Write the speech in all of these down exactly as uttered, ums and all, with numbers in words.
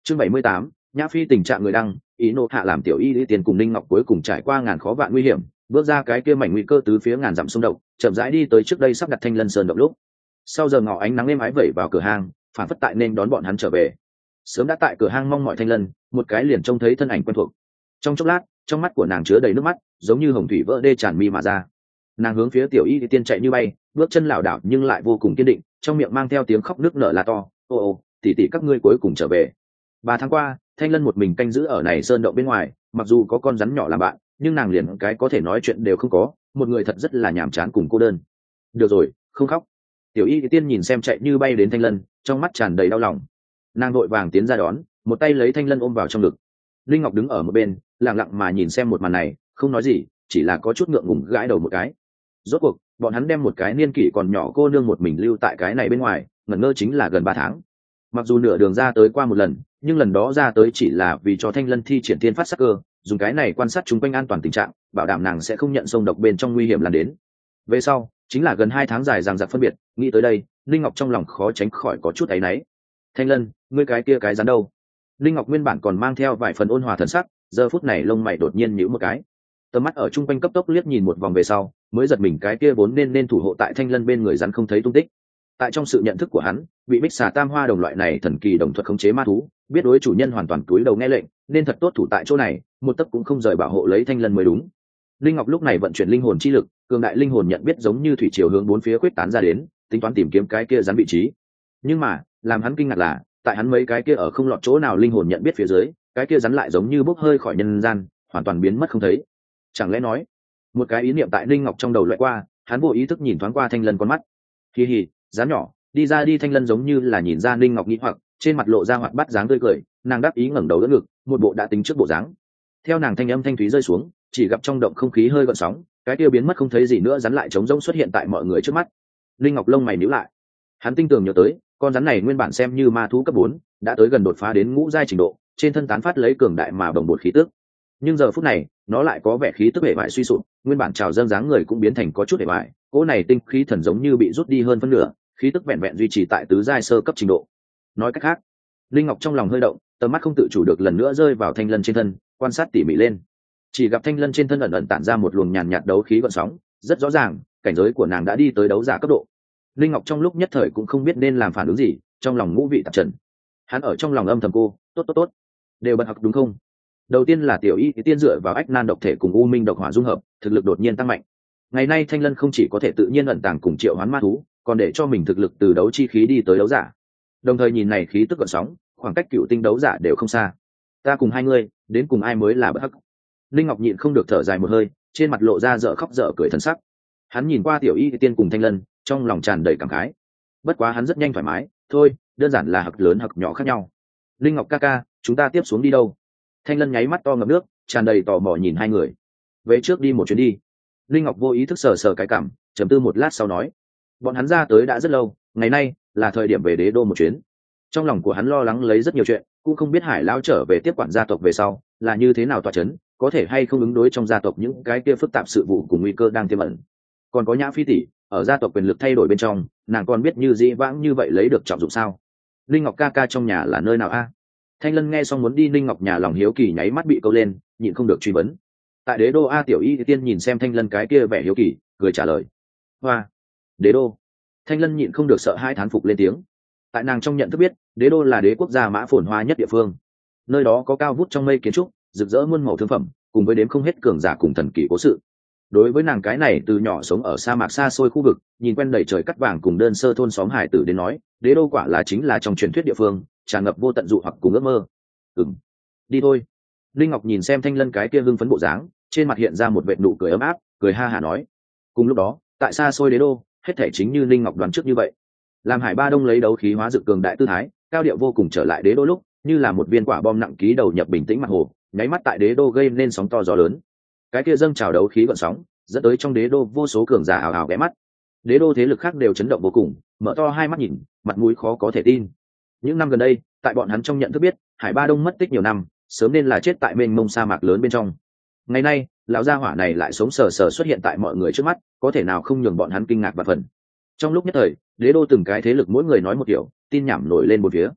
Chương bảy mươi tám, Nhã Phi tình trạng người đăng, ý nộ hạ làm tiểu y lý tiền cùng Ninh Ngọc cuối cùng trải qua ngàn khó vạn nguy hiểm, bước ra cái kia mảnh nguy cơ tứ phía ngàn dặm sông động, chậm rãi đi tới trước đây sắp đặt Thanh Lân Sơn động lúc. Sau giờ ngọ ánh nắng êm ái vẩy vào cửa hang, phản phất tại nên đón bọn hắn trở về. Sớm đã tại cửa hang mong mọi Thanh Lân, một cái liền trông thấy thân ảnh quen thuộc. Trong chốc lát, trong mắt của nàng chứa đầy nước mắt, giống như hồng thủy vỡ đê tràn mi mà ra. Nàng hướng phía tiểu y lý tiên chạy như bay, bước chân lảo đảo nhưng lại vô cùng kiên định, trong miệng mang theo tiếng khóc nức nở là to, ô ô, tỷ tỷ các ngươi cuối cùng trở về. Ba tháng qua, Thanh Lân một mình canh giữ ở này sơn động bên ngoài, mặc dù có con rắn nhỏ làm bạn, nhưng nàng liền cái có thể nói chuyện đều không có, một người thật rất là nhàm chán cùng cô đơn. Được rồi, không khóc. Tiểu y tiên nhìn xem chạy như bay đến Thanh Lân, trong mắt tràn đầy đau lòng. Nàng vội vàng tiến ra đón, một tay lấy Thanh Lân ôm vào trong ngực. Linh Ngọc đứng ở một bên, lặng lặng mà nhìn xem một màn này, không nói gì, chỉ là có chút ngượng ngùng gãi đầu một cái. Rốt cuộc, bọn hắn đem một cái niên kỷ còn nhỏ cô nương một mình lưu tại cái này bên ngoài, ngẩn ngơ chính là gần ba tháng. Mặc dù nửa đường ra tới qua một lần, nhưng lần đó ra tới chỉ là vì cho Thanh Lân thi triển thiên phát sắc cơ, dùng cái này quan sát chung quanh an toàn tình trạng, bảo đảm nàng sẽ không nhận sông độc bên trong nguy hiểm lan đến. Về sau, chính là gần hai tháng dài dằng dặc phân biệt, nghĩ tới đây, Linh Ngọc trong lòng khó tránh khỏi có chút áy náy. Thanh Lân, ngươi cái kia cái rắn đâu? Linh Ngọc nguyên bản còn mang theo vài phần ôn hòa thần sắc, giờ phút này lông mày đột nhiên nhíu một cái. Tầm mắt ở chung quanh cấp tốc liếc nhìn một vòng về sau, mới giật mình cái kia vốn nên nên thủ hộ tại Thanh Lân bên người rắn không thấy tung tích. Tại trong sự nhận thức của hắn, bị bích xà tam hoa đồng loại này thần kỳ đồng thuật khống chế ma thú, biết đối chủ nhân hoàn toàn cúi đầu nghe lệnh, nên thật tốt thủ tại chỗ này, một tấc cũng không rời bảo hộ lấy Thanh Lân mới đúng. Linh Ngọc lúc này vận chuyển linh hồn chi lực, cường đại linh hồn nhận biết giống như thủy triều hướng bốn phía quyết tán ra đến, tính toán tìm kiếm cái kia rắn vị trí. Nhưng mà, làm hắn kinh ngạc là, tại hắn mấy cái kia ở không lọt chỗ nào linh hồn nhận biết phía dưới, cái kia rắn lại giống như bốc hơi khỏi nhân gian, hoàn toàn biến mất không thấy. Chẳng lẽ nói, một cái ý niệm tại Linh Ngọc trong đầu loại qua, hắn vô ý thức nhìn thoáng qua Thanh Lân con mắt. Kỳ hỉ, rắn nhỏ, đi ra đi. Thanh Lân giống như là nhìn ra Linh Ngọc nghĩ hoặc, trên mặt lộ ra hoạt bát dáng tươi cười, nàng đáp ý ngẩng đầu đỡ ngực, một bộ đã tính trước bộ dáng. Theo nàng thanh âm thanh thúy rơi xuống, chỉ gặp trong động không khí hơi gợn sóng, cái tiêu biến mất không thấy gì nữa rắn lại trống rỗng xuất hiện tại mọi người trước mắt. Linh Ngọc lông mày nhíu lại, hắn tinh tường nhớ tới, con rắn này nguyên bản xem như ma thú cấp bốn, đã tới gần đột phá đến ngũ giai trình độ, trên thân tán phát lấy cường đại mà bồng bột khí tức. Nhưng giờ phút này, nó lại có vẻ khí tức bề bại suy sụp, nguyên bản trào dâng dáng người cũng biến thành có chút bề bại, cỗ này tinh khí thần giống như bị rút đi hơn phân nửa, khí tức vẹn vẹn duy trì tại tứ giai sơ cấp trình độ. Nói cách khác, Linh Ngọc trong lòng hơi động, tầm mắt không tự chủ được lần nữa rơi vào Thanh Lân trên thân, quan sát tỉ mỉ lên. Chỉ gặp Thanh Lân trên thân ẩn ẩn tản ra một luồng nhàn nhạt đấu khí gợn sóng, rất rõ ràng, cảnh giới của nàng đã đi tới đấu giả cấp độ. Linh Ngọc trong lúc nhất thời cũng không biết nên làm phản ứng gì, trong lòng ngũ vị tạp trần. Hắn ở trong lòng âm thầm cô, tốt tốt tốt, đều bật học đúng không? Đầu tiên là tiểu y tiên dựa vào ách nan độc thể cùng u minh độc hỏa dung hợp, thực lực đột nhiên tăng mạnh. Ngày nay Thanh Lân không chỉ có thể tự nhiên ẩn tàng cùng triệu hoán ma thú, còn để cho mình thực lực từ đấu chi khí đi tới đấu giả. Đồng thời nhìn này khí tức gợn sóng, khoảng cách cựu tinh đấu giả đều không xa. Ta cùng hai người, đến cùng ai mới là bất hắc? Linh Ngọc nhịn không được thở dài một hơi, trên mặt lộ ra dở khóc dở cười thần sắc. Hắn nhìn qua tiểu y tiên cùng Thanh Lân, trong lòng tràn đầy cảm khái. Bất quá hắn rất nhanh thoải mái, thôi, đơn giản là hặc lớn hặc nhỏ khác nhau. Linh Ngọc ca ca, chúng ta tiếp xuống đi đâu? Thanh Lân nháy mắt to ngập nước, tràn đầy tò mò nhìn hai người. Về trước đi một chuyến đi. Linh Ngọc vô ý thức sờ sờ cái cảm, trầm tư một lát sau nói, bọn hắn ra tới đã rất lâu, ngày nay là thời điểm về đế đô một chuyến. Trong lòng của hắn lo lắng lấy rất nhiều chuyện, cũng không biết Hải lão trở về tiếp quản gia tộc về sau là như thế nào tọa chấn, có thể hay không ứng đối trong gia tộc những cái kia phức tạp sự vụ cùng nguy cơ đang tiềm ẩn. Còn có Nhã Phi tỷ, ở gia tộc quyền lực thay đổi bên trong, nàng còn biết như dĩ vãng như vậy lấy được trọng dụng sao? Linh Ngọc ca ca trong nhà là nơi nào a? Thanh Lân nghe xong muốn đi Linh Ngọc nhà, lòng hiếu kỳ nháy mắt bị câu lên, nhịn không được truy vấn. Tại đế đô a. Tiểu y tiên nhìn xem Thanh Lân cái kia vẻ hiếu kỳ, cười trả lời. Hoa, đế đô. Thanh Lân nhịn không được sợ hai thán phục lên tiếng. Tại nàng trong nhận thức biết, đế đô là đế quốc gia mã phồn hoa nhất địa phương. Nơi đó có cao vút trong mây kiến trúc, rực rỡ muôn màu thương phẩm, cùng với đếm không hết cường giả cùng thần kỳ cố sự. Đối với nàng cái này từ nhỏ sống ở sa mạc xa xôi khu vực, nhìn quen đầy trời cắt vàng cùng đơn sơ thôn xóm hải tử đến nói, đế đô quả là chính là trong truyền thuyết địa phương, tràn ngập vô tận dụ hoặc cùng ước mơ. Ừm, đi thôi. Linh Ngọc nhìn xem Thanh Lân cái kia hưng phấn bộ dáng, trên mặt hiện ra một vệt nụ cười ấm áp, cười ha hả nói. Cùng lúc đó, tại xa xôi đế đô, hết thể chính như Linh Ngọc đoán trước như vậy. Làm Hải Ba Đông lấy đấu khí hóa dựng cường đại tư thái, cao điệu vô cùng trở lại đế đô lúc, như là một viên quả bom nặng ký đầu nhập bình tĩnh mặt hồ, nháy mắt tại đế đô gây nên sóng to gió lớn. Cái kia dâng trào đấu khí gợn sóng, dẫn tới trong đế đô vô số cường giả hào hào ghé mắt. Đế đô thế lực khác đều chấn động vô cùng, mở to hai mắt nhìn, mặt mũi khó có thể tin. Những năm gần đây, tại bọn hắn trong nhận thức biết, Hải Ba Đông mất tích nhiều năm, sớm nên là chết tại mênh mông sa mạc lớn bên trong. Ngày nay, lão gia hỏa này lại sống sờ sờ xuất hiện tại mọi người trước mắt, có thể nào không nhường bọn hắn kinh ngạc và phần. Trong lúc nhất thời, đế đô từng cái thế lực mỗi người nói một kiểu, tin nhảm nổi lên một phía.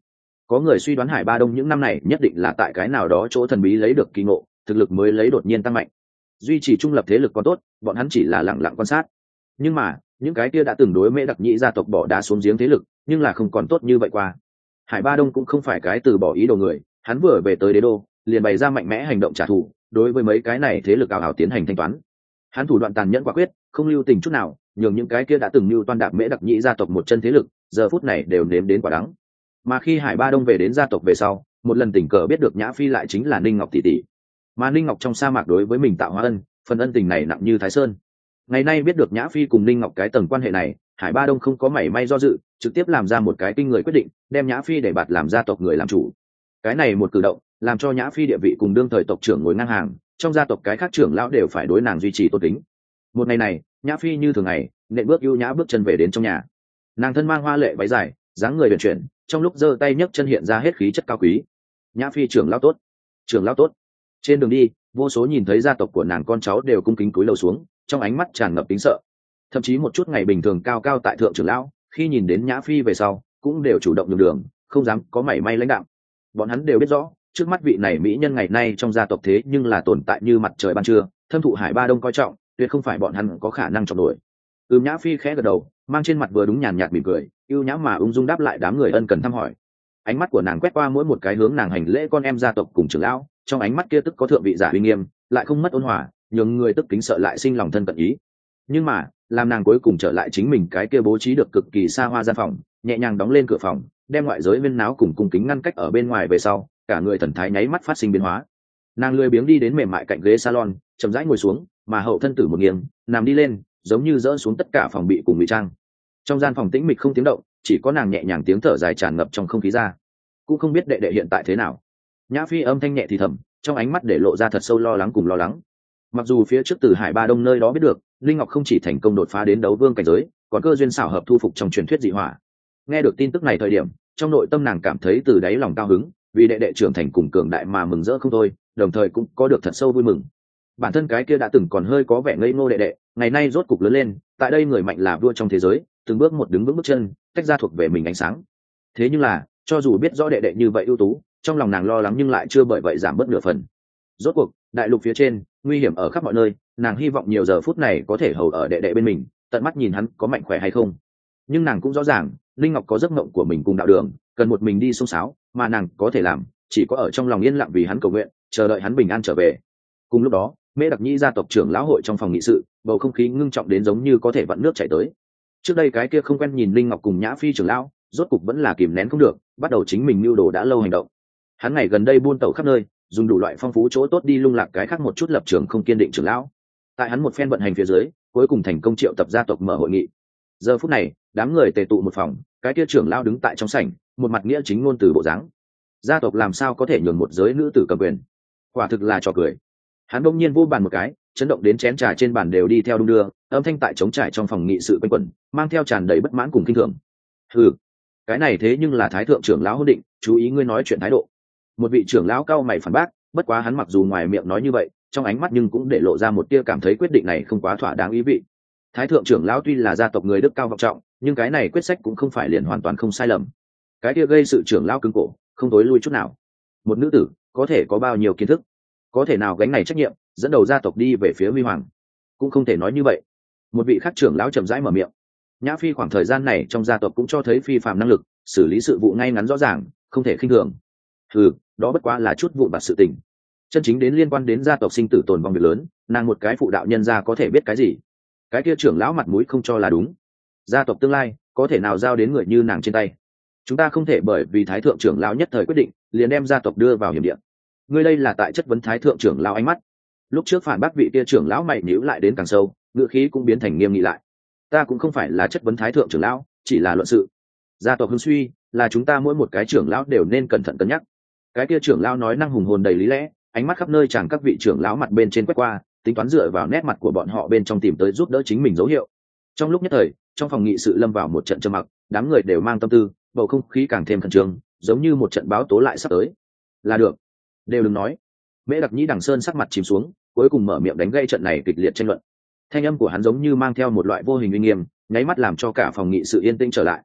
Có người suy đoán Hải Ba Đông những năm này nhất định là tại cái nào đó chỗ thần bí lấy được kỳ ngộ, thực lực mới lấy đột nhiên tăng mạnh. Duy trì trung lập thế lực còn tốt, bọn hắn chỉ là lặng lặng quan sát. Nhưng mà những cái kia đã từng đối Mễ Đặc Nhĩ gia tộc bỏ đá xuống giếng thế lực, nhưng là không còn tốt như vậy qua. Hải Ba Đông cũng không phải cái từ bỏ ý đồ người, hắn vừa về tới đế đô liền bày ra mạnh mẽ hành động trả thù, đối với mấy cái này thế lực ảo ảo tiến hành thanh toán. Hắn thủ đoạn tàn nhẫn quả quyết, không lưu tình chút nào, nhường những cái kia đã từng mưu toan đạp Mễ Đặc Nhĩ gia tộc một chân thế lực, giờ phút này đều nếm đến quả đắng. Mà khi Hải Ba Đông về đến gia tộc về sau, một lần tình cờ biết được Nhã Phi lại chính là Ninh Ngọc tỷ tỷ. Mà Ninh Ngọc trong sa mạc đối với mình tạo hóa ân, phần ân tình này nặng như Thái Sơn. Ngày nay biết được Nhã Phi cùng Ninh Ngọc cái tầng quan hệ này, Hải Ba Đông không có mảy may do dự, trực tiếp làm ra một cái kinh người quyết định, đem Nhã Phi để bạt làm gia tộc người làm chủ. Cái này một cử động, làm cho Nhã Phi địa vị cùng đương thời tộc trưởng ngồi ngang hàng, trong gia tộc cái khác trưởng lão đều phải đối nàng duy trì tôn kính. Một ngày này, Nhã Phi như thường ngày, nện bước ưu nhã bước chân về đến trong nhà. Nàng thân mang hoa lệ váy dài, dáng người huyền chuyển, trong lúc giơ tay nhấc chân hiện ra hết khí chất cao quý. Nhã Phi trưởng lão tốt, trưởng lão tốt. Trên đường đi, vô số nhìn thấy gia tộc của nàng con cháu đều cung kính cúi đầu xuống, trong ánh mắt tràn ngập kính sợ. Thậm chí một chút ngày bình thường cao cao tại thượng trưởng lão, khi nhìn đến Nhã Phi về sau, cũng đều chủ động nhường đường, không dám có mảy may lãnh đạo. Bọn hắn đều biết rõ, trước mắt vị này mỹ nhân ngày nay trong gia tộc thế nhưng là tồn tại như mặt trời ban trưa, thâm thụ Hải Ba Đông coi trọng, tuyệt không phải bọn hắn có khả năng chọn nổi. Ừm, Nhã Phi khẽ gật đầu, mang trên mặt vừa đúng nhàn nhạt mỉm cười, yêu nhã mà ung dung đáp lại đám người ân cần thăm hỏi. Ánh mắt của nàng quét qua mỗi một cái hướng nàng hành lễ con em gia tộc cùng trưởng lão, trong ánh mắt kia tức có thượng vị giả uy nghiêm, lại không mất ôn hòa, nhường người tức kính sợ lại sinh lòng thân cận ý. Nhưng mà, làm nàng cuối cùng trở lại chính mình cái kia bố trí được cực kỳ xa hoa gian phòng, nhẹ nhàng đóng lên cửa phòng, đem ngoại giới viên náo cùng cung kính ngăn cách ở bên ngoài về sau, cả người thần thái nháy mắt phát sinh biến hóa. Nàng lười biếng đi đến mềm mại cạnh ghế salon, chậm rãi ngồi xuống, mà hậu thân tử một nghiêng, nằm đi lên, giống như dỡ xuống tất cả phòng bị cùng ngụy trang. Trong gian phòng tĩnh mịch không tiếng động, chỉ có nàng nhẹ nhàng tiếng thở dài tràn ngập trong không khí ra. Cũng không biết đệ đệ hiện tại thế nào. Nhã Phi âm thanh nhẹ thì thầm, trong ánh mắt để lộ ra thật sâu lo lắng cùng lo lắng. Mặc dù phía trước từ Hải Ba Đông nơi đó biết được, Linh Ngọc không chỉ thành công đột phá đến đấu vương cảnh giới, còn cơ duyên xảo hợp thu phục trong truyền thuyết dị hỏa. Nghe được tin tức này thời điểm, trong nội tâm nàng cảm thấy từ đáy lòng cao hứng, vì đệ đệ trưởng thành cùng cường đại mà mừng rỡ không thôi, đồng thời cũng có được thật sâu vui mừng. Bản thân cái kia đã từng còn hơi có vẻ ngây ngô đệ đệ, ngày nay rốt cục lớn lên, tại đây người mạnh là vua trong thế giới, từng bước một đứng vững bước chân, tách ra thuộc về mình ánh sáng. Thế nhưng là, cho dù biết rõ đệ đệ như vậy ưu tú, trong lòng nàng lo lắng nhưng lại chưa bởi vậy giảm bớt nửa phần. Rốt cuộc, đại lục phía trên, nguy hiểm ở khắp mọi nơi, nàng hy vọng nhiều giờ phút này có thể hầu ở đệ đệ bên mình, tận mắt nhìn hắn có mạnh khỏe hay không. Nhưng nàng cũng rõ ràng, Linh Ngọc có giấc mộng của mình cùng đạo đường, cần một mình đi xông xáo, mà nàng có thể làm, chỉ có ở trong lòng yên lặng vì hắn cầu nguyện, chờ đợi hắn bình an trở về. Cùng lúc đó, Mễ Đặc Nhĩ gia tộc trưởng lão hội trong phòng nghị sự, bầu không khí ngưng trọng đến giống như có thể vặn nước chảy tới. Trước đây cái kia không quen nhìn Linh Ngọc cùng Nhã Phi trưởng lão, rốt cục vẫn là kìm nén không được, bắt đầu chính mình mưu đồ đã lâu hành động. Hắn ngày gần đây buôn tẩu khắp nơi, dùng đủ loại phong phú chỗ tốt đi lung lạc cái khác một chút lập trường không kiên định trưởng lão. Tại hắn một phen vận hành phía dưới, cuối cùng thành công triệu tập gia tộc mở hội nghị. Giờ phút này, đám người tề tụ một phòng, cái kia trưởng lão đứng tại trong sảnh, một mặt nghĩa chính ngôn từ bộ dáng. Gia tộc làm sao có thể nhường một giới nữ tử cầm quyền? Quả thực là trò cười. Hắn bỗng nhiên vô bàn một cái, chấn động đến chén trà trên bàn đều đi theo đung đưa, âm thanh tại trống trải trong phòng nghị sự quanh quẩn, mang theo tràn đầy bất mãn cùng kinh thường. Hừ, cái này thế nhưng là thái thượng trưởng lão hôn định, chú ý ngươi nói chuyện thái độ. Một vị trưởng lão cao mày phản bác, bất quá hắn mặc dù ngoài miệng nói như vậy, trong ánh mắt nhưng cũng để lộ ra một tia cảm thấy quyết định này không quá thỏa đáng ý vị. Thái thượng trưởng lão tuy là gia tộc người đức cao vọng trọng, nhưng cái này quyết sách cũng không phải liền hoàn toàn không sai lầm. Cái kia gây sự trưởng lão cứng cổ, không tối lui chút nào. Một nữ tử có thể có bao nhiêu kiến thức, có thể nào gánh này trách nhiệm, dẫn đầu gia tộc đi về phía huy hoàng, cũng không thể nói như vậy. Một vị khác trưởng lão chậm rãi mở miệng. Nhã Phi khoảng thời gian này trong gia tộc cũng cho thấy phi phàm năng lực, xử lý sự vụ ngay ngắn rõ ràng, không thể khinh thường. Ừ, đó bất quá là chút vụn vặt sự tình. Chân chính đến liên quan đến gia tộc sinh tử tồn vong việc lớn, nàng một cái phụ đạo nhân gia có thể biết cái gì? Cái kia trưởng lão mặt mũi không cho là đúng. Gia tộc tương lai có thể nào giao đến người như nàng trên tay? Chúng ta không thể bởi vì thái thượng trưởng lão nhất thời quyết định, liền đem gia tộc đưa vào hiểm địa. Ngươi đây là tại chất vấn thái thượng trưởng lão ánh mắt. Lúc trước phản bác vị kia trưởng lão mày nhíu lại đến càng sâu, ngữ khí cũng biến thành nghiêm nghị lại. Ta cũng không phải là chất vấn thái thượng trưởng lão, chỉ là luận sự. Gia tộc hưng suy, là chúng ta mỗi một cái trưởng lão đều nên cẩn thận cân nhắc. Cái kia trưởng lão nói năng hùng hồn đầy lý lẽ, ánh mắt khắp nơi chẳng các vị trưởng lão mặt bên trên quét qua, tính toán dựa vào nét mặt của bọn họ bên trong tìm tới giúp đỡ chính mình dấu hiệu. Trong lúc nhất thời, trong phòng nghị sự lâm vào một trận trầm mặc, đám người đều mang tâm tư, bầu không khí càng thêm khẩn trương, giống như một trận báo tố lại sắp tới. Là được, đều đừng nói. Mễ Đặc Nhĩ Đằng Sơn sắc mặt chìm xuống, cuối cùng mở miệng đánh gây trận này kịch liệt tranh luận. Thanh âm của hắn giống như mang theo một loại vô hình uy nghiêm, nháy mắt làm cho cả phòng nghị sự yên tĩnh trở lại.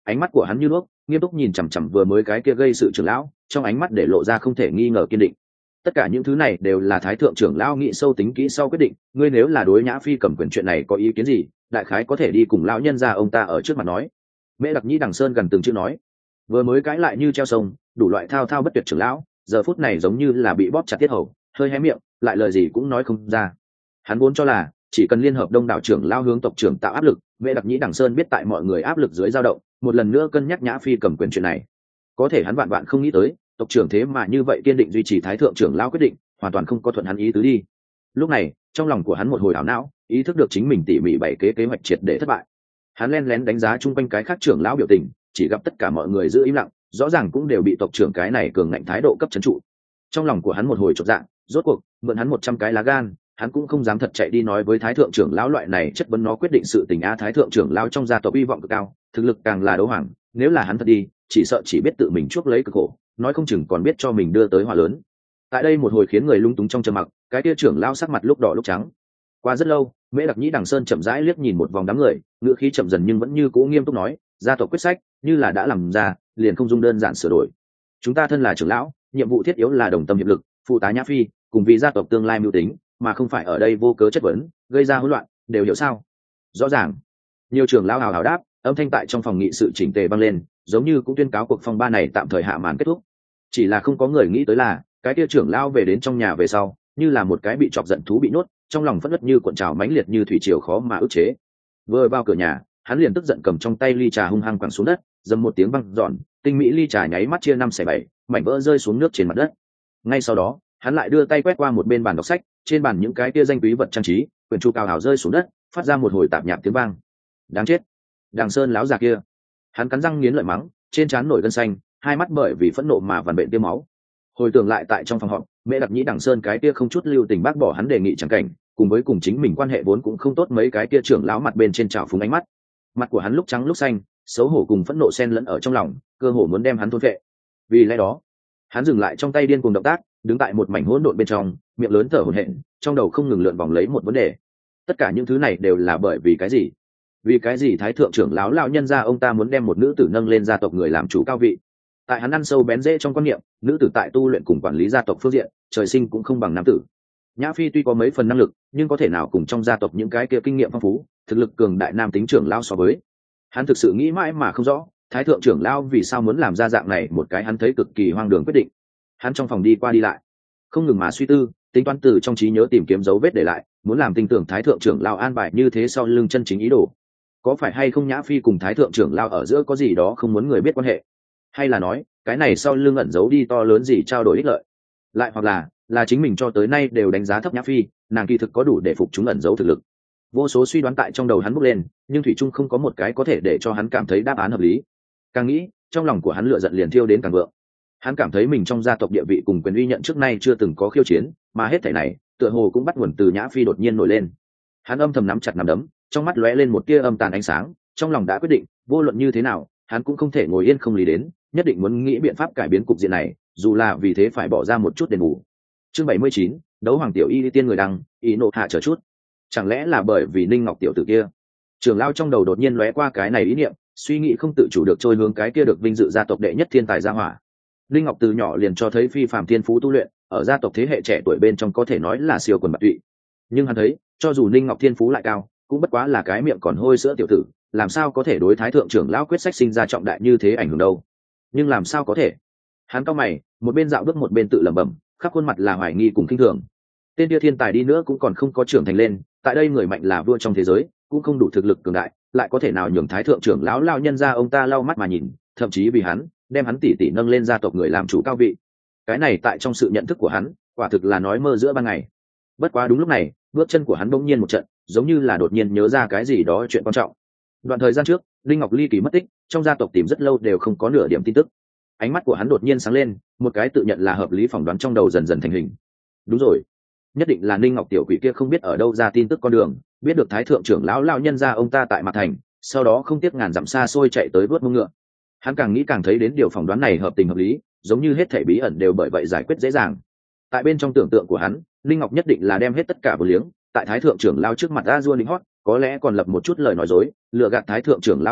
ánh mắt của hắn như đuốc, nghiêm túc nhìn chằm chằm vừa mới cái kia gây sự trưởng lão, trong ánh mắt để lộ ra không thể nghi ngờ kiên định. Tất cả những thứ này đều là thái thượng trưởng lão nghĩ sâu tính kỹ sau quyết định, ngươi nếu là đối Nhã Phi cầm quyền chuyện này có ý kiến gì, đại khái có thể đi cùng lão nhân gia ông ta ở trước mặt nói. Mễ Đặc Nhĩ Đằng Sơn gần từng chữ nói, vừa mới cãi lại như treo sông, đủ loại thao thao bất tuyệt trưởng lão, giờ phút này giống như là bị bóp chặt tiết hầu, hơi hé miệng, lại lời gì cũng nói không ra. Hắn vốn cho là chỉ cần liên hợp đông đảo trưởng lao hướng tộc trưởng tạo áp lực, Mễ Đặc Nhĩ Đằng Sơn biết tại mọi người áp lực dưới dao động, một lần nữa cân nhắc Nhã Phi cầm quyền chuyện này. Có thể hắn vạn vạn không nghĩ tới, tộc trưởng thế mà như vậy kiên định duy trì thái thượng trưởng lao quyết định, hoàn toàn không có thuận hắn ý tứ đi. Lúc này, trong lòng của hắn một hồi ảo não, ý thức được chính mình tỉ mỉ bày kế kế hoạch triệt để thất bại. Hắn lén lén đánh giá chung quanh cái khác trưởng lão biểu tình, chỉ gặp tất cả mọi người giữ im lặng, rõ ràng cũng đều bị tộc trưởng cái này cường ngạnh thái độ cấp trấn trụ. Trong lòng của hắn một hồi chột dạ, rốt cuộc mượn hắn một trăm cái lá gan, hắn cũng không dám thật chạy đi nói với thái thượng trưởng lão loại này chất vấn nó quyết định sự tình a. Thái thượng trưởng lão trong gia tộc uy vọng cực cao, thực lực càng là đấu hoàng, nếu là hắn thật đi, chỉ sợ chỉ biết tự mình chuốc lấy cực khổ, nói không chừng còn biết cho mình đưa tới hòa lớn. Tại đây một hồi khiến người lung túng trong trầm mặc, cái kia trưởng lão sắc mặt lúc đỏ lúc trắng. Qua rất lâu, Mễ Đặc Nhĩ Đằng Sơn chậm rãi liếc nhìn một vòng đám người, ngữ khí chậm dần nhưng vẫn như cũ nghiêm túc nói, gia tộc quyết sách như là đã làm ra, liền không dung đơn giản sửa đổi. Chúng ta thân là trưởng lão, nhiệm vụ thiết yếu là đồng tâm hiệp lực, phụ tá Nhã Phi, cùng vì gia tộc tương lai mưu tính, mà không phải ở đây vô cớ chất vấn, gây ra hỗn loạn, đều hiểu sao? Rõ ràng. Nhiều trưởng lão hào hào đáp, âm thanh tại trong phòng nghị sự chỉnh tề vang lên, giống như cũng tuyên cáo cuộc phong ba này tạm thời hạ màn kết thúc. Chỉ là không có người nghĩ tới là, cái kia trưởng lão về đến trong nhà về sau, như là một cái bị chọc giận thú bị nhốt, trong lòng phẫn nộ như cuộn trào mãnh liệt như thủy triều khó mà ức chế. Vừa vào cửa nhà, hắn liền tức giận cầm trong tay ly trà hung hăng quẳng xuống đất, dầm một tiếng vang dọn, tinh mỹ ly trà nháy mắt chia năm xẻ bảy, mảnh vỡ rơi xuống nước trên mặt đất. Ngay sau đó, hắn lại đưa tay quét qua một bên bàn đọc sách, trên bàn những cái kia danh quý vật trang trí, quyển trục cao hào rơi xuống đất, phát ra một hồi tạp nhạp tiếng vang. Đáng chết, Đằng Sơn láo già kia! Hắn cắn răng nghiến lợi mắng, trên trán nổi gân xanh, hai mắt bởi vì phẫn nộ mà vằn vện tiêm máu. Hồi tưởng lại tại trong phòng họp, Mễ Đặc Nhĩ Đằng Sơn cái kia không chút lưu tình bác bỏ hắn đề nghị chẳng cảnh, cùng với cùng chính mình quan hệ vốn cũng không tốt mấy cái kia trưởng lão mặt bên trên trào phúng ánh mắt. Mặt của hắn lúc trắng lúc xanh, xấu hổ cùng phẫn nộ xen lẫn ở trong lòng, cơ hồ muốn đem hắn thôn phệ. Vì lẽ đó, hắn dừng lại trong tay điên cuồng động tác, đứng tại một mảnh hỗn độn bên trong, miệng lớn thở hổn hển, trong đầu không ngừng lượn vòng lấy một vấn đề. Tất cả những thứ này đều là bởi vì cái gì? Vì cái gì thái thượng trưởng lão lão nhân gia ông ta muốn đem một nữ tử nâng lên gia tộc người làm chủ cao vị? Tại hắn ăn sâu bén rễ trong quan niệm, nữ tử tại tu luyện cùng quản lý gia tộc phương diện, trời sinh cũng không bằng nam tử. Nhã Phi tuy có mấy phần năng lực, nhưng có thể nào cùng trong gia tộc những cái kia kinh nghiệm phong phú, thực lực cường đại nam tính trưởng lão so với. Hắn thực sự nghĩ mãi mà không rõ, thái thượng trưởng lão vì sao muốn làm ra dạng này một cái hắn thấy cực kỳ hoang đường quyết định. Hắn trong phòng đi qua đi lại, không ngừng mà suy tư, tính toán từ trong trí nhớ tìm kiếm dấu vết để lại, muốn làm tin tưởng thái thượng trưởng lão an bài như thế sau lưng chân chính ý đồ. Có phải hay không Nhã Phi cùng thái thượng trưởng lão ở giữa có gì đó không muốn người biết quan hệ, hay là nói cái này sau lưng ẩn giấu đi to lớn gì trao đổi ích lợi, lại hoặc là là chính mình cho tới nay đều đánh giá thấp Nhã Phi, nàng kỳ thực có đủ để phục chúng ẩn giấu thực lực. Vô số suy đoán tại trong đầu hắn bốc lên, nhưng thủy chung không có một cái có thể để cho hắn cảm thấy đáp án hợp lý. Càng nghĩ, trong lòng của hắn lửa giận liền thiêu đến càng vượng. Hắn cảm thấy mình trong gia tộc địa vị cùng quyền uy nhận trước nay chưa từng có khiêu chiến, mà hết thảy này tựa hồ cũng bắt nguồn từ Nhã Phi đột nhiên nổi lên. Hắn âm thầm nắm chặt nắm đấm, trong mắt lóe lên một tia âm tàn ánh sáng, trong lòng đã quyết định, vô luận như thế nào, hắn cũng không thể ngồi yên không lý đến, nhất định muốn nghĩ biện pháp cải biến cục diện này, dù là vì thế phải bỏ ra một chút đền bù. Chương bảy mươi chín, đấu hoàng tiểu y tiên người đăng, ý nộ hạ chờ chút. Chẳng lẽ là bởi vì Ninh Ngọc tiểu tử kia? Trường lao trong đầu đột nhiên lóe qua cái này ý niệm, suy nghĩ không tự chủ được trôi hướng cái kia được vinh dự gia tộc đệ nhất thiên tài gia hỏa. Ninh Ngọc từ nhỏ liền cho thấy phi phàm thiên phú tu luyện, ở gia tộc thế hệ trẻ tuổi bên trong có thể nói là siêu quần bạc tụy. Nhưng hắn thấy, cho dù Ninh Ngọc thiên phú lại cao, cũng bất quá là cái miệng còn hôi sữa tiểu tử, làm sao có thể đối thái thượng trưởng lão quyết sách sinh ra trọng đại như thế ảnh hưởng đâu? Nhưng làm sao có thể? Hắn cau mày, một bên dạo bước một bên tự lẩm bẩm, khắp khuôn mặt là hoài nghi cùng khinh thường. Tên kia thiên tài đi nữa cũng còn không có trưởng thành lên, tại đây người mạnh là vua trong thế giới, cũng không đủ thực lực cường đại, lại có thể nào nhường thái thượng trưởng lão lao nhân ra ông ta lau mắt mà nhìn, thậm chí vì hắn đem hắn tỉ tỉ nâng lên gia tộc người làm chủ cao vị. Cái này tại trong sự nhận thức của hắn, quả thực là nói mơ giữa ban ngày. Bất quá đúng lúc này, bước chân của hắn bỗng nhiên một trận, giống như là đột nhiên nhớ ra cái gì đó chuyện quan trọng. Đoạn thời gian trước, Linh Ngọc ly kỳ mất tích, trong gia tộc tìm rất lâu đều không có nửa điểm tin tức. Ánh mắt của hắn đột nhiên sáng lên, một cái tự nhận là hợp lý phỏng đoán trong đầu dần dần thành hình. Đúng rồi, nhất định là Ninh Ngọc tiểu quỷ kia không biết ở đâu ra tin tức con đường, biết được thái thượng trưởng lão lao nhân ra ông ta tại mặt thành, sau đó không tiếc ngàn dặm xa xôi chạy tới vớt mông ngựa. Hắn càng nghĩ càng thấy đến điều phỏng đoán này hợp tình hợp lý, giống như hết thảy bí ẩn đều bởi vậy giải quyết dễ dàng. Tại bên trong tưởng tượng của hắn, Ninh Ngọc nhất định là đem hết tất cả vô liếng, tại thái thượng trưởng lao trước mặt a dua lính hót, có lẽ còn lập một chút lời nói dối, lừa gạt thái thượng trưởng lao tín nhiệm,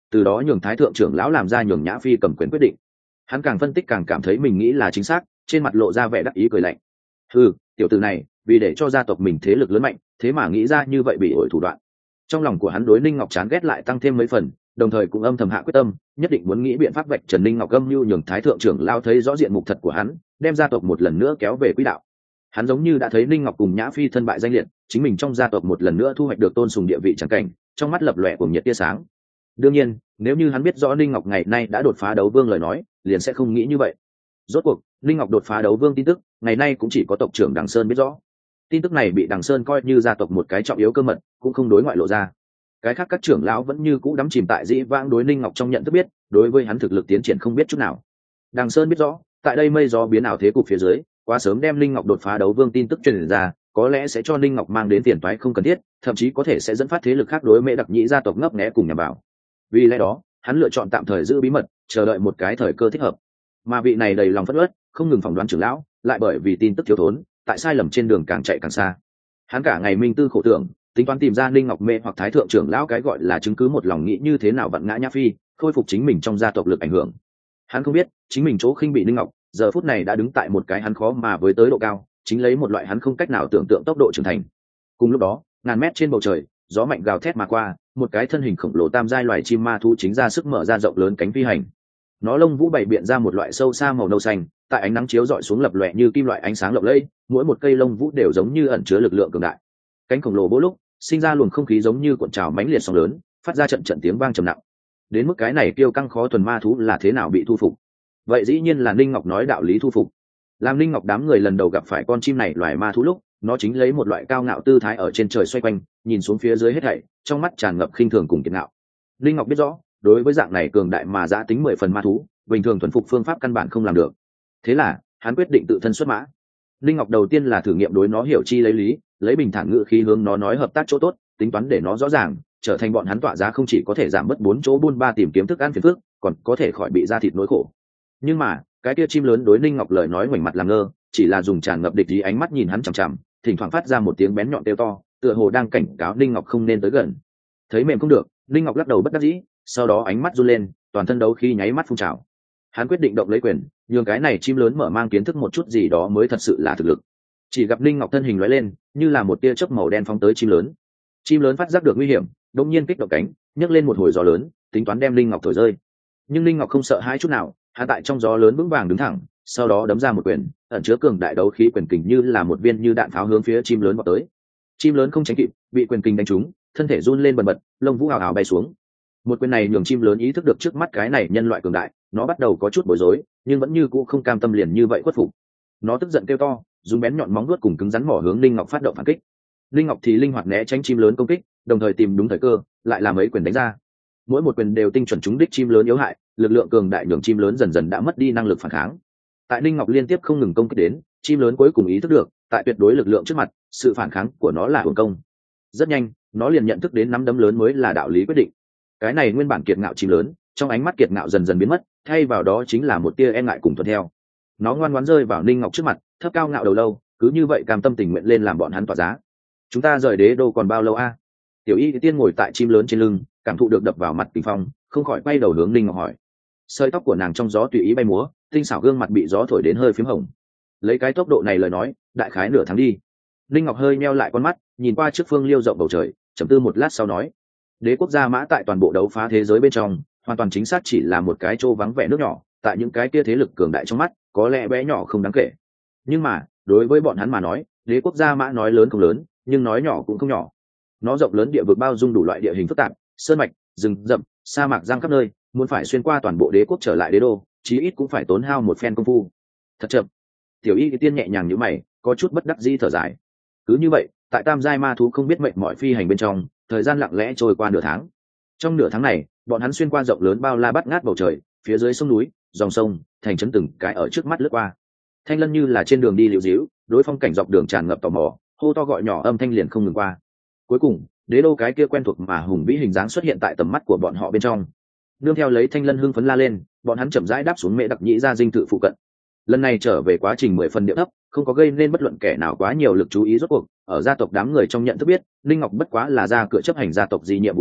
từ đó nhường thái thượng trưởng lão làm ra nhường nhã phi cầm quyền quyết định. Hắn càng phân tích càng cảm thấy mình nghĩ là chính xác, trên mặt lộ ra vẻ đắc ý cười lạnh. Ừ, tiểu tử này vì để cho gia tộc mình thế lực lớn mạnh, thế mà nghĩ ra như vậy bị ổi thủ đoạn. Trong lòng của hắn đối Ninh Ngọc chán ghét lại tăng thêm mấy phần, đồng thời cũng âm thầm hạ quyết tâm, nhất định muốn nghĩ biện pháp vạch trần Ninh Ngọc âm mưu nhường thái thượng trưởng lao thấy rõ diện mục thật của hắn, đem gia tộc một lần nữa kéo về quỹ đạo. Hắn giống như đã thấy Ninh Ngọc cùng Nhã Phi thân bại danh liệt, chính mình trong gia tộc một lần nữa thu hoạch được tôn sùng địa vị chẳng cảnh, trong mắt lập lòe cùng nhiệt tia sáng. Đương nhiên, nếu như hắn biết rõ Ninh Ngọc ngày nay đã đột phá đấu vương lời nói, liền sẽ không nghĩ như vậy. Rốt cuộc, Ninh Ngọc đột phá đấu vương tin tức, ngày nay cũng chỉ có tộc trưởng Đằng Sơn biết rõ. Tin tức này bị Đằng Sơn coi như gia tộc một cái trọng yếu cơ mật, cũng không đối ngoại lộ ra. Cái khác các trưởng lão vẫn như cũ đắm chìm tại dĩ vãng đối Ninh Ngọc trong nhận thức biết, đối với hắn thực lực tiến triển không biết chút nào. Đằng Sơn biết rõ, tại đây mây gió biến ảo thế cục phía dưới, quá sớm đem Ninh Ngọc đột phá đấu vương tin tức truyền ra, có lẽ sẽ cho Ninh Ngọc mang đến tiền toái không cần thiết, thậm chí có thể sẽ dẫn phát thế lực khác đối Mễ Đặc Nhĩ gia tộc ngấp nghé cùng nhằm vào. Vì lẽ đó, hắn lựa chọn tạm thời giữ bí mật, chờ đợi một cái thời cơ thích hợp. Mà vị này đầy lòng phẫn uất, không ngừng phỏng đoán trưởng lão, lại bởi vì tin tức thiếu thốn, tại sai lầm trên đường càng chạy càng xa. Hắn cả ngày minh tư khổ tưởng, tính toán tìm ra Ninh Ngọc mê hoặc thái thượng trưởng lão cái gọi là chứng cứ một lòng nghĩ như thế nào vặn ngã Nhã Phi, khôi phục chính mình trong gia tộc lực ảnh hưởng. Hắn không biết, chính mình chỗ khinh bị Ninh Ngọc, giờ phút này đã đứng tại một cái hắn khó mà với tới độ cao, chính lấy một loại hắn không cách nào tưởng tượng tốc độ trưởng thành. Cùng lúc đó, ngàn mét trên bầu trời, gió mạnh gào thét mà qua, một cái thân hình khổng lồ tam giai loài chim ma thú chính ra sức mở ra rộng lớn cánh phi hành. Nó lông vũ bày biện ra một loại sâu xa màu nâu xanh, tại ánh nắng chiếu rọi xuống lập lòe như kim loại ánh sáng lộng lẫy, mỗi một cây lông vũ đều giống như ẩn chứa lực lượng cường đại. Cánh khổng lồ bố lúc, sinh ra luồng không khí giống như cuộn trào mãnh liệt sóng lớn, phát ra trận trận tiếng vang trầm nặng. Đến mức cái này kiêu căng khó thuần ma thú là thế nào bị thu phục? Vậy dĩ nhiên là Ninh Ngọc nói đạo lý thu phục. Làm Ninh Ngọc đám người lần đầu gặp phải con chim này loài ma thú lúc, nó chính lấy một loại cao ngạo tư thái ở trên trời xoay quanh, nhìn xuống phía dưới hết thảy, trong mắt tràn ngập khinh thường cùng kiệt ngạo. Ninh Ngọc biết rõ, đối với dạng này cường đại mà giá tính mười phần ma thú, bình thường thuần phục phương pháp căn bản không làm được. Thế là, hắn quyết định tự thân xuất mã. Ninh Ngọc đầu tiên là thử nghiệm đối nó hiểu chi lấy lý, lấy bình thản ngữ khí hướng nó nói hợp tác chỗ tốt, tính toán để nó rõ ràng, trở thành bọn hắn tọa giá không chỉ có thể giảm bớt bốn chỗ buôn ba tìm kiếm thức ăn phiền phức, còn có thể khỏi bị ra thịt nỗi khổ. Nhưng mà, cái kia chim lớn đối Ninh Ngọc lời nói ngoảnh mặt làm ngơ, chỉ là dùng tràn ngập địch ý ánh mắt nhìn hắn chằm chằm, thỉnh thoảng phát ra một tiếng bén nhọn kêu to, tựa hồ đang cảnh cáo Ninh Ngọc không nên tới gần. Thấy mềm không được, Ninh Ngọc lắc đầu bất đắc dĩ, sau đó ánh mắt run lên, toàn thân đấu khí nháy mắt phun trào. Hắn quyết định động lấy quyền, nhường cái này chim lớn mở mang kiến thức một chút gì đó mới thật sự là thực lực. Chỉ gặp Ninh Ngọc thân hình lóe lên, như là một tia chớp màu đen phóng tới chim lớn. Chim lớn phát giác được nguy hiểm, đột nhiên kích động cánh, nhấc lên một hồi gió lớn, tính toán đem Ninh Ngọc thổi rơi. Nhưng Ninh Ngọc không sợ hãi chút nào, hắn tại trong gió lớn vững vàng đứng thẳng, sau đó đấm ra một quyền, ẩn chứa cường đại đấu khí quyền kình như là một viên như đạn pháo hướng phía chim lớn vọt tới. Chim lớn không tránh kịp, bị quyền kình đánh trúng, thân thể run lên bần bật, lông vũ ào ào bay xuống. Một quyền này nhường chim lớn ý thức được trước mắt cái này nhân loại cường đại, nó bắt đầu có chút bối rối, nhưng vẫn như cũ không cam tâm liền như vậy khuất phục. Nó tức giận kêu to, dùng bén nhọn móng vuốt cùng cứng rắn mỏ hướng Linh Ngọc phát động phản kích. Linh Ngọc thì linh hoạt né tránh chim lớn công kích, đồng thời tìm đúng thời cơ, lại làm mấy quyền đánh ra. Mỗi một quyền đều tinh chuẩn trúng đích chim lớn yếu hại, lực lượng cường đại nhường chim lớn dần dần đã mất đi năng lực phản kháng. Tại Linh Ngọc liên tiếp không ngừng công kích đến, chim lớn cuối cùng ý thức được, tại tuyệt đối lực lượng trước mặt, sự phản kháng của nó là hưởng công. Rất nhanh, nó liền nhận thức đến nắm đấm lớn mới là đạo lý quyết định. Cái này nguyên bản kiệt ngạo chim lớn, trong ánh mắt kiệt ngạo dần dần biến mất, thay vào đó chính là một tia e ngại cùng thuận theo. Nó ngoan ngoãn rơi vào Linh Ngọc trước mặt, thấp cao ngạo đầu lâu, cứ như vậy cam tâm tình nguyện lên làm bọn hắn tỏa giá. Chúng ta rời đế đô còn bao lâu a? Tiểu Y Tiên ngồi tại chim lớn trên lưng, cảm thụ được đập vào mặt tình phong, không khỏi quay đầu hướng Linh Ngọc hỏi. Sợi tóc của nàng trong gió tùy ý bay múa, tinh xảo gương mặt bị gió thổi đến hơi phím hồng. Lấy cái tốc độ này lời nói, đại khái nửa tháng đi. Linh Ngọc hơi meo lại con mắt, nhìn qua trước phương liêu rộng bầu trời, trầm tư một lát sau nói: đế quốc gia mã tại toàn bộ đấu phá thế giới bên trong, hoàn toàn chính xác chỉ là một cái chỗ vắng vẻ nước nhỏ, tại những cái kia thế lực cường đại trong mắt, có lẽ bé nhỏ không đáng kể. Nhưng mà, đối với bọn hắn mà nói, đế quốc gia mã nói lớn không lớn, nhưng nói nhỏ cũng không nhỏ. Nó rộng lớn địa vực bao dung đủ loại địa hình phức tạp, sơn mạch, rừng rậm, sa mạc giăng khắp nơi, muốn phải xuyên qua toàn bộ đế quốc trở lại đế đô, chí ít cũng phải tốn hao một phen công phu. Thật chậm. Tiểu Y Tiên nhẹ nhàng nhíu mày, có chút bất đắc dĩ thở dài. Cứ như vậy, tại tam giai ma thú không biết mệnh mọi phi hành bên trong, thời gian lặng lẽ trôi qua nửa tháng. Trong nửa tháng này, bọn hắn xuyên qua rộng lớn bao la bắt ngát bầu trời, phía dưới sông núi, dòng sông, thành trấn từng cái ở trước mắt lướt qua. Thanh Lân như là trên đường đi liễu díu, đối phong cảnh dọc đường tràn ngập tò mò, hô to gọi nhỏ âm thanh liền không ngừng qua. Cuối cùng, đế đô cái kia quen thuộc mà hùng vĩ hình dáng xuất hiện tại tầm mắt của bọn họ bên trong. Nương theo lấy Thanh Lân hưng phấn la lên, bọn hắn chậm rãi đáp xuống Mễ Đặc Nhĩ gia dinh thự phụ cận. Lần này trở về quá trình mười phần địa thấp, không có gây nên bất luận kẻ nào quá nhiều lực chú ý. Rốt cuộc ở gia tộc đám người trong nhận thức biết, Linh Ngọc bất quá là ra cửa chấp hành gia tộc gì nhiệm vụ đi,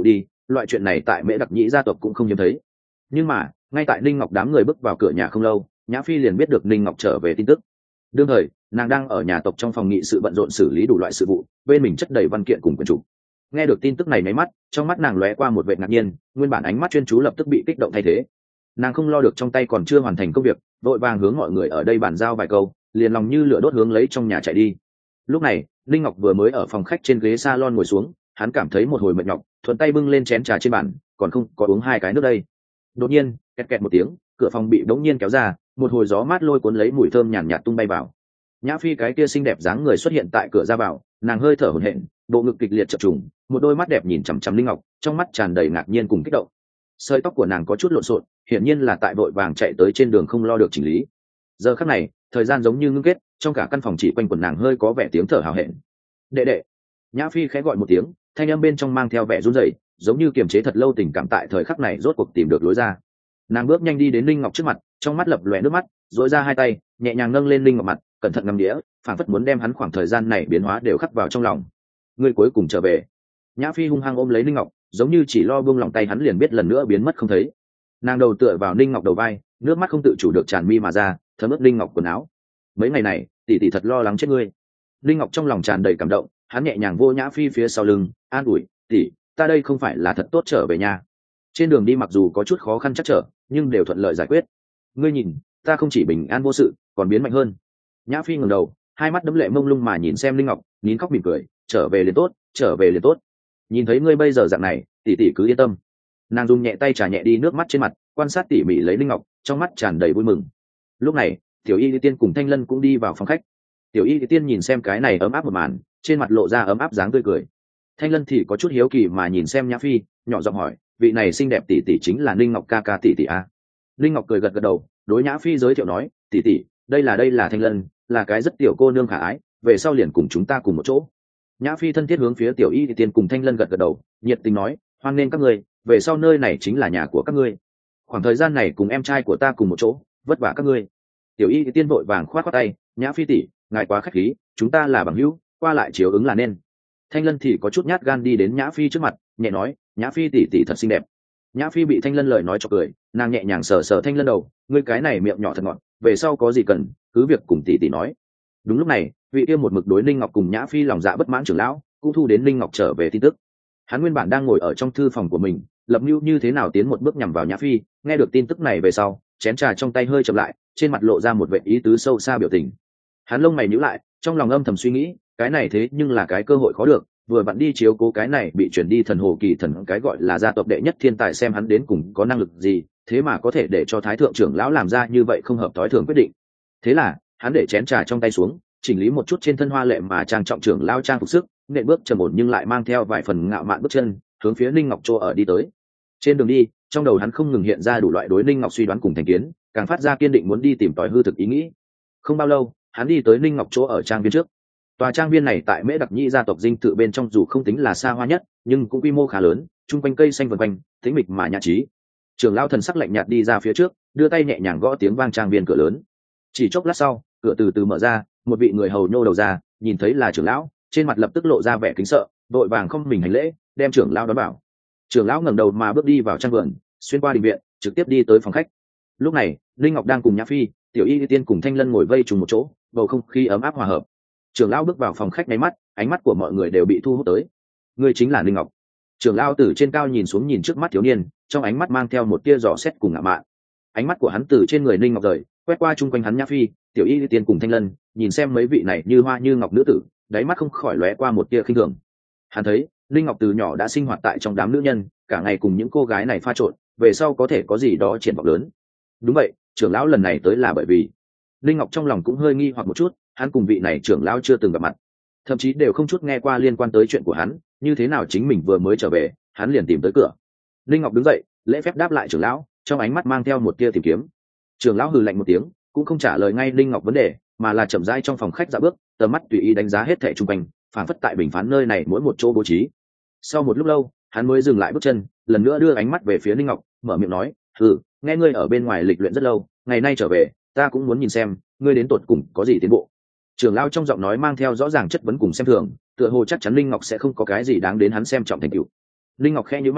loại chuyện này tại mễ đặc nhĩ gia tộc cũng không hiếm thấy. Nhưng mà ngay tại ninh ngọc đám người bước vào cửa nhà không lâu, nhã phi liền biết được ninh ngọc trở về tin tức. đương thời nàng đang ở nhà tộc trong phòng nghị sự bận rộn xử lý đủ loại sự vụ, bên mình chất đầy văn kiện cùng quyển trục. Nghe được tin tức này máy mắt, trong mắt nàng lóe qua một vẻ ngạc nhiên, nguyên bản ánh mắt chuyên chú lập tức bị kích động thay thế. Nàng không lo được trong tay còn chưa hoàn thành công việc, vội vàng hướng mọi người ở đây bàn giao vài câu, liền lòng như lửa đốt hướng lấy trong nhà chạy đi. Lúc này linh ngọc vừa mới ở phòng khách trên ghế salon ngồi xuống, hắn cảm thấy một hồi mệt nhọc, thuận tay bưng lên chén trà trên bàn, còn không có uống hai cái nước đây. Đột nhiên kẹt kẹt một tiếng, cửa phòng bị đống nhiên kéo ra, một hồi gió mát lôi cuốn lấy mùi thơm nhàn nhạt, nhạt tung bay vào. Nhã phi cái kia xinh đẹp dáng người xuất hiện tại cửa ra vào, nàng hơi thở hổn hển, bộ ngực kịch liệt chập trùng, một đôi mắt đẹp nhìn chằm chằm linh ngọc, trong mắt tràn đầy ngạc nhiên cùng kích động. Sợi tóc của nàng có chút lộn xộn, hiển nhiên là tại vội vàng chạy tới trên đường không lo được chỉnh lý. Giờ khắc này thời gian giống như ngưng kết, trong cả căn phòng chỉ quanh quần nàng hơi có vẻ tiếng thở hào hẹn. Đệ đệ. Nhã phi khẽ gọi một tiếng, thanh âm bên trong mang theo vẻ run rẩy, giống như kiềm chế thật lâu tình cảm tại thời khắc này rốt cuộc tìm được lối ra. Nàng bước nhanh đi đến linh ngọc trước mặt, trong mắt lập lòe nước mắt, duỗi ra hai tay nhẹ nhàng nâng lên linh ngọc mặt, cẩn thận ngắm đĩa, phảng phất muốn đem hắn khoảng thời gian này biến hóa đều khắc vào trong lòng. Ngươi cuối cùng trở về. Nhã phi hung hăng ôm lấy linh ngọc, giống như chỉ lo buông lòng tay hắn liền biết lần nữa biến mất không thấy. Nàng đầu tựa vào linh ngọc đầu vai, nước mắt không tự chủ được tràn mi mà ra, thấm ướt linh ngọc quần áo. Mấy ngày này tỷ tỷ thật lo lắng chết ngươi. Linh ngọc trong lòng tràn đầy cảm động, hắn nhẹ nhàng vô nhã phi phía sau lưng, an ủi, tỷ, ta đây không phải là thật tốt trở về nhà. Trên đường đi mặc dù có chút khó khăn chắc trở, nhưng đều thuận lợi giải quyết. Ngươi nhìn, ta không chỉ bình an vô sự, còn biến mạnh hơn. Nhã phi ngẩng đầu, hai mắt đẫm lệ mông lung mà nhìn xem linh ngọc, nín khóc mỉm cười, trở về liền tốt, trở về liền tốt. Nhìn thấy ngươi bây giờ dạng này, tỷ tỷ cứ yên tâm. Nàng dùng nhẹ tay trà nhẹ đi nước mắt trên mặt, quan sát tỉ mỉ lấy linh ngọc, trong mắt tràn đầy vui mừng. Lúc này tiểu y tiên cùng thanh lân cũng đi vào phòng khách. Tiểu y tiên nhìn xem cái này ấm áp một màn, trên mặt lộ ra ấm áp dáng tươi cười. Thanh lân thì có chút hiếu kỳ mà nhìn xem nhã phi, nhỏ giọng hỏi, vị này xinh đẹp tỷ tỷ chính là linh ngọc ca ca tỷ tỷ a? Linh ngọc cười gật gật đầu, đối nhã phi giới thiệu nói, tỷ tỷ, đây là đây là thanh lân, là cái rất tiểu cô nương khả ái, về sau liền cùng chúng ta cùng một chỗ. Nhã phi thân thiết hướng phía tiểu y tiên cùng thanh lân gật gật đầu, nhiệt tình nói, hoan nghênh các ngươi, về sau nơi này chính là nhà của các ngươi. Khoảng thời gian này cùng em trai của ta cùng một chỗ, vất vả các ngươi. Tiểu y tiên vội vàng khoát khoát tay, nhã phi tỷ, ngài quá khách khí, chúng ta là bằng hữu, qua lại chiếu ứng là nên. Thanh lân thì có chút nhát gan đi đến nhã phi trước mặt, nhẹ nói, nhã phi tỷ tỷ thật xinh đẹp. Nhã phi bị thanh lân lời nói cho cười, nàng nhẹ nhàng sờ sờ thanh lân đầu, ngươi cái này miệng nhỏ thật ngọt, về sau có gì cần cứ việc cùng tỷ tỷ nói. Đúng lúc này vị kia một mực đối linh ngọc cùng nhã phi lòng dạ bất mãn trưởng lão cũng thu đến linh ngọc trở về tin tức. Hắn nguyên bản đang ngồi ở trong thư phòng của mình, lập mưu như thế nào tiến một bước nhằm vào nhã phi, nghe được tin tức này về sau, chén trà trong tay hơi chậm lại, trên mặt lộ ra một vẻ ý tứ sâu xa biểu tình. Hắn lông mày nhíu lại, trong lòng âm thầm suy nghĩ, cái này thế nhưng là cái cơ hội khó được, vừa vặn đi chiếu cố cái này bị chuyển đi thần hồ kỳ thần cái gọi là gia tộc đệ nhất thiên tài xem hắn đến cùng có năng lực gì, thế mà có thể để cho thái thượng trưởng lão làm ra như vậy không hợp tối thường quyết định. Thế là hắn để chén trà trong tay xuống, chỉnh lý một chút trên thân hoa lệ mà trang trọng trưởng lao trang phục sức, nện bước trầm ổn nhưng lại mang theo vài phần ngạo mạn bước chân, hướng phía Ninh Ngọc chỗ ở đi tới. Trên đường đi, trong đầu hắn không ngừng hiện ra đủ loại đối Ninh Ngọc suy đoán cùng thành kiến, càng phát ra kiên định muốn đi tìm tòi hư thực ý nghĩ. Không bao lâu, hắn đi tới Ninh Ngọc chỗ ở trang viên trước. Tòa trang viên này tại Mễ Đặc Nhĩ gia tộc dinh thự bên trong dù không tính là xa hoa nhất, nhưng cũng quy mô khá lớn, chung quanh cây xanh vần quanh, tĩnh mịch mà nhã trí. Trưởng lão thần sắc lạnh nhạt đi ra phía trước, đưa tay nhẹ nhàng gõ tiếng vang trang viên cửa lớn. Chỉ chốc lát sau, cửa từ từ mở ra, một vị người hầu nhô đầu ra, nhìn thấy là trưởng lão, trên mặt lập tức lộ ra vẻ kính sợ, đội vàng không mình hành lễ, đem trưởng lão đón vào. Trưởng lão ngẩng đầu mà bước đi vào trang vườn, xuyên qua đình viện, trực tiếp đi tới phòng khách. Lúc này, Linh Ngọc đang cùng Nhã Phi, Tiểu Y Tiên cùng Thanh Lân ngồi vây trùng một chỗ, bầu không khí ấm áp hòa hợp. Trưởng lão bước vào phòng khách nháy mắt, ánh mắt của mọi người đều bị thu hút tới. Người chính là Linh Ngọc. Trưởng lão từ trên cao nhìn xuống nhìn trước mắt thiếu niên, trong ánh mắt mang theo một tia dò xét cùng ngạo mạn. Ánh mắt của hắn từ trên người Linh Ngọc rời, quét qua chung quanh hắn Nhã Phi, Tiểu Y Tiên cùng Thanh Lân, nhìn xem mấy vị này như hoa như ngọc nữ tử, đáy mắt không khỏi lóe qua một tia khinh thường. Hắn thấy, Linh Ngọc từ nhỏ đã sinh hoạt tại trong đám nữ nhân, cả ngày cùng những cô gái này pha trộn, về sau có thể có gì đó triển vọng lớn. Đúng vậy, trưởng lão lần này tới là bởi vì Linh Ngọc trong lòng cũng hơi nghi hoặc một chút, hắn cùng vị này trưởng lão chưa từng gặp mặt, thậm chí đều không chút nghe qua liên quan tới chuyện của hắn, như thế nào chính mình vừa mới trở về, hắn liền tìm tới cửa. Linh Ngọc đứng dậy, lễ phép đáp lại trưởng lão, trong ánh mắt mang theo một tia tìm kiếm. Trưởng lão hừ lạnh một tiếng, cũng không trả lời ngay Linh Ngọc vấn đề, mà là chậm rãi trong phòng khách dạo bước, tầm mắt tùy ý đánh giá hết thảy xung quanh, phản phất tại bình phán nơi này mỗi một chỗ bố trí. Sau một lúc lâu, hắn mới dừng lại bước chân, lần nữa đưa ánh mắt về phía Linh Ngọc, mở miệng nói, "Ừ, nghe ngươi ở bên ngoài lịch luyện rất lâu, ngày nay trở về, ta cũng muốn nhìn xem, ngươi đến tột cùng có gì tiến bộ." Trưởng lão trong giọng nói mang theo rõ ràng chất vấn cùng xem thường, tựa hồ chắc chắn Linh Ngọc sẽ không có cái gì đáng đến hắn xem trọng thành tựu. Linh Ngọc khẽ nhíu mày,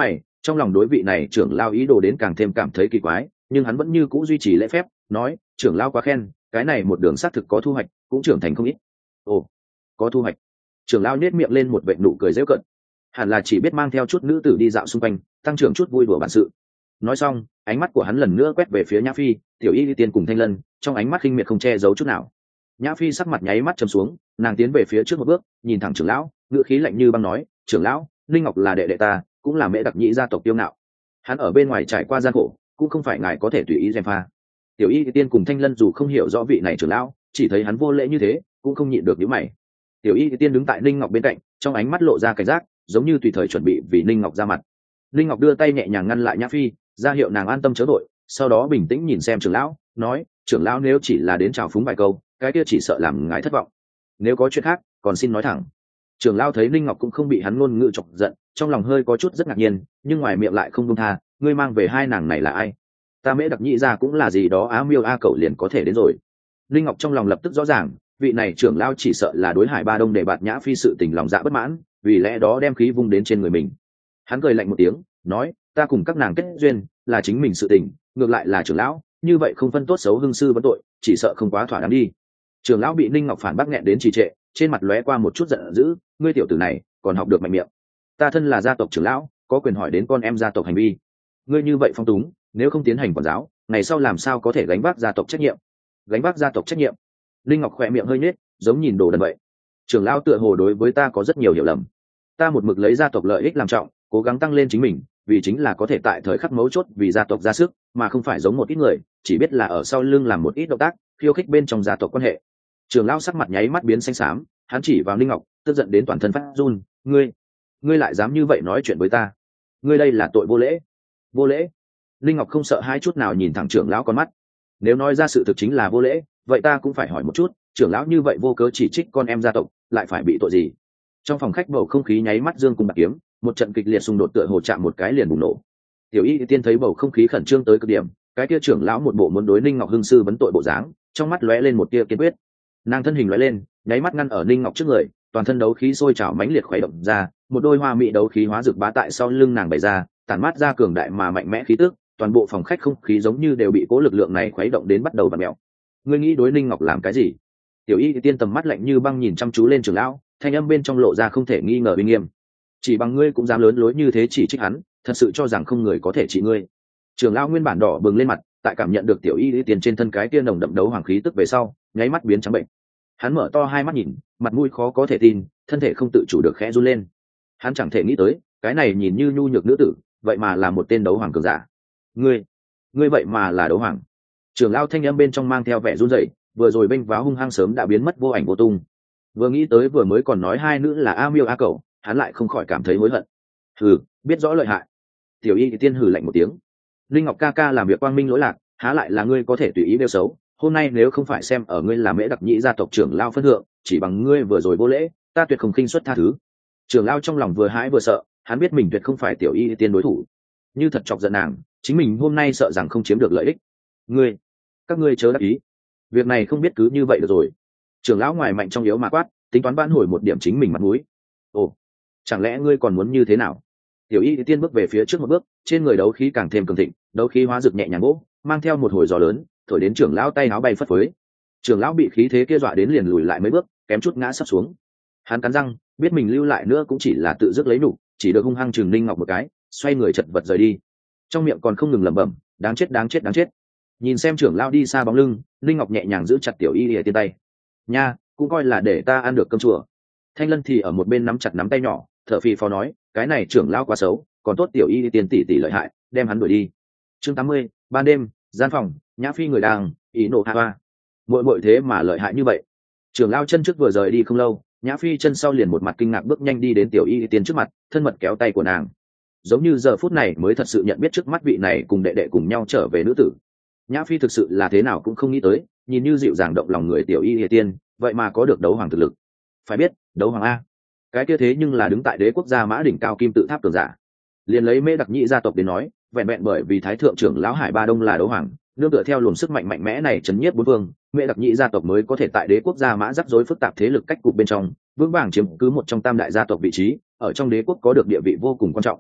trong lòng đối vị này trưởng lao ý đồ đến càng thêm cảm thấy kỳ quái, nhưng hắn vẫn như cũ duy trì lễ phép nói trưởng lao quá khen, cái này một đường xác thực có thu hoạch, cũng trưởng thành không ít. Ồ, có thu hoạch. Trưởng lao nhếch miệng lên một vệt nụ cười giễu cợt, hẳn là chỉ biết mang theo chút nữ tử đi dạo xung quanh, tăng trưởng chút vui đùa bản sự. Nói xong, ánh mắt của hắn lần nữa quét về phía Nhã Phi, Tiểu Y Tiên cùng Thanh Lân, trong ánh mắt khinh miệt không che giấu chút nào. Nhã Phi sắc mặt nháy mắt trầm xuống, nàng tiến về phía trước một bước, nhìn thẳng trưởng lão, ngữ khí lạnh như băng nói trưởng lão, Linh Ngọc là đệ đệ ta, cũng là Mễ Đặc Nhĩ gia tộc tiêu ngạo, hắn ở bên ngoài trải qua gian khổ, cũng không phải ngài có thể tùy ý gièm pha. Tiểu Y Tiên cùng Thanh Lân dù không hiểu rõ vị này trưởng lão, chỉ thấy hắn vô lễ như thế, cũng không nhịn được nhíu mày. Tiểu Y Tiên đứng tại Linh Ngọc bên cạnh, trong ánh mắt lộ ra cảnh giác, giống như tùy thời chuẩn bị vì Linh Ngọc ra mặt. Linh Ngọc đưa tay nhẹ nhàng ngăn lại Nhã Phi, ra hiệu nàng an tâm chớ đội, sau đó bình tĩnh nhìn xem trưởng lão, nói trưởng lão nếu chỉ là đến chào phúng vài câu, cái kia chỉ sợ làm ngài thất vọng, nếu có chuyện khác còn xin nói thẳng. Trưởng lão thấy Linh Ngọc cũng không bị hắn ngôn ngữ chọc giận, trong lòng hơi có chút rất ngạc nhiên, nhưng ngoài miệng lại không buông tha. Ngươi mang về hai nàng này là ai? Ta Mễ Đặc Nhĩ ra cũng là gì đó á miêu a cậu liền có thể đến rồi. Linh Ngọc trong lòng lập tức rõ ràng, vị này trưởng lão chỉ sợ là đối Hải Ba Đông để bạt Nhã Phi sự tình lòng dạ bất mãn, vì lẽ đó đem khí vung đến trên người mình. Hắn cười lạnh một tiếng, nói ta cùng các nàng kết duyên là chính mình sự tình, ngược lại là trưởng lão như vậy không phân tốt xấu hưng sư vấn tội, chỉ sợ không quá thỏa đáng đi. Trưởng lão bị Ninh Ngọc phản bác nghẹn đến trì trệ, trên mặt lóe qua một chút giận dữ, ngươi tiểu tử này còn học được mạnh miệng. Ta thân là gia tộc trưởng lão, có quyền hỏi đến con em gia tộc hành vi. Ngươi như vậy phong túng, nếu không tiến hành quản giáo, ngày sau làm sao có thể gánh vác gia tộc trách nhiệm? Gánh vác gia tộc trách nhiệm? Ninh Ngọc khỏe miệng hơi nhếch, giống nhìn đồ đần vậy. Trưởng lão tựa hồ đối với ta có rất nhiều hiểu lầm. Ta một mực lấy gia tộc lợi ích làm trọng, cố gắng tăng lên chính mình, vì chính là có thể tại thời khắc mấu chốt vì gia tộc ra sức, mà không phải giống một ít người chỉ biết là ở sau lưng làm một ít động tác khiêu khích bên trong gia tộc quan hệ. Trưởng lão sắc mặt nháy mắt biến xanh xám, hắn chỉ vào Ninh Ngọc, tức giận đến toàn thân phát run. Ngươi, ngươi lại dám như vậy nói chuyện với ta? Ngươi đây là tội vô lễ. Vô lễ? Ninh Ngọc không sợ hai chút nào nhìn thẳng trưởng lão con mắt. Nếu nói ra sự thực chính là vô lễ, vậy ta cũng phải hỏi một chút, trưởng lão như vậy vô cớ chỉ trích con em gia tộc, lại phải bị tội gì? Trong phòng khách bầu không khí nháy mắt dương cùng bạc kiếm, một trận kịch liệt xung đột tựa hồ chạm một cái liền bùng nổ. Tiểu Y Tiên thấy bầu không khí khẩn trương tới cực điểm, cái kia trưởng lão một bộ muốn đối Ninh Ngọc hưng sư vấn tội bộ dáng, trong mắt lóe lên một tia kiên quyết. Nàng thân hình lóe lên, nháy mắt ngăn ở Ninh Ngọc trước người, toàn thân đấu khí sôi trào mãnh liệt khuấy động ra, một đôi hoa mỹ đấu khí hóa dược bá tại sau lưng nàng bày ra, tản mát ra cường đại mà mạnh mẽ khí tức, toàn bộ phòng khách không khí giống như đều bị cố lực lượng này khuấy động đến bắt đầu vặn mèo. Ngươi nghĩ đối Ninh Ngọc làm cái gì? Tiểu Y Tiên tầm mắt lạnh như băng nhìn chăm chú lên trưởng lão, thanh âm bên trong lộ ra không thể nghi ngờ uy nghiêm. Chỉ bằng ngươi cũng dám lớn lối như thế chỉ trích hắn, thật sự cho rằng không người có thể trị ngươi? Trưởng lão nguyên bản đỏ bừng lên mặt, tại cảm nhận được Tiểu Y Tiên trên thân cái kia nồng đậm đấu hoàng khí tức về sau, nháy mắt biến trắng bệnh. Hắn mở to hai mắt nhìn, mặt mũi khó có thể tin, thân thể không tự chủ được khẽ run lên. Hắn chẳng thể nghĩ tới, cái này nhìn như nhu nhược nữ tử, vậy mà là một tên đấu hoàng cường giả. Ngươi, ngươi vậy mà là đấu hoàng? Trưởng lão thanh âm bên trong mang theo vẻ run rẩy, vừa rồi bênh váo hung hăng sớm đã biến mất vô ảnh vô tung. Vừa nghĩ tới vừa mới còn nói hai nữ là a miêu a cẩu, hắn lại không khỏi cảm thấy hối hận. Hừ, biết rõ lợi hại. Tiểu Y Tiên hừ lạnh một tiếng. Linh Ngọc ca ca làm việc quang minh lỗi lạc, há lại là ngươi có thể tùy ý nêu xấu. Hôm nay nếu không phải xem ở ngươi là Mễ Đặc Nhĩ gia tộc trưởng lao phân thượng, chỉ bằng ngươi vừa rồi vô lễ, ta tuyệt không khinh suất tha thứ. Trưởng lao trong lòng vừa hãi vừa sợ, hắn biết mình tuyệt không phải Tiểu Y Tiên đối thủ. Như thật chọc giận nàng, chính mình hôm nay sợ rằng không chiếm được lợi ích. Ngươi, các ngươi chớ đắc ý. Việc này không biết cứ như vậy được rồi. Trưởng lão ngoài mạnh trong yếu mà quát, tính toán vãn hồi một điểm chính mình mặt mũi. Ồ, chẳng lẽ ngươi còn muốn như thế nào? Tiểu Y Tiên bước về phía trước một bước, trên người đấu khí càng thêm cường thịnh, đấu khí hóa rực nhẹ nhàng gỗ, mang theo một hồi gió lớn, thổi đến trưởng lão tay áo bay phất phới. Trưởng lão bị khí thế kia dọa đến liền lùi lại mấy bước, kém chút ngã sắp xuống. Hắn cắn răng, biết mình lưu lại nữa cũng chỉ là tự dứt lấy nhục, chỉ được hung hăng chừng Linh Ngọc một cái, xoay người chật vật rời đi. Trong miệng còn không ngừng lẩm bẩm, đáng chết đáng chết đáng chết. Nhìn xem trưởng lão đi xa bóng lưng, Linh Ngọc nhẹ nhàng giữ chặt Tiểu Y Tiên tay. Nha, cũng coi là để ta ăn được cơm chùa. Thanh Lân thì ở một bên nắm chặt nắm tay nhỏ, thở phì phò nói, cái này trưởng lão quá xấu, còn tốt Tiểu Y Tiên tỷ tỷ lợi hại, đem hắn đuổi đi. Chương tám mươi, ban đêm, gian phòng, Nhã Phi người đang ý nộ hạ hoa. Muội muội thế mà lợi hại như vậy. Trưởng lão chân trước vừa rời đi không lâu, Nhã Phi chân sau liền một mặt kinh ngạc bước nhanh đi đến Tiểu Y Tiên trước mặt, thân mật kéo tay của nàng. Giống như giờ phút này mới thật sự nhận biết trước mắt vị này cùng đệ đệ cùng nhau trở về nữ tử. Nhã Phi thực sự là thế nào cũng không nghĩ tới, nhìn như dịu dàng động lòng người Tiểu Y Tiên, vậy mà có được đấu hoàng thực lực. Phải biết, đấu hoàng a, cái kia thế nhưng là đứng tại đế quốc gia mã đỉnh cao kim tự tháp cường giả. Liền lấy Mễ Đặc Nhĩ gia tộc đến nói, vẹn vẹn bởi vì thái thượng trưởng lão Hải Ba Đông là đấu hoàng, nương tựa theo luồng sức mạnh mạnh mẽ này chấn nhiếp bốn phương, Mễ Đặc Nhĩ gia tộc mới có thể tại đế quốc gia mã rắc rối phức tạp thế lực cách cục bên trong, vững vàng chiếm cứ một trong tam đại gia tộc vị trí, ở trong đế quốc có được địa vị vô cùng quan trọng.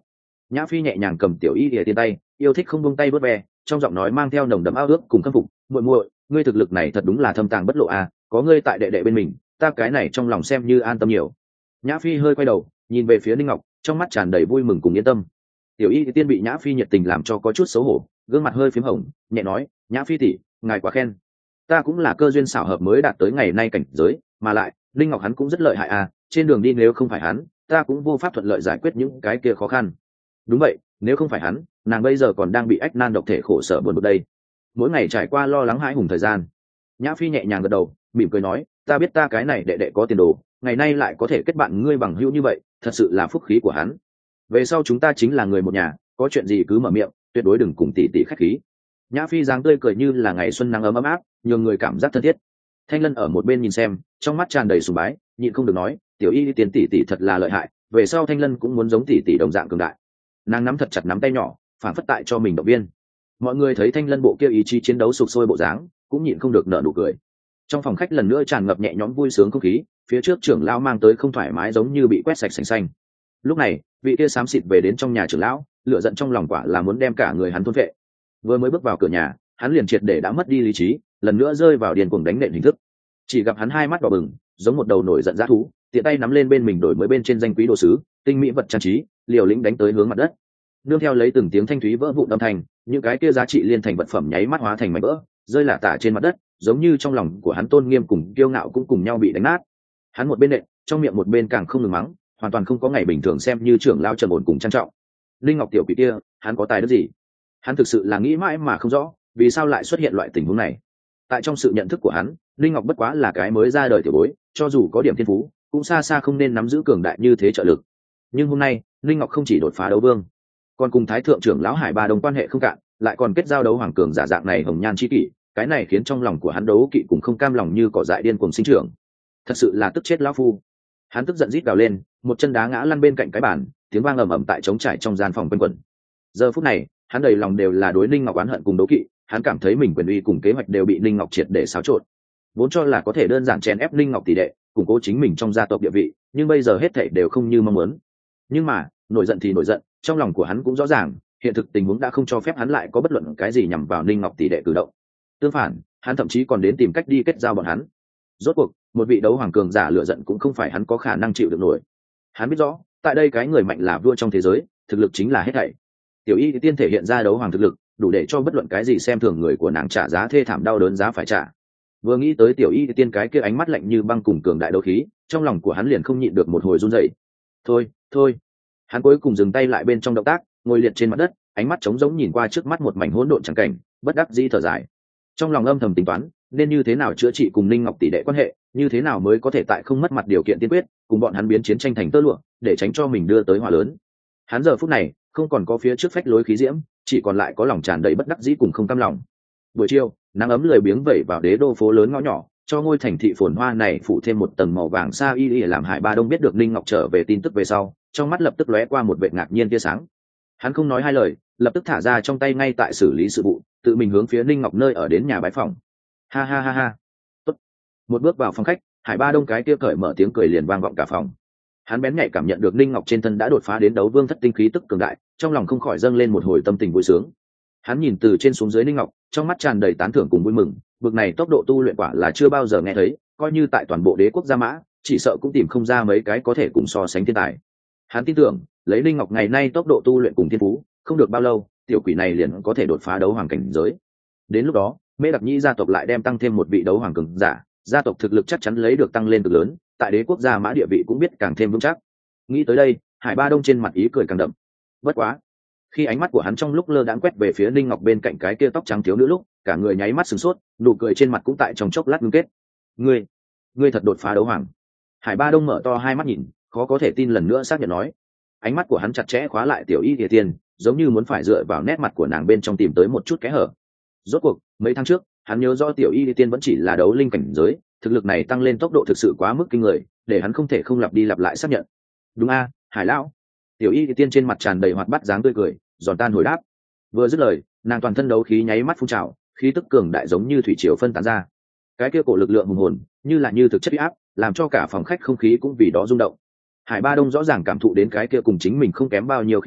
Nhã Phi nhẹ nhàng cầm tiểu y ỉa tiên tay, yêu thích không buông tay vớt ve, trong giọng nói mang theo nồng đậm ao ước cùng khâm phục. Muội muội, ngươi thực lực này thật đúng là thâm tàng bất lộ à, có ngươi tại đệ đệ bên mình, ta cái này trong lòng xem như an tâm nhiều. Nhã Phi hơi quay đầu, nhìn về phía Ninh Ngọc, trong mắt tràn đầy vui mừng cùng yên tâm. Tiểu y tiên bị Nhã Phi nhiệt tình làm cho có chút xấu hổ, gương mặt hơi phím hồng, nhẹ nói, Nhã Phi tỷ, ngài quá khen, ta cũng là cơ duyên xảo hợp mới đạt tới ngày nay cảnh giới, mà lại Ninh Ngọc hắn cũng rất lợi hại à, trên đường đi nếu không phải hắn, ta cũng vô pháp thuận lợi giải quyết những cái kia khó khăn. Đúng vậy, nếu không phải hắn, nàng bây giờ còn đang bị ách nan độc thể khổ sở buồn bực đây, mỗi ngày trải qua lo lắng hãi hùng thời gian. Nhã Phi nhẹ nhàng gật đầu, mỉm cười nói, ta biết ta cái này đệ đệ có tiền đồ, ngày nay lại có thể kết bạn ngươi bằng hữu như vậy, thật sự là phúc khí của hắn. Về sau chúng ta chính là người một nhà, có chuyện gì cứ mở miệng, tuyệt đối đừng cùng tỷ tỷ khách khí. Nhã Phi dáng tươi cười như là ngày xuân nắng ấm ấm áp, nhường người cảm giác thân thiết. Thanh Lân ở một bên nhìn xem, trong mắt tràn đầy sùng bái, nhịn không được nói, tiểu y tiền tỷ tỷ thật là lợi hại, về sau Thanh Lân cũng muốn giống tỷ tỷ đồng dạng cường đại. Nàng nắm thật chặt nắm tay nhỏ, phản phất tại cho mình động viên. Mọi người thấy Thanh Lân bộ kia ý chí chiến đấu sục sôi bộ dáng, cũng nhịn không được nở nụ cười. Trong phòng khách lần nữa tràn ngập nhẹ nhõm vui sướng không khí, phía trước trưởng lão mang tới không thoải mái giống như bị quét sạch sành xanh. Lúc này, vị kia xám xịt về đến trong nhà trưởng lão, lửa giận trong lòng quả là muốn đem cả người hắn thôn vệ. Vừa mới bước vào cửa nhà, hắn liền triệt để đã mất đi lý trí, lần nữa rơi vào điên cuồng đánh nện hình thức. Chỉ gặp hắn hai mắt đỏ bừng, giống một đầu nổi giận dã thú, tiện tay nắm lên bên mình đổi mới bên trên danh quý đồ sứ, tinh mỹ vật trang trí, liều lĩnh đánh tới hướng mặt đất. Nương theo lấy từng tiếng thanh thúy vỡ vụn âm thanh, những cái kia giá trị liên thành vật phẩm nháy mắt hóa thành mảnh vỡ, rơi lả tả trên mặt đất, giống như trong lòng của hắn tôn nghiêm cùng kiêu ngạo cũng cùng nhau bị đánh nát. Hắn một bên nện, trong miệng một bên càng không ngừng mắng, hoàn toàn không có ngày bình thường xem như trưởng lao trầm ổn cùng trang trọng. Linh Ngọc tiểu quỷ kia, hắn có tài đức gì? Hắn thực sự là nghĩ mãi mà không rõ, vì sao lại xuất hiện loại tình huống này. Tại trong sự nhận thức của hắn, Linh Ngọc bất quá là cái mới ra đời tiểu bối, cho dù có điểm thiên phú, cũng xa xa không nên nắm giữ cường đại như thế trợ lực. Nhưng hôm nay, Linh Ngọc không chỉ đột phá đấu vương, còn cùng thái thượng trưởng lão Hải Ba Đông quan hệ không cạn, lại còn kết giao đấu hoàng cường giả dạng này hồng nhan chi kỷ, cái này khiến trong lòng của hắn đấu kỵ cùng không cam lòng như cỏ dại điên cuồng sinh trưởng. Thật sự là tức chết lão phu. Hắn tức giận rít gào lên, một chân đá ngã lăn bên cạnh cái bàn, tiếng vang ầm ầm tại trống trải trong gian phòng quanh quẩn. Giờ phút này, hắn đầy lòng đều là đối Ninh Ngọc oán hận cùng đấu kỵ, hắn cảm thấy mình quyền uy cùng kế hoạch đều bị Ninh Ngọc triệt để xáo trộn. Vốn cho là có thể đơn giản chèn ép Ninh Ngọc tỷ đệ, củng cố chính mình trong gia tộc địa vị, nhưng bây giờ hết thảy đều không như mong muốn. Nhưng mà, nổi giận thì nổi giận, trong lòng của hắn cũng rõ ràng, hiện thực tình huống đã không cho phép hắn lại có bất luận cái gì nhằm vào Ninh Ngọc tỷ đệ cử động. Tương phản, hắn thậm chí còn đến tìm cách đi kết giao bọn hắn. Rốt cuộc, một vị đấu hoàng cường giả lựa giận cũng không phải hắn có khả năng chịu được nổi. Hắn biết rõ, tại đây cái người mạnh là vua trong thế giới, thực lực chính là hết thảy. Tiểu Y tiên thể hiện ra đấu hoàng thực lực, đủ để cho bất luận cái gì xem thường người của nàng trả giá thê thảm đau đớn giá phải trả. Vừa nghĩ tới Tiểu Y tiên cái kia ánh mắt lạnh như băng cùng cường đại đấu khí, trong lòng của hắn liền không nhịn được một hồi run rẩy. Thôi, thôi. Hắn cuối cùng dừng tay lại bên trong động tác, ngồi liệt trên mặt đất, ánh mắt trống rỗng nhìn qua trước mắt một mảnh hỗn độn chẳng cảnh, bất đắc dĩ thở dài. Trong lòng âm thầm tính toán, nên như thế nào chữa trị cùng Ninh Ngọc tỷ đệ quan hệ, như thế nào mới có thể tại không mất mặt điều kiện tiên quyết, cùng bọn hắn biến chiến tranh thành tơ lụa, để tránh cho mình đưa tới họa lớn. Hắn giờ phút này không còn có phía trước phách lối khí diễm, chỉ còn lại có lòng tràn đầy bất đắc dĩ cùng không cam lòng. Buổi chiều, nắng ấm lười biếng vẩy vào đế đô phố lớn ngõ nhỏ, cho ngôi thành thị phồn hoa này phủ thêm một tầng màu vàng sa y y, làm Hải Ba Đông biết được Ninh Ngọc trở về tin tức về sau, trong mắt lập tức lóe qua một vẻ ngạc nhiên tia sáng. Hắn không nói hai lời, lập tức thả ra trong tay ngay tại xử lý sự vụ, tự mình hướng phía Ninh Ngọc nơi ở đến nhà bái phòng. Ha ha ha ha. Tốt. Một bước vào phòng khách, Hải Ba Đông cái kia cởi mở tiếng cười liền vang vọng cả phòng. Hắn bén nhạy cảm nhận được Ninh Ngọc trên thân đã đột phá đến đấu vương thất tinh khí tức cường đại, trong lòng không khỏi dâng lên một hồi tâm tình vui sướng. Hắn nhìn từ trên xuống dưới Ninh Ngọc, trong mắt tràn đầy tán thưởng cùng vui mừng, bực này tốc độ tu luyện quả là chưa bao giờ nghe thấy, coi như tại toàn bộ đế quốc Gia Mã, chỉ sợ cũng tìm không ra mấy cái có thể cùng so sánh thiên tài. Hắn tin tưởng, lấy Ninh Ngọc ngày nay tốc độ tu luyện cùng thiên phú, không được bao lâu, tiểu quỷ này liền có thể đột phá đấu hoàng cảnh giới. Đến lúc đó, Mễ Đặc Nhĩ gia tộc lại đem tăng thêm một vị đấu hoàng cường giả, gia tộc thực lực chắc chắn lấy được tăng lên cực lớn, tại đế quốc Gia Mã địa vị cũng biết càng thêm vững chắc. Nghĩ tới đây, Hải Ba Đông trên mặt ý cười càng đậm. Bất quá, khi ánh mắt của hắn trong lúc lơ đãng quét về phía Ninh Ngọc bên cạnh cái kia tóc trắng thiếu nữ lúc, cả người nháy mắt sửng sốt, nụ cười trên mặt cũng tại trong chốc lát ngưng kết. "Ngươi, ngươi thật đột phá đấu hoàng?" Hải Ba Đông mở to hai mắt nhìn, khó có thể tin lần nữa xác nhận nói. Ánh mắt của hắn chặt chẽ khóa lại Tiểu Y Địa Tiên, giống như muốn phải dựa vào nét mặt của nàng bên trong tìm tới một chút kẽ hở. Rốt cuộc, mấy tháng trước, hắn nhớ rõ Tiểu Y Địa Tiên vẫn chỉ là đấu linh cảnh giới, thực lực này tăng lên tốc độ thực sự quá mức kinh người, để hắn không thể không lặp đi lặp lại xác nhận. "Đúng a, Hải lão." Tiểu Y Địa Tiên trên mặt tràn đầy hoạt bát dáng tươi cười, giòn tan hồi đáp. Vừa dứt lời, nàng toàn thân đấu khí nháy mắt phun trào, khí tức cường đại giống như thủy triều phân tán ra. Cái kia cổ lực lượng hùng hồn, như là như thực chất uy áp, làm cho cả phòng khách không khí cũng vì đó rung động. Hải Ba Đông rõ ràng cảm thụ đến cái kia cùng chính mình không kém bao nhiêu khí tức,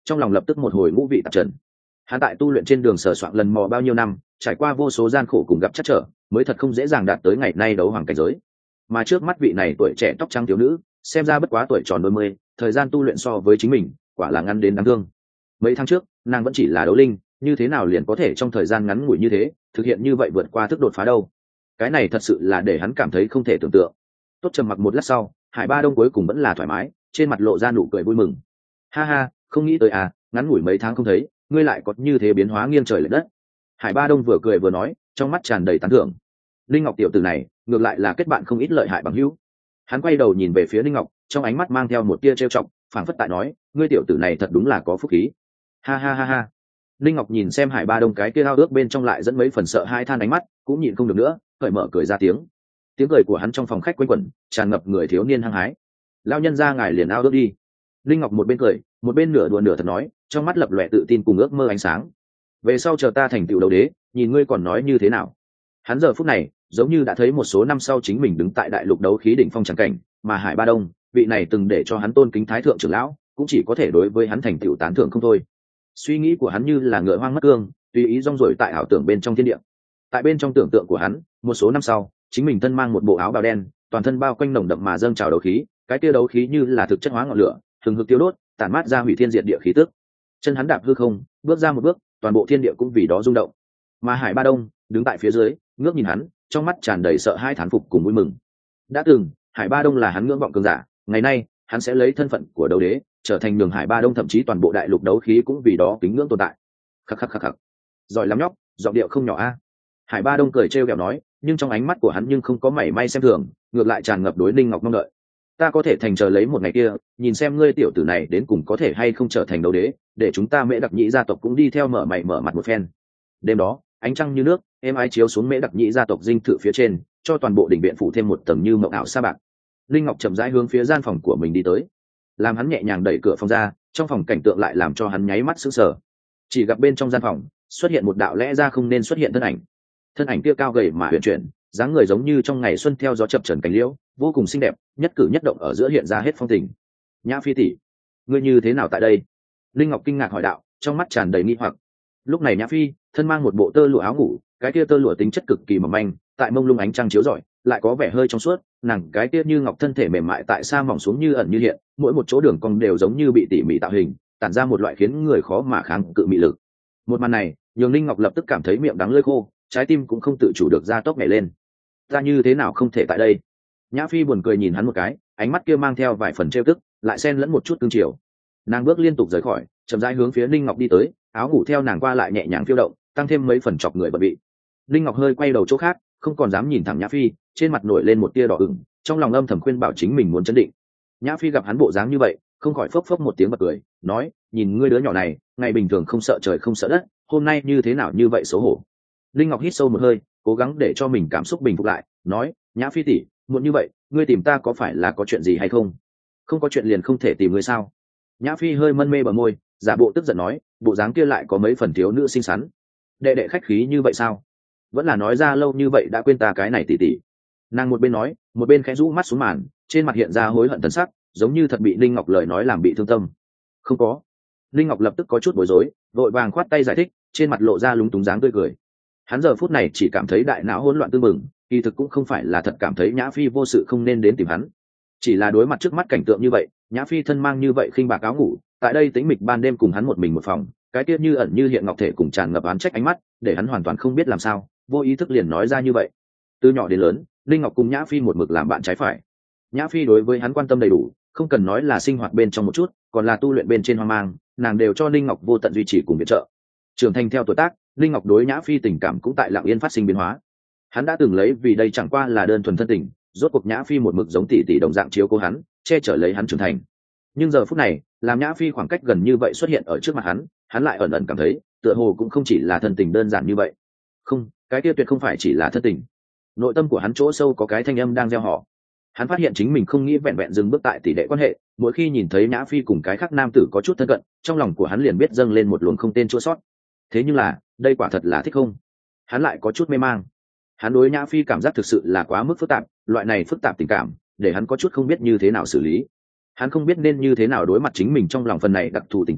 trong lòng lập tức một hồi ngũ vị tạp trần. Hắn tại tu luyện trên đường sờ soạn lần mò bao nhiêu năm, trải qua vô số gian khổ cùng gặp chắc trở, mới thật không dễ dàng đạt tới ngày nay đấu hoàng cảnh giới. Mà trước mắt vị này tuổi trẻ tóc trắng thiếu nữ, xem ra bất quá tuổi tròn đôi mươi, thời gian tu luyện so với chính mình, quả là ngắn đến đáng thương. Mấy tháng trước, nàng vẫn chỉ là đấu linh, như thế nào liền có thể trong thời gian ngắn ngủi như thế, thực hiện như vậy vượt qua thức đột phá đâu? Cái này thật sự là để hắn cảm thấy không thể tưởng tượng. Tốt trầm mặc một lát sau, Hải Ba Đông cuối cùng vẫn là thoải mái, trên mặt lộ ra nụ cười vui mừng. Ha ha, không nghĩ tới à, ngắn ngủi mấy tháng không thấy, ngươi lại có như thế biến hóa nghiêng trời lệch đất. Hải Ba Đông vừa cười vừa nói, trong mắt tràn đầy tán thưởng. Linh Ngọc tiểu tử này, ngược lại là kết bạn không ít lợi hại bằng hữu. Hắn quay đầu nhìn về phía Linh Ngọc, trong ánh mắt mang theo một tia trêu chọc, phảng phất tại nói, ngươi tiểu tử này thật đúng là có phúc khí. Ha ha ha ha. Linh Ngọc nhìn xem Hải Ba Đông cái kia ao ước bên trong lại dẫn mấy phần sợ hai than ánh mắt, cũng nhịn không được nữa, cởi mở cười ra tiếng. Tiếng cười của hắn trong phòng khách quanh quẩn, tràn ngập người thiếu niên hăng hái. Lão nhân gia ngài liền ao ước đi. Linh Ngọc một bên cười, một bên nửa đùa nửa thật nói, trong mắt lập lòe tự tin cùng ước mơ ánh sáng. Về sau chờ ta thành tựu đấu đế, nhìn ngươi còn nói như thế nào. Hắn giờ phút này giống như đã thấy một số năm sau chính mình đứng tại đại lục đấu khí đỉnh phong tràng cảnh, mà Hải Ba Đông, vị này từng để cho hắn tôn kính thái thượng trưởng lão, cũng chỉ có thể đối với hắn thành tựu tán thưởng không thôi. Suy nghĩ của hắn như là ngựa hoang mất cương, tùy ý rong ruổi tại ảo tưởng bên trong thiên địa. Tại bên trong tưởng tượng của hắn, một số năm sau, chính mình thân mang một bộ áo bào đen, toàn thân bao quanh nồng đậm mà dâng trào đấu khí, cái kia đấu khí như là thực chất hóa ngọn lửa, hừng hực tiêu đốt, tản mát ra hủy thiên diệt địa khí tức. Chân hắn đạp hư không, bước ra một bước, toàn bộ thiên địa cũng vì đó rung động. Mà Hải Ba Đông đứng tại phía dưới, ngước nhìn hắn, trong mắt tràn đầy sợ hãi thán phục cùng vui mừng. Đã từng, Hải Ba Đông là hắn ngưỡng vọng cường giả, ngày nay, hắn sẽ lấy thân phận của đấu đế, trở thành đường Hải Ba Đông, thậm chí toàn bộ đại lục đấu khí cũng vì đó kính ngưỡng tồn tại. Khắc khắc khắc khắc. Giỏi lắm nhóc, giọng điệu không nhỏ a. Hải Ba Đông cười trêu ghẹo nói, nhưng trong ánh mắt của hắn nhưng không có mảy may xem thường, ngược lại tràn ngập đối Linh Ngọc mong đợi. Ta có thể thành chờ lấy một ngày kia, nhìn xem ngươi tiểu tử này đến cùng có thể hay không trở thành đấu đế, để chúng ta Mễ Đặc Nhĩ gia tộc cũng đi theo mở mày mở mặt một phen. Đêm đó, ánh trăng như nước, êm ái chiếu xuống Mễ Đặc Nhĩ gia tộc dinh thự phía trên, cho toàn bộ đỉnh viện phủ thêm một tầng như mộng ảo sa bạc. Linh Ngọc chậm rãi hướng phía gian phòng của mình đi tới, làm hắn nhẹ nhàng đẩy cửa phòng ra, trong phòng cảnh tượng lại làm cho hắn nháy mắt sững sờ. Chỉ gặp bên trong gian phòng xuất hiện một đạo lẽ ra không nên xuất hiện thân ảnh. Thân ảnh kia cao gầy mà huyền chuyển, dáng người giống như trong ngày xuân theo gió chập chờn cánh liễu, vô cùng xinh đẹp, nhất cử nhất động ở giữa hiện ra hết phong tình. Nhã Phi tỷ, ngươi như thế nào tại đây? Linh Ngọc kinh ngạc hỏi đạo, trong mắt tràn đầy nghi hoặc. Lúc này Nhã Phi thân mang một bộ tơ lụa áo ngủ, cái kia tơ lụa tính chất cực kỳ mỏng manh, tại mông lung ánh trăng chiếu rọi, lại có vẻ hơi trong suốt, nàng cái kia như ngọc thân thể mềm mại tại xa mỏng xuống như ẩn như hiện, mỗi một chỗ đường cong đều giống như bị tỉ mỉ tạo hình, tản ra một loại khiến người khó mà kháng cự mị lực. Một màn này, nhường Linh Ngọc lập tức cảm thấy miệng đắng lưỡi khô, trái tim cũng không tự chủ được ra tốc nhảy lên. Ta như thế nào không thể tại đây? Nhã Phi buồn cười nhìn hắn một cái, ánh mắt kia mang theo vài phần trêu tức, lại xen lẫn một chút cương chiều. Nàng bước liên tục rời khỏi, chậm rãi hướng phía Linh Ngọc đi tới, áo ngủ theo nàng qua lại nhẹ nhàng phiêu động, tăng thêm mấy phần chọc người bận bị. Linh Ngọc hơi quay đầu chỗ khác, không còn dám nhìn thẳng Nhã Phi, trên mặt nổi lên một tia đỏ ửng, trong lòng âm thầm khuyên bảo chính mình muốn chấn định. Nhã Phi gặp hắn bộ dáng như vậy, không khỏi phốc phốc một tiếng bật cười, nói, nhìn ngươi đứa nhỏ này, ngày bình thường không sợ trời không sợ đất, hôm nay như thế nào như vậy xấu hổ. Linh Ngọc hít sâu một hơi, cố gắng để cho mình cảm xúc bình phục lại, nói, Nhã Phi tỷ, muộn như vậy, ngươi tìm ta có phải là có chuyện gì hay không? Không có chuyện liền không thể tìm ngươi sao? Nhã Phi hơi mân mê bờ môi, giả bộ tức giận nói, bộ dáng kia lại có mấy phần thiếu nữ xinh xắn. Đệ đệ khách khí như vậy sao? Vẫn là nói ra lâu như vậy đã quên ta cái này tỷ tỷ. Nàng một bên nói, một bên khẽ rũ mắt xuống màn, trên mặt hiện ra hối hận thần sắc, giống như thật bị Linh Ngọc lời nói làm bị thương tâm. Không có. Linh Ngọc lập tức có chút bối rối, vội vàng khoát tay giải thích, trên mặt lộ ra lúng túng dáng tươi cười. Hắn giờ phút này chỉ cảm thấy đại não hỗn loạn tương mừng, kỳ thực cũng không phải là thật cảm thấy Nhã Phi vô sự không nên đến tìm hắn, chỉ là đối mặt trước mắt cảnh tượng như vậy, Nhã Phi thân mang như vậy khinh bạc áo ngủ, tại đây tĩnh mịch ban đêm cùng hắn một mình một phòng, cái tiết như ẩn như hiện ngọc thể cùng tràn ngập oán trách ánh mắt, để hắn hoàn toàn không biết làm sao, vô ý thức liền nói ra như vậy. Từ nhỏ đến lớn, Linh Ngọc cùng Nhã Phi một mực làm bạn trái phải. Nhã Phi đối với hắn quan tâm đầy đủ, không cần nói là sinh hoạt bên trong một chút, còn là tu luyện bên trên hoang mang, nàng đều cho Linh Ngọc vô tận duy trì cùng viện trợ. Trưởng thành theo tuổi tác, Linh Ngọc đối Nhã Phi tình cảm cũng tại lặng yên phát sinh biến hóa. Hắn đã từng lấy vì đây chẳng qua là đơn thuần thân tình, rốt cuộc Nhã Phi một mực giống tỷ tỷ đồng dạng chiếu cố hắn, che chở lấy hắn trưởng thành. Nhưng giờ phút này, làm Nhã Phi khoảng cách gần như vậy xuất hiện ở trước mặt hắn, hắn lại ẩn ẩn cảm thấy, tựa hồ cũng không chỉ là thân tình đơn giản như vậy. Không, cái kia tuyệt không phải chỉ là thân tình. Nội tâm của hắn chỗ sâu có cái thanh âm đang gieo họ. Hắn phát hiện chính mình không nghĩ vẹn vẹn dừng bước tại tỷ lệ quan hệ, mỗi khi nhìn thấy Nhã Phi cùng cái khác nam tử có chút thân cận, trong lòng của hắn liền biết dâng lên một luồng không tên chỗ sót. Thế nhưng là, đây quả thật là thích không? Hắn lại có chút mê mang. Hắn đối Nhã Phi cảm giác thực sự là quá mức phức tạp, loại này phức tạp tình cảm, để hắn có chút không biết như thế nào xử lý. Hắn không biết nên như thế nào đối mặt chính mình trong lòng phần này đặc thù tình cảm,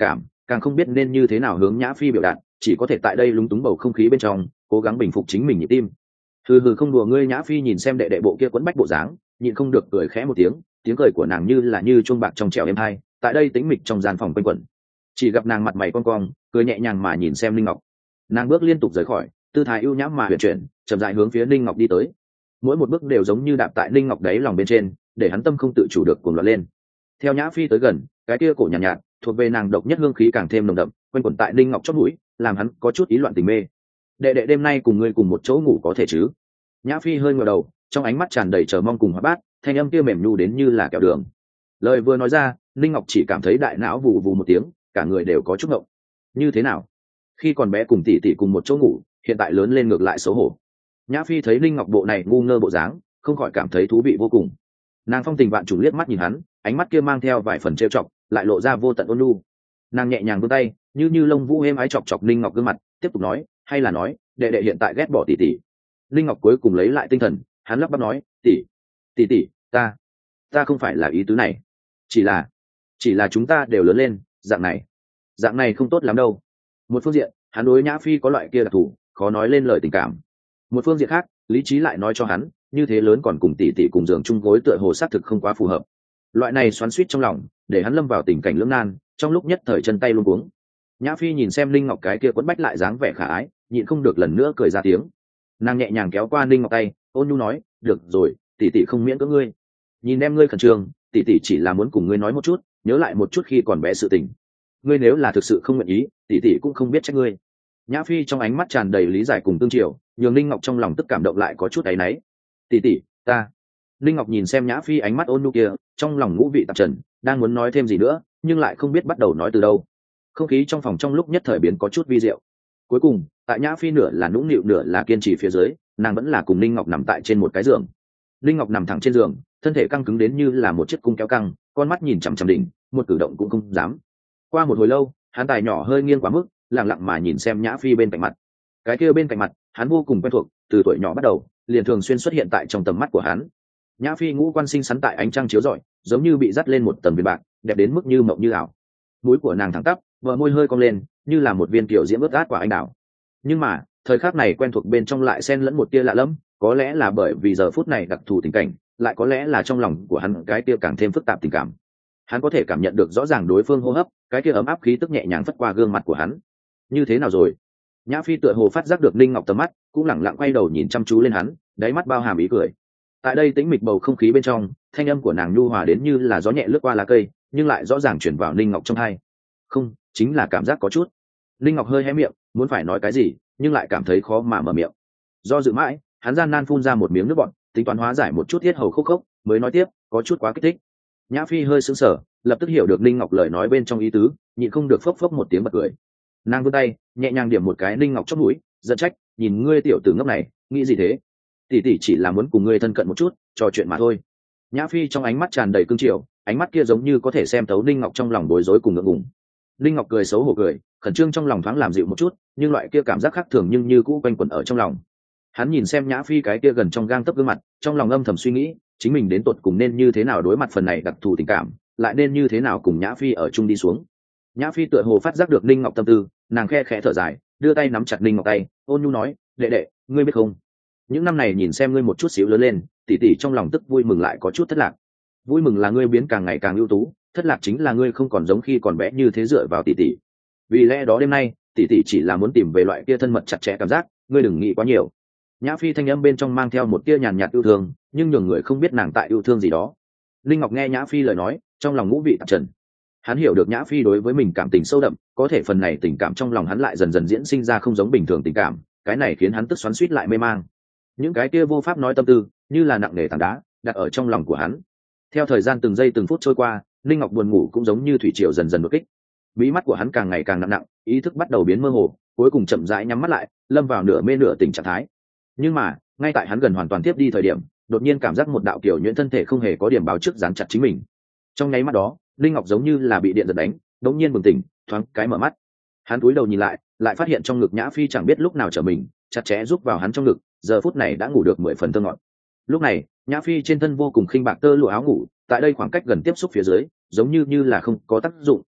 càng không biết nên như thế nào hướng nhã phi biểu đạt, chỉ có thể tại đây lúng túng bầu không khí bên trong cố gắng bình phục chính mình nhịp tim. Hừ hừ, không đùa ngươi. Nhã phi nhìn xem đệ đệ bộ kia quấn bách bộ dáng, nhịn không được cười khẽ một tiếng, tiếng cười của nàng như là như chuông bạc trong trẻo êm hai, tại đây tĩnh mịch trong gian phòng quanh quẩn. Chỉ gặp nàng mặt mày cong cong, cười nhẹ nhàng mà nhìn xem linh ngọc. Nàng bước liên tục rời khỏi, tư thái ưu nhã mà huyền chuyển, chậm rãi hướng phía linh ngọc đi tới. Mỗi một bước đều giống như đạp tại linh ngọc đáy lòng bên trên, để hắn tâm không tự chủ được cuồng loạn lên. Theo nhã phi tới gần, cái kia cổ nhàn nhạt, nhạt thuộc về nàng độc nhất hương khí càng thêm nồng đậm, quanh quẩn tại linh ngọc chót mũi, làm hắn có chút ý loạn tình mê. Đệ đệ đêm nay cùng ngươi cùng một chỗ ngủ có thể chứ? Nhã phi hơi ngửa đầu, trong ánh mắt tràn đầy chờ mong cùng hóa bát, thanh âm kia mềm nhu đến như là kẹo đường. Lời vừa nói ra, linh ngọc chỉ cảm thấy đại não vù vù một tiếng, cả người đều có chút ngộng. Như thế nào? Khi còn bé cùng tỷ tỷ cùng một chỗ ngủ, hiện tại lớn lên ngược lại xấu hổ. Nhã phi thấy linh ngọc bộ này ngu ngơ bộ dáng, không khỏi cảm thấy thú vị vô cùng. Nàng phong tình vạn trùng liếc mắt nhìn hắn, ánh mắt kia mang theo vài phần trêu chọc, lại lộ ra vô tận ôn nhu. Nàng nhẹ nhàng vươn tay, như như lông vũ êm ái chọc chọc linh ngọc gương mặt, tiếp tục nói, hay là nói đệ đệ hiện tại ghét bỏ tỷ tỷ. Linh ngọc cuối cùng lấy lại tinh thần, hắn lắp bắp nói, tỷ tỷ tỷ, ta ta không phải là ý tứ này, chỉ là chỉ là chúng ta đều lớn lên, dạng này dạng này không tốt lắm đâu. Một phương diện, hắn đối nhã phi có loại kia đặc thù, khó nói lên lời tình cảm. Một phương diện khác, lý trí lại nói cho hắn, như thế lớn còn cùng tỷ tỷ cùng giường chung gối tựa hồ xác thực không quá phù hợp. Loại này xoắn xuýt trong lòng, để hắn lâm vào tình cảnh lưỡng nan, trong lúc nhất thời chân tay luống cuống. Nhã phi nhìn xem linh ngọc cái kia quấn bách lại dáng vẻ khả ái, nhịn không được lần nữa cười ra tiếng. Nàng nhẹ nhàng kéo qua linh ngọc tay, ôn nhu nói, được rồi, tỷ tỷ không miễn cưỡng ngươi. Nhìn em ngươi khẩn trương, tỷ tỷ chỉ là muốn cùng ngươi nói một chút, nhớ lại một chút khi còn bé sự tình. Ngươi nếu là thực sự không nguyện ý, tỷ tỷ cũng không biết trách ngươi. Nhã phi trong ánh mắt tràn đầy lý giải cùng tương chiều, nhường linh ngọc trong lòng tức cảm động lại có chút áy náy. Tỷ tỷ, ta. Linh ngọc nhìn xem nhã phi ánh mắt ôn nhu kia, trong lòng ngũ vị tạp trần, đang muốn nói thêm gì nữa, nhưng lại không biết bắt đầu nói từ đâu. Không khí trong phòng trong lúc nhất thời biến có chút vi diệu. Cuối cùng, tại nhã phi nửa là nũng nịu nửa là kiên trì phía dưới, nàng vẫn là cùng linh ngọc nằm tại trên một cái giường. Linh ngọc nằm thẳng trên giường, thân thể căng cứng đến như là một chiếc cung kéo căng, con mắt nhìn chằm chằm đỉnh, một cử động cũng không dám. Qua một hồi lâu, hắn tài nhỏ hơi nghiêng quá mức, lặng lặng mà nhìn xem nhã phi bên cạnh mặt. Cái kia bên cạnh mặt, hắn vô cùng quen thuộc, từ tuổi nhỏ bắt đầu, liền thường xuyên xuất hiện tại trong tầm mắt của hắn. Nhã phi ngũ quan xinh xắn tại ánh trăng chiếu rọi, giống như bị dắt lên một tầng viền bạc, đẹp đến mức như mộng như ảo. Mũi của nàng thẳng tắp, vợ môi hơi cong lên, như là một viên kiểu diễm ướt át quả anh đào. Nhưng mà, thời khắc này quen thuộc bên trong lại xen lẫn một tia lạ lẫm, có lẽ là bởi vì giờ phút này đặc thù tình cảnh, lại có lẽ là trong lòng của hắn cái tia càng thêm phức tạp tình cảm. Hắn có thể cảm nhận được rõ ràng đối phương hô hấp, cái kia ấm áp khí tức nhẹ nhàng phất qua gương mặt của hắn. Như thế nào rồi? Nhã phi tựa hồ phát giác được linh ngọc tầm mắt, cũng lẳng lặng quay đầu nhìn chăm chú lên hắn, đáy mắt bao hàm ý cười. Tại đây tĩnh mịch bầu không khí bên trong, thanh âm của nàng nhu hòa đến như là gió nhẹ lướt qua lá cây, nhưng lại rõ ràng chuyển vào linh ngọc trong tai. Không, chính là cảm giác có chút. Linh ngọc hơi hé miệng, muốn phải nói cái gì, nhưng lại cảm thấy khó mà mở miệng. Do dự mãi, hắn gian nan phun ra một miếng nước bọt, tính toán hóa giải một chút thiết hầu khốc khốc, mới nói tiếp, có chút quá kích thích. Nhã phi hơi sững sờ, lập tức hiểu được linh ngọc lời nói bên trong ý tứ, nhịn không được phốc phốc một tiếng bật cười. Nàng vươn tay, nhẹ nhàng điểm một cái linh ngọc chóp mũi, giận trách, nhìn ngươi tiểu tử ngốc này, nghĩ gì thế? Tỷ tỷ chỉ là muốn cùng ngươi thân cận một chút, trò chuyện mà thôi. Nhã phi trong ánh mắt tràn đầy cương triều, ánh mắt kia giống như có thể xem thấu linh ngọc trong lòng bối rối cùng ngượng ngùng. Linh ngọc cười xấu hổ cười, khẩn trương trong lòng thoáng làm dịu một chút, nhưng loại kia cảm giác khác thường nhưng như cũ quanh quẩn ở trong lòng. Hắn nhìn xem nhã phi cái kia gần trong gang tấc gương mặt, trong lòng âm thầm suy nghĩ, chính mình đến tột cùng nên như thế nào đối mặt phần này đặc thù tình cảm, lại nên như thế nào cùng nhã phi ở chung đi xuống. Nhã phi tựa hồ phát giác được linh ngọc tâm tư, nàng khe khẽ thở dài, đưa tay nắm chặt linh ngọc tay, ôn nhu nói, đệ đệ, ngươi biết không, những năm này nhìn xem ngươi một chút xíu lớn lên, tỷ tỷ trong lòng tức vui mừng lại có chút thất lạc. Vui mừng là ngươi biến càng ngày càng ưu tú, thất lạc chính là ngươi không còn giống khi còn bé như thế dựa vào tỷ tỷ. Vì lẽ đó đêm nay, tỷ tỷ chỉ là muốn tìm về loại kia thân mật chặt chẽ cảm giác, ngươi đừng nghĩ quá nhiều. Nhã phi thanh âm bên trong mang theo một tia nhàn nhạt yêu thương, nhưng nhường người không biết nàng tại yêu thương gì đó. Linh ngọc nghe nhã phi lời nói, trong lòng ngũ vị tạp trần. Hắn hiểu được nhã phi đối với mình cảm tình sâu đậm, có thể phần này tình cảm trong lòng hắn lại dần dần diễn sinh ra không giống bình thường tình cảm, cái này khiến hắn tức xoắn xuýt lại mê mang. Những cái kia vô pháp nói tâm tư, như là nặng nề tảng đá, đặt ở trong lòng của hắn. Theo thời gian từng giây từng phút trôi qua, linh ngọc buồn ngủ cũng giống như thủy triều dần dần đột kích. Mí mắt của hắn càng ngày càng nặng nặng, ý thức bắt đầu biến mơ hồ, cuối cùng chậm rãi nhắm mắt lại, lâm vào nửa mê nửa tỉnh trạng thái. Nhưng mà, ngay tại hắn gần hoàn toàn tiếp đi thời điểm, đột nhiên cảm giác một đạo kiểu nhuyễn thân thể không hề có điểm báo trước dán chặt chính mình. Trong nháy mắt đó, linh ngọc giống như là bị điện giật đánh, đột nhiên bừng tỉnh, thoáng cái mở mắt. Hắn cúi đầu nhìn lại, lại phát hiện trong ngực nhã phi chẳng biết lúc nào trở mình, chặt chẽ rúc vào hắn trong ngực, giờ phút này đã ngủ được mười phần thơ ngọt. Lúc này, nhã phi trên thân vô cùng khinh bạc tơ lụa áo ngủ, tại đây khoảng cách gần tiếp xúc phía dưới, giống như như là không có tác dụng,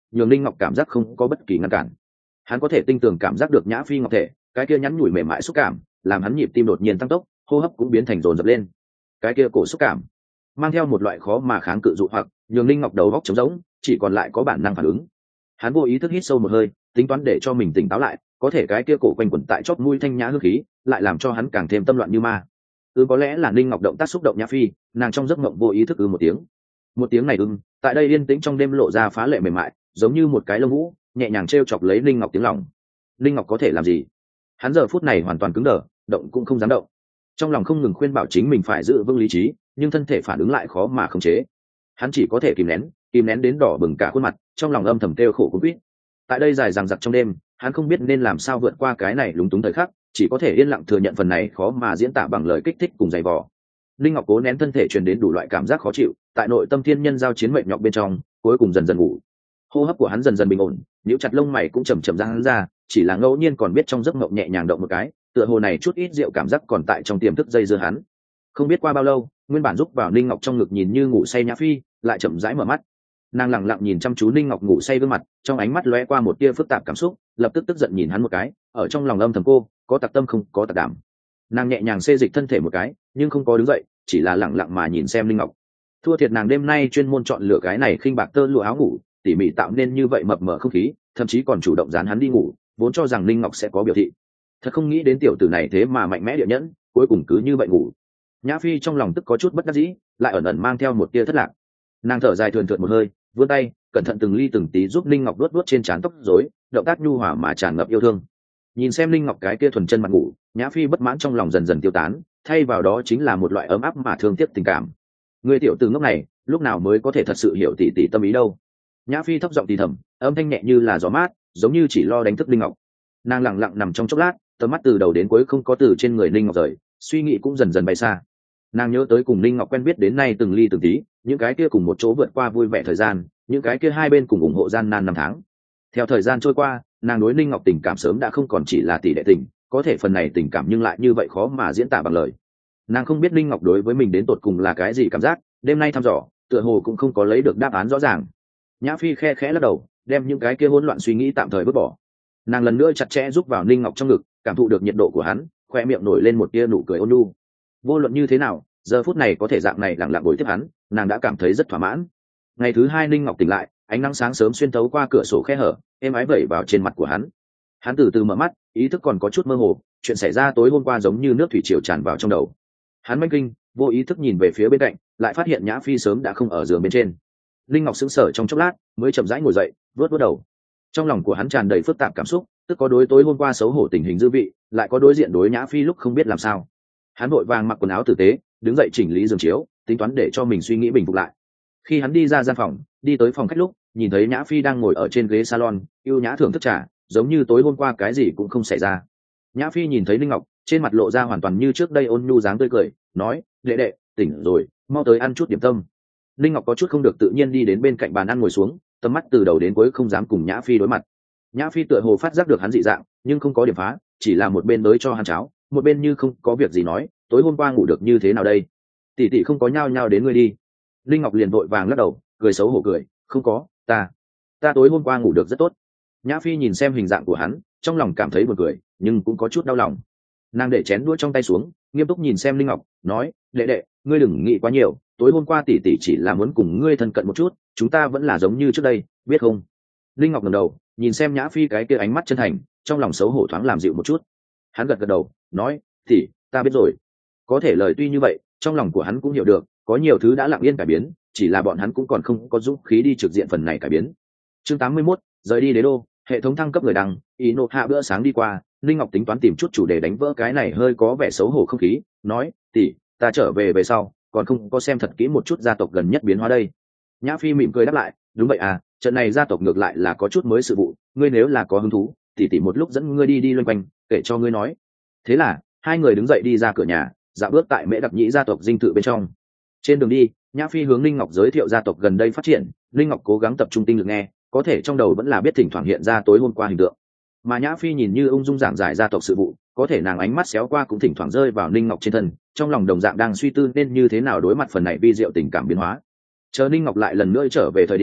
nhường linh ngọc cảm giác không có bất kỳ ngăn cản. Hắn có thể tinh tường cảm giác được nhã phi ngọc thể cái kia nhắn nhủi mềm mại xúc cảm, làm hắn nhịp tim đột nhiên tăng tốc, hô hấp cũng biến thành dồn dập lên. Cái kia cổ xúc cảm mang theo một loại khó mà kháng cự dụ hoặc, nhường linh ngọc đầu góc trống rỗng, chỉ còn lại có bản năng phản ứng. Hắn vô ý thức hít sâu một hơi, tính toán để cho mình tỉnh táo lại, có thể cái kia cổ quanh quẩn tại chóp mũi thanh nhã hương khí lại làm cho hắn càng thêm tâm loạn như ma. Ừ, có lẽ là linh ngọc động tác xúc động nhã phi, nàng trong giấc mộng vô ý thức ư một tiếng. Một tiếng này ưng tại đây yên tĩnh trong đêm lộ ra phá lệ mềm mại, giống như một cái lông vũ nhẹ nhàng t chọc lấy linh ngọc tiếng lòng. Linh ngọc có thể làm gì? Hắn giờ phút này hoàn toàn cứng đờ, động cũng không dám động. Trong lòng không ngừng khuyên bảo chính mình phải giữ vững lý trí, nhưng thân thể phản ứng lại khó mà khống chế. Hắn chỉ có thể kìm nén, kìm nén đến đỏ bừng cả khuôn mặt, trong lòng âm thầm kêu khổ cũng quýt. Tại đây dài dằng dặc trong đêm, hắn không biết nên làm sao vượt qua cái này lúng túng thời khắc, chỉ có thể yên lặng thừa nhận phần này khó mà diễn tả bằng lời kích thích cùng dày vò. Linh ngọc cố nén thân thể truyền đến đủ loại cảm giác khó chịu, tại nội tâm thiên nhân giao chiến mệnh nhọc bên trong, cuối cùng dần dần ngủ. Hô hấp của hắn dần dần bình ổn, nhíu chặt lông mày cũng chậm chậm ra hắn ra, chỉ là ngẫu nhiên còn biết trong giấc mộng nhẹ nhàng động một cái, tựa hồ này chút ít rượu cảm giác còn tại trong tiềm thức dây dưa hắn. Không biết qua bao lâu, nguyên bản giúp vào Linh ngọc trong ngực nhìn như ngủ say nhã phi, lại chậm rãi mở mắt. Nàng lặng lặng nhìn chăm chú Linh ngọc ngủ say gương mặt, trong ánh mắt lóe qua một tia phức tạp cảm xúc, lập tức tức giận nhìn hắn một cái, ở trong lòng âm thầm cô, có tặc tâm không có tặc đảm. Nàng nhẹ nhàng xê dịch thân thể một cái, nhưng không có đứng dậy, chỉ là lặng lặng mà nhìn xem Linh ngọc. Thua thiệt nàng đêm nay chuyên môn chọn lựa cái này khinh bạc tơ lụa áo ngủ, tỉ mỉ tạo nên như vậy mập mờ không khí, thậm chí còn chủ động dán hắn đi ngủ, vốn cho rằng Linh ngọc sẽ có biểu thị. Thật không nghĩ đến tiểu tử này thế mà mạnh mẽ địa nhẫn, cuối cùng cứ như vậy ngủ. Nhã phi trong lòng tức có chút bất đắc dĩ, lại ẩn ẩn mang theo một tia thất lạc. Nàng thở dài thườn thượt một hơi, vươn tay cẩn thận từng ly từng tí giúp Linh ngọc luốt luốt trên trán tóc rối, động tác nhu hòa mà tràn ngập yêu thương. Nhìn xem Linh ngọc cái kia thuần chân mặt ngủ, Nhã phi bất mãn trong lòng dần dần tiêu tán, thay vào đó chính là một loại ấm áp mà thương tiếc tình cảm. Người tiểu tử ngốc này lúc nào mới có thể thật sự hiểu tỷ tỷ tâm ý đâu? Nhã phi thấp giọng thì thầm, âm thanh nhẹ như là gió mát, giống như chỉ lo đánh thức Linh ngọc. Nàng lặng lặng nằm trong chốc lát, tầm mắt từ đầu đến cuối không có từ trên người Linh ngọc rời, suy nghĩ cũng dần dần bay xa. Nàng nhớ tới cùng Linh ngọc quen biết đến nay từng ly từng tí, những cái kia cùng một chỗ vượt qua vui vẻ thời gian, những cái kia hai bên cùng ủng hộ gian nan năm tháng. Theo thời gian trôi qua, nàng đối Linh ngọc tình cảm sớm đã không còn chỉ là tỷ đệ tình, có thể phần này tình cảm nhưng lại như vậy khó mà diễn tả bằng lời. Nàng không biết Linh ngọc đối với mình đến tột cùng là cái gì cảm giác, đêm nay thăm dò tựa hồ cũng không có lấy được đáp án rõ ràng. Nhã phi khe khẽ lắc đầu, đem những cái kia hỗn loạn suy nghĩ tạm thời vứt bỏ. Nàng lần nữa chặt chẽ giúp vào Linh ngọc trong ngực, cảm thụ được nhiệt độ của hắn, khoe miệng nổi lên một tia nụ cười ôn nhu. Vô luận như thế nào, giờ phút này có thể dạng này lặng lặng bồi tiếp hắn, nàng đã cảm thấy rất thỏa mãn. Ngày thứ hai Linh ngọc tỉnh lại, ánh nắng sáng sớm xuyên thấu qua cửa sổ khe hở, êm ái vẩy vào trên mặt của hắn. Hắn từ từ mở mắt, ý thức còn có chút mơ hồ, chuyện xảy ra tối hôm qua giống như nước thủy triều tràn vào trong đầu. Hắn manh kinh, vô ý thức nhìn về phía bên cạnh, lại phát hiện Nhã phi sớm đã không ở giường bên trên. Linh ngọc sững sờ trong chốc lát, mới chậm rãi ngồi dậy, vớt vớt đầu. Trong lòng của hắn tràn đầy phức tạp cảm xúc, tức có đối tối hôm qua xấu hổ tình hình dư vị, lại có đối diện đối Nhã phi lúc không biết làm sao. Hắn vội vàng mặc quần áo tử tế, đứng dậy chỉnh lý giường chiếu, tính toán để cho mình suy nghĩ bình phục lại. Khi hắn đi ra gian phòng, đi tới phòng khách lúc, nhìn thấy Nhã phi đang ngồi ở trên ghế salon, yêu nhã thưởng thức trà, giống như tối hôm qua cái gì cũng không xảy ra. Nhã phi nhìn thấy Linh ngọc, trên mặt lộ ra hoàn toàn như trước đây ôn nhu dáng tươi cười, nói: đệ đệ tỉnh rồi, mau tới ăn chút điểm tâm. Linh ngọc có chút không được tự nhiên đi đến bên cạnh bàn ăn ngồi xuống, tầm mắt từ đầu đến cuối không dám cùng Nhã phi đối mặt. Nhã phi tựa hồ phát giác được hắn dị dạng, nhưng không có điểm phá, chỉ là một bên tới cho hắn cháo, một bên như không có việc gì nói: tối hôm qua ngủ được như thế nào đây? Tỷ tỷ không có nhao nhao đến ngươi đi. Linh ngọc liền vội vàng lắc đầu, cười xấu hổ cười: không có, ta ta tối hôm qua ngủ được rất tốt. Nhã phi nhìn xem hình dạng của hắn, trong lòng cảm thấy buồn cười, nhưng cũng có chút đau lòng. Nàng để chén đũa trong tay xuống, nghiêm túc nhìn xem Linh ngọc, nói: đệ đệ, ngươi đừng nghĩ quá nhiều, tối hôm qua tỷ tỷ chỉ là muốn cùng ngươi thân cận một chút, chúng ta vẫn là giống như trước đây, biết không? Linh ngọc ngẩng đầu, nhìn xem Nhã phi cái kia ánh mắt chân thành, trong lòng xấu hổ thoáng làm dịu một chút. Hắn gật gật đầu, nói: tỷ, ta biết rồi. Có thể lời tuy như vậy, trong lòng của hắn cũng hiểu được, có nhiều thứ đã lặng yên cải biến, chỉ là bọn hắn cũng còn không có dũng khí đi trực diện phần này cải biến. Chương tám mươi mốt, rời đi đế đô, hệ thống thăng cấp người đăng, ý nộ hạ bữa sáng đi qua, Linh ngọc tính toán tìm chút chủ đề đánh vỡ cái này hơi có vẻ xấu hổ không khí, nói: tỷ, ta trở về về sau, còn không có xem thật kỹ một chút gia tộc gần nhất biến hóa đây. Nhã phi mỉm cười đáp lại: đúng vậy à, trận này gia tộc ngược lại là có chút mới sự vụ, ngươi nếu là có hứng thú, tỷ tỷ một lúc dẫn ngươi đi đi loanh quanh, kể cho ngươi nói. Thế là hai người đứng dậy đi ra cửa nhà, dạo bước tại mễ đặc nhĩ gia tộc dinh thự bên trong. Trên đường đi, Nhã phi hướng Linh ngọc giới thiệu gia tộc gần đây phát triển, Linh ngọc cố gắng tập trung tinh lực nghe, có thể trong đầu vẫn là biết thỉnh thoảng hiện ra tối hôm qua hình tượng. Mà Nhã phi nhìn như ung dung giảng giải gia tộc sự vụ, có thể nàng ánh mắt xéo qua cũng thỉnh thoảng rơi vào Linh ngọc trên thân, trong lòng đồng dạng đang suy tư nên như thế nào đối mặt phần này vi diệu tình cảm biến hóa. Chờ Linh ngọc lại lần nữa trở về thời điểm,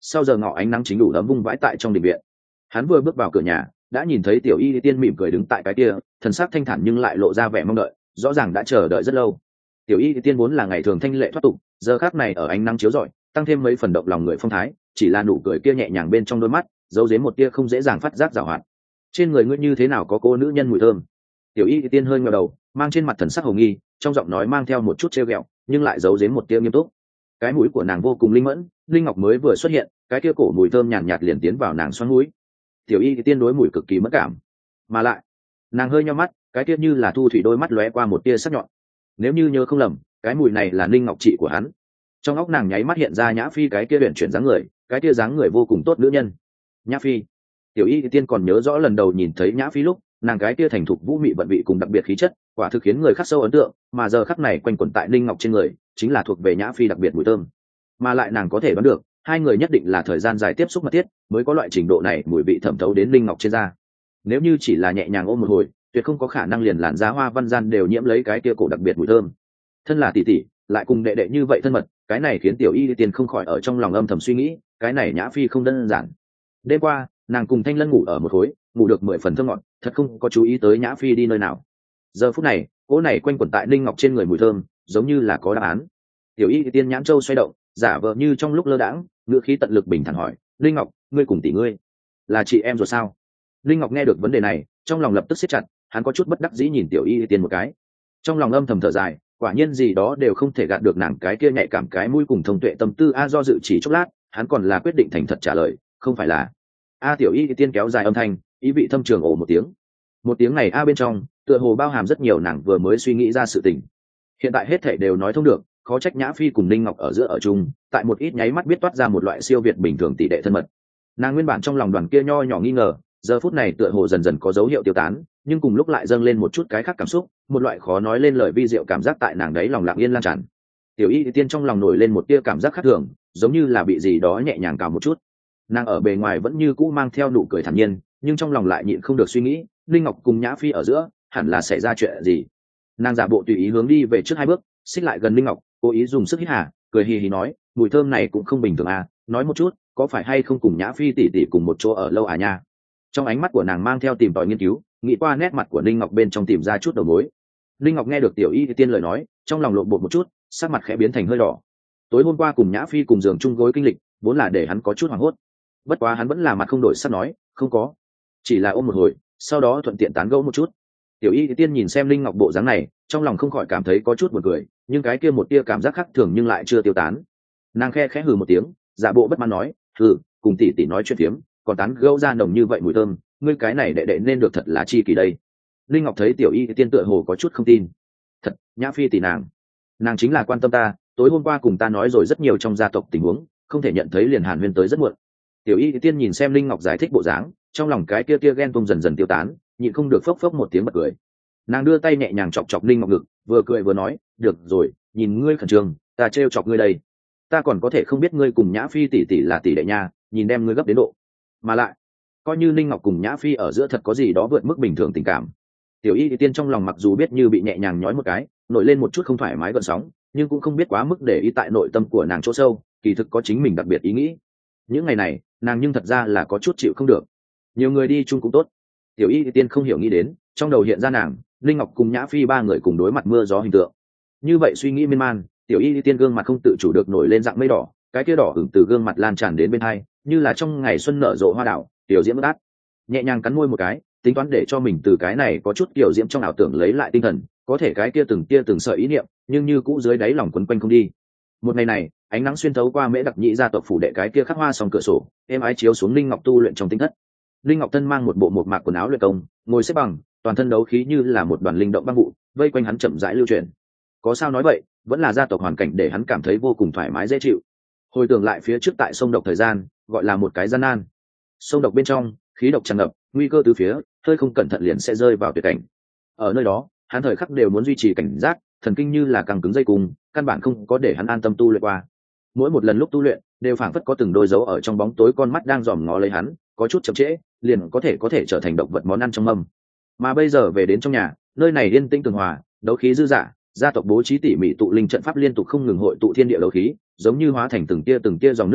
sau giờ ngọ ánh nắng chính đủ ấm vung vãi tại trong đình viện. Hắn vừa bước vào cửa nhà đã nhìn thấy tiểu y tiên mỉm cười đứng tại cái kia, thần sắc thanh thản nhưng lại lộ ra vẻ mong đợi, rõ ràng đã chờ đợi rất lâu. Tiểu y tiên vốn là ngày thường thanh lệ thoát tục, giờ khác này ở ánh nắng chiếu rọi tăng thêm mấy phần động lòng người phong thái, chỉ là nụ cười kia nhẹ nhàng bên trong đôi mắt giấu giếm một tia không dễ dàng phát giác giảo hoạt. Trên người ngươi như thế nào có cô nữ nhân mùi thơm? Tiểu y tiên hơi ngẩng đầu, mang trên mặt thần sắc hồ nghi, trong giọng nói mang theo một chút trêu ghẹo nhưng lại giấu giếm một tia nghiêm túc. Cái mũi của nàng vô cùng linh mẫn, linh ngọc mới vừa xuất hiện, cái kia cổ mùi thơm nhàn nhạt, nhạt liền tiến vào nàng xoắn mũi. Tiểu y tiên đối mùi cực kỳ mất cảm, mà lại nàng hơi nheo mắt, cái kia như là thu thủy đôi mắt lóe qua một tia sắc nhọn. Nếu như nhớ không lầm, cái mùi này là Ninh Ngọc chị của hắn. Trong óc nàng nháy mắt hiện ra Nhã Phi cái kia luyện chuyển dáng người, cái kia dáng người vô cùng tốt nữ nhân. Nhã Phi. Tiểu y tiên còn nhớ rõ lần đầu nhìn thấy Nhã Phi lúc, nàng cái kia thành thục vũ mị vận vị cùng đặc biệt khí chất, quả thực khiến người khắc sâu ấn tượng, mà giờ khắc này quanh quẩn tại Ninh Ngọc trên người, chính là thuộc về Nhã Phi đặc biệt mùi thơm. Mà lại nàng có thể đoán được, hai người nhất định là thời gian dài tiếp xúc mật thiết, mới có loại trình độ này mùi vị thẩm thấu đến Ninh Ngọc trên da. Nếu như chỉ là nhẹ nhàng ôm một hồi, tuyệt không có khả năng liền làn da hoa văn gian đều nhiễm lấy cái kia cổ đặc biệt mùi thơm. Thân là tỷ tỷ, lại cùng đệ đệ như vậy thân mật, cái này khiến tiểu y tiên không khỏi ở trong lòng âm thầm suy nghĩ, cái này Nhã Phi không đơn giản. Đêm qua nàng cùng Thanh Lân ngủ ở một khối, ngủ được mười phần thơm ngọt, thật không có chú ý tới Nhã Phi đi nơi nào. Giờ phút này cỗ này quanh quẩn tại Ninh Ngọc trên người mùi thơm giống như là có đáp án. Tiểu y tiên nhãn châu xoay động, giả vờ như trong lúc lơ đãng, ngữ khí tận lực bình thản hỏi, Ninh Ngọc, ngươi cùng tỷ ngươi là chị em rồi sao? Ninh Ngọc nghe được vấn đề này, trong lòng lập tức siết chặt, hắn có chút bất đắc dĩ nhìn tiểu y tiên một cái, trong lòng âm thầm thở dài, quả nhiên gì đó đều không thể gạt được nàng cái kia nhạy cảm cái mũi cùng thông tuệ tâm tư. A do dự chỉ chốc lát, hắn còn là quyết định thành thật trả lời, không phải là. A tiểu y tiên kéo dài âm thanh, ý vị thâm trường ồ một tiếng. Một tiếng này a bên trong tựa hồ bao hàm rất nhiều nàng vừa mới suy nghĩ ra sự tình. Hiện tại hết thảy đều nói thông được, khó trách Nhã Phi cùng Ninh Ngọc ở giữa ở chung, tại một ít nháy mắt biết toát ra một loại siêu việt bình thường tỷ đệ thân mật. Nàng nguyên bản trong lòng đoàn kia nho nhỏ nghi ngờ, giờ phút này tựa hồ dần dần có dấu hiệu tiêu tán, nhưng cùng lúc lại dâng lên một chút cái khác cảm xúc, một loại khó nói lên lời vi diệu cảm giác tại nàng đấy lòng lặng yên lan tràn. Tiểu y tiên trong lòng nổi lên một tia cảm giác khác thường, giống như là bị gì đó nhẹ nhàng cào một chút. Nàng ở bề ngoài vẫn như cũ mang theo nụ cười thản nhiên, nhưng trong lòng lại nhịn không được suy nghĩ, Linh Ngọc cùng Nhã Phi ở giữa hẳn là xảy ra chuyện gì. Nàng giả bộ tùy ý hướng đi về trước hai bước, xích lại gần Linh Ngọc, cố ý dùng sức hít hà, cười hì hì nói, mùi thơm này cũng không bình thường à, nói một chút, có phải hay không cùng Nhã Phi tỷ tỷ cùng một chỗ ở lâu à nha? Trong ánh mắt của nàng mang theo tìm tòi nghiên cứu, nghĩ qua nét mặt của Linh Ngọc bên trong tìm ra chút đầu mối. Linh Ngọc nghe được tiểu y tiên lời nói, trong lòng lộn bột một chút, sắc mặt khẽ biến thành hơi đỏ. Tối hôm qua cùng Nhã Phi cùng giường chung gối kinh lịch, vốn là để hắn có chút hoảng hốt. Bất quá hắn vẫn là mặt không đổi sắc nói, không có, chỉ là ôm một hồi, sau đó thuận tiện tán gẫu một chút. Tiểu y tiên nhìn xem Linh Ngọc bộ dáng này, trong lòng không khỏi cảm thấy có chút buồn cười, nhưng cái kia một tia cảm giác khác thường nhưng lại chưa tiêu tán. Nàng khe khẽ hừ một tiếng, giả bộ bất mãn nói, hừ, cùng tỷ tỷ nói chuyện phiếm, còn tán gẫu ra nồng như vậy mùi thơm, ngươi cái này đệ đệ nên được thật là chi kỳ đây. Linh Ngọc thấy tiểu y tiên tựa hồ có chút không tin. Thật, Nhã Phi tỷ nàng, nàng chính là quan tâm ta, tối hôm qua cùng ta nói rồi rất nhiều trong gia tộc tình huống, không thể nhận thấy liền hàn huyên tới rất muộn. Tiểu y tiên nhìn xem Linh Ngọc giải thích bộ dáng, trong lòng cái kia kia ghen tuông dần dần tiêu tán, nhịn không được phốc phốc một tiếng bật cười. Nàng đưa tay nhẹ nhàng chọc chọc Linh Ngọc ngực, vừa cười vừa nói, được rồi, nhìn ngươi khẩn trương, ta trêu chọc ngươi đây. Ta còn có thể không biết ngươi cùng Nhã Phi tỷ tỷ là tỷ đệ nha, nhìn đem ngươi gấp đến độ. Mà lại, coi như Linh Ngọc cùng Nhã Phi ở giữa thật có gì đó vượt mức bình thường tình cảm. Tiểu y tiên trong lòng mặc dù biết như bị nhẹ nhàng nhói một cái, nổi lên một chút không thoải mái gợn sóng, nhưng cũng không biết quá mức để ý tại nội tâm của nàng chỗ sâu, kỳ thực có chính mình đặc biệt ý nghĩ. Những ngày này, nàng nhưng thật ra là có chút chịu không được. Nhiều người đi chung cũng tốt. Tiểu y tiên không hiểu nghĩ đến, trong đầu hiện ra nàng, Linh Ngọc cùng Nhã Phi ba người cùng đối mặt mưa gió hình tượng. Như vậy suy nghĩ miên man, tiểu y tiên gương mặt không tự chủ được nổi lên dạng mây đỏ, cái kia đỏ hửng từ gương mặt lan tràn đến bên hai, như là trong ngày xuân nở rộ hoa đảo, tiểu diễm đát. Nhẹ nhàng cắn môi một cái, tính toán để cho mình từ cái này có chút tiểu diễm trong ảo tưởng lấy lại tinh thần, có thể cái kia từng tia từng sợi ý niệm, nhưng như cũ dưới đáy lòng quấn quanh không đi. Một ngày này, ánh nắng xuyên thấu qua mễ đặc nhĩ gia tộc phủ đệ cái kia khắc hoa song cửa sổ, êm ái chiếu xuống Linh Ngọc tu luyện trong tinh thất. Linh Ngọc thân mang một bộ một mạc quần áo luyện công, ngồi xếp bằng, toàn thân đấu khí như là một đoàn linh động băng vụ, vây quanh hắn chậm rãi lưu chuyển. Có sao nói vậy, vẫn là gia tộc hoàn cảnh để hắn cảm thấy vô cùng thoải mái dễ chịu. Hồi tưởng lại phía trước tại sông độc thời gian, gọi là một cái gian nan. Sông độc bên trong, khí độc tràn ngập, nguy cơ từ phía, hơi không cẩn thận liền sẽ rơi vào tuyệt cảnh. Ở nơi đó, hắn thời khắc đều muốn duy trì cảnh giác, thần kinh như là càng cứng dây cùng, căn bản không có để hắn an tâm tu luyện qua. Mỗi một lần lúc tu luyện, đều phảng phất có từng đôi dấu ở trong bóng tối con mắt đang dòm ngó lấy hắn, có chút chậm trễ, liền có thể có thể trở thành động vật món ăn trong mâm. Mà bây giờ về đến trong nhà, nơi này yên tĩnh tường hòa, đấu khí dư dả, gia tộc bố trí tỉ mỉ tụ linh trận pháp liên tục không ngừng hội tụ thiên địa đấu khí, giống như hóa thành từng tia từng tia dòng nước ấm,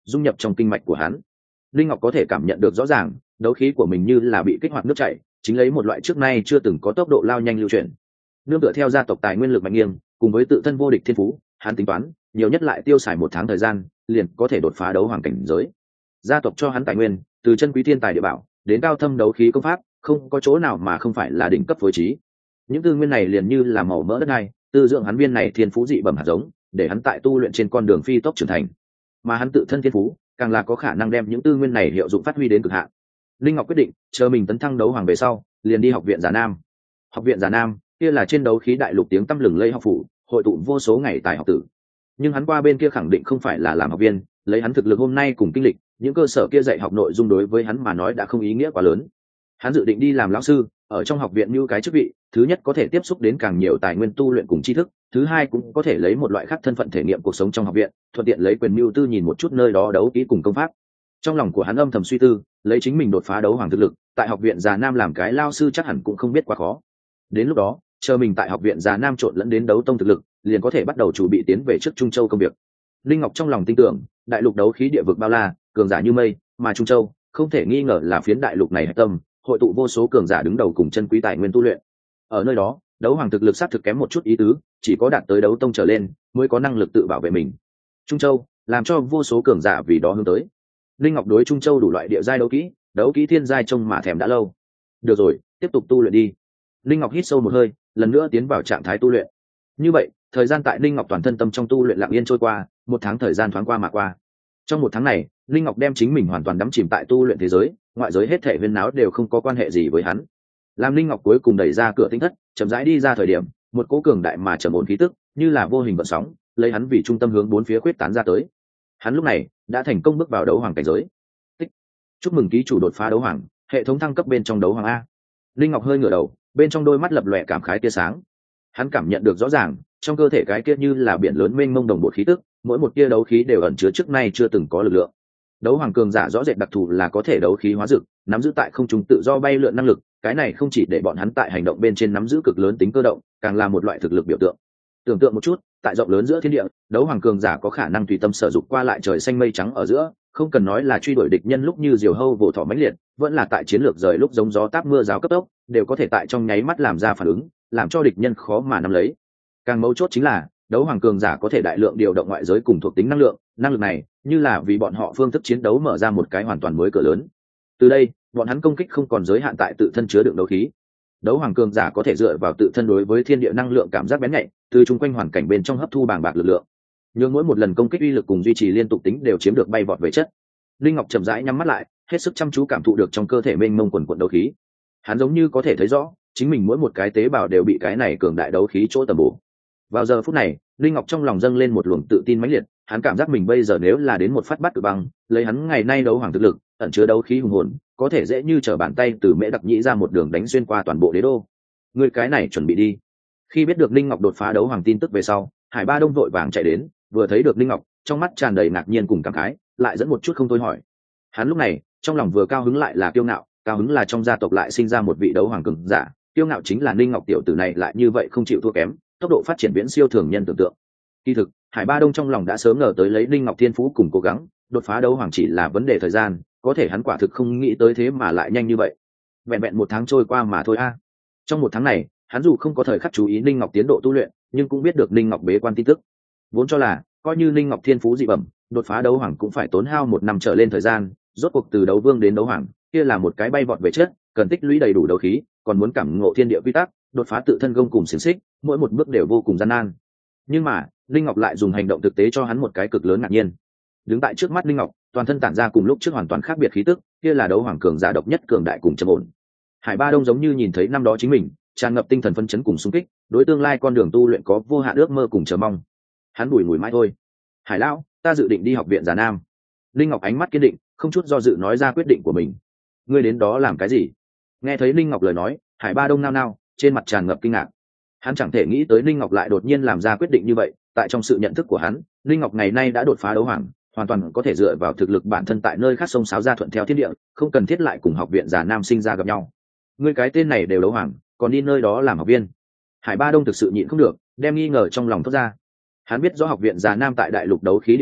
dung nhập trong kinh mạch của hắn. Linh Ngọc có thể cảm nhận được rõ ràng, đấu khí của mình như là bị kích hoạt nước chảy, chính lấy một loại trước nay chưa từng có tốc độ lao nhanh lưu chuyển. Nương tựa theo gia tộc tài nguyên lực mạnh nghiêng, cùng với tự thân vô địch thiên phú, hắn tính toán, nhiều nhất lại tiêu xài một tháng thời gian, liền có thể đột phá đấu hoàng cảnh giới. Gia tộc cho hắn tài nguyên, từ chân quý thiên tài địa bảo, đến cao thâm đấu khí công pháp, không có chỗ nào mà không phải là đỉnh cấp phối trí. Những tư nguyên này liền như là màu mỡ đất này, tư dưỡng hắn viên này thiên phú dị bẩm hạt giống, để hắn tại tu luyện trên con đường phi tốc trưởng thành. Mà hắn tự thân thiên phú, càng là có khả năng đem những tư nguyên này hiệu dụng phát huy đến cực hạn. Linh Ngọc quyết định, chờ mình tấn thăng đấu hoàng về sau, liền đi học viện Già Nam. Học viện Già Nam, kia là trên đấu khí đại lục tiếng tăm lừng lẫy học phủ, hội tụ vô số ngày tài học tử. Nhưng hắn qua bên kia khẳng định không phải là làm học viên, lấy hắn thực lực hôm nay cùng kinh lịch, những cơ sở kia dạy học nội dung đối với hắn mà nói đã không ý nghĩa quá lớn. Hắn dự định đi làm lão sư, ở trong học viện như cái chức vị, thứ nhất có thể tiếp xúc đến càng nhiều tài nguyên tu luyện cùng tri thức, thứ hai cũng có thể lấy một loại khác thân phận thể nghiệm cuộc sống trong học viện, thuận tiện lấy quyền mưu tư nhìn một chút nơi đó đấu kỹ cùng công pháp. Trong lòng của hắn âm thầm suy tư, lấy chính mình đột phá đấu hoàng thực lực, tại học viện Già Nam làm cái lao sư chắc hẳn cũng không biết quá khó. Đến lúc đó, chờ mình tại học viện Già Nam trộn lẫn đến đấu tông thực lực, liền có thể bắt đầu chuẩn bị tiến về trước Trung Châu công việc. Linh Ngọc trong lòng tin tưởng, đại lục đấu khí địa vực bao la, cường giả như mây, mà Trung Châu không thể nghi ngờ là phiến đại lục này hạch tâm, hội tụ vô số cường giả đứng đầu cùng chân quý tài nguyên tu luyện. Ở nơi đó, đấu hoàng thực lực sát thực kém một chút ý tứ, chỉ có đạt tới đấu tông trở lên mới có năng lực tự bảo vệ mình. Trung Châu làm cho vô số cường giả vì đó hướng tới. Linh Ngọc đối Trung Châu đủ loại địa giai đấu kỹ, đấu kỹ thiên giai trông mà thèm đã lâu. Được rồi, tiếp tục tu luyện đi. Linh Ngọc hít sâu một hơi, lần nữa tiến vào trạng thái tu luyện. Như vậy, thời gian tại Linh Ngọc toàn thân tâm trong tu luyện lặng yên trôi qua, một tháng thời gian thoáng qua mà qua. Trong một tháng này, Linh Ngọc đem chính mình hoàn toàn đắm chìm tại tu luyện thế giới, ngoại giới hết thảy huyên náo đều không có quan hệ gì với hắn. Làm Linh Ngọc cuối cùng đẩy ra cửa tinh thất, chậm rãi đi ra thời điểm, một cỗ cường đại mà trầm ổn khí tức, như là vô hình vận sóng, lấy hắn vì trung tâm hướng bốn phía khuyết tán ra tới. Hắn lúc này đã thành công bước vào đấu hoàng cảnh giới. Tích. Chúc mừng ký chủ đột phá đấu hoàng, hệ thống thăng cấp bên trong đấu hoàng a. Linh Ngọc hơi ngửa đầu, bên trong đôi mắt lập lòe cảm khái tia sáng. Hắn cảm nhận được rõ ràng, trong cơ thể cái kia như là biển lớn mênh mông đồng bộ khí tức, mỗi một tia đấu khí đều ẩn chứa trước nay chưa từng có lực lượng. Đấu hoàng cường giả rõ rệt đặc thù là có thể đấu khí hóa dực, nắm giữ tại không trung tự do bay lượn năng lực, cái này không chỉ để bọn hắn tại hành động bên trên nắm giữ cực lớn tính cơ động, càng là một loại thực lực biểu tượng. Tưởng tượng một chút, tại rộng lớn giữa thiên địa, đấu hoàng cường giả có khả năng tùy tâm sở dụng qua lại trời xanh mây trắng ở giữa, không cần nói là truy đuổi địch nhân lúc như diều hâu vồ thỏ mãnh liệt, vẫn là tại chiến lược rời lúc giống gió táp mưa rào cấp tốc, đều có thể tại trong nháy mắt làm ra phản ứng, làm cho địch nhân khó mà nắm lấy. Càng mấu chốt chính là, đấu hoàng cường giả có thể đại lượng điều động ngoại giới cùng thuộc tính năng lượng, năng lực này như là vì bọn họ phương thức chiến đấu mở ra một cái hoàn toàn mới cửa lớn. Từ đây, bọn hắn công kích không còn giới hạn tại tự thân chứa đựng đấu khí. Đấu hoàng cường giả có thể dựa vào tự thân đối với thiên địa năng lượng cảm giác bén nhạy, từ chung quanh hoàn cảnh bên trong hấp thu bàng bạc lực lượng. Nhưng mỗi một lần công kích uy lực cùng duy trì liên tục tính đều chiếm được bay vọt về chất. Linh Ngọc chậm rãi nhắm mắt lại, hết sức chăm chú cảm thụ được trong cơ thể mênh mông quần quần đấu khí. Hắn giống như có thể thấy rõ, chính mình mỗi một cái tế bào đều bị cái này cường đại đấu khí chỗ tầm bổ. Vào giờ phút này, Linh Ngọc trong lòng dâng lên một luồng tự tin mãnh liệt, hắn cảm giác mình bây giờ nếu là đến một phát bắt cự băng, lấy hắn ngày nay đấu hoàng thực lực, ẩn chứa đấu khí hùng hồn, có thể dễ như trở bàn tay từ Mễ Đặc Nhĩ ra một đường đánh xuyên qua toàn bộ đế đô. Người cái này chuẩn bị đi. Khi biết được Linh Ngọc đột phá đấu hoàng tin tức về sau, Hải Ba Đông vội vàng chạy đến, vừa thấy được Linh Ngọc, trong mắt tràn đầy ngạc nhiên cùng cảm khái, lại dẫn một chút không thôi hỏi. Hắn lúc này, trong lòng vừa cao hứng lại là kiêu ngạo, cao hứng là trong gia tộc lại sinh ra một vị đấu hoàng cường giả, kiêu ngạo chính là Linh Ngọc tiểu tử này lại như vậy không chịu thua kém, tốc độ phát triển viễn siêu thường nhân tưởng tượng. Kỳ thực, Hải Ba Đông trong lòng đã sớm ngờ tới lấy Linh Ngọc thiên phú cùng cố gắng, đột phá đấu hoàng chỉ là vấn đề thời gian, có thể hắn quả thực không nghĩ tới thế mà lại nhanh như vậy. Vẹn vẹn một tháng trôi qua mà thôi a. Trong một tháng này, hắn dù không có thời khắc chú ý Linh Ngọc tiến độ tu luyện, nhưng cũng biết được Linh Ngọc bế quan tin tức. Vốn cho là, coi như Linh Ngọc thiên phú dị bẩm, đột phá đấu hoàng cũng phải tốn hao một năm trở lên thời gian, rốt cuộc từ đấu vương đến đấu hoàng, kia là một cái bay vọt về chất, cần tích lũy đầy đủ đấu khí, còn muốn cảm ngộ thiên địa quy tắc, đột phá tự thân gông cùng xiềng xích, mỗi một bước đều vô cùng gian nan. Nhưng mà, Linh Ngọc lại dùng hành động thực tế cho hắn một cái cực lớn ngạc nhiên. Đứng tại trước mắt Linh Ngọc, toàn thân tản ra cùng lúc trước hoàn toàn khác biệt khí tức, kia là đấu hoàng cường giả độc nhất cường đại cùng trầm ổn. Hải Ba Đông giống như nhìn thấy năm đó chính mình, tràn ngập tinh thần phấn chấn cùng xung kích, đối tương lai con đường tu luyện có vô hạn ước mơ cùng chờ mong. Hắn bùi ngùi mãi thôi. Hải lão, ta dự định đi học viện Già Nam. Linh Ngọc ánh mắt kiên định, không chút do dự nói ra quyết định của mình. Ngươi đến đó làm cái gì? Nghe thấy Linh Ngọc lời nói, Hải Ba Đông nao nao, trên mặt tràn ngập kinh ngạc. Hắn chẳng thể nghĩ tới Linh Ngọc lại đột nhiên làm ra quyết định như vậy, tại trong sự nhận thức của hắn, Linh Ngọc ngày nay đã đột phá đấu hoàng, hoàn toàn có thể dựa vào thực lực bản thân tại nơi khác sông sáo ra thuận theo thiên địa, không cần thiết lại cùng học viện Già Nam sinh ra gặp nhau. Ngươi cái tên này đều đấu hoàng, còn đi nơi đó làm học viên. Hải Ba Đông thực sự nhịn không được, đem nghi ngờ trong lòng thoát ra. Hắn biết rõ học viện Già Nam tại đại lục đấu khí địa vị,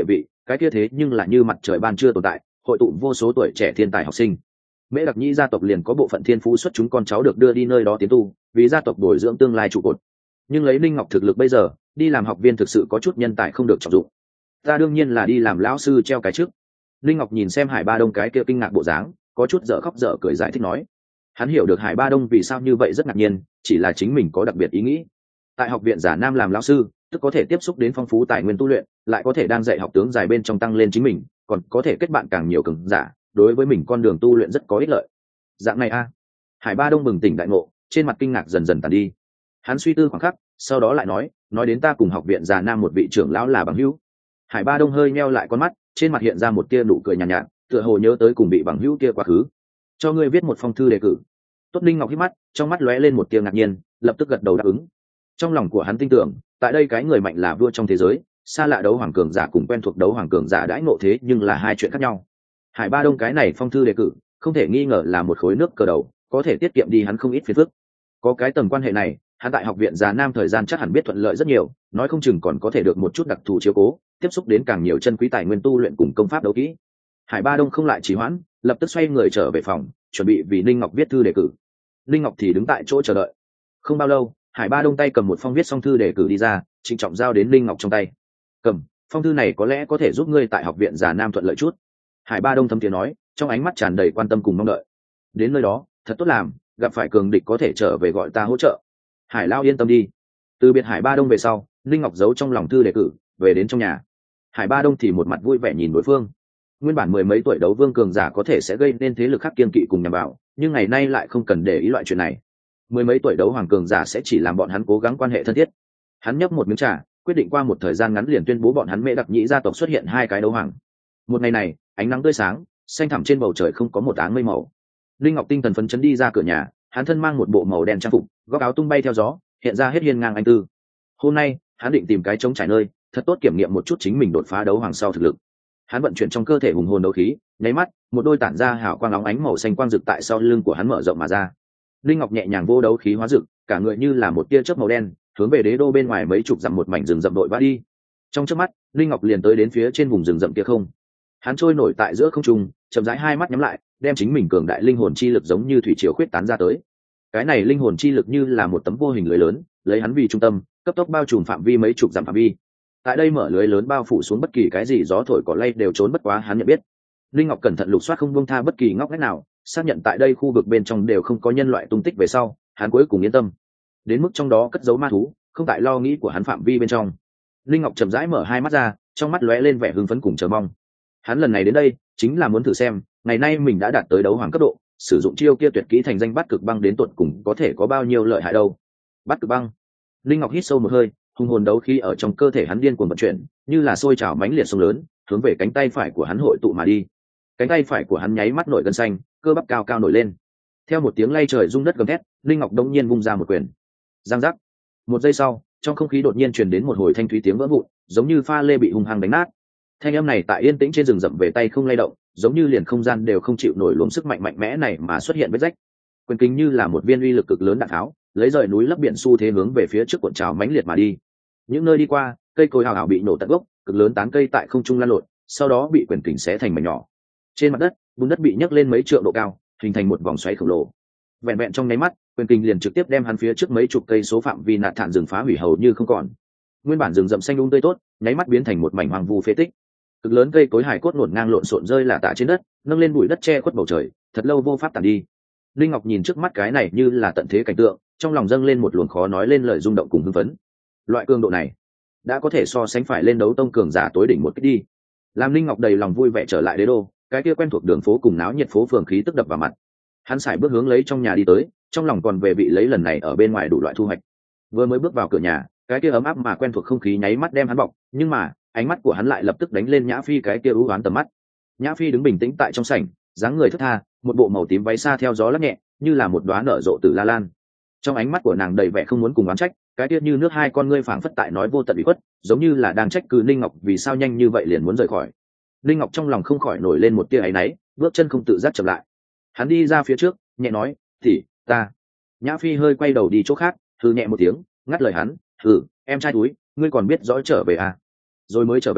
cái kia thế nhưng là như mặt trời ban trưa tồn tại, hội tụ vô số tuổi trẻ thiên tài học sinh. Mễ Đặc Nhĩ gia tộc liền có bộ phận thiên phú xuất chúng con cháu được đưa đi nơi đó tiến tu, vì gia tộc bồi dưỡng tương lai trụ cột. Nhưng lấy Linh Ngọc thực lực bây giờ, đi làm học viên thực sự có chút nhân tài không được trọng dụng. Ta đương nhiên là đi làm lão sư treo cái trước. Linh Ngọc nhìn xem Hải Ba Đông cái kia kinh ngạc bộ dáng, có chút dở khóc dở cười giải thích nói. Hắn hiểu được Hải Ba Đông vì sao như vậy rất ngạc nhiên, chỉ là chính mình có đặc biệt ý nghĩ. Tại học viện Giả Nam làm lão sư, tức có thể tiếp xúc đến phong phú tài nguyên tu luyện, lại có thể đang dạy học tướng dài bên trong tăng lên chính mình, còn có thể kết bạn càng nhiều cường giả, đối với mình con đường tu luyện rất có ích lợi. Dạng này a. Hải Ba Đông bừng tỉnh đại ngộ, trên mặt kinh ngạc dần dần tàn đi. Hắn suy tư khoảng khắc, sau đó lại nói, nói đến ta cùng học viện Già Nam một vị trưởng lão là bằng hữu. Hải Ba Đông hơi nheo lại con mắt, trên mặt hiện ra một tia nụ cười nhàn nhạt, nhạt, tựa hồ nhớ tới cùng vị bằng hữu kia quá khứ. Cho ngươi viết một phong thư đề cử. Tốt Linh Ngọc hít mắt, trong mắt lóe lên một tia ngạc nhiên, lập tức gật đầu đáp ứng. Trong lòng của hắn tin tưởng, tại đây cái người mạnh là vua trong thế giới, xa lạ đấu hoàng cường giả cùng quen thuộc đấu hoàng cường giả đãi ngộ thế nhưng là hai chuyện khác nhau. Hải Ba Đông cái này phong thư đề cử, không thể nghi ngờ là một khối nước cờ đầu, có thể tiết kiệm đi hắn không ít phiền phức. Có cái tầm quan hệ này, hắn tại học viện Già Nam thời gian chắc hẳn biết thuận lợi rất nhiều, nói không chừng còn có thể được một chút đặc thù chiếu cố, tiếp xúc đến càng nhiều chân quý tài nguyên tu luyện cùng công pháp đấu kỹ. Hải Ba Đông không lại trì hoãn, lập tức xoay người trở về phòng, chuẩn bị vì Linh Ngọc viết thư đề cử. Linh Ngọc thì đứng tại chỗ chờ đợi. Không bao lâu, Hải Ba Đông tay cầm một phong viết xong thư đề cử đi ra, trịnh trọng giao đến Linh Ngọc trong tay. Cầm, phong thư này có lẽ có thể giúp ngươi tại học viện Già Nam thuận lợi chút. Hải Ba Đông thâm tiếng nói, trong ánh mắt tràn đầy quan tâm cùng mong đợi. Đến nơi đó, thật tốt làm, gặp phải cường địch có thể trở về gọi ta hỗ trợ. Hải Lao yên tâm đi. Từ biệt Hải Ba Đông về sau, Linh Ngọc giấu trong lòng thư đề cử, về đến trong nhà. Hải Ba Đông thì một mặt vui vẻ nhìn đối phương. Nguyên bản mười mấy tuổi đấu vương cường giả có thể sẽ gây nên thế lực khác kiên kỵ cùng nhằm vào, nhưng ngày nay lại không cần để ý loại chuyện này. Mười mấy tuổi đấu hoàng cường giả sẽ chỉ làm bọn hắn cố gắng quan hệ thân thiết. Hắn nhấp một miếng trà, quyết định qua một thời gian ngắn liền tuyên bố bọn hắn Mễ Đặc Nhĩ gia tộc xuất hiện hai cái đấu hoàng. Một ngày này, ánh nắng tươi sáng, xanh thẳm trên bầu trời không có một áng mây màu. Linh Ngọc tinh thần phấn chấn đi ra cửa nhà, hắn thân mang một bộ màu đen trang phục, góc áo tung bay theo gió, hiện ra hết hiên ngang anh tư. Hôm nay, hắn định tìm cái trống trải nơi, thật tốt kiểm nghiệm một chút chính mình đột phá đấu hoàng sau thực lực. Hắn vận chuyển trong cơ thể hùng hồn đấu khí, nháy mắt, một đôi tản ra hào quang óng ánh màu xanh quang rực tại sau lưng của hắn mở rộng mà ra. Linh Ngọc nhẹ nhàng vô đấu khí hóa rực, cả người như là một tia chớp màu đen, hướng về đế đô bên ngoài mấy chục dặm một mảnh rừng rậm đội vã đi. Trong chớp mắt, Linh Ngọc liền tới đến phía trên vùng rừng rậm kia không. Hắn trôi nổi tại giữa không trung, chậm rãi hai mắt nhắm lại, đem chính mình cường đại linh hồn chi lực giống như thủy triều khuyết tán ra tới. Cái này linh hồn chi lực như là một tấm vô hình lưới lớn, lấy hắn vì trung tâm, cấp tốc bao trùm phạm vi mấy chục dặm phạm vi. Tại đây mở lưới lớn bao phủ xuống bất kỳ cái gì gió thổi cỏ lay đều trốn bất quá hắn nhận biết. Linh Ngọc cẩn thận lục soát không buông tha bất kỳ ngóc ngách nào, xác nhận tại đây khu vực bên trong đều không có nhân loại tung tích về sau, hắn cuối cùng yên tâm. Đến mức trong đó cất giấu ma thú, không tại lo nghĩ của hắn phạm vi bên trong. Linh Ngọc chậm rãi mở hai mắt ra, trong mắt lóe lên vẻ hưng phấn cùng chờ mong. Hắn lần này đến đây, chính là muốn thử xem, ngày nay mình đã đạt tới đấu hoàng cấp độ, sử dụng chiêu kia tuyệt kỹ thành danh Bát Cực Băng đến tột cùng có thể có bao nhiêu lợi hại đâu. Bát Cực Băng. Linh Ngọc hít sâu một hơi, hùng hồn đấu khí ở trong cơ thể hắn điên cuồng vận chuyển, như là sôi trào mãnh liệt sông lớn, hướng về cánh tay phải của hắn hội tụ mà đi. Cánh tay phải của hắn nháy mắt nổi gân xanh, cơ bắp cao cao nổi lên. Theo một tiếng lay trời rung đất gầm thét, Linh Ngọc đống nhiên vung ra một quyền. Giang giác. Một giây sau, trong không khí đột nhiên truyền đến một hồi thanh thúy tiếng vỡ vụn, giống như pha lê bị hung hăng đánh nát. Thanh âm này tại yên tĩnh trên rừng rậm về tay không lay động, giống như liền không gian đều không chịu nổi luồng sức mạnh mạnh mẽ này mà xuất hiện vết rách. Quyền kính như là một viên uy lực cực lớn đạn tháo, lấy rời núi lấp biển xu thế hướng về phía trước cuộn trào mãnh liệt mà đi. Những nơi đi qua, cây cối hào hào bị nổ tận gốc, cực lớn tán cây tại không trung lăn lộn, sau đó bị quyền kính xé thành mảnh nhỏ. Trên mặt đất, bùn đất bị nhấc lên mấy trượng độ cao, hình thành một vòng xoáy khổng lồ. Vẹn vẹn trong nháy mắt, quyền kính liền trực tiếp đem hắn phía trước mấy chục cây số phạm vi nạt thản rừng phá hủy hầu như không còn. Nguyên bản rừng rậm xanh um tươi tốt, nháy mắt biến thành một mảnh hoang vu phế tích. Cực lớn cây cối hải cốt ngổn ngang lộn xộn rơi lả tả trên đất, nâng lên bụi đất che khuất bầu trời, thật lâu vô pháp tản đi. Linh Ngọc nhìn trước mắt cái này như là tận thế cảnh tượng, trong lòng dâng lên một luồng khó nói lên lời rung động cùng hưng phấn. Loại cường độ này, đã có thể so sánh phải lên đấu tông cường giả tối đỉnh một cái đi. Làm Linh Ngọc đầy lòng vui vẻ trở lại đế đô, cái kia quen thuộc đường phố cùng náo nhiệt phố phường khí tức đập vào mặt. Hắn sải bước hướng lấy trong nhà đi tới, trong lòng còn về vị lấy lần này ở bên ngoài đủ loại thu hoạch. Vừa mới bước vào cửa nhà, cái kia ấm áp mà quen thuộc không khí nháy mắt đem hắn bọc, nhưng mà ánh mắt của hắn lại lập tức đánh lên Nhã Phi cái kia u ám tầm mắt. Nhã Phi đứng bình tĩnh tại trong sảnh, dáng người thướt tha, một bộ màu tím váy xa theo gió lắc nhẹ, như là một đóa nở rộ tử la lan. Trong ánh mắt của nàng đầy vẻ không muốn cùng oán trách, cái kia như nước hai con ngươi phảng phất tại nói vô tận ủy khuất, giống như là đang trách cứ Linh Ngọc vì sao nhanh như vậy liền muốn rời khỏi. Linh Ngọc trong lòng không khỏi nổi lên một tia áy náy, bước chân không tự giác chậm lại. Hắn đi ra phía trước, nhẹ nói, "Tỷ, ta." Nhã Phi hơi quay đầu đi chỗ khác, hừ nhẹ một tiếng, ngắt lời hắn, "Hừ, em trai túi, ngươi còn biết rõ trở về à?" Rồi mới trở về,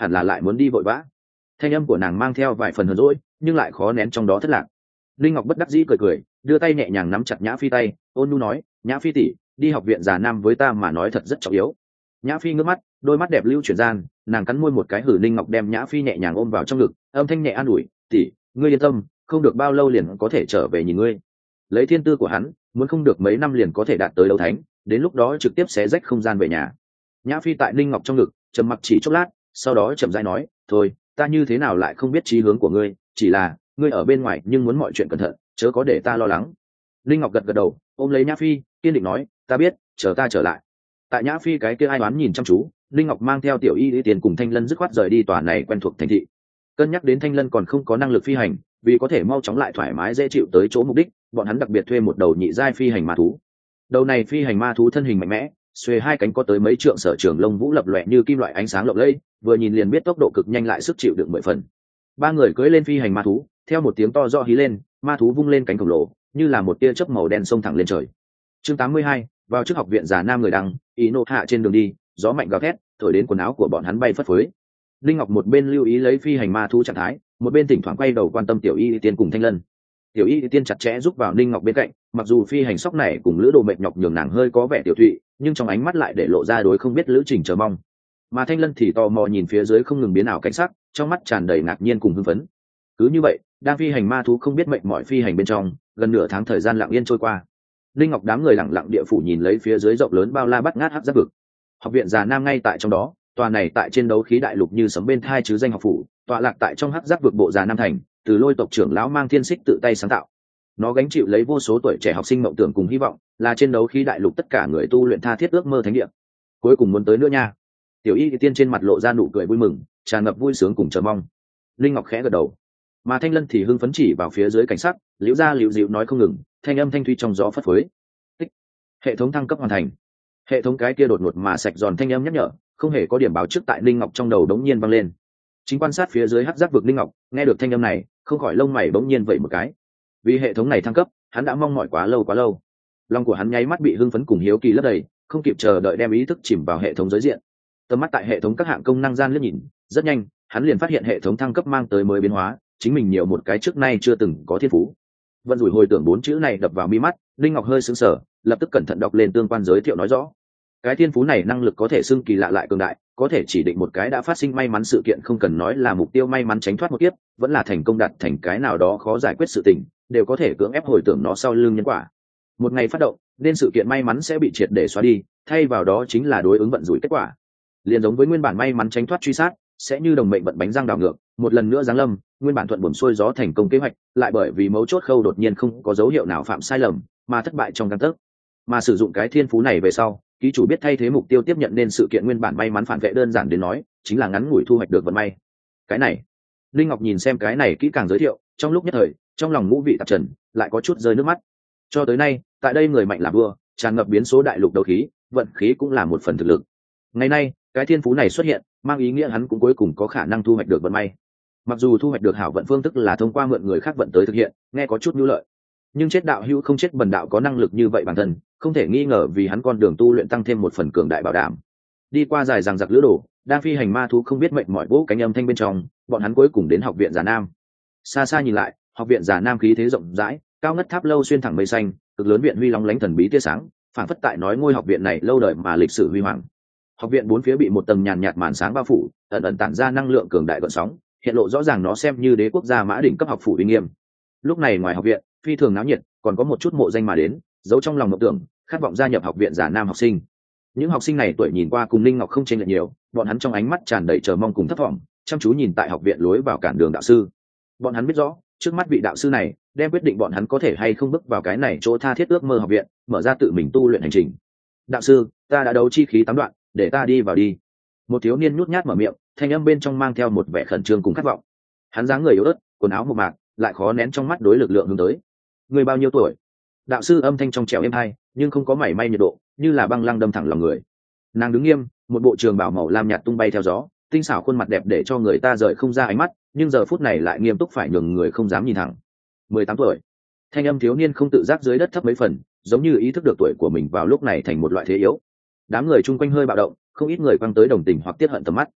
hẳn là lại muốn đi vội vã. Thanh âm của nàng mang theo vài phần hờn dỗi nhưng lại khó nén trong đó thất lạc. Linh Ngọc bất đắc dĩ cười cười, đưa tay nhẹ nhàng nắm chặt Nhã Phi tay, ôn nhu nói, Nhã Phi tỷ, đi học viện già nam với ta mà nói thật rất trọng yếu. Nhã Phi ngước mắt, đôi mắt đẹp lưu chuyển gian, nàng cắn môi một cái, hử. Linh Ngọc đem Nhã Phi nhẹ nhàng ôm vào trong ngực, âm thanh nhẹ an ủi, tỷ, ngươi yên tâm, không được bao lâu liền có thể trở về nhìn ngươi. Lấy thiên tư của hắn, muốn không được mấy năm liền có thể đạt tới đấu thánh, đến lúc đó trực tiếp xé rách không gian về nhà. Nhã Phi tại Linh Ngọc trong ngực trầm mặc chỉ chốc lát, sau đó chậm rãi nói, thôi, ta như thế nào lại không biết chí hướng của ngươi, chỉ là ngươi ở bên ngoài nhưng muốn mọi chuyện cẩn thận, chớ có để ta lo lắng. Linh Ngọc gật gật đầu, ôm lấy Nhã Phi, kiên định nói, ta biết, chờ ta trở lại. Tại Nhã Phi cái kia ai đoán nhìn chăm chú, Linh Ngọc mang theo Tiểu Y Lý Tiền cùng Thanh Lân dứt khoát rời đi tòa này quen thuộc thành thị. Cân nhắc đến Thanh Lân còn không có năng lực phi hành, vì có thể mau chóng lại thoải mái dễ chịu tới chỗ mục đích, bọn hắn đặc biệt thuê một đầu nhị giai phi hành ma thú. Đầu này phi hành ma thú thân hình mạnh mẽ, xuề hai cánh có tới mấy trượng, sở trường lông vũ lập lòe như kim loại ánh sáng lộng lẫy, vừa nhìn liền biết tốc độ cực nhanh lại sức chịu đựng mười phần. Ba người cưỡi lên phi hành ma thú, theo một tiếng to rõ hí lên, ma thú vung lên cánh khổng lồ, như là một tia chớp màu đen xông thẳng lên trời. Chương tám mươi hai, vào trước học viện già nam người đăng, ý nộ hạ trên đường đi, gió mạnh gào thét, thổi đến quần áo của bọn hắn bay phất phới. Linh Ngọc một bên lưu ý lấy phi hành ma thú trạng thái, một bên thỉnh thoảng quay đầu quan tâm Tiểu Y Tiên cùng Thanh Lân. Tiểu Y Tiên chặt chẽ giúp vào Linh Ngọc bên cạnh, mặc dù phi hành sóc này cùng lữ đồ mệt nhọc nhường nàng hơi có vẻ tiểu thụy, nhưng trong ánh mắt lại để lộ ra đối không biết lữ trình chờ mong. Mà Thanh Lân thì tò mò nhìn phía dưới không ngừng biến ảo cảnh sắc, trong mắt tràn đầy ngạc nhiên cùng hưng phấn. Cứ như vậy, đang phi hành ma thú không biết mệnh mọi phi hành bên trong, gần nửa tháng thời gian lặng yên trôi qua. Linh Ngọc đám người lặng lặng địa phủ nhìn lấy phía dưới rộng lớn bao la bắt ngát hắc giác vực. Học viện già nam ngay tại trong đó, tòa này tại trên đấu khí đại lục như sấm bên thai chứ danh học phủ, tọa lạc tại trong hắc giác vực bộ già nam thành, từ Lôi tộc trưởng lão mang thiên xích tự tay sáng tạo. Nó gánh chịu lấy vô số tuổi trẻ học sinh mộng tưởng cùng hy vọng, là trên đấu khí đại lục tất cả người tu luyện tha thiết ước mơ thánh địa. Cuối cùng muốn tới nữa nha. Tiểu Y Tiên trên mặt lộ ra nụ cười vui mừng, tràn ngập vui sướng cùng chờ mong. Linh Ngọc khẽ gật đầu, mà Thanh Lân thì hưng phấn chỉ vào phía dưới cảnh sắc, liễu ra liễu dịu nói không ngừng, thanh âm thanh thuy trong gió phất phới. Tích. Hệ thống thăng cấp hoàn thành. Hệ thống cái kia đột ngột mà sạch giòn thanh âm nhắc nhở, không hề có điểm báo trước tại Linh Ngọc trong đầu đống nhiên vang lên. Chính quan sát phía dưới hắc giác vực Linh Ngọc, nghe được thanh âm này, không khỏi lông mày bỗng nhiên vẩy một cái. Vì hệ thống này thăng cấp, hắn đã mong mỏi quá lâu quá lâu. Lòng của hắn nháy mắt bị hưng phấn cùng hiếu kỳ lấp đầy, không kịp chờ đợi đem ý thức chìm vào hệ thống giới diện. Tầm mắt tại hệ thống các hạng công năng gian liếc nhìn, rất nhanh, hắn liền phát hiện hệ thống thăng cấp mang tới mới biến hóa, chính mình nhiều một cái trước nay chưa từng có thiên phú. Vận rủi hồi tưởng bốn chữ này đập vào mi mắt, Linh Ngọc hơi sững sờ, lập tức cẩn thận đọc lên tương quan giới thiệu nói rõ. Cái thiên phú này năng lực có thể xưng kỳ lạ lại cường đại, có thể chỉ định một cái đã phát sinh may mắn sự kiện, không cần nói là mục tiêu may mắn tránh thoát một kiếp, vẫn là thành công đạt thành cái nào đó khó giải quyết sự tình, đều có thể cưỡng ép hồi tưởng nó sau lưng nhân quả. Một ngày phát động, nên sự kiện may mắn sẽ bị triệt để xóa đi, thay vào đó chính là đối ứng vận rủi kết quả. Liên giống với nguyên bản may mắn tránh thoát truy sát, sẽ như đồng mệnh vận bánh răng đảo ngược, một lần nữa giáng lâm, nguyên bản thuận buồm xuôi gió thành công kế hoạch, lại bởi vì mấu chốt khâu đột nhiên không có dấu hiệu nào phạm sai lầm, mà thất bại trong gang tấc. Mà sử dụng cái thiên phú này về sau, ký chủ biết thay thế mục tiêu tiếp nhận nên sự kiện nguyên bản may mắn phản vệ, đơn giản đến nói, chính là ngắn ngủi thu hoạch được vận may. Cái này, Linh Ngọc nhìn xem cái này kỹ càng giới thiệu, trong lúc nhất thời, trong lòng ngũ vị tạp trần, lại có chút rơi nước mắt. Cho tới nay, tại đây người mạnh là vua, tràn ngập biến số đại lục đấu khí, vận khí cũng là một phần thực lực. Ngày nay, cái thiên phú này xuất hiện, mang ý nghĩa hắn cũng cuối cùng có khả năng thu hoạch được vận may. Mặc dù thu hoạch được hảo vận phương thức là thông qua mượn người khác vận tới thực hiện, nghe có chút nhu lợi, nhưng chết đạo hữu không chết bần đạo có năng lực như vậy bản thân, không thể nghi ngờ vì hắn con đường tu luyện tăng thêm một phần cường đại bảo đảm. Đi qua dài dằng dặc lữ đồ, đang phi hành ma thú không biết mệnh mỏi vỗ cánh âm thanh bên trong, bọn hắn cuối cùng đến học viện già nam. Xa xa nhìn lại, học viện già nam khí thế rộng rãi, cao ngất tháp lâu xuyên thẳng mây xanh, cực lớn viện huy long lánh thần bí tia sáng, phản phất tại nói ngôi học viện này lâu đời mà lịch sử huy hoàng. Học viện bốn phía bị một tầng nhàn nhạt màn sáng bao phủ, ẩn ẩn tản ra năng lượng cường đại gợn sóng, hiện lộ rõ ràng nó xem như đế quốc gia mã đỉnh cấp học phủ uy nghiêm. Lúc này ngoài học viện, phi thường náo nhiệt, còn có một chút mộ danh mà đến, giấu trong lòng mộng tưởng, khát vọng gia nhập học viện già nam học sinh. Những học sinh này tuổi nhìn qua cùng Linh Ngọc không chênh lệch nhiều, bọn hắn trong ánh mắt tràn đầy chờ mong cùng thất vọng, chăm chú nhìn tại học viện lối vào cản đường đạo sư. Bọn hắn biết rõ, trước mắt vị đạo sư này đem quyết định bọn hắn có thể hay không bước vào cái này chỗ tha thiết ước mơ học viện, mở ra tự mình tu luyện hành trình. Đạo sư, ta đã đấu chi khí tám đoạn, để ta đi vào đi. Một thiếu niên nhút nhát mở miệng, thanh âm bên trong mang theo một vẻ khẩn trương cùng khát vọng. Hắn dáng người yếu ớt, quần áo mộc mạc, lại khó nén trong mắt đối lực lượng hướng tới. Người bao nhiêu tuổi? Đạo sư âm thanh trong trẻo êm hai, nhưng không có mảy may nhiệt độ, như là băng lăng đâm thẳng lòng người. Nàng đứng nghiêm, một bộ trường bào màu lam nhạt tung bay theo gió, tinh xảo khuôn mặt đẹp để cho người ta rời không ra ánh mắt, nhưng giờ phút này lại nghiêm túc phải nhường người không dám nhìn thẳng. Mười tám tuổi. Thanh âm thiếu niên không tự giác dưới đất thấp mấy phần, giống như ý thức được tuổi của mình vào lúc này thành một loại thế yếu. Đám người chung quanh hơi bạo động, không ít người quăng tới đồng tình hoặc tiết hận tầm mắt.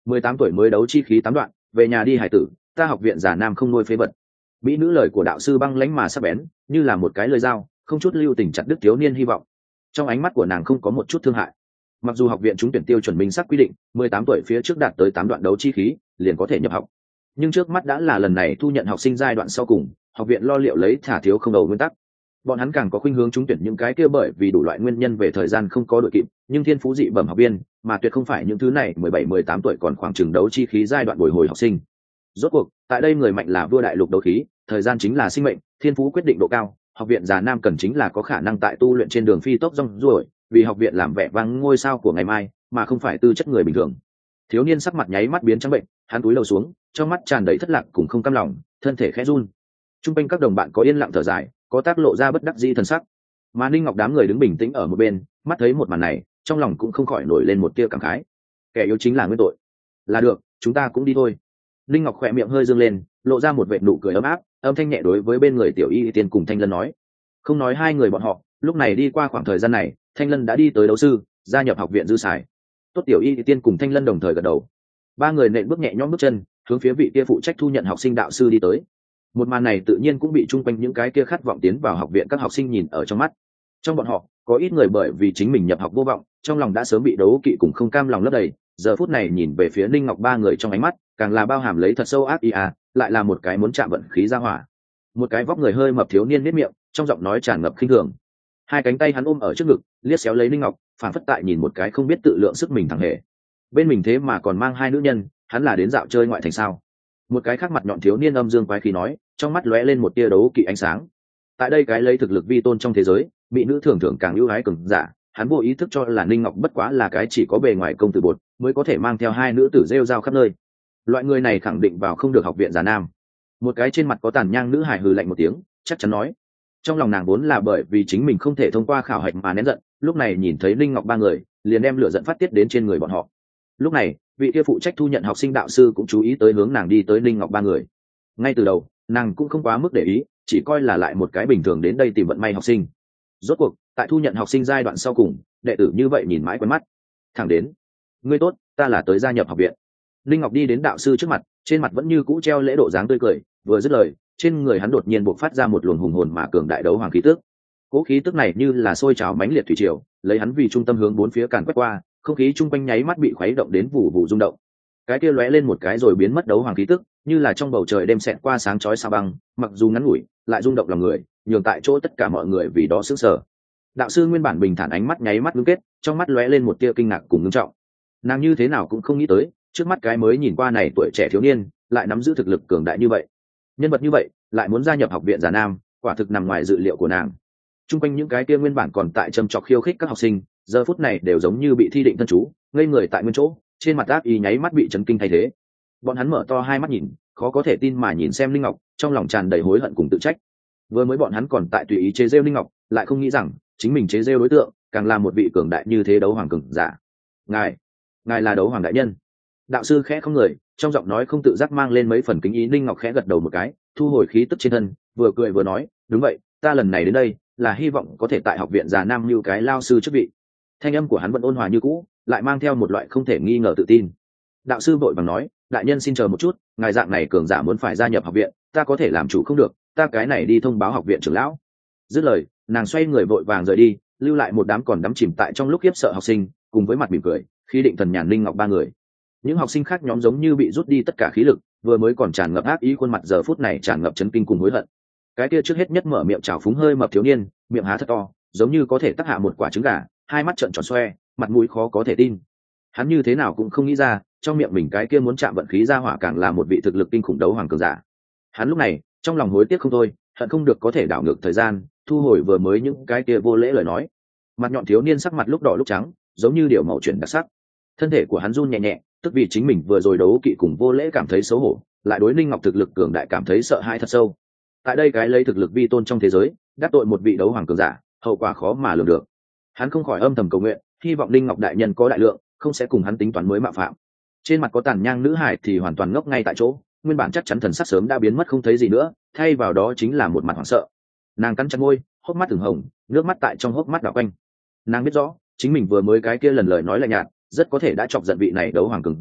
mười tám tuổi mới đấu chi khí tám đoạn, về nhà đi hải tử, ta học viện giả nam không nuôi phế vật. Mỹ nữ lời của đạo sư băng lãnh mà sắc bén, như là một cái lưỡi dao, không chút lưu tình chặt đứt thiếu niên hy vọng. Trong ánh mắt của nàng không có một chút thương hại. Mặc dù học viện trúng tuyển tiêu chuẩn minh xác quy định mười tám tuổi phía trước đạt tới tám đoạn đấu chi khí liền có thể nhập học, nhưng trước mắt đã là lần này thu nhận học sinh giai đoạn sau cùng, học viện lo liệu lấy thả thiếu không đầu nguyên tắc. Bọn hắn càng có khuynh hướng trúng tuyển những cái kia bởi vì đủ loại nguyên nhân về thời gian không có đội kịp nhưng thiên phú dị bẩm học viên, mà tuyệt không phải những thứ này mười bảy mười tám tuổi còn khoảng chừng đấu chi khí giai đoạn bồi hồi học sinh. Rốt cuộc tại đây người mạnh là vua đại lục đấu khí, thời gian chính là sinh mệnh, thiên phú quyết định độ cao, học viện già nam cần chính là có khả năng tại tu luyện trên đường phi tốc rong ruổi, vì học viện làm vẻ vang ngôi sao của ngày mai, mà không phải tư chất người bình thường. Thiếu niên sắc mặt nháy mắt biến trắng bệnh, hắn cúi đầu xuống, trong mắt tràn đầy thất lạc cùng không cam lòng, thân thể khẽ run. Trung quanh các đồng bạn có yên lặng thở dài, có tác lộ ra bất đắc dĩ thần sắc. Mà Ninh Ngọc đám người đứng bình tĩnh ở một bên, mắt thấy một màn này, trong lòng cũng không khỏi nổi lên một tia cảm khái. Kẻ yếu chính là nguyên tội. Là được, chúng ta cũng đi thôi. Ninh Ngọc khỏe miệng hơi dương lên, lộ ra một vệt nụ cười ấm áp, âm thanh nhẹ đối với bên người Tiểu Y Tiên cùng Thanh Lân nói. Không nói hai người bọn họ, lúc này đi qua khoảng thời gian này, Thanh Lân đã đi tới đấu sư, gia nhập học viện dư sải. Tốt. Tiểu Y Tiên cùng Thanh Lân đồng thời gật đầu. Ba người nện bước nhẹ nhõm bước chân, hướng phía vị kia phụ trách thu nhận học sinh đạo sư đi tới. Một màn này tự nhiên cũng bị chung quanh những cái kia khát vọng tiến vào học viện các học sinh nhìn ở trong mắt. Trong bọn họ, có ít người bởi vì chính mình nhập học vô vọng, trong lòng đã sớm bị đấu kỵ cùng không cam lòng lấp đầy, giờ phút này nhìn về phía Ninh Ngọc ba người trong ánh mắt, càng là bao hàm lấy thật sâu ác ý à, lại là một cái muốn chạm vận khí ra hỏa. Một cái vóc người hơi mập thiếu niên nết miệng, trong giọng nói tràn ngập khinh thường. Hai cánh tay hắn ôm ở trước ngực, liếc xéo lấy Ninh Ngọc, phản phất tại nhìn một cái không biết tự lượng sức mình thằng hề. Bên mình thế mà còn mang hai nữ nhân, hắn là đến dạo chơi ngoại thành sao? Một cái khác mặt nhọn thiếu niên âm dương quái khí nói, trong mắt lóe lên một tia đấu kỵ ánh sáng. Tại đây cái lấy thực lực vi tôn trong thế giới, mỹ nữ thường thường càng ưu ái cường giả, hắn vô ý thức cho là Ninh Ngọc bất quá là cái chỉ có bề ngoài công tử bột, mới có thể mang theo hai nữ tử rêu rao khắp nơi. Loại người này khẳng định vào không được học viện già nam. Một cái trên mặt có tàn nhang nữ hài hừ lạnh một tiếng, chắc chắn nói. Trong lòng nàng vốn là bởi vì chính mình không thể thông qua khảo hạch mà nén giận, lúc này nhìn thấy Ninh Ngọc ba người, liền đem lửa giận phát tiết đến trên người bọn họ. Lúc này, vị kia phụ trách thu nhận học sinh đạo sư cũng chú ý tới hướng nàng đi tới Ninh Ngọc ba người. Ngay từ đầu, nàng cũng không quá mức để ý, chỉ coi là lại một cái bình thường đến đây tìm vận may học sinh. Rốt cuộc, tại thu nhận học sinh giai đoạn sau cùng, đệ tử như vậy nhìn mãi quen mắt. Thẳng đến, ngươi tốt, ta là tới gia nhập học viện. Ninh Ngọc đi đến đạo sư trước mặt, trên mặt vẫn như cũ treo lễ độ dáng tươi cười, vừa dứt lời, trên người hắn đột nhiên bộc phát ra một luồng hùng hồn mà cường đại đấu hoàng khí tức. Cố khí tức này như là sôi trào mãnh liệt thủy triều, lấy hắn vì trung tâm hướng bốn phía càn quét qua, không khí chung quanh nháy mắt bị khuấy động đến vụ vụ rung động. Cái kia lóe lên một cái rồi biến mất đấu hoàng khí tức, như là trong bầu trời đêm xẹt qua sáng chói sao băng, mặc dù ngắn ngủi, lại rung động lòng người, nhường tại chỗ tất cả mọi người vì đó sửng sở. Đạo sư nguyên bản bình thản ánh mắt nháy mắt ngưng kết, trong mắt lóe lên một tia kinh ngạc cùng ngưng trọng. Nàng như thế nào cũng không nghĩ tới, trước mắt cái mới nhìn qua này tuổi trẻ thiếu niên, lại nắm giữ thực lực cường đại như vậy. Nhân vật như vậy, lại muốn gia nhập học viện Già Nam, quả thực nằm ngoài dự liệu của nàng. Trung quanh những cái kia nguyên bản còn tại châm chọc khiêu khích các học sinh, giờ phút này đều giống như bị thi định thân chú, ngây người tại nguyên chỗ, trên mặt ác ý nháy mắt bị chấn kinh thay thế. Bọn hắn mở to hai mắt nhìn, khó có thể tin mà nhìn xem Linh Ngọc, trong lòng tràn đầy hối hận cùng tự trách. Vừa mới bọn hắn còn tại tùy ý chế giễu Linh Ngọc, lại không nghĩ rằng chính mình chế giễu đối tượng, càng là một vị cường đại như thế đấu hoàng cường giả. Ngài, ngài là đấu hoàng đại nhân. Đạo sư khẽ không người, trong giọng nói không tự giác mang lên mấy phần kính ý. Linh Ngọc khẽ gật đầu một cái, thu hồi khí tức trên thân, vừa cười vừa nói, đúng vậy, ta lần này đến đây là hy vọng có thể tại học viện Già Nam lưu cái lao sư chức vị. Thanh âm của hắn vẫn ôn hòa như cũ, lại mang theo một loại không thể nghi ngờ tự tin. Đạo sư vội vàng nói, đại nhân xin chờ một chút, ngài dạng này cường giả muốn phải gia nhập học viện, ta có thể làm chủ không được, ta cái này đi thông báo học viện trưởng lão. Dứt lời, nàng xoay người vội vàng rời đi, lưu lại một đám còn đắm chìm tại trong lúc khiếp sợ học sinh, cùng với mặt mỉm cười khi định thần nhàn Linh Ngọc ba người. Những học sinh khác nhóm giống như bị rút đi tất cả khí lực, vừa mới còn tràn ngập ác ý khuôn mặt giờ phút này tràn ngập chấn kinh cùng hối hận. Cái kia trước hết nhất mở miệng chào phúng hơi mập thiếu niên, miệng há thật to, giống như có thể tắc hạ một quả trứng gà, hai mắt trợn tròn xoe, mặt mũi khó có thể tin. Hắn như thế nào cũng không nghĩ ra, trong miệng mình cái kia muốn chạm vận khí ra hỏa càng là một vị thực lực kinh khủng đấu hoàng cường giả. Hắn lúc này trong lòng hối tiếc không thôi, hận không được có thể đảo ngược thời gian, thu hồi vừa mới những cái kia vô lễ lời nói. Mặt nhọn thiếu niên sắc mặt lúc đỏ lúc trắng, giống như điều màu chuyển đặc sắc. Thân thể của hắn run nhẹ nhẹ, tức vì chính mình vừa rồi đấu kỵ cùng vô lễ cảm thấy xấu hổ, lại đối Linh Ngọc thực lực cường đại cảm thấy sợ hãi thật sâu. Tại đây cái lấy thực lực vi tôn trong thế giới, đắc tội một vị đấu hoàng cường giả, hậu quả khó mà lường được. Hắn không khỏi âm thầm cầu nguyện, hy vọng Linh Ngọc đại nhân có đại lượng, không sẽ cùng hắn tính toán mới mạo phạm. Trên mặt có tàn nhang nữ hải thì hoàn toàn ngốc ngay tại chỗ, nguyên bản chắc chắn thần sắc sớm đã biến mất không thấy gì nữa, thay vào đó chính là một mặt hoảng sợ. Nàng cắn chặt môi, hốc mắt ửng hồng, nước mắt tại trong hốc mắt đảo quanh. Nàng biết rõ, chính mình vừa mới cái kia lần lời nói lạnh nhạt, rất có thể đã chọc giận vị này đấu hoàng cường giả,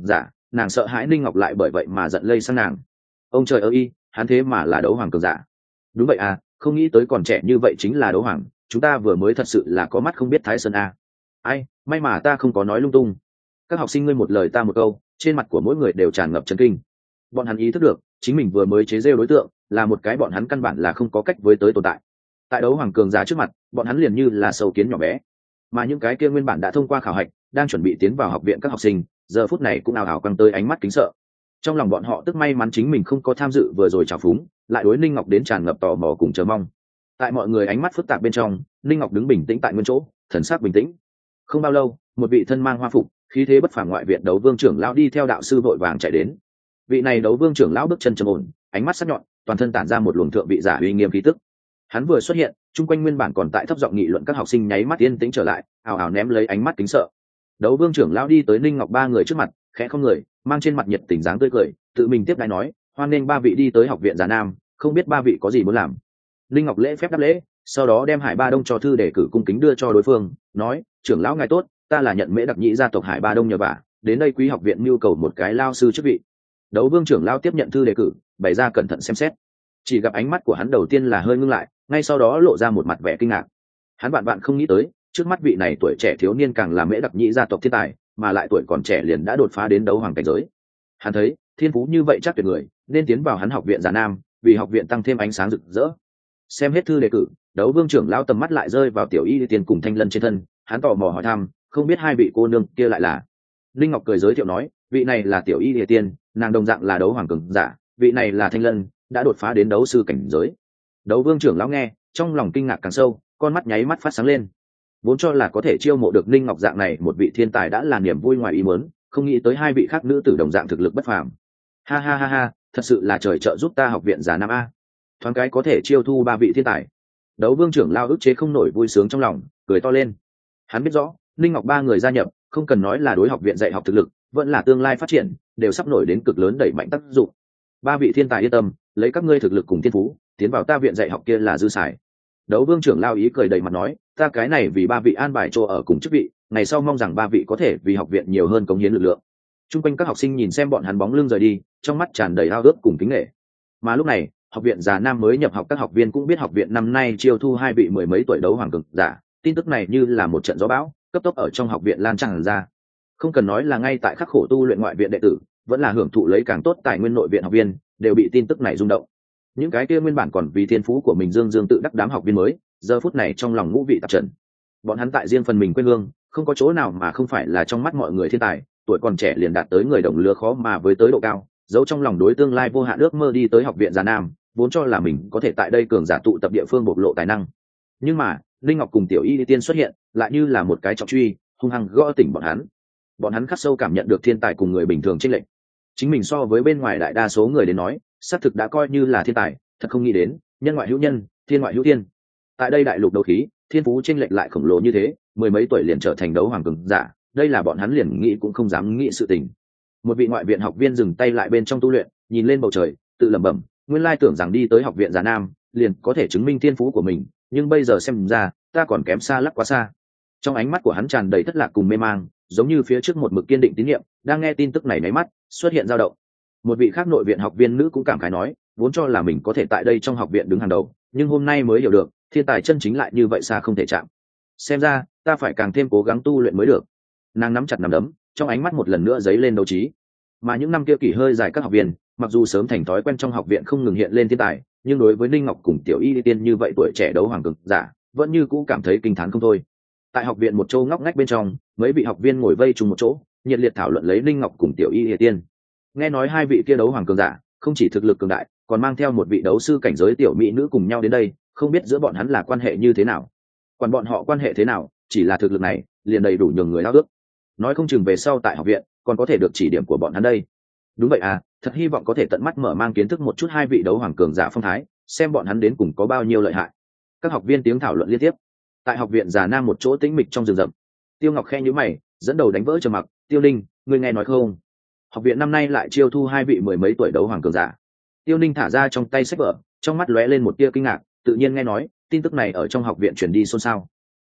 nàng sợ hãi Ninh Ngọc lại bởi vậy mà giận lây sang nàng. Ông trời ơi, hắn thế mà là đấu hoàng cường giả. Đúng vậy à, không nghĩ tới còn trẻ như vậy chính là đấu hoàng, chúng ta vừa mới thật sự là có mắt không biết Thái Sơn à. Ai, may mà ta không có nói lung tung. Các học sinh ngươi một lời ta một câu, trên mặt của mỗi người đều tràn ngập chấn kinh. Bọn hắn ý thức được chính mình vừa mới chế rêu đối tượng là một cái bọn hắn căn bản là không có cách với tới tồn tại. Tại đấu hoàng cường giả trước mặt, bọn hắn liền như là sâu kiến nhỏ bé. Mà những cái kia nguyên bản đã thông qua khảo hạch, đang chuẩn bị tiến vào học viện các học sinh, giờ phút này cũng ào ào quăng tới ánh mắt kính sợ. Trong lòng bọn họ tức may mắn chính mình không có tham dự vừa rồi trào phúng, lại đối Ninh Ngọc đến tràn ngập tò mò cùng chờ mong. Tại mọi người ánh mắt phức tạp bên trong, Ninh Ngọc đứng bình tĩnh tại nguyên chỗ, thần sắc bình tĩnh. Không bao lâu, một vị thân mang hoa phục, khí thế bất phàm ngoại viện đấu vương trưởng lão đi theo đạo sư vội vàng chạy đến. Vị này đấu vương trưởng lão bước chân trầm ổn, ánh mắt sắc nhọn, toàn thân tản ra một luồng thượng vị giả uy nghiêm khí tức. Hắn vừa xuất hiện, chung quanh nguyên bản còn tại thấp giọng nghị luận các học sinh nháy mắt yên tĩnh trở lại, ào ào ném lấy ánh mắt kính sợ. Đấu vương trưởng lão đi tới Ninh Ngọc ba người trước mặt, khẽ không người, mang trên mặt nhiệt tình dáng tươi cười, tự mình tiếp đãi nói, hoan nghênh ba vị đi tới học viện Già Nam, không biết ba vị có gì muốn làm. Ninh Ngọc lễ phép đáp lễ, sau đó đem Hải Ba Đông cho thư đề cử cung kính đưa cho đối phương, nói, trưởng lão ngài tốt, ta là nhận mễ đặc nhĩ gia tộc Hải Ba Đông nhờ vả, đến đây quý học viện nhu cầu một cái lao sư chức vị. Đấu vương trưởng lão tiếp nhận thư đề cử, bày ra cẩn thận xem xét. Chỉ gặp ánh mắt của hắn đầu tiên là hơi ngưng lại, ngay sau đó lộ ra một mặt vẻ kinh ngạc. Hắn bạn bạn không nghĩ tới, trước mắt vị này tuổi trẻ thiếu niên càng là mễ đặc nhĩ gia tộc thiên tài, mà lại tuổi còn trẻ liền đã đột phá đến đấu hoàng cảnh giới. Hắn thấy, thiên phú như vậy chắc tuyệt người, nên tiến vào hắn học viện Già Nam, vì học viện tăng thêm ánh sáng rực rỡ. Xem hết thư đề cử, đấu vương trưởng lão tầm mắt lại rơi vào tiểu y tiên cùng thanh lân trên thân, hắn tò mò hỏi thăm, không biết hai vị cô nương kia lại là. Linh Ngọc cười giới thiệu nói, vị này là tiểu y tiên, nàng đồng dạng là đấu hoàng cường giả, vị này là thanh lân, đã đột phá đến đấu sư cảnh giới. Đấu vương trưởng lão nghe, trong lòng kinh ngạc càng sâu, con mắt nháy mắt phát sáng lên. Vốn cho là có thể chiêu mộ được Linh Ngọc dạng này một vị thiên tài đã là niềm vui ngoài ý muốn, không nghĩ tới hai vị khác nữ tử đồng dạng thực lực bất phàm. Ha ha ha ha, thật sự là trời trợ giúp ta học viện Già Nam a. Thoáng cái có thể chiêu thu ba vị thiên tài. Đấu vương trưởng lao ức chế không nổi vui sướng trong lòng, cười to lên. Hắn biết rõ, Linh Ngọc ba người gia nhập, không cần nói là đối học viện dạy học thực lực, vẫn là tương lai phát triển, đều sắp nổi đến cực lớn đẩy mạnh tác dụng. Ba vị thiên tài yên tâm, lấy các ngươi thực lực cùng thiên phú, tiến vào ta viện dạy học kia là dư xài. Đấu vương trưởng lao ý cười đầy mặt nói, ta cái này vì ba vị an bài chỗ ở cùng chức vị, ngày sau mong rằng ba vị có thể vì học viện nhiều hơn cống hiến lực lượng. Trung quanh các học sinh nhìn xem bọn hắn bóng lưng rời đi, trong mắt tràn đầy ao ước cùng kính nể. Mà lúc này, học viện Già Nam mới nhập học các học viên cũng biết học viện năm nay chiêu thu hai vị mười mấy tuổi đấu hoàng cường giả, tin tức này như là một trận gió bão, cấp tốc ở trong học viện lan tràn ra. Không cần nói là ngay tại khắc khổ tu luyện ngoại viện đệ tử, vẫn là hưởng thụ lấy càng tốt tài nguyên nội viện học viên, đều bị tin tức này rung động. Những cái kia nguyên bản còn vì thiên phú của mình dương dương tự đắc đám học viên mới, giờ phút này trong lòng ngũ vị tạp trần. Bọn hắn tại riêng phần mình quê hương, không có chỗ nào mà không phải là trong mắt mọi người thiên tài, tuổi còn trẻ liền đạt tới người đồng lứa khó mà với tới độ cao, giấu trong lòng đối tương lai vô hạn ước mơ đi tới học viện Già Nam, vốn cho là mình có thể tại đây cường giả tụ tập địa phương bộc lộ tài năng. Nhưng mà, Linh Ngọc cùng tiểu y tiên xuất hiện, lại như là một cái trọng truy, hung hăng gõ tỉnh bọn hắn. Bọn hắn khắc sâu cảm nhận được thiên tài cùng người bình thường chênh lệch. Chính mình so với bên ngoài đại đa số người đến nói, xác thực đã coi như là thiên tài, thật không nghĩ đến, nhân ngoại hữu nhân, thiên ngoại hữu thiên. Tại đây đại lục đấu khí, thiên phú chênh lệch lại khổng lồ như thế, mười mấy tuổi liền trở thành đấu hoàng cường giả, đây là bọn hắn liền nghĩ cũng không dám nghĩ sự tình. Một vị ngoại viện học viên dừng tay lại bên trong tu luyện, nhìn lên bầu trời, tự lẩm bẩm, nguyên lai tưởng rằng đi tới học viện Già Nam, liền có thể chứng minh thiên phú của mình, nhưng bây giờ xem ra, ta còn kém xa lắc quá xa. Trong ánh mắt của hắn tràn đầy thất lạc cùng mê mang, giống như phía trước một mực kiên định tín nhiệm, đang nghe tin tức này nháy mắt, xuất hiện dao động. Một vị khác nội viện học viên nữ cũng cảm khái nói, vốn cho là mình có thể tại đây trong học viện đứng hàng đầu, nhưng hôm nay mới hiểu được, thiên tài chân chính lại như vậy xa không thể chạm. Xem ra, ta phải càng thêm cố gắng tu luyện mới được. Nàng nắm chặt nắm đấm, trong ánh mắt một lần nữa dấy lên đấu trí. Mà những năm kia kỷ hơi dài các học viên, mặc dù sớm thành thói quen trong học viện không ngừng hiện lên thiên tài, nhưng đối với Ninh Ngọc cùng tiểu y tiên như vậy tuổi trẻ đấu hoàng cường giả, vẫn như cũ cảm thấy kinh thán không thôi. Tại học viện một châu ngóc ngách bên trong, mấy vị học viên ngồi vây chung một chỗ, nhiệt liệt thảo luận lấy Ninh Ngọc cùng tiểu y tiên. Nghe nói hai vị kia đấu hoàng cường giả, không chỉ thực lực cường đại, còn mang theo một vị đấu sư cảnh giới tiểu mỹ nữ cùng nhau đến đây, không biết giữa bọn hắn là quan hệ như thế nào. Còn bọn họ quan hệ thế nào, chỉ là thực lực này, liền đầy đủ nhường người ao ước. Nói không chừng về sau tại học viện, còn có thể được chỉ điểm của bọn hắn đây. Đúng vậy à, thật hy vọng có thể tận mắt mở mang kiến thức một chút hai vị đấu hoàng cường giả phong thái, xem bọn hắn đến cùng có bao nhiêu lợi hại. Các học viên tiếng thảo luận liên tiếp. Tại học viện Già Nam một chỗ tĩnh mịch trong rừng rậm, Tiêu Ngọc khe nhíu mày, dẫn đầu đánh vỡ trầm mặc, "Tiêu Ninh, ngươi nghe nói không? Học viện năm nay lại chiêu thu hai vị mười mấy tuổi đấu hoàng cường giả." Tiêu Ninh thả ra trong tay sách vở, trong mắt lóe lên một tia kinh ngạc, tự nhiên nghe nói, tin tức này ở trong học viện truyền đi xôn xao.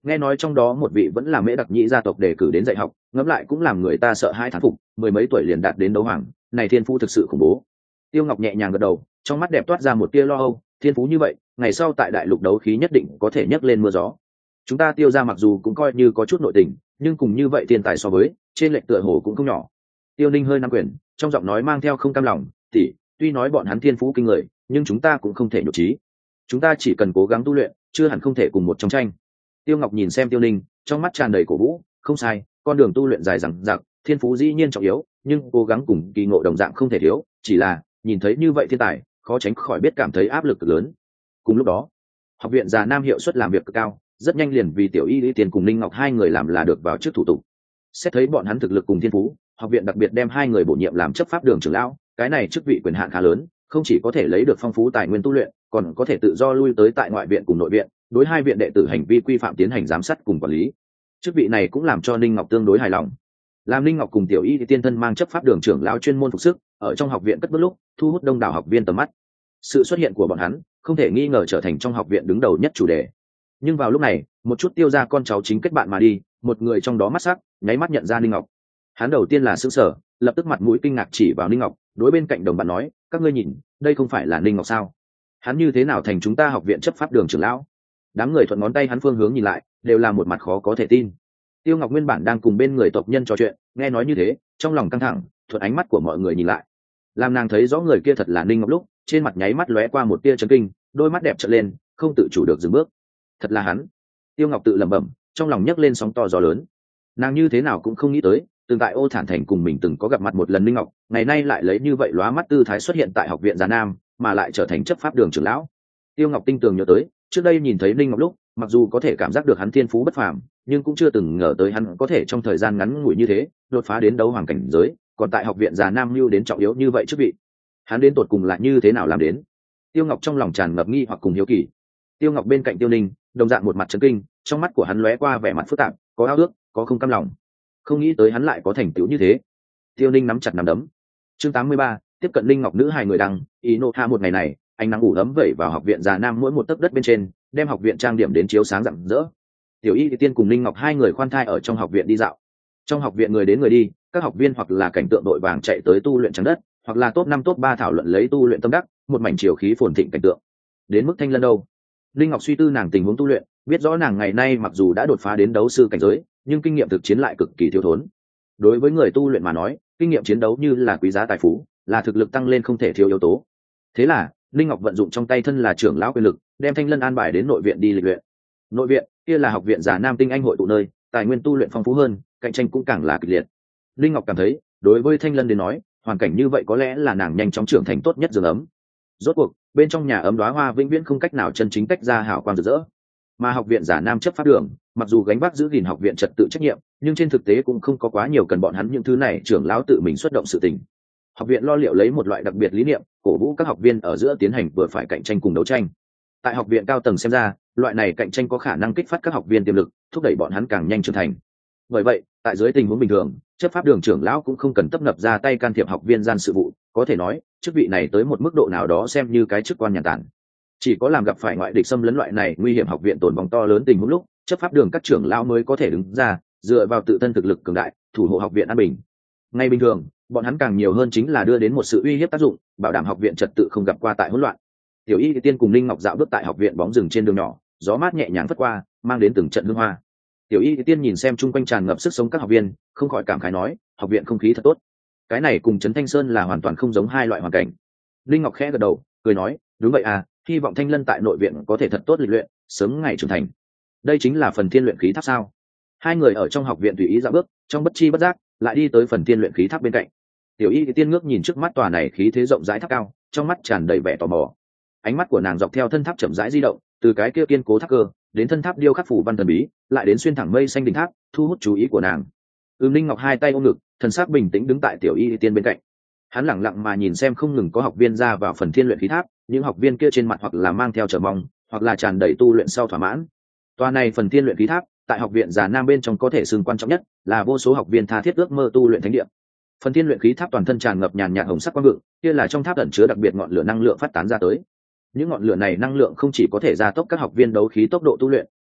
nghe nói trong đó một vị vẫn là mễ đặc nhĩ gia tộc đề cử đến dạy học, ngẫm lại cũng làm người ta sợ hai thán phục, mười mấy tuổi liền đạt đến đấu hoàng, này thiên phú thực sự khủng bố. Tiêu Ngọc nhẹ nhàng gật đầu, trong mắt đẹp toát ra một tia lo âu, thiên phú như vậy ngày sau tại đại lục đấu khí nhất định có thể nhấc lên mưa gió. Chúng ta Tiêu gia mặc dù cũng coi như có chút nội tình, nhưng cùng như vậy thiên tài so với trên lệch tựa hồ cũng không nhỏ. Tiêu Ninh hơi nắm quyền, trong giọng nói mang theo không cam lòng, tỷ, tuy nói bọn hắn thiên phú kinh người, nhưng chúng ta cũng không thể nhụt chí. Chúng ta chỉ cần cố gắng tu luyện, chưa hẳn không thể cùng một trong tranh. Tiêu Ngọc nhìn xem Tiêu Ninh, trong mắt tràn đầy cổ vũ, không sai, con đường tu luyện dài dằng dặc, thiên phú dĩ nhiên trọng yếu, nhưng cố gắng cùng kỳ ngộ đồng dạng không thể thiếu, chỉ là nhìn thấy như vậy thiên tài, khó tránh khỏi biết cảm thấy áp lực cực lớn. Cùng lúc đó, học viện Già Nam hiệu suất làm việc cực cao, rất nhanh liền vì Tiểu Y Lý Tiền cùng Linh Ngọc hai người làm là được vào trước thủ tục. Xét thấy bọn hắn thực lực cùng thiên phú, học viện đặc biệt đem hai người bổ nhiệm làm chấp pháp đường trưởng lão, cái này chức vị quyền hạn khá lớn, không chỉ có thể lấy được phong phú tài nguyên tu luyện, còn có thể tự do lui tới tại ngoại viện cùng nội viện, đối hai viện đệ tử hành vi quy phạm tiến hành giám sát cùng quản lý. Chức vị này cũng làm cho Ninh Ngọc tương đối hài lòng. Làm Ninh Ngọc cùng Tiểu Y thì tiên thân mang chấp pháp đường trưởng lão chuyên môn phục sức, ở trong học viện cất bước lúc, thu hút đông đảo học viên tầm mắt. Sự xuất hiện của bọn hắn, không thể nghi ngờ trở thành trong học viện đứng đầu nhất chủ đề. Nhưng vào lúc này, một chút Tiêu gia con cháu chính kết bạn mà đi, một người trong đó mắt sắc, nháy mắt nhận ra Ninh Ngọc. Hắn đầu tiên là sửng sở, lập tức mặt mũi kinh ngạc chỉ vào Ninh Ngọc, đối bên cạnh đồng bạn nói, các ngươi nhìn, đây không phải là Ninh Ngọc sao? Hắn như thế nào thành chúng ta học viện chấp pháp đường trưởng lão? Đám người thuận ngón tay hắn phương hướng nhìn lại, đều là một mặt khó có thể tin. Tiêu Ngọc nguyên bản đang cùng bên người tộc nhân trò chuyện, nghe nói như thế, trong lòng căng thẳng, thuận ánh mắt của mọi người nhìn lại. Làm nàng thấy rõ người kia thật là Ninh Ngọc lúc, trên mặt nháy mắt lóe qua một tia chấn kinh, đôi mắt đẹp trợn lên, không tự chủ được dừng bước. Thật là hắn. Tiêu Ngọc tự lẩm bẩm, trong lòng nhấc lên sóng to gió lớn. Nàng như thế nào cũng không nghĩ tới, từng tại Ô Thản Thành cùng mình từng có gặp mặt một lần Ninh Ngọc, ngày nay lại lấy như vậy lóa mắt tư thái xuất hiện tại học viện Già Nam, mà lại trở thành chấp pháp đường trưởng lão. Tiêu Ngọc tinh tường nhớ tới, trước đây nhìn thấy Ninh Ngọc lúc, mặc dù có thể cảm giác được hắn thiên phú bất phàm, nhưng cũng chưa từng ngờ tới hắn có thể trong thời gian ngắn ngủi như thế, đột phá đến đấu hoàng cảnh giới, còn tại học viện Già Nam lưu đến trọng yếu như vậy chức vị. Hắn đến tột cùng là như thế nào làm đến? Tiêu Ngọc trong lòng tràn ngập nghi hoặc cùng hiếu kỳ. Tiêu Ngọc bên cạnh Tiêu Ninh, đồng dạng một mặt chấn kinh, trong mắt của hắn lóe qua vẻ mặt phức tạp, có ao ước, có không cam lòng. Không nghĩ tới hắn lại có thành tựu như thế. Tiêu Ninh nắm chặt nắm đấm. Chương tám mươi ba, tiếp cận Linh Ngọc nữ hài người đăng, ý nộ hạ một ngày này, ánh nắng ủ ấm vẩy vào học viện Già Nam mỗi một tấc đất bên trên, đem học viện trang điểm đến chiếu sáng rạng rỡ. Tiểu Y thì Tiên cùng Linh Ngọc hai người khoan thai ở trong học viện đi dạo. Trong học viện người đến người đi, các học viên hoặc là cảnh tượng đội vàng chạy tới tu luyện trắng đất, hoặc là top năm top ba thảo luận lấy tu luyện tâm đắc, một mảnh chiều khí phồn thịnh cảnh tượng. Đến mức Thanh Lân đâu? Linh Ngọc suy tư nàng tình huống tu luyện, biết rõ nàng ngày nay mặc dù đã đột phá đến đấu sư cảnh giới, nhưng kinh nghiệm thực chiến lại cực kỳ thiếu thốn. Đối với người tu luyện mà nói, kinh nghiệm chiến đấu như là quý giá tài phú, là thực lực tăng lên không thể thiếu yếu tố. Thế là, Linh Ngọc vận dụng trong tay thân là trưởng lão quyền lực, đem Thanh Lân an bài đến nội viện đi lịch luyện. Nội viện kia là học viện Già Nam tinh anh hội tụ nơi, tài nguyên tu luyện phong phú hơn, cạnh tranh cũng càng là kịch liệt. Linh Ngọc cảm thấy, đối với Thanh Lân đến nói, hoàn cảnh như vậy có lẽ là nàng nhanh chóng trưởng thành tốt nhất giường ấm. Rốt cuộc, bên trong nhà ấm đóa hoa vĩnh viễn không cách nào chân chính tách ra hào quang rực rỡ. Mà học viện Già Nam chấp pháp đường, mặc dù gánh vác giữ gìn học viện trật tự trách nhiệm, nhưng trên thực tế cũng không có quá nhiều cần bọn hắn những thứ này trưởng lão tự mình xuất động sự tình. Học viện lo liệu lấy một loại đặc biệt lý niệm, cổ vũ các học viên ở giữa tiến hành vừa phải cạnh tranh cùng đấu tranh. Tại học viện cao tầng xem ra, loại này cạnh tranh có khả năng kích phát các học viên tiềm lực, thúc đẩy bọn hắn càng nhanh trưởng thành. Bởi vậy, tại dưới tình huống bình thường, chấp pháp đường trưởng lão cũng không cần tấp nập ra tay can thiệp học viên gian sự vụ, có thể nói, chức vị này tới một mức độ nào đó xem như cái chức quan nhàn tản. Chỉ có làm gặp phải ngoại địch xâm lấn loại này nguy hiểm học viện tổn vong to lớn tình huống lúc, chấp pháp đường các trưởng lão mới có thể đứng ra, dựa vào tự thân thực lực cường đại, thủ hộ học viện an bình. Ngay bình thường, bọn hắn càng nhiều hơn chính là đưa đến một sự uy hiếp tác dụng, bảo đảm học viện trật tự không gặp qua tại hỗn loạn. Tiểu Y Tiên cùng Linh Ngọc dạo bước tại học viện bóng rừng trên đường nhỏ, gió mát nhẹ nhàng phất qua, mang đến từng trận hương hoa. Tiểu Y Tiên nhìn xem chung quanh tràn ngập sức sống các học viên, không khỏi cảm khái nói, học viện không khí thật tốt. Cái này cùng Trấn Thanh Sơn là hoàn toàn không giống hai loại hoàn cảnh. Linh Ngọc khẽ gật đầu, cười nói, đúng vậy à, hy vọng Thanh Lân tại nội viện có thể thật tốt lịch luyện, sớm ngày trưởng thành. Đây chính là phần thiên luyện khí tháp sao? Hai người ở trong học viện tùy ý dạo bước, trong bất chi bất giác lại đi tới phần thiên luyện khí tháp bên cạnh. Tiểu Y Tiên ngước nhìn trước mắt tòa này khí thế rộng rãi tháp cao, trong mắt tràn đầy vẻ tò mò. Ánh mắt của nàng dọc theo thân tháp chậm rãi di động, từ cái kia kiên cố tháp cơ đến thân tháp điêu khắc phủ văn thần bí, lại đến xuyên thẳng mây xanh đỉnh tháp, thu hút chú ý của nàng. Ừm Linh Ngọc hai tay ôm ngực, thần sắc bình tĩnh đứng tại Tiểu Y Tiên bên cạnh. Hắn lặng lặng mà nhìn xem không ngừng có học viên ra vào phần thiên luyện khí tháp, những học viên kia trên mặt hoặc là mang theo chờ mong, hoặc là tràn đầy tu luyện sau thỏa mãn. Tòa này phần thiên luyện khí tháp, tại học viện Già Nam bên trong có thể xưng quan trọng nhất, là vô số học viên tha thiết ước mơ tu luyện thánh địa. Phần thiên luyện khí tháp toàn thân tràn ngập nhàn nhạt hồng sắc quang vượng, kia là trong tháp ẩn chứa đặc biệt ngọn lửa năng lượng phát tán ra tới. Những ngọn lửa này năng lượng không chỉ có thể gia tốc các học viên đấu khí tốc độ tu luyện,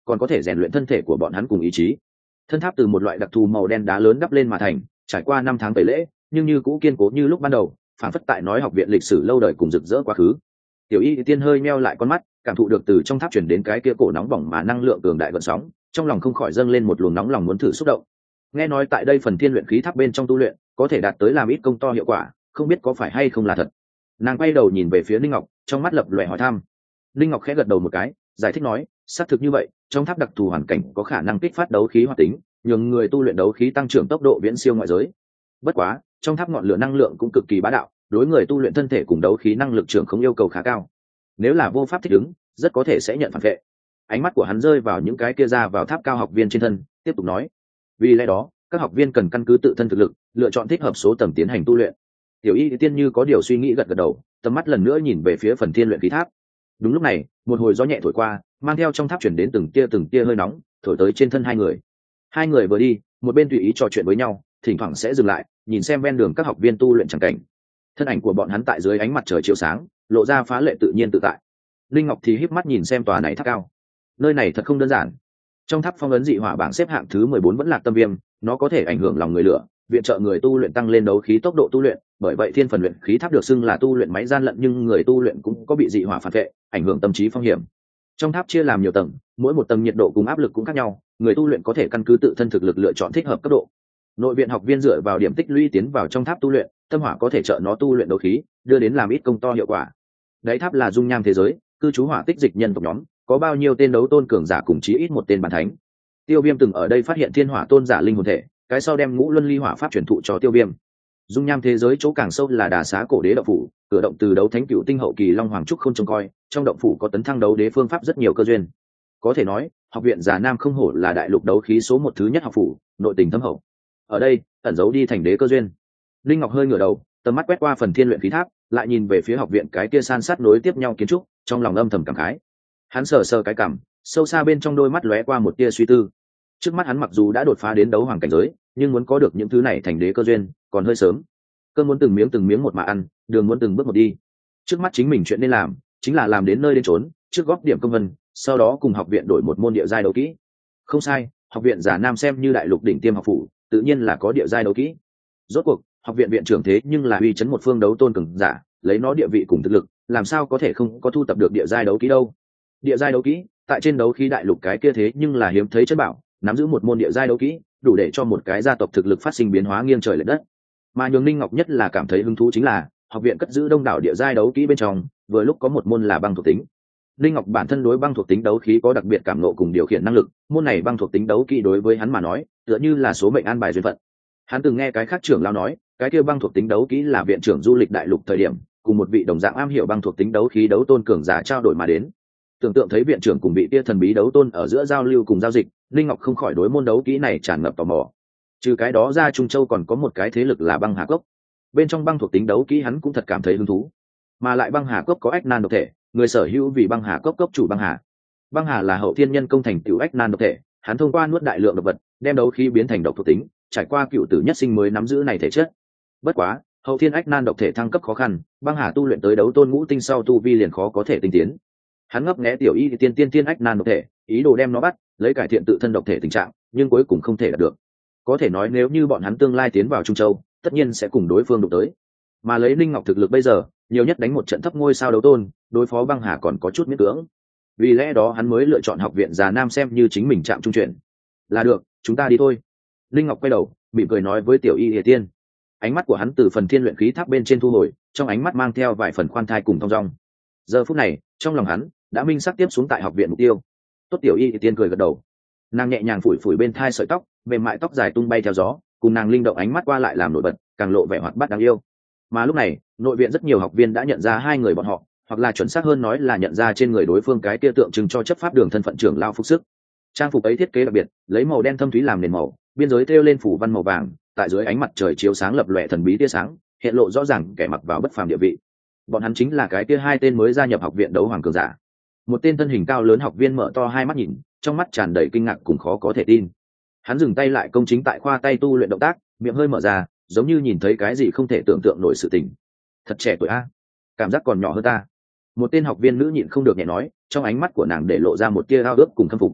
còn có thể rèn luyện thân thể của bọn hắn cùng ý chí. Thân tháp từ một loại đặc thù màu đen đá lớn đắp lên mà thành, trải qua năm tháng tẩy lễ nhưng như cũ kiên cố như lúc ban đầu, phản phất tại nói học viện lịch sử lâu đời cùng rực rỡ quá khứ. Tiểu Y Tiên hơi meo lại con mắt, cảm thụ được từ trong tháp chuyển đến cái kia cổ nóng bỏng mà năng lượng cường đại gợn sóng, trong lòng không khỏi dâng lên một luồng nóng lòng muốn thử xúc động. Nghe nói tại đây phần thiên luyện khí tháp bên trong tu luyện có thể đạt tới làm ít công to hiệu quả, không biết có phải hay không là thật. Nàng quay đầu nhìn về phía Linh Ngọc, trong mắt lập lòe hỏi thăm. Linh Ngọc khẽ gật đầu một cái, giải thích nói, xác thực như vậy, trong tháp đặc thù hoàn cảnh có khả năng kích phát đấu khí hoạt tính, nhường người tu luyện đấu khí tăng trưởng tốc độ viễn siêu ngoại giới. Bất quá, trong tháp ngọn lửa năng lượng cũng cực kỳ bá đạo, đối người tu luyện thân thể cùng đấu khí năng lực trưởng không yêu cầu khá cao. Nếu là vô pháp thích ứng, rất có thể sẽ nhận phản vệ. Ánh mắt của hắn rơi vào những cái kia ra vào tháp cao học viên trên thân, tiếp tục nói, vì lẽ đó, các học viên cần căn cứ tự thân thực lực, lựa chọn thích hợp số tầng tiến hành tu luyện. Tiểu Y Tiên như có điều suy nghĩ gật gật đầu, tầm mắt lần nữa nhìn về phía phần thiên luyện khí tháp. Đúng lúc này, một hồi gió nhẹ thổi qua, mang theo trong tháp chuyển đến từng tia từng tia hơi nóng, thổi tới trên thân hai người. Hai người vừa đi, một bên tùy ý trò chuyện với nhau, thỉnh thoảng sẽ dừng lại, nhìn xem ven đường các học viên tu luyện chẳng cảnh. Thân ảnh của bọn hắn tại dưới ánh mặt trời chiếu sáng, lộ ra phá lệ tự nhiên tự tại. Linh Ngọc thì híp mắt nhìn xem tòa này tháp cao. Nơi này thật không đơn giản. Trong tháp phong ấn dị hỏa bảng xếp hạng thứ mười bốn vẫn là tâm viêm, nó có thể ảnh hưởng lòng người lửa, viện trợ người tu luyện tăng lên đấu khí tốc độ tu luyện, bởi vậy thiên phần luyện khí tháp được xưng là tu luyện máy gian lận, nhưng người tu luyện cũng có bị dị hỏa phản vệ, ảnh hưởng tâm trí phong hiểm. Trong tháp chia làm nhiều tầng, mỗi một tầng nhiệt độ cùng áp lực cũng khác nhau, người tu luyện có thể căn cứ tự thân thực lực lựa chọn thích hợp cấp độ. Nội viện học viên dựa vào điểm tích lũy tiến vào trong tháp tu luyện, tâm hỏa có thể trợ nó tu luyện đấu khí, đưa đến làm ít công to hiệu quả. Đáy tháp là dung nham thế giới, cư trú hỏa tích dịch nhân tộc nhóm, có bao nhiêu tên đấu tôn cường giả cùng chí ít một tên bản thánh. Tiêu Viêm từng ở đây phát hiện thiên hỏa tôn giả linh hồn thể, cái sau đem ngũ luân ly hỏa pháp truyền thụ cho Tiêu Viêm. Dung nham thế giới chỗ càng sâu là đà xá cổ đế động phủ, cửa động từ đấu thánh cựu tinh hậu kỳ long hoàng trúc không trông coi, trong động phủ có tấn thăng đấu đế phương pháp rất nhiều cơ duyên. Có thể nói, học viện Già Nam không hổ là đại lục đấu khí số một thứ nhất học phủ, nội tình thâm hậu. Ở đây, ẩn giấu đi thành đế cơ duyên. Linh Ngọc hơi ngửa đầu, tầm mắt quét qua phần thiên luyện khí tháp, lại nhìn về phía học viện cái kia san sát nối tiếp nhau kiến trúc, trong lòng âm thầm cảm khái. Hắn sờ sờ cái cằm, sâu xa bên trong đôi mắt lóe qua một tia suy tư. Trước mắt hắn mặc dù đã đột phá đến đấu hoàng cảnh giới, nhưng muốn có được những thứ này thành đế cơ duyên còn hơi sớm. Cơn muốn từng miếng từng miếng một mà ăn, đường muốn từng bước một đi. Trước mắt chính mình chuyện nên làm chính là làm đến nơi đến chốn, trước góp điểm công vân, sau đó cùng học viện đổi một môn địa giai đấu kỹ. Không sai, học viện Già Nam xem như đại lục đỉnh tiêm học phủ, tự nhiên là có địa giai đấu kỹ. Rốt cuộc, học viện viện trưởng thế nhưng là uy chấn một phương đấu tôn cường giả, lấy nó địa vị cùng thực lực, làm sao có thể không có thu tập được địa giai đấu kỹ đâu. Địa giai đấu kỹ, tại trên đấu khí đại lục cái kia thế nhưng là hiếm thấy chất bảo, nắm giữ một môn địa giai đấu kỹ, đủ để cho một cái gia tộc thực lực phát sinh biến hóa nghiêng trời lệch đất. Mà nhường Ninh Ngọc nhất là cảm thấy hứng thú chính là, học viện cất giữ đông đảo địa giai đấu kỹ bên trong, vừa lúc có một môn là băng thuộc tính. Ninh Ngọc bản thân đối băng thuộc tính đấu khí có đặc biệt cảm ngộ cùng điều khiển năng lực, môn này băng thuộc tính đấu kỹ đối với hắn mà nói, tựa như là số mệnh an bài duyên phận. Hắn từng nghe cái khác trưởng lão nói, cái kia băng thuộc tính đấu kỹ là viện trưởng du lịch đại lục thời điểm, cùng một vị đồng dạng am hiểu băng thuộc tính đấu khí đấu tôn cường giả trao đổi mà đến. Tưởng tượng thấy viện trưởng cùng vị tia thần bí đấu tôn ở giữa giao lưu cùng giao dịch, Linh Ngọc không khỏi đối môn đấu kỹ này tràn ngập tò mò. Trừ cái đó ra, Trung Châu còn có một cái thế lực là băng hà cốc. Bên trong băng thuộc tính đấu kỹ hắn cũng thật cảm thấy hứng thú. Mà lại băng hà cốc có ách nan độc thể, người sở hữu vì băng hà cốc cốc chủ băng hà. Băng hà là hậu thiên nhân công thành tiểu ách nan độc thể, hắn thông qua nuốt đại lượng độc vật, đem đấu khí biến thành độc thuộc tính, trải qua cựu tử nhất sinh mới nắm giữ này thể chất. Bất quá, hậu thiên ách nan độc thể thăng cấp khó khăn, băng hà tu luyện tới đấu tôn ngũ tinh sau tu vi liền khó có thể tinh tiến. Hắn ngấp nghé tiểu y tiên tiên tiên ách nan độc thể, ý đồ đem nó bắt, lấy cải thiện tự thân độc thể tình trạng, nhưng cuối cùng không thể đạt được. Có thể nói nếu như bọn hắn tương lai tiến vào Trung Châu, tất nhiên sẽ cùng đối phương đụng tới. Mà lấy Linh Ngọc thực lực bây giờ, nhiều nhất đánh một trận thấp ngôi sao đấu tôn, đối phó băng hà còn có chút miễn cưỡng. Vì lẽ đó hắn mới lựa chọn học viện Già Nam xem như chính mình chạm trung chuyển. Là được, chúng ta đi thôi. Linh Ngọc quay đầu, mỉm cười nói với tiểu y Lìa Tiên. Ánh mắt của hắn từ phần thiên luyện khí tháp bên trên thu hồi, trong ánh mắt mang theo vài phần khoan thai cùng thong dong. Giờ phút này, trong lòng hắn đã minh xác tiếp xuống tại học viện mục tiêu. Tốt, tiểu y Lìa Tiên cười gật đầu. Nàng nhẹ nhàng phủi phủi bên thai sợi tóc, mềm mại tóc dài tung bay theo gió, cùng nàng linh động ánh mắt qua lại làm nổi bật, càng lộ vẻ hoạt bát đáng yêu. Mà lúc này, nội viện rất nhiều học viên đã nhận ra hai người bọn họ, hoặc là chuẩn xác hơn nói là nhận ra trên người đối phương cái kia tượng trưng cho chấp pháp đường thân phận trưởng lao phục sức. Trang phục ấy thiết kế đặc biệt, lấy màu đen thâm thúy làm nền màu, biên giới thêu lên phủ văn màu vàng, tại dưới ánh mặt trời chiếu sáng lập lòe thần bí tia sáng, hiện lộ rõ ràng kẻ mặc vào bất phàm địa vị. Bọn hắn chính là cái kia hai tên mới gia nhập học viện đấu hoàng cường giả. Một tên thân hình cao lớn học viên mở to hai mắt nhìn, trong mắt tràn đầy kinh ngạc cùng khó có thể tin. Hắn dừng tay lại công chính tại khoa tay tu luyện động tác, miệng hơi mở ra, giống như nhìn thấy cái gì không thể tưởng tượng nổi sự tình. Thật trẻ tuổi a, cảm giác còn nhỏ hơn ta. Một tên học viên nữ nhịn không được nhẹ nói, trong ánh mắt của nàng để lộ ra một tia ao ước cùng khâm phục.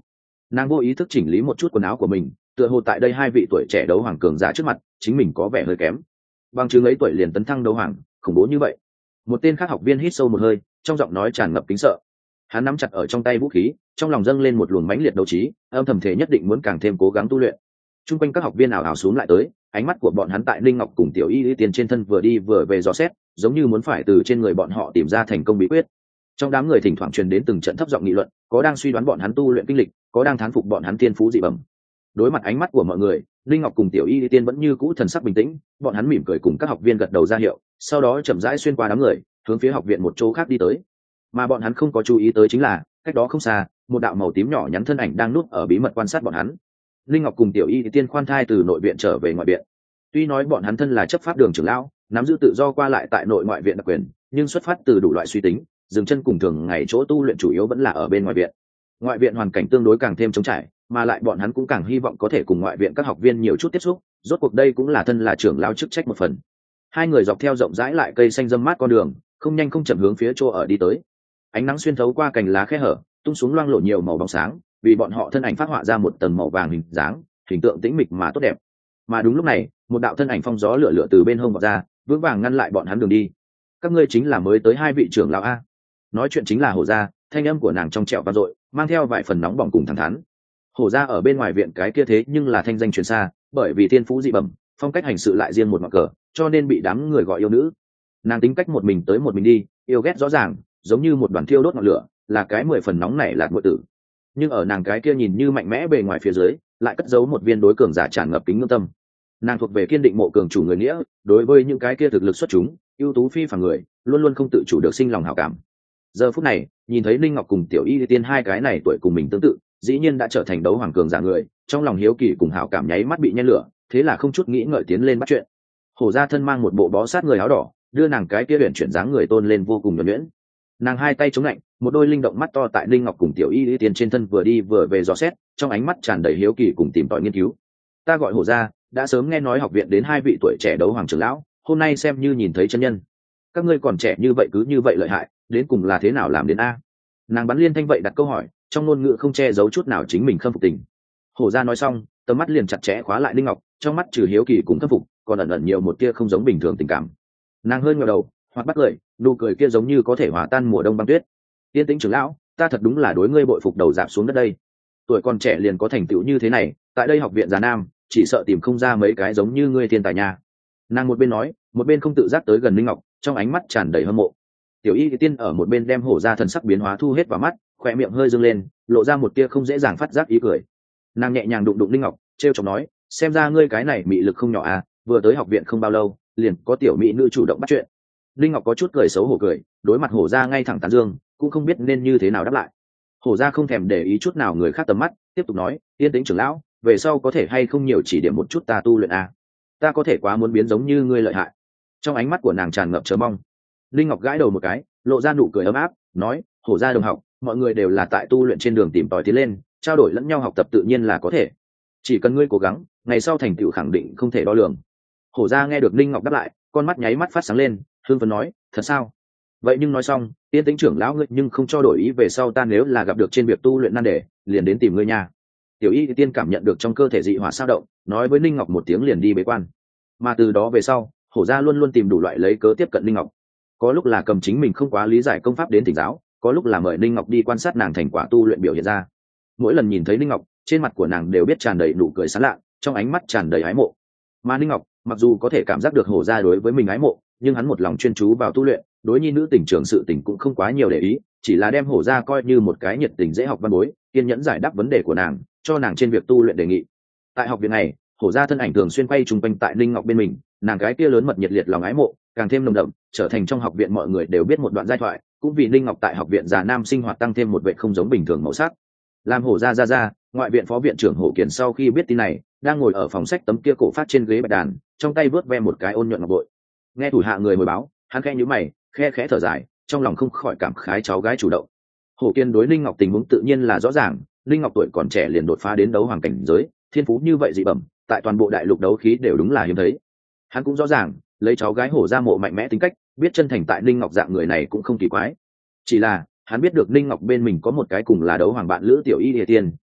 Nàng vô ý thức chỉnh lý một chút quần áo của mình, tựa hồ tại đây hai vị tuổi trẻ đấu hoàng cường giả trước mặt chính mình có vẻ hơi kém. Bằng chứng ấy tuổi liền tấn thăng đấu hoàng, khủng bố như vậy. Một tên khác học viên hít sâu một hơi, trong giọng nói tràn ngập kính sợ. Hắn nắm chặt ở trong tay vũ khí, trong lòng dâng lên một luồng mãnh liệt đấu trí, âm thầm thể nhất định muốn càng thêm cố gắng tu luyện. Trung quanh các học viên ảo ảo xuống lại tới, ánh mắt của bọn hắn tại Linh Ngọc cùng Tiểu Y Y Tiên trên thân vừa đi vừa về dò xét, giống như muốn phải từ trên người bọn họ tìm ra thành công bí quyết. Trong đám người thỉnh thoảng truyền đến từng trận thấp giọng nghị luận, có đang suy đoán bọn hắn tu luyện kinh lịch, có đang thán phục bọn hắn tiên phú dị bẩm. Đối mặt ánh mắt của mọi người, Linh Ngọc cùng Tiểu Y Y Tiên vẫn như cũ thần sắc bình tĩnh, bọn hắn mỉm cười cùng các học viên gật đầu ra hiệu, sau đó chậm rãi xuyên qua đám người, hướng phía học viện một chỗ khác đi tới. Mà bọn hắn không có chú ý tới chính là, cách đó không xa, một đạo màu tím nhỏ nhắn thân ảnh đang núp ở bí mật quan sát bọn hắn. Linh Ngọc cùng Tiểu Y Y Tiên khoan thai từ nội viện trở về ngoại viện. Tuy nói bọn hắn thân là chấp pháp đường trưởng lão, nắm giữ tự do qua lại tại nội ngoại viện đặc quyền, nhưng xuất phát từ đủ loại suy tính, dừng chân cùng thường ngày chỗ tu luyện chủ yếu vẫn là ở bên ngoài viện. Ngoại viện hoàn cảnh tương đối càng thêm trống trải, mà lại bọn hắn cũng càng hy vọng có thể cùng ngoại viện các học viên nhiều chút tiếp xúc, rốt cuộc đây cũng là thân là trưởng lão chức trách một phần. Hai người dọc theo rộng rãi lại cây xanh râm mát con đường, không nhanh không chậm hướng phía chỗ ở đi tới. Ánh nắng xuyên thấu qua cành lá khe hở, tung xuống loang lổ nhiều màu bóng sáng, vì bọn họ thân ảnh phát họa ra một tầng màu vàng hình dáng, hình tượng tĩnh mịch mà tốt đẹp. Mà đúng lúc này, một đạo thân ảnh phong gió lửa lửa từ bên hông vọt ra, vững vàng ngăn lại bọn hắn đường đi. Các ngươi chính là mới tới hai vị trưởng lão a? Nói chuyện chính là Hổ Gia, thanh âm của nàng trong trẻo vang dội, mang theo vài phần nóng bỏng cùng thẳng thắn. Hổ Gia ở bên ngoài viện cái kia thế nhưng là thanh danh truyền xa, bởi vì thiên phú dị bẩm, phong cách hành sự lại riêng một ngọn cờ, cho nên bị đám người gọi yêu nữ. Nàng tính cách một mình tới một mình đi, yêu ghét rõ ràng, giống như một đoàn thiêu đốt ngọn lửa, là cái mười phần nóng nảy lạc muội tử. Nhưng ở nàng cái kia nhìn như mạnh mẽ bề ngoài phía dưới, lại cất giấu một viên đối cường giả tràn ngập kính ngưỡng tâm. Nàng thuộc về kiên định mộ cường chủ người nghĩa, đối với những cái kia thực lực xuất chúng, ưu tú phi phàm người, luôn luôn không tự chủ được sinh lòng hảo cảm. Giờ phút này, nhìn thấy Linh Ngọc cùng Tiểu Y Tiên hai cái này tuổi cùng mình tương tự, dĩ nhiên đã trở thành đấu hoàng cường giả người, trong lòng hiếu kỳ cùng hảo cảm nháy mắt bị nhen lửa, thế là không chút nghĩ ngợi tiến lên bắt chuyện. Hổ Gia thân mang một bộ bó sát người áo đỏ, đưa nàng cái kia huyền chuyển dáng người tôn lên vô cùng nhuần nhuyễn. Nàng hai tay chống lạnh, một đôi linh động mắt to tại Linh Ngọc cùng Tiểu Y Y Tiên trên thân vừa đi vừa về dò xét, trong ánh mắt tràn đầy hiếu kỳ cùng tìm tòi nghiên cứu. Ta gọi Hổ Gia, đã sớm nghe nói học viện đến hai vị tuổi trẻ đấu hoàng trưởng lão, hôm nay xem như nhìn thấy chân nhân. Các ngươi còn trẻ như vậy cứ như vậy lợi hại, đến cùng là thế nào làm đến a? Nàng bắn liên thanh vậy đặt câu hỏi, trong ngôn ngữ không che giấu chút nào chính mình khâm phục tình. Hổ Gia nói xong, tầm mắt liền chặt chẽ khóa lại Linh Ngọc, trong mắt trừ hiếu kỳ cùng khâm phục, còn ẩn ẩn nhiều một tia không giống bình thường tình cảm. Nàng hơi ngẩng đầu, hoặc bắt cười, nụ cười kia giống như có thể hòa tan mùa đông băng tuyết. Tiên Tĩnh trưởng lão, ta thật đúng là đối ngươi bội phục đầu dạp xuống đất đây. Tuổi còn trẻ liền có thành tựu như thế này, tại đây học viện Già Nam, chỉ sợ tìm không ra mấy cái giống như ngươi thiên tài nha. Nàng một bên nói, một bên không tự giác tới gần Linh Ngọc, trong ánh mắt tràn đầy hâm mộ. Tiểu Y Tiên ở một bên đem Hổ Gia thần sắc biến hóa thu hết vào mắt, khóe miệng hơi dương lên, lộ ra một tia không dễ dàng phát giác ý cười. Nàng nhẹ nhàng đụng đụng Linh Ngọc, trêu chọc nói, xem ra ngươi cái này mị lực không nhỏ à, vừa tới học viện không bao lâu, liền có tiểu mỹ nữ chủ động bắt chuyện. Linh Ngọc có chút cười xấu hổ cười, đối mặt Hổ Gia ngay thẳng tán dương, cũng không biết nên như thế nào đáp lại. Hổ Gia không thèm để ý chút nào người khác tầm mắt, tiếp tục nói, Tiên Tĩnh trưởng lão, về sau có thể hay không nhiều chỉ điểm một chút ta tu luyện à? Ta có thể quá muốn biến giống như ngươi lợi hại. Trong ánh mắt của nàng tràn ngập chờ mong. Linh Ngọc gãi đầu một cái, lộ ra nụ cười ấm áp, nói, Hổ Gia đồng học, mọi người đều là tại tu luyện trên đường tìm tòi tiến lên, trao đổi lẫn nhau học tập tự nhiên là có thể. Chỉ cần ngươi cố gắng, ngày sau thành tựu khẳng định không thể đo lường. Hổ Gia nghe được Linh Ngọc đáp lại, con mắt nháy mắt phát sáng lên, hương phấn nói, thật sao? Vậy nhưng nói xong, Tiên Tĩnh trưởng lão ngươi nhưng không cho đổi ý, về sau ta nếu là gặp được trên việc tu luyện nan đề, liền đến tìm ngươi nha. Tiểu Y Tiên cảm nhận được trong cơ thể dị hỏa sao động, nói với Linh Ngọc một tiếng liền đi bế quan. Mà từ đó về sau, Hổ Gia luôn luôn tìm đủ loại lấy cớ tiếp cận Linh Ngọc. Có lúc là cầm chính mình không quá lý giải công pháp đến thỉnh giáo, có lúc là mời Linh Ngọc đi quan sát nàng thành quả tu luyện biểu hiện ra. Mỗi lần nhìn thấy Linh Ngọc, trên mặt của nàng đều biết tràn đầy nụ cười sán lạ, trong ánh mắt tràn đầy ái mộ. Mà Linh Ngọc, mặc dù có thể cảm giác được Hổ Gia đối với mình ái mộ, nhưng hắn một lòng chuyên chú vào tu luyện, đối nhi nữ tình trường sự tình cũng không quá nhiều để ý, chỉ là đem Hổ Gia coi như một cái nhiệt tình dễ học văn bối, kiên nhẫn giải đáp vấn đề của nàng, cho nàng trên việc tu luyện đề nghị. Tại học viện này, Hổ Gia thân ảnh thường xuyên quay trung quanh tại Linh Ngọc bên mình, nàng cái kia lớn mật nhiệt liệt lòng ái mộ càng thêm nồng đậm, trở thành trong học viện mọi người đều biết một đoạn giai thoại, cũng vì Linh Ngọc tại học viện Già Nam sinh hoạt tăng thêm một vẻ không giống bình thường màu sắc. Làm Hổ Gia ra ra, ngoại viện phó viện trưởng Hổ Kiền sau khi biết tin này, đang ngồi ở phòng sách tấm kia cổ phát trên ghế bạch đàn, trong tay vớt ve một cái ôn nhuận ngọc bội. Nghe thủ hạ người hồi báo, hắn khẽ nhíu mày, khẽ khẽ thở dài, trong lòng không khỏi cảm khái cháu gái chủ động. Hổ Kiền đối Linh Ngọc tình huống tự nhiên là rõ ràng, Linh Ngọc tuổi còn trẻ liền đột phá đến đấu hoàng cảnh giới, thiên phú như vậy dị bẩm, tại toàn bộ đại lục đấu khí đều đúng là hiếm thấy. Hắn cũng rõ ràng, lấy cháu gái Hổ Gia mộ mạnh mẽ tính cách, biết chân thành tại Linh Ngọc dạng người này cũng không kỳ quái. Chỉ là, hắn biết được Linh Ngọc bên mình có một cái cùng là đấu hoàng bạn lữ Tiểu Y Địa Tiên,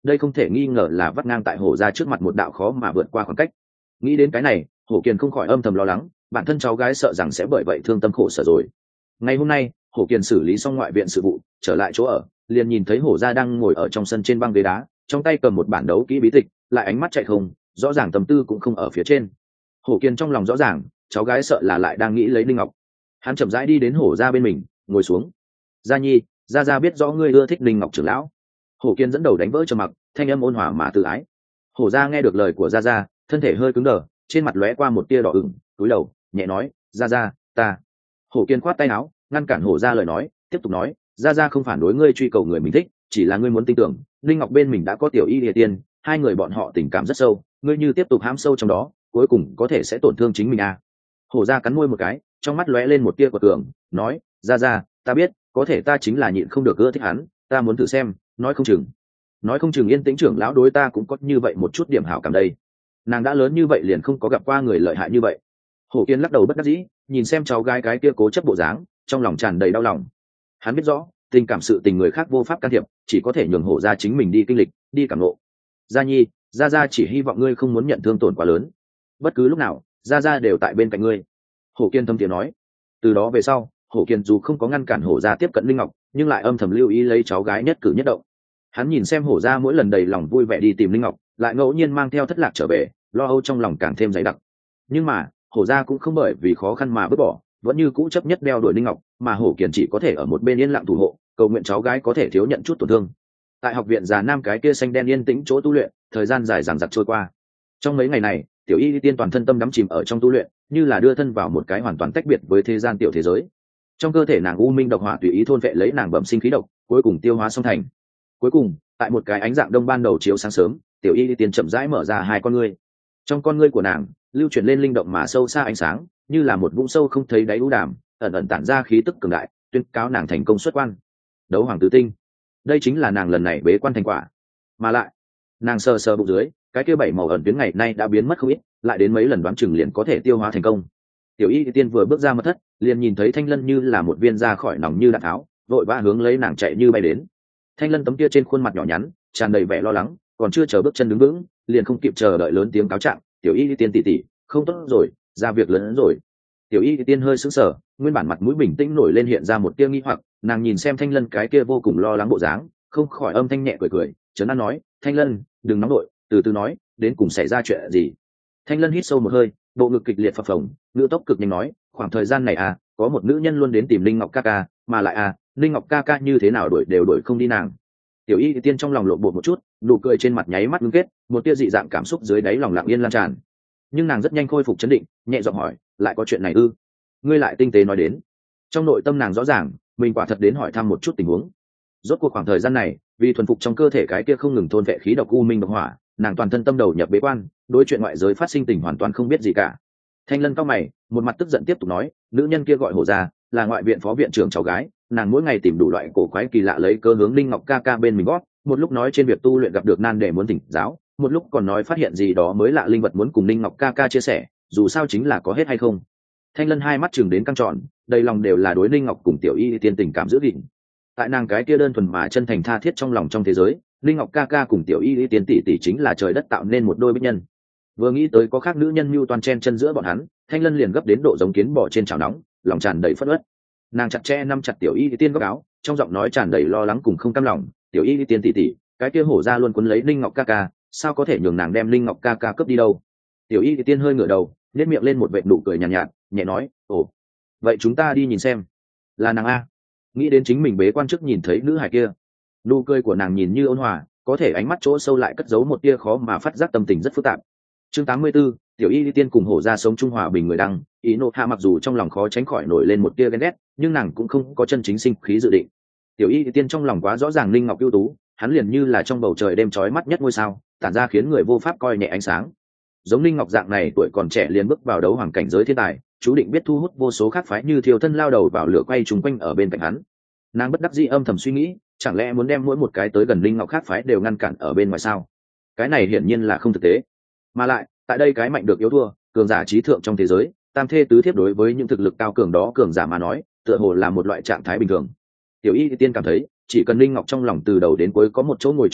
đây không thể nghi ngờ là vắt ngang tại hổ ra trước mặt một đạo khó mà vượt qua khoảng cách. Nghĩ đến cái này, hổ kiền không khỏi âm thầm lo lắng, bản thân cháu gái sợ rằng sẽ bởi vậy thương tâm khổ sở rồi. Ngày hôm nay, hổ kiền xử lý xong ngoại viện sự vụ, trở lại chỗ ở, liền nhìn thấy hổ ra đang ngồi ở trong sân trên băng ghế đá, trong tay cầm một bản đấu kỹ bí tịch, lại ánh mắt chạy không, rõ ràng tâm tư cũng không ở phía trên. Hổ kiền trong lòng rõ ràng, cháu gái sợ là lại đang nghĩ lấy linh ngọc. Hắn chậm rãi đi đến hổ ra bên mình, ngồi xuống. Gia nhi, gia gia biết rõ ngươi ưa thích linh ngọc trưởng lão. Hổ kiền dẫn đầu đánh vỡ trầm mặc, thanh âm ôn hòa mà tự ái. Hổ ra nghe được lời của gia gia, thân thể hơi cứng đờ, trên mặt lóe qua một tia đỏ ửng, cúi đầu nhẹ nói, gia gia, ta. Hổ kiền khoát tay áo, ngăn cản hổ ra lời nói, tiếp tục nói, gia gia không phản đối ngươi truy cầu người mình thích, chỉ là ngươi muốn tin tưởng linh ngọc bên mình đã có tiểu y địa tiên, hai người bọn họ tình cảm rất sâu, ngươi như tiếp tục hãm sâu trong đó, cuối cùng có thể sẽ tổn thương chính mình à. Hổ ra cắn môi một cái, trong mắt lóe lên một tia của tường, nói, gia gia, ta biết, có thể ta chính là nhịn không được ưa thích hắn, ta muốn thử xem, nói không chừng nói không chừng Yên Tĩnh trưởng lão đối ta cũng có như vậy một chút điểm hảo cảm đây. Nàng đã lớn như vậy liền không có gặp qua người lợi hại như vậy. Hổ Kiên lắc đầu bất đắc dĩ, nhìn xem cháu gái cái kia cố chấp bộ dáng, trong lòng tràn đầy đau lòng. Hắn biết rõ, tình cảm sự tình người khác vô pháp can thiệp, chỉ có thể nhường hổ ra chính mình đi kinh lịch, đi cảm ngộ. Gia nhi, gia gia chỉ hy vọng ngươi không muốn nhận thương tổn quá lớn, bất cứ lúc nào gia gia đều tại bên cạnh ngươi. Hổ Kiên thâm tiếng nói. Từ đó về sau, Hổ Kiên dù không có ngăn cản hổ ra tiếp cận linh ngọc, nhưng lại âm thầm lưu ý lấy cháu gái nhất cử nhất động. Hắn nhìn xem hổ ra mỗi lần đầy lòng vui vẻ đi tìm linh ngọc, lại ngẫu nhiên mang theo thất lạc trở về, lo âu trong lòng càng thêm dày đặc. Nhưng mà hổ ra cũng không bởi vì khó khăn mà vứt bỏ, vẫn như cũ chấp nhất đeo đuổi linh ngọc, mà Hổ Kiền chỉ có thể ở một bên yên lặng thủ hộ, cầu nguyện cháu gái có thể thiếu nhận chút tổn thương. Tại học viện già nam cái kia xanh đen yên tĩnh chỗ tu luyện, thời gian dài dằng dặc trôi qua. Trong mấy ngày này, tiểu y tiên toàn thân tâm đắm chìm ở trong tu luyện, như là đưa thân vào một cái hoàn toàn tách biệt với thế gian tiểu thế giới. Trong cơ thể nàng u minh độc hỏa tùy ý thôn vệ lấy nàng bẩm sinh khí độc, cuối cùng tiêu hóa xong thành. Cuối cùng, tại một cái ánh dạng đông ban đầu chiếu sáng sớm, tiểu y tiên chậm rãi mở ra hai con ngươi. Trong con ngươi của nàng, lưu chuyển lên linh động mà sâu xa ánh sáng, như là một vũng sâu không thấy đáy u đàm, ẩn ẩn tản ra khí tức cường đại, tuyên cáo nàng thành công xuất quan. Đấu hoàng tứ tinh, đây chính là nàng lần này bế quan thành quả. Mà lại, nàng sờ sờ bụng dưới, cái kia bảy màu ẩn tuyến ngày nay đã biến mất không ít, lại đến mấy lần đoán chừng liền có thể tiêu hóa thành công. Tiểu y tiên vừa bước ra mật thất, liền nhìn thấy Thanh Lân như là một viên ra khỏi nòng như đạn tháo, vội vã hướng lấy nàng chạy như bay đến. Thanh Lân tấm kia trên khuôn mặt nhỏ nhắn, tràn đầy vẻ lo lắng, còn chưa chờ bước chân đứng vững, liền không kịp chờ đợi lớn tiếng cáo trạng, "Tiểu y tiên tỷ tỷ, không tốt rồi, ra việc lớn hơn rồi." Tiểu y tiên hơi sững sờ, nguyên bản mặt mũi bình tĩnh nổi lên hiện ra một tia nghi hoặc, nàng nhìn xem Thanh Lân cái kia vô cùng lo lắng bộ dáng, không khỏi âm thanh nhẹ cười cười, trấn an nói, "Thanh Lân, đừng nóng nổi, từ từ nói, đến cùng xảy ra chuyện gì?" Thanh Lân hít sâu một hơi, bộ ngực kịch liệt phập phồng, ngữ tốc cực nhanh nói, "Khoảng thời gian này à, có một nữ nhân luôn đến tìm Linh Ngọc ca ca, mà lại à, Linh Ngọc ca ca như thế nào đuổi đều đuổi không đi nàng." Tiểu y tiên trong lòng lộn bột một chút, nụ cười trên mặt nháy mắt ngưng kết, một tia dị dạng cảm xúc dưới đáy lòng lặng yên lan tràn. Nhưng nàng rất nhanh khôi phục chấn định, nhẹ giọng hỏi, "Lại có chuyện này ư?" Ngươi lại tinh tế nói đến. Trong nội tâm nàng rõ ràng, mình quả thật đến hỏi thăm một chút tình huống. Rốt cuộc khoảng thời gian này, vì thuần phục trong cơ thể cái kia không ngừng thôn vệ khí độc u minh độc hỏa, nàng toàn thân tâm đầu nhập bế quan, đối chuyện ngoại giới phát sinh tình hoàn toàn không biết gì cả. Thanh Lân cao mày, một mặt tức giận tiếp tục nói, "Nữ nhân kia gọi Hổ gia, là ngoại viện phó viện trưởng cháu gái, nàng mỗi ngày tìm đủ loại cổ quái kỳ lạ lấy cơ hướng Linh Ngọc ca ca bên mình gót, một lúc nói trên việc tu luyện gặp được nan đề muốn thỉnh giáo, một lúc còn nói phát hiện gì đó mới lạ linh vật muốn cùng Linh Ngọc ca ca chia sẻ, dù sao chính là có hết hay không." Thanh Lân hai mắt chừng đến căng tròn, đầy lòng đều là đối Linh Ngọc cùng tiểu y tiên tình cảm giữ gìn. Tại nàng cái kia đơn thuần mà chân thành tha thiết trong lòng trong thế giới, Linh Ngọc ca ca cùng tiểu y tiên tỷ tỷ chính là trời đất tạo nên một đôi bích nhân. Vừa nghĩ tới có khác nữ nhân mưu toàn chen chân giữa bọn hắn, Thanh Lân liền gấp đến độ giống kiến bò trên chảo nóng, lòng tràn đầy phẫn uất. Nàng chặt chẽ nắm chặt tiểu y tiên góc áo, trong giọng nói tràn đầy lo lắng cùng không cam lòng, "Tiểu y tiên tỷ tỷ, cái kia Hổ gia luôn quấn lấy Linh Ngọc ca ca, sao có thể nhường nàng đem Linh Ngọc ca ca cướp đi đâu?" Tiểu y tiên hơi ngửa đầu, nhếch miệng lên một vệt nụ cười nhàn nhạt, nhạt, nhẹ nói, "Ồ, vậy chúng ta đi nhìn xem." Là nàng a. Nghĩ đến chính mình bế quan trước nhìn thấy nữ hải kia, nụ cười của nàng nhìn như ôn hòa, có thể ánh mắt chỗ sâu lại cất giấu một tia khó mà phát giác tâm tình rất phức tạp. Chương tám mươi 84, tiểu y tiên cùng Hổ gia sống chung hòa bình người đăng, ý nộ hạ mặc dù trong lòng khó tránh khỏi nổi lên một tia ghen ghét, nhưng nàng cũng không có chân chính sinh khí dự định. Tiểu y tiên trong lòng quá rõ ràng Linh Ngọc ưu tú, hắn liền như là trong bầu trời đêm chói mắt nhất ngôi sao, tản ra khiến người vô pháp coi nhẹ ánh sáng. Giống Linh Ngọc dạng này tuổi còn trẻ liền bước vào đấu hoàng cảnh giới thiên tài, chú định biết thu hút vô số khác phái như thiêu thân lao đầu vào lửa quay trùng quanh ở bên cạnh hắn. Nàng bất đắc dĩ âm thầm suy nghĩ, chẳng lẽ muốn đem mỗi một cái tới gần Linh Ngọc khác phái đều ngăn cản ở bên ngoài sao? Cái này hiển nhiên là không thực tế. Mà lại, tại đây cái mạnh được yếu thua, cường giả trí thượng trong thế giới, tam thê tứ thiếp đối với những thực lực cao cường đó cường giả mà nói, tựa hồ là một loại trạng thái bình thường. Tiểu y tiên cảm thấy, chỉ cần Linh Ngọc trong lòng từ đầu đến cuối có một chỗ ngồi cho mình,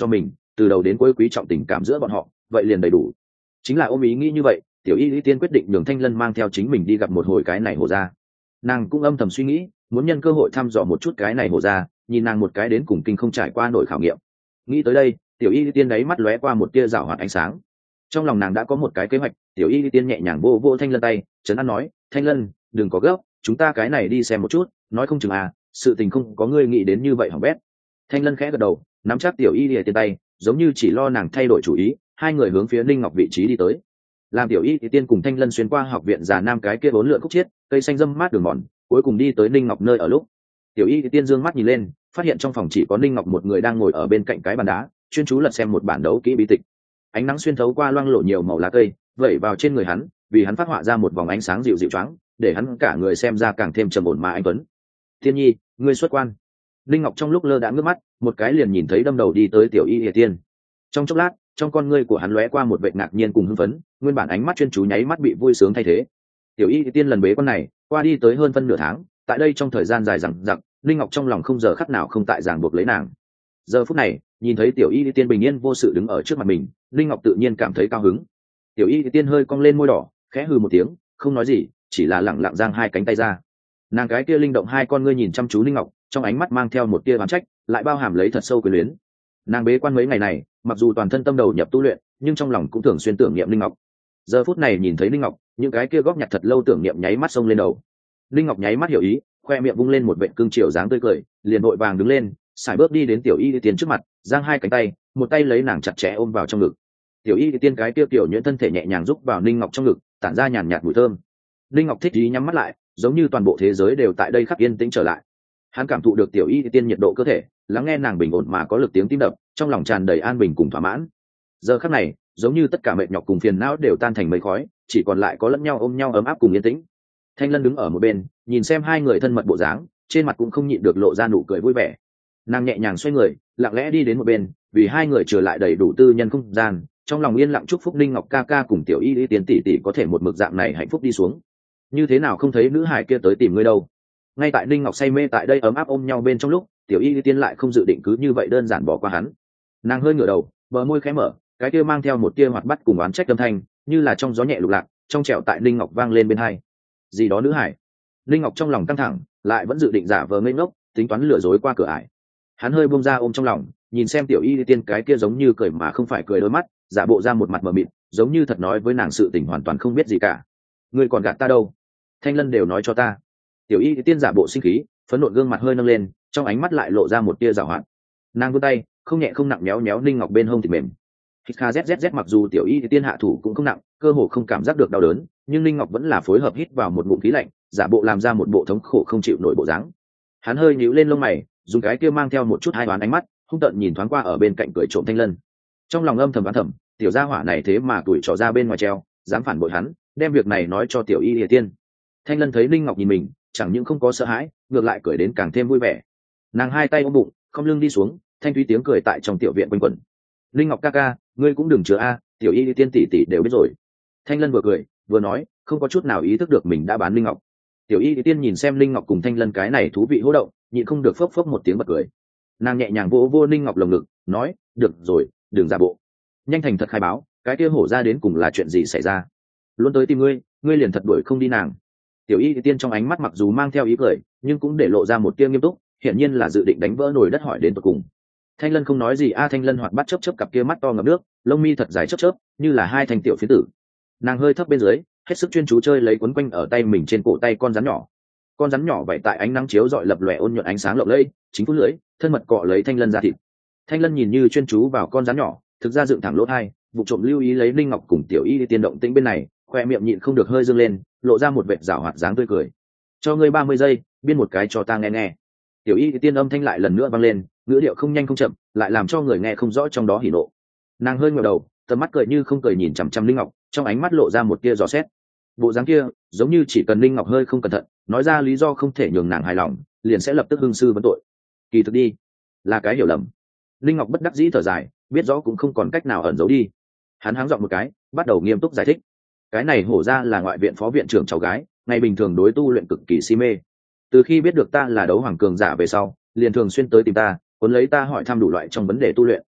từ đầu đến cuối quý trọng tình cảm giữa bọn họ vậy liền đầy đủ. Chính là ôm ý nghĩ như vậy, tiểu y lý tiên quyết định nhường Thanh Lân mang theo chính mình đi gặp một hồi cái này Hồ gia. Nàng cũng âm thầm suy nghĩ muốn nhân cơ hội thăm dò một chút cái này Hồ gia, nhìn nàng một cái đến cùng kinh không trải qua nổi khảo nghiệm. Nghĩ tới đây, tiểu y lý tiên đấy mắt lóe qua một tia rảo hoạt ánh sáng. Trong lòng nàng đã có một cái kế hoạch. Tiểu y lý tiên nhẹ nhàng vô vô Thanh Lân tay, trấn an nói: Thanh Lân, đừng có gấp, chúng ta cái này đi xem một chút, nói không chừng à sự tình không có ngươi nghĩ đến như vậy hỏng bét. Thanh Lân khẽ gật đầu, nắm chắc tiểu y lý tiên tay, giống như chỉ lo nàng thay đổi chủ ý. Hai người hướng phía Ninh Ngọc vị trí đi tới. Làm tiểu y thì tiên cùng Thanh Lân xuyên qua học viện già nam cái kia bốn lượn khúc chiết, cây xanh râm mát đường mòn, cuối cùng đi tới Ninh Ngọc nơi ở lúc. Tiểu y thì tiên dương mắt nhìn lên, phát hiện trong phòng chỉ có Ninh Ngọc một người đang ngồi ở bên cạnh cái bàn đá, chuyên chú lật xem một bản đấu kỹ bí tịch. Ánh nắng xuyên thấu qua loang lổ nhiều màu lá cây, vẩy vào trên người hắn, vì hắn phát họa ra một vòng ánh sáng dịu dịu choáng, để hắn cả người xem ra càng thêm trầm ổn mà anh tuấn. Tiên nhi, ngươi xuất quan. Ninh Ngọc trong lúc lơ đãng ngước mắt, một cái liền nhìn thấy đâm đầu đi tới tiểu y thì tiên. Trong chốc lát, trong con ngươi của hắn lóe qua một vệt ngạc nhiên cùng hưng phấn, nguyên bản ánh mắt chuyên chú nháy mắt bị vui sướng thay thế. Tiểu y tiên lần bế con này qua đi tới hơn phân nửa tháng, tại đây trong thời gian dài dằng dặc, Linh Ngọc trong lòng không giờ khắc nào không tại ràng buộc lấy nàng. Giờ phút này, nhìn thấy tiểu y tiên bình yên vô sự đứng ở trước mặt mình, Linh Ngọc tự nhiên cảm thấy cao hứng. Tiểu y tiên hơi cong lên môi đỏ, khẽ hừ một tiếng, không nói gì, chỉ là lẳng lặng giang hai cánh tay ra. Nàng cái kia linh động hai con ngươi nhìn chăm chú Linh Ngọc, trong ánh mắt mang theo một tia oán trách, lại bao hàm lấy thật sâu quyền luyến. Nàng bế quan mấy ngày này, mặc dù toàn thân tâm đầu nhập tu luyện, nhưng trong lòng cũng thường xuyên tưởng niệm Linh Ngọc. Giờ phút này nhìn thấy Linh Ngọc, những cái kia góp nhặt thật lâu tưởng niệm nháy mắt xông lên đầu. Linh Ngọc nháy mắt hiểu ý, khoe miệng vung lên một vệt cương chiều dáng tươi cười, liền vội vàng đứng lên, sải bước đi đến tiểu y tiên trước mặt, giang hai cánh tay, một tay lấy nàng chặt chẽ ôm vào trong ngực. Tiểu y tiên cái kia tiểu nhuyễn thân thể nhẹ nhàng rúc vào Linh Ngọc trong ngực, tản ra nhàn nhạt mùi thơm. Linh Ngọc thích ý nhắm mắt lại, giống như toàn bộ thế giới đều tại đây khắc yên tĩnh trở lại. Hắn cảm thụ được tiểu y tiên nhiệt độ cơ thể, lắng nghe nàng bình ổn mà có lực tiếng tim đập, trong lòng tràn đầy an bình cùng thỏa mãn. Giờ khắc này, giống như tất cả mệt nhọc cùng phiền não đều tan thành mây khói, chỉ còn lại có lẫn nhau ôm nhau ấm áp cùng yên tĩnh. Thanh Lân đứng ở một bên, nhìn xem hai người thân mật bộ dáng, trên mặt cũng không nhịn được lộ ra nụ cười vui vẻ. Nàng nhẹ nhàng xoay người, lặng lẽ đi đến một bên, vì hai người trở lại đầy đủ tư nhân không gian, trong lòng yên lặng chúc phúc Linh Ngọc ca ca cùng tiểu y y tiên tỷ tỷ có thể một mực dạng này hạnh phúc đi xuống. Như thế nào không thấy nữ hải kia tới tìm ngươi đâu? Ngay tại Linh Ngọc say mê tại đây ấm áp ôm nhau bên trong lúc, tiểu y y tiên lại không dự định cứ như vậy đơn giản bỏ qua hắn. Nàng hơi ngửa đầu, bờ môi khẽ mở, cái kia mang theo một tia hoạt bát cùng oán trách âm thanh, như là trong gió nhẹ lục lạc, trong trẻo tại Linh Ngọc vang lên bên hai. Gì đó nữ hải? Linh Ngọc trong lòng căng thẳng, lại vẫn dự định giả vờ ngây ngốc, tính toán lừa dối qua cửa ải. Hắn hơi buông ra ôm trong lòng, nhìn xem tiểu y tiên cái kia giống như cười mà không phải cười đôi mắt, giả bộ ra một mặt mờ mịt, giống như thật nói với nàng sự tình hoàn toàn không biết gì cả. Ngươi còn gạt ta đâu? Thanh Lân đều nói cho ta. Tiểu y tiên giả bộ sinh khí, phấn nộn gương mặt hơi nâng lên, trong ánh mắt lại lộ ra một tia giảo hoạt. Nàng vươn tay, không nhẹ không nặng méo méo Linh Ngọc bên hông thịt mềm. Hít kha zzz mặc dù tiểu y tiên hạ thủ cũng không nặng, cơ hồ không cảm giác được đau đớn, nhưng Linh Ngọc vẫn là phối hợp hít vào một ngụm khí lạnh, giả bộ làm ra một bộ thống khổ không chịu nổi bộ dáng. Hắn hơi nhíu lên lông mày, dùng cái kia mang theo một chút hai đoán ánh mắt, hung tợn nhìn thoáng qua ở bên cạnh cười trộm Thanh Lân. Trong lòng âm thầm đoán thầm, tiểu gia hỏa này thế mà tuổi trò ra bên ngoài treo, dám phản bội hắn, đem việc này nói cho tiểu y tiên. Thanh Lân thấy Linh Ngọc nhìn mình, chẳng những không có sợ hãi, ngược lại cười đến càng thêm vui vẻ. Nàng hai tay ôm bụng, không lưng đi xuống, thanh thúy tiếng cười tại trong tiểu viện quanh quẩn. Linh Ngọc ca ca, ngươi cũng đừng chứa a, tiểu y tiên tỷ tỷ đều biết rồi. Thanh Lân vừa cười vừa nói, không có chút nào ý thức được mình đã bán Linh Ngọc. Tiểu y tiên nhìn xem Linh Ngọc cùng Thanh Lân cái này thú vị hô động, nhịn không được phốc phốc một tiếng bật cười. Nàng nhẹ nhàng vỗ vô Linh Ngọc lồng ngực, nói, được rồi, đừng giả bộ, nhanh thành thật khai báo, cái kia hổ ra đến cùng là chuyện gì xảy ra? Luôn tới tìm ngươi, ngươi liền thật đuổi không đi nàng. Tiểu y tiên trong ánh mắt mặc dù mang theo ý cười, nhưng cũng để lộ ra một tia nghiêm túc, hiển nhiên là dự định đánh vỡ nồi đất hỏi đến tận cùng. Thanh Lân không nói gì a, Thanh Lân hoạt bát chớp chớp cặp kia mắt to ngập nước, lông mi thật dài chớp chớp, như là hai thanh tiểu phiến tử. Nàng hơi thấp bên dưới, hết sức chuyên chú chơi lấy quấn quanh ở tay mình trên cổ tay con rắn nhỏ. Con rắn nhỏ vậy tại ánh nắng chiếu rọi lập lòe ôn nhuận ánh sáng lộng lẫy, chính phút lưỡi, thân mật cọ lấy Thanh Lân ra thịt. Thanh Lân nhìn như chuyên chú vào con rắn nhỏ, thực ra dựng thẳng lỗ tai, vụ trộm lưu ý lấy Linh Ngọc cùng tiểu y tiên động tĩnh bên này, khoe miệng nhịn không được hơi dương lên, lộ ra một vệt giảo hoạt dáng tươi cười. Cho ngươi ba mươi giây, biên một cái cho ta nghe nghe. Tiểu y tiên âm thanh lại lần nữa vang lên, ngữ điệu không nhanh không chậm, lại làm cho người nghe không rõ trong đó hỉ nộ. Nàng hơi ngẩng đầu, tầm mắt cười như không cười nhìn chằm chằm Linh Ngọc, trong ánh mắt lộ ra một tia dò xét. Bộ dáng kia, giống như chỉ cần Linh Ngọc hơi không cẩn thận, nói ra lý do không thể nhường nàng hài lòng, liền sẽ lập tức hưng sư vấn tội. Kỳ thực đi, là cái hiểu lầm. Linh Ngọc bất đắc dĩ thở dài, biết rõ cũng không còn cách nào ẩn giấu đi. Hắn háng giọng một cái, bắt đầu nghiêm túc giải thích. Cái này hổ ra là ngoại viện phó viện trưởng cháu gái, ngày bình thường đối tu luyện cực kỳ si mê. Từ khi biết được ta là đấu hoàng cường giả về sau, liền thường xuyên tới tìm ta, cuốn lấy ta hỏi thăm đủ loại trong vấn đề tu luyện.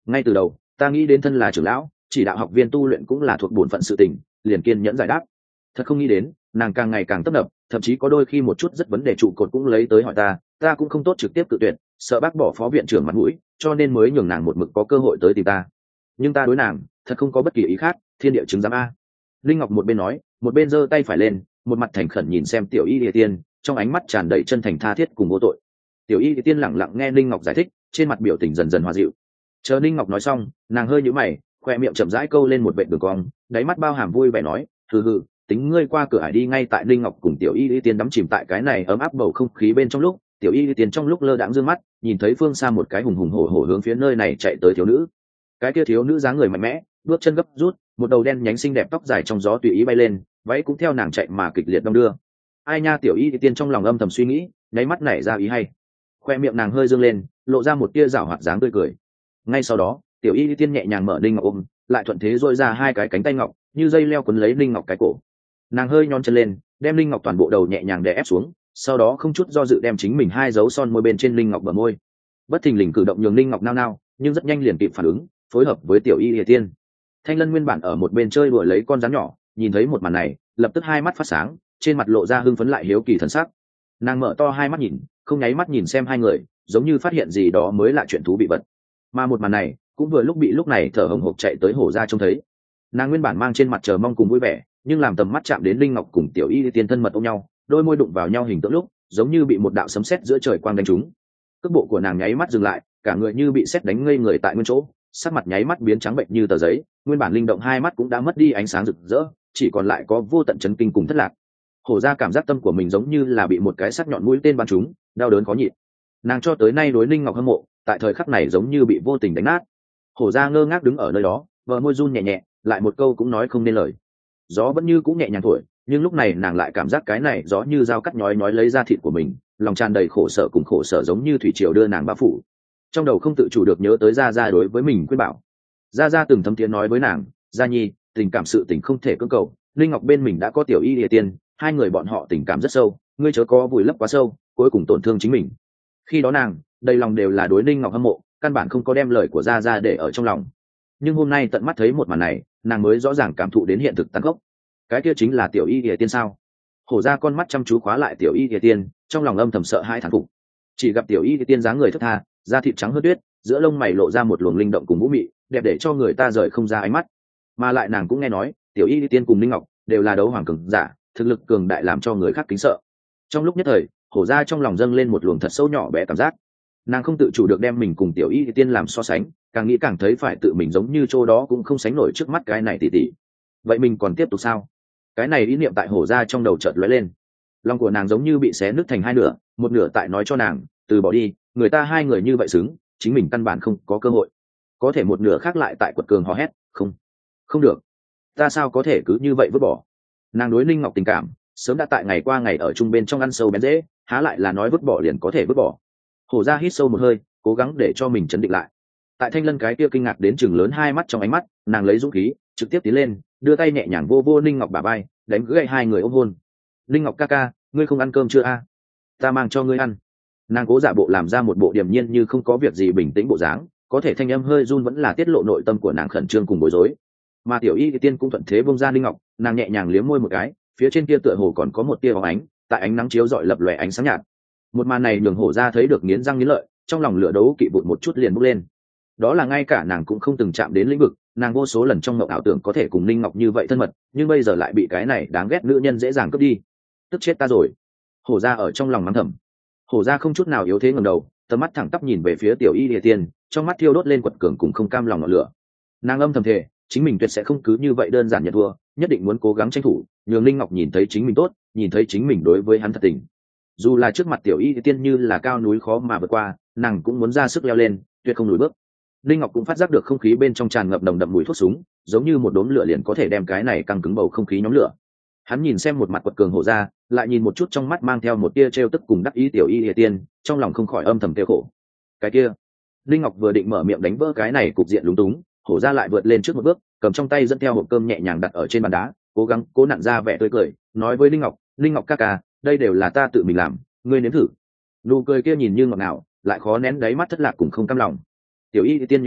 ngay từ đầu ta nghĩ đến thân là trưởng lão chỉ đạo học viên tu luyện cũng là thuộc bổn phận sự tình, liền kiên nhẫn giải đáp. Thật không nghĩ đến nàng càng ngày càng tấp nập, thậm chí có đôi khi một chút rất vấn đề trụ cột cũng lấy tới hỏi ta, ta cũng không tốt trực tiếp tự tuyển, sợ bác bỏ phó viện trưởng mặt mũi, cho nên mới nhường nàng một mực có cơ hội tới tìm ta. Nhưng ta đối nàng thật không có bất kỳ ý khác, thiên địa chứng giám a. Linh Ngọc một bên nói một bên giơ tay phải lên, một mặt thành khẩn nhìn xem tiểu y địa tiên, trong ánh mắt tràn đầy chân thành tha thiết cùng vô tội. Tiểu y địa tiên lẳng lặng nghe Linh Ngọc giải thích, trên mặt biểu tình dần dần hòa dịu. Chờ Linh Ngọc nói xong, nàng hơi nhíu mày, khoe miệng chậm rãi câu lên một vệt đường cong, đáy mắt bao hàm vui vẻ nói, hừ hừ, tính ngươi qua cửa ải đi. Ngay tại Linh Ngọc cùng tiểu y địa tiên đắm chìm tại cái này ấm áp bầu không khí bên trong lúc, tiểu y địa tiên trong lúc lơ đãng dương mắt, nhìn thấy phương xa một cái hùng hùng hổ hổ hướng phía nơi này chạy tới thiếu nữ. Cái kia thiếu nữ dáng người mạnh mẽ, bước chân gấp rút, một đầu đen nhánh xinh đẹp tóc dài trong gió tùy ý bay lên, váy cũng theo nàng chạy mà kịch liệt đong đưa. Ai nha, tiểu y địa tiên trong lòng âm thầm suy nghĩ, nháy mắt nảy ra ý hay. Khoe miệng nàng hơi dương lên, lộ ra một tia giảo hoạt dáng tươi cười. Ngay sau đó tiểu y tiên nhẹ nhàng mở Linh Ngọc ôm, lại thuận thế dội ra hai cái cánh tay ngọc như dây leo quấn lấy Linh Ngọc cái cổ. Nàng hơi nhón chân lên, đem Linh Ngọc toàn bộ đầu nhẹ nhàng đè ép xuống, sau đó không chút do dự đem chính mình hai dấu son môi bên trên Linh Ngọc bờ môi. Bất thình lình cử động nhường Linh Ngọc nao nao, nhưng rất nhanh liền kịp phản ứng, phối hợp với tiểu y tiên. Thanh Lân nguyên bản ở một bên chơi đùa lấy con rắn nhỏ, nhìn thấy một màn này lập tức hai mắt phát sáng, trên mặt lộ ra hưng phấn lại hiếu kỳ thần sắc. Nàng mở to hai mắt nhìn, không nháy mắt nhìn xem hai người, giống như phát hiện gì đó mới là chuyện thú vị vật. Mà một màn này cũng vừa lúc bị lúc này thở hồng hộc chạy tới hổ ra trông thấy. Nàng nguyên bản mang trên mặt chờ mong cùng vui vẻ, nhưng làm tầm mắt chạm đến Linh Ngọc cùng tiểu y tiên thân mật ôm nhau, đôi môi đụng vào nhau hình tượng lúc giống như bị một đạo sấm sét giữa trời quang đánh trúng. Cước bộ của nàng nháy mắt dừng lại, cả người như bị sét đánh ngây người tại nguyên chỗ, sắc mặt nháy mắt biến trắng bệnh như tờ giấy, nguyên bản linh động hai mắt cũng đã mất đi ánh sáng rực rỡ, chỉ còn lại có vô tận chấn kinh cùng thất lạc. Hổ ra cảm giác tâm của mình giống như là bị một cái sắc nhọn mũi tên bắn trúng, đau đớn khó nhịn. Nàng cho tới nay đối Linh Ngọc hâm mộ, tại thời khắc này giống như bị vô tình đánh nát. Hổ ra ngơ ngác đứng ở nơi đó, vợ môi run nhẹ nhẹ, lại một câu cũng nói không nên lời. Gió vẫn như cũng nhẹ nhàng thổi, nhưng lúc này nàng lại cảm giác cái này gió như dao cắt nhói nhói lấy da thịt của mình, lòng tràn đầy khổ sở cùng khổ sở giống như thủy triều đưa nàng bao phủ. Trong đầu không tự chủ được nhớ tới Gia Gia đối với mình khuyên bảo. Gia Gia từng thấm tiếng nói với nàng, Gia Nhi, tình cảm sự tình không thể cưỡng cầu, Linh Ngọc bên mình đã có tiểu y địa tiên, hai người bọn họ tình cảm rất sâu, ngươi chớ có vùi lấp quá sâu, cuối cùng tổn thương chính mình. Khi đó nàng đầy lòng đều là đối Linh Ngọc hâm mộ, căn bản không có đem lời của Gia Gia để ở trong lòng. Nhưng hôm nay tận mắt thấy một màn này, nàng mới rõ ràng cảm thụ đến hiện thực tàn khốc. Cái kia chính là tiểu y địa tiên sao? Hổ ra con mắt chăm chú khóa lại tiểu y địa tiên, trong lòng âm thầm sợ hãi thán phục. Chỉ gặp tiểu y địa tiên dáng người thướt tha, da thịt trắng hơn tuyết, giữa lông mày lộ ra một luồng linh động cùng vũ mị, đẹp để cho người ta rời không ra ánh mắt. Mà lại nàng cũng nghe nói, tiểu y địa tiên cùng Linh Ngọc đều là đấu hoàng cường giả, thực lực cường đại làm cho người khác kính sợ. Trong lúc nhất thời, hổ ra trong lòng dâng lên một luồng thật sâu nhỏ bé cảm giác. Nàng không tự chủ được đem mình cùng tiểu y địa tiên làm so sánh, càng nghĩ càng thấy phải tự mình giống như chỗ đó cũng không sánh nổi trước mắt cái này tỷ tỷ. Vậy mình còn tiếp tục sao? Cái này ý niệm tại hổ ra trong đầu chợt lóe lên. Lòng của nàng giống như bị xé nứt thành hai nửa, một nửa tại nói cho nàng từ bỏ đi, người ta hai người như vậy xứng, chính mình căn bản không có cơ hội. Có thể một nửa khác lại tại quật cường hò hét, không không được, ta sao có thể cứ như vậy vứt bỏ. Nàng đối Linh Ngọc tình cảm sớm đã tại ngày qua ngày ở chung bên trong ăn sâu bén rễ, há lại là nói vứt bỏ liền có thể vứt bỏ. Hổ ra hít sâu một hơi, cố gắng để cho mình chấn định lại. Tại Thanh Lân cái kia kinh ngạc đến chừng lớn hai mắt trong ánh mắt, nàng lấy dũng khí trực tiếp tiến lên, đưa tay nhẹ nhàng vô vô Linh Ngọc bả vai, đánh gãy hai người ôm hôn. Linh Ngọc ca ca, ngươi không ăn cơm chưa a? Ta mang cho ngươi ăn. Nàng cố giả bộ làm ra một bộ điềm nhiên như không có việc gì bình tĩnh bộ dáng, có thể thanh âm hơi run vẫn là tiết lộ nội tâm của nàng khẩn trương cùng bối rối. Mà tiểu y tiên cũng thuận thế bông ra Linh Ngọc, nàng nhẹ nhàng liếm môi một cái, phía trên kia tựa hồ còn có một tia bóng ánh, tại ánh nắng chiếu rọi lập lòe ánh sáng nhạt. Một màn này nhường hổ ra thấy được nghiến răng nghiến lợi, trong lòng lửa đấu kỵ bụt một chút liền bốc lên. Đó là ngay cả nàng cũng không từng chạm đến lĩnh vực, nàng vô số lần trong mộng ảo tưởng có thể cùng Linh Ngọc như vậy thân mật, nhưng bây giờ lại bị cái này đáng ghét nữ nhân dễ dàng cướp đi. Tức chết ta rồi. Hổ ra ở trong lòng mắng thầm. Hổ ra không chút nào yếu thế ngẩng đầu, tầm mắt thẳng tắp nhìn về phía tiểu y địa tiên, trong mắt thiêu đốt lên quật cường cùng không cam lòng ngọn lửa. Nàng âm thầm thề, chính mình tuyệt sẽ không cứ như vậy đơn giản nhận thua, nhất định muốn cố gắng tranh thủ, nhường Linh Ngọc nhìn thấy chính mình tốt, nhìn thấy chính mình đối với hắn thật tình. Dù là trước mặt tiểu y địa tiên như là cao núi khó mà vượt qua, nàng cũng muốn ra sức leo lên, tuyệt không lùi bước. Linh Ngọc cũng phát giác được không khí bên trong tràn ngập nồng đậm mùi thuốc súng, giống như một đốm lửa liền có thể đem cái này căng cứng bầu không khí nhóm lửa. Hắn nhìn xem một mặt quật cường hổ ra, lại nhìn một chút trong mắt mang theo một tia trêu tức cùng đắc ý tiểu y địa tiên, trong lòng không khỏi âm thầm tiêu khổ. Cái kia, Linh Ngọc vừa định mở miệng đánh vỡ cái này cục diện lúng túng, hổ ra lại vượt lên trước một bước, cầm trong tay dẫn theo hộp cơm nhẹ nhàng đặt ở trên bàn đá, cố gắng cố nặn ra vẻ tươi cười, nói với Linh Ngọc, Linh Ngọc ca ca, đây đều là ta tự mình làm, ngươi nếm thử. Nụ cười kia nhìn như ngọt ngào, lại khó nén đáy mắt thất lạc cùng không cam lòng. Tiểu y tiên nhíu mày,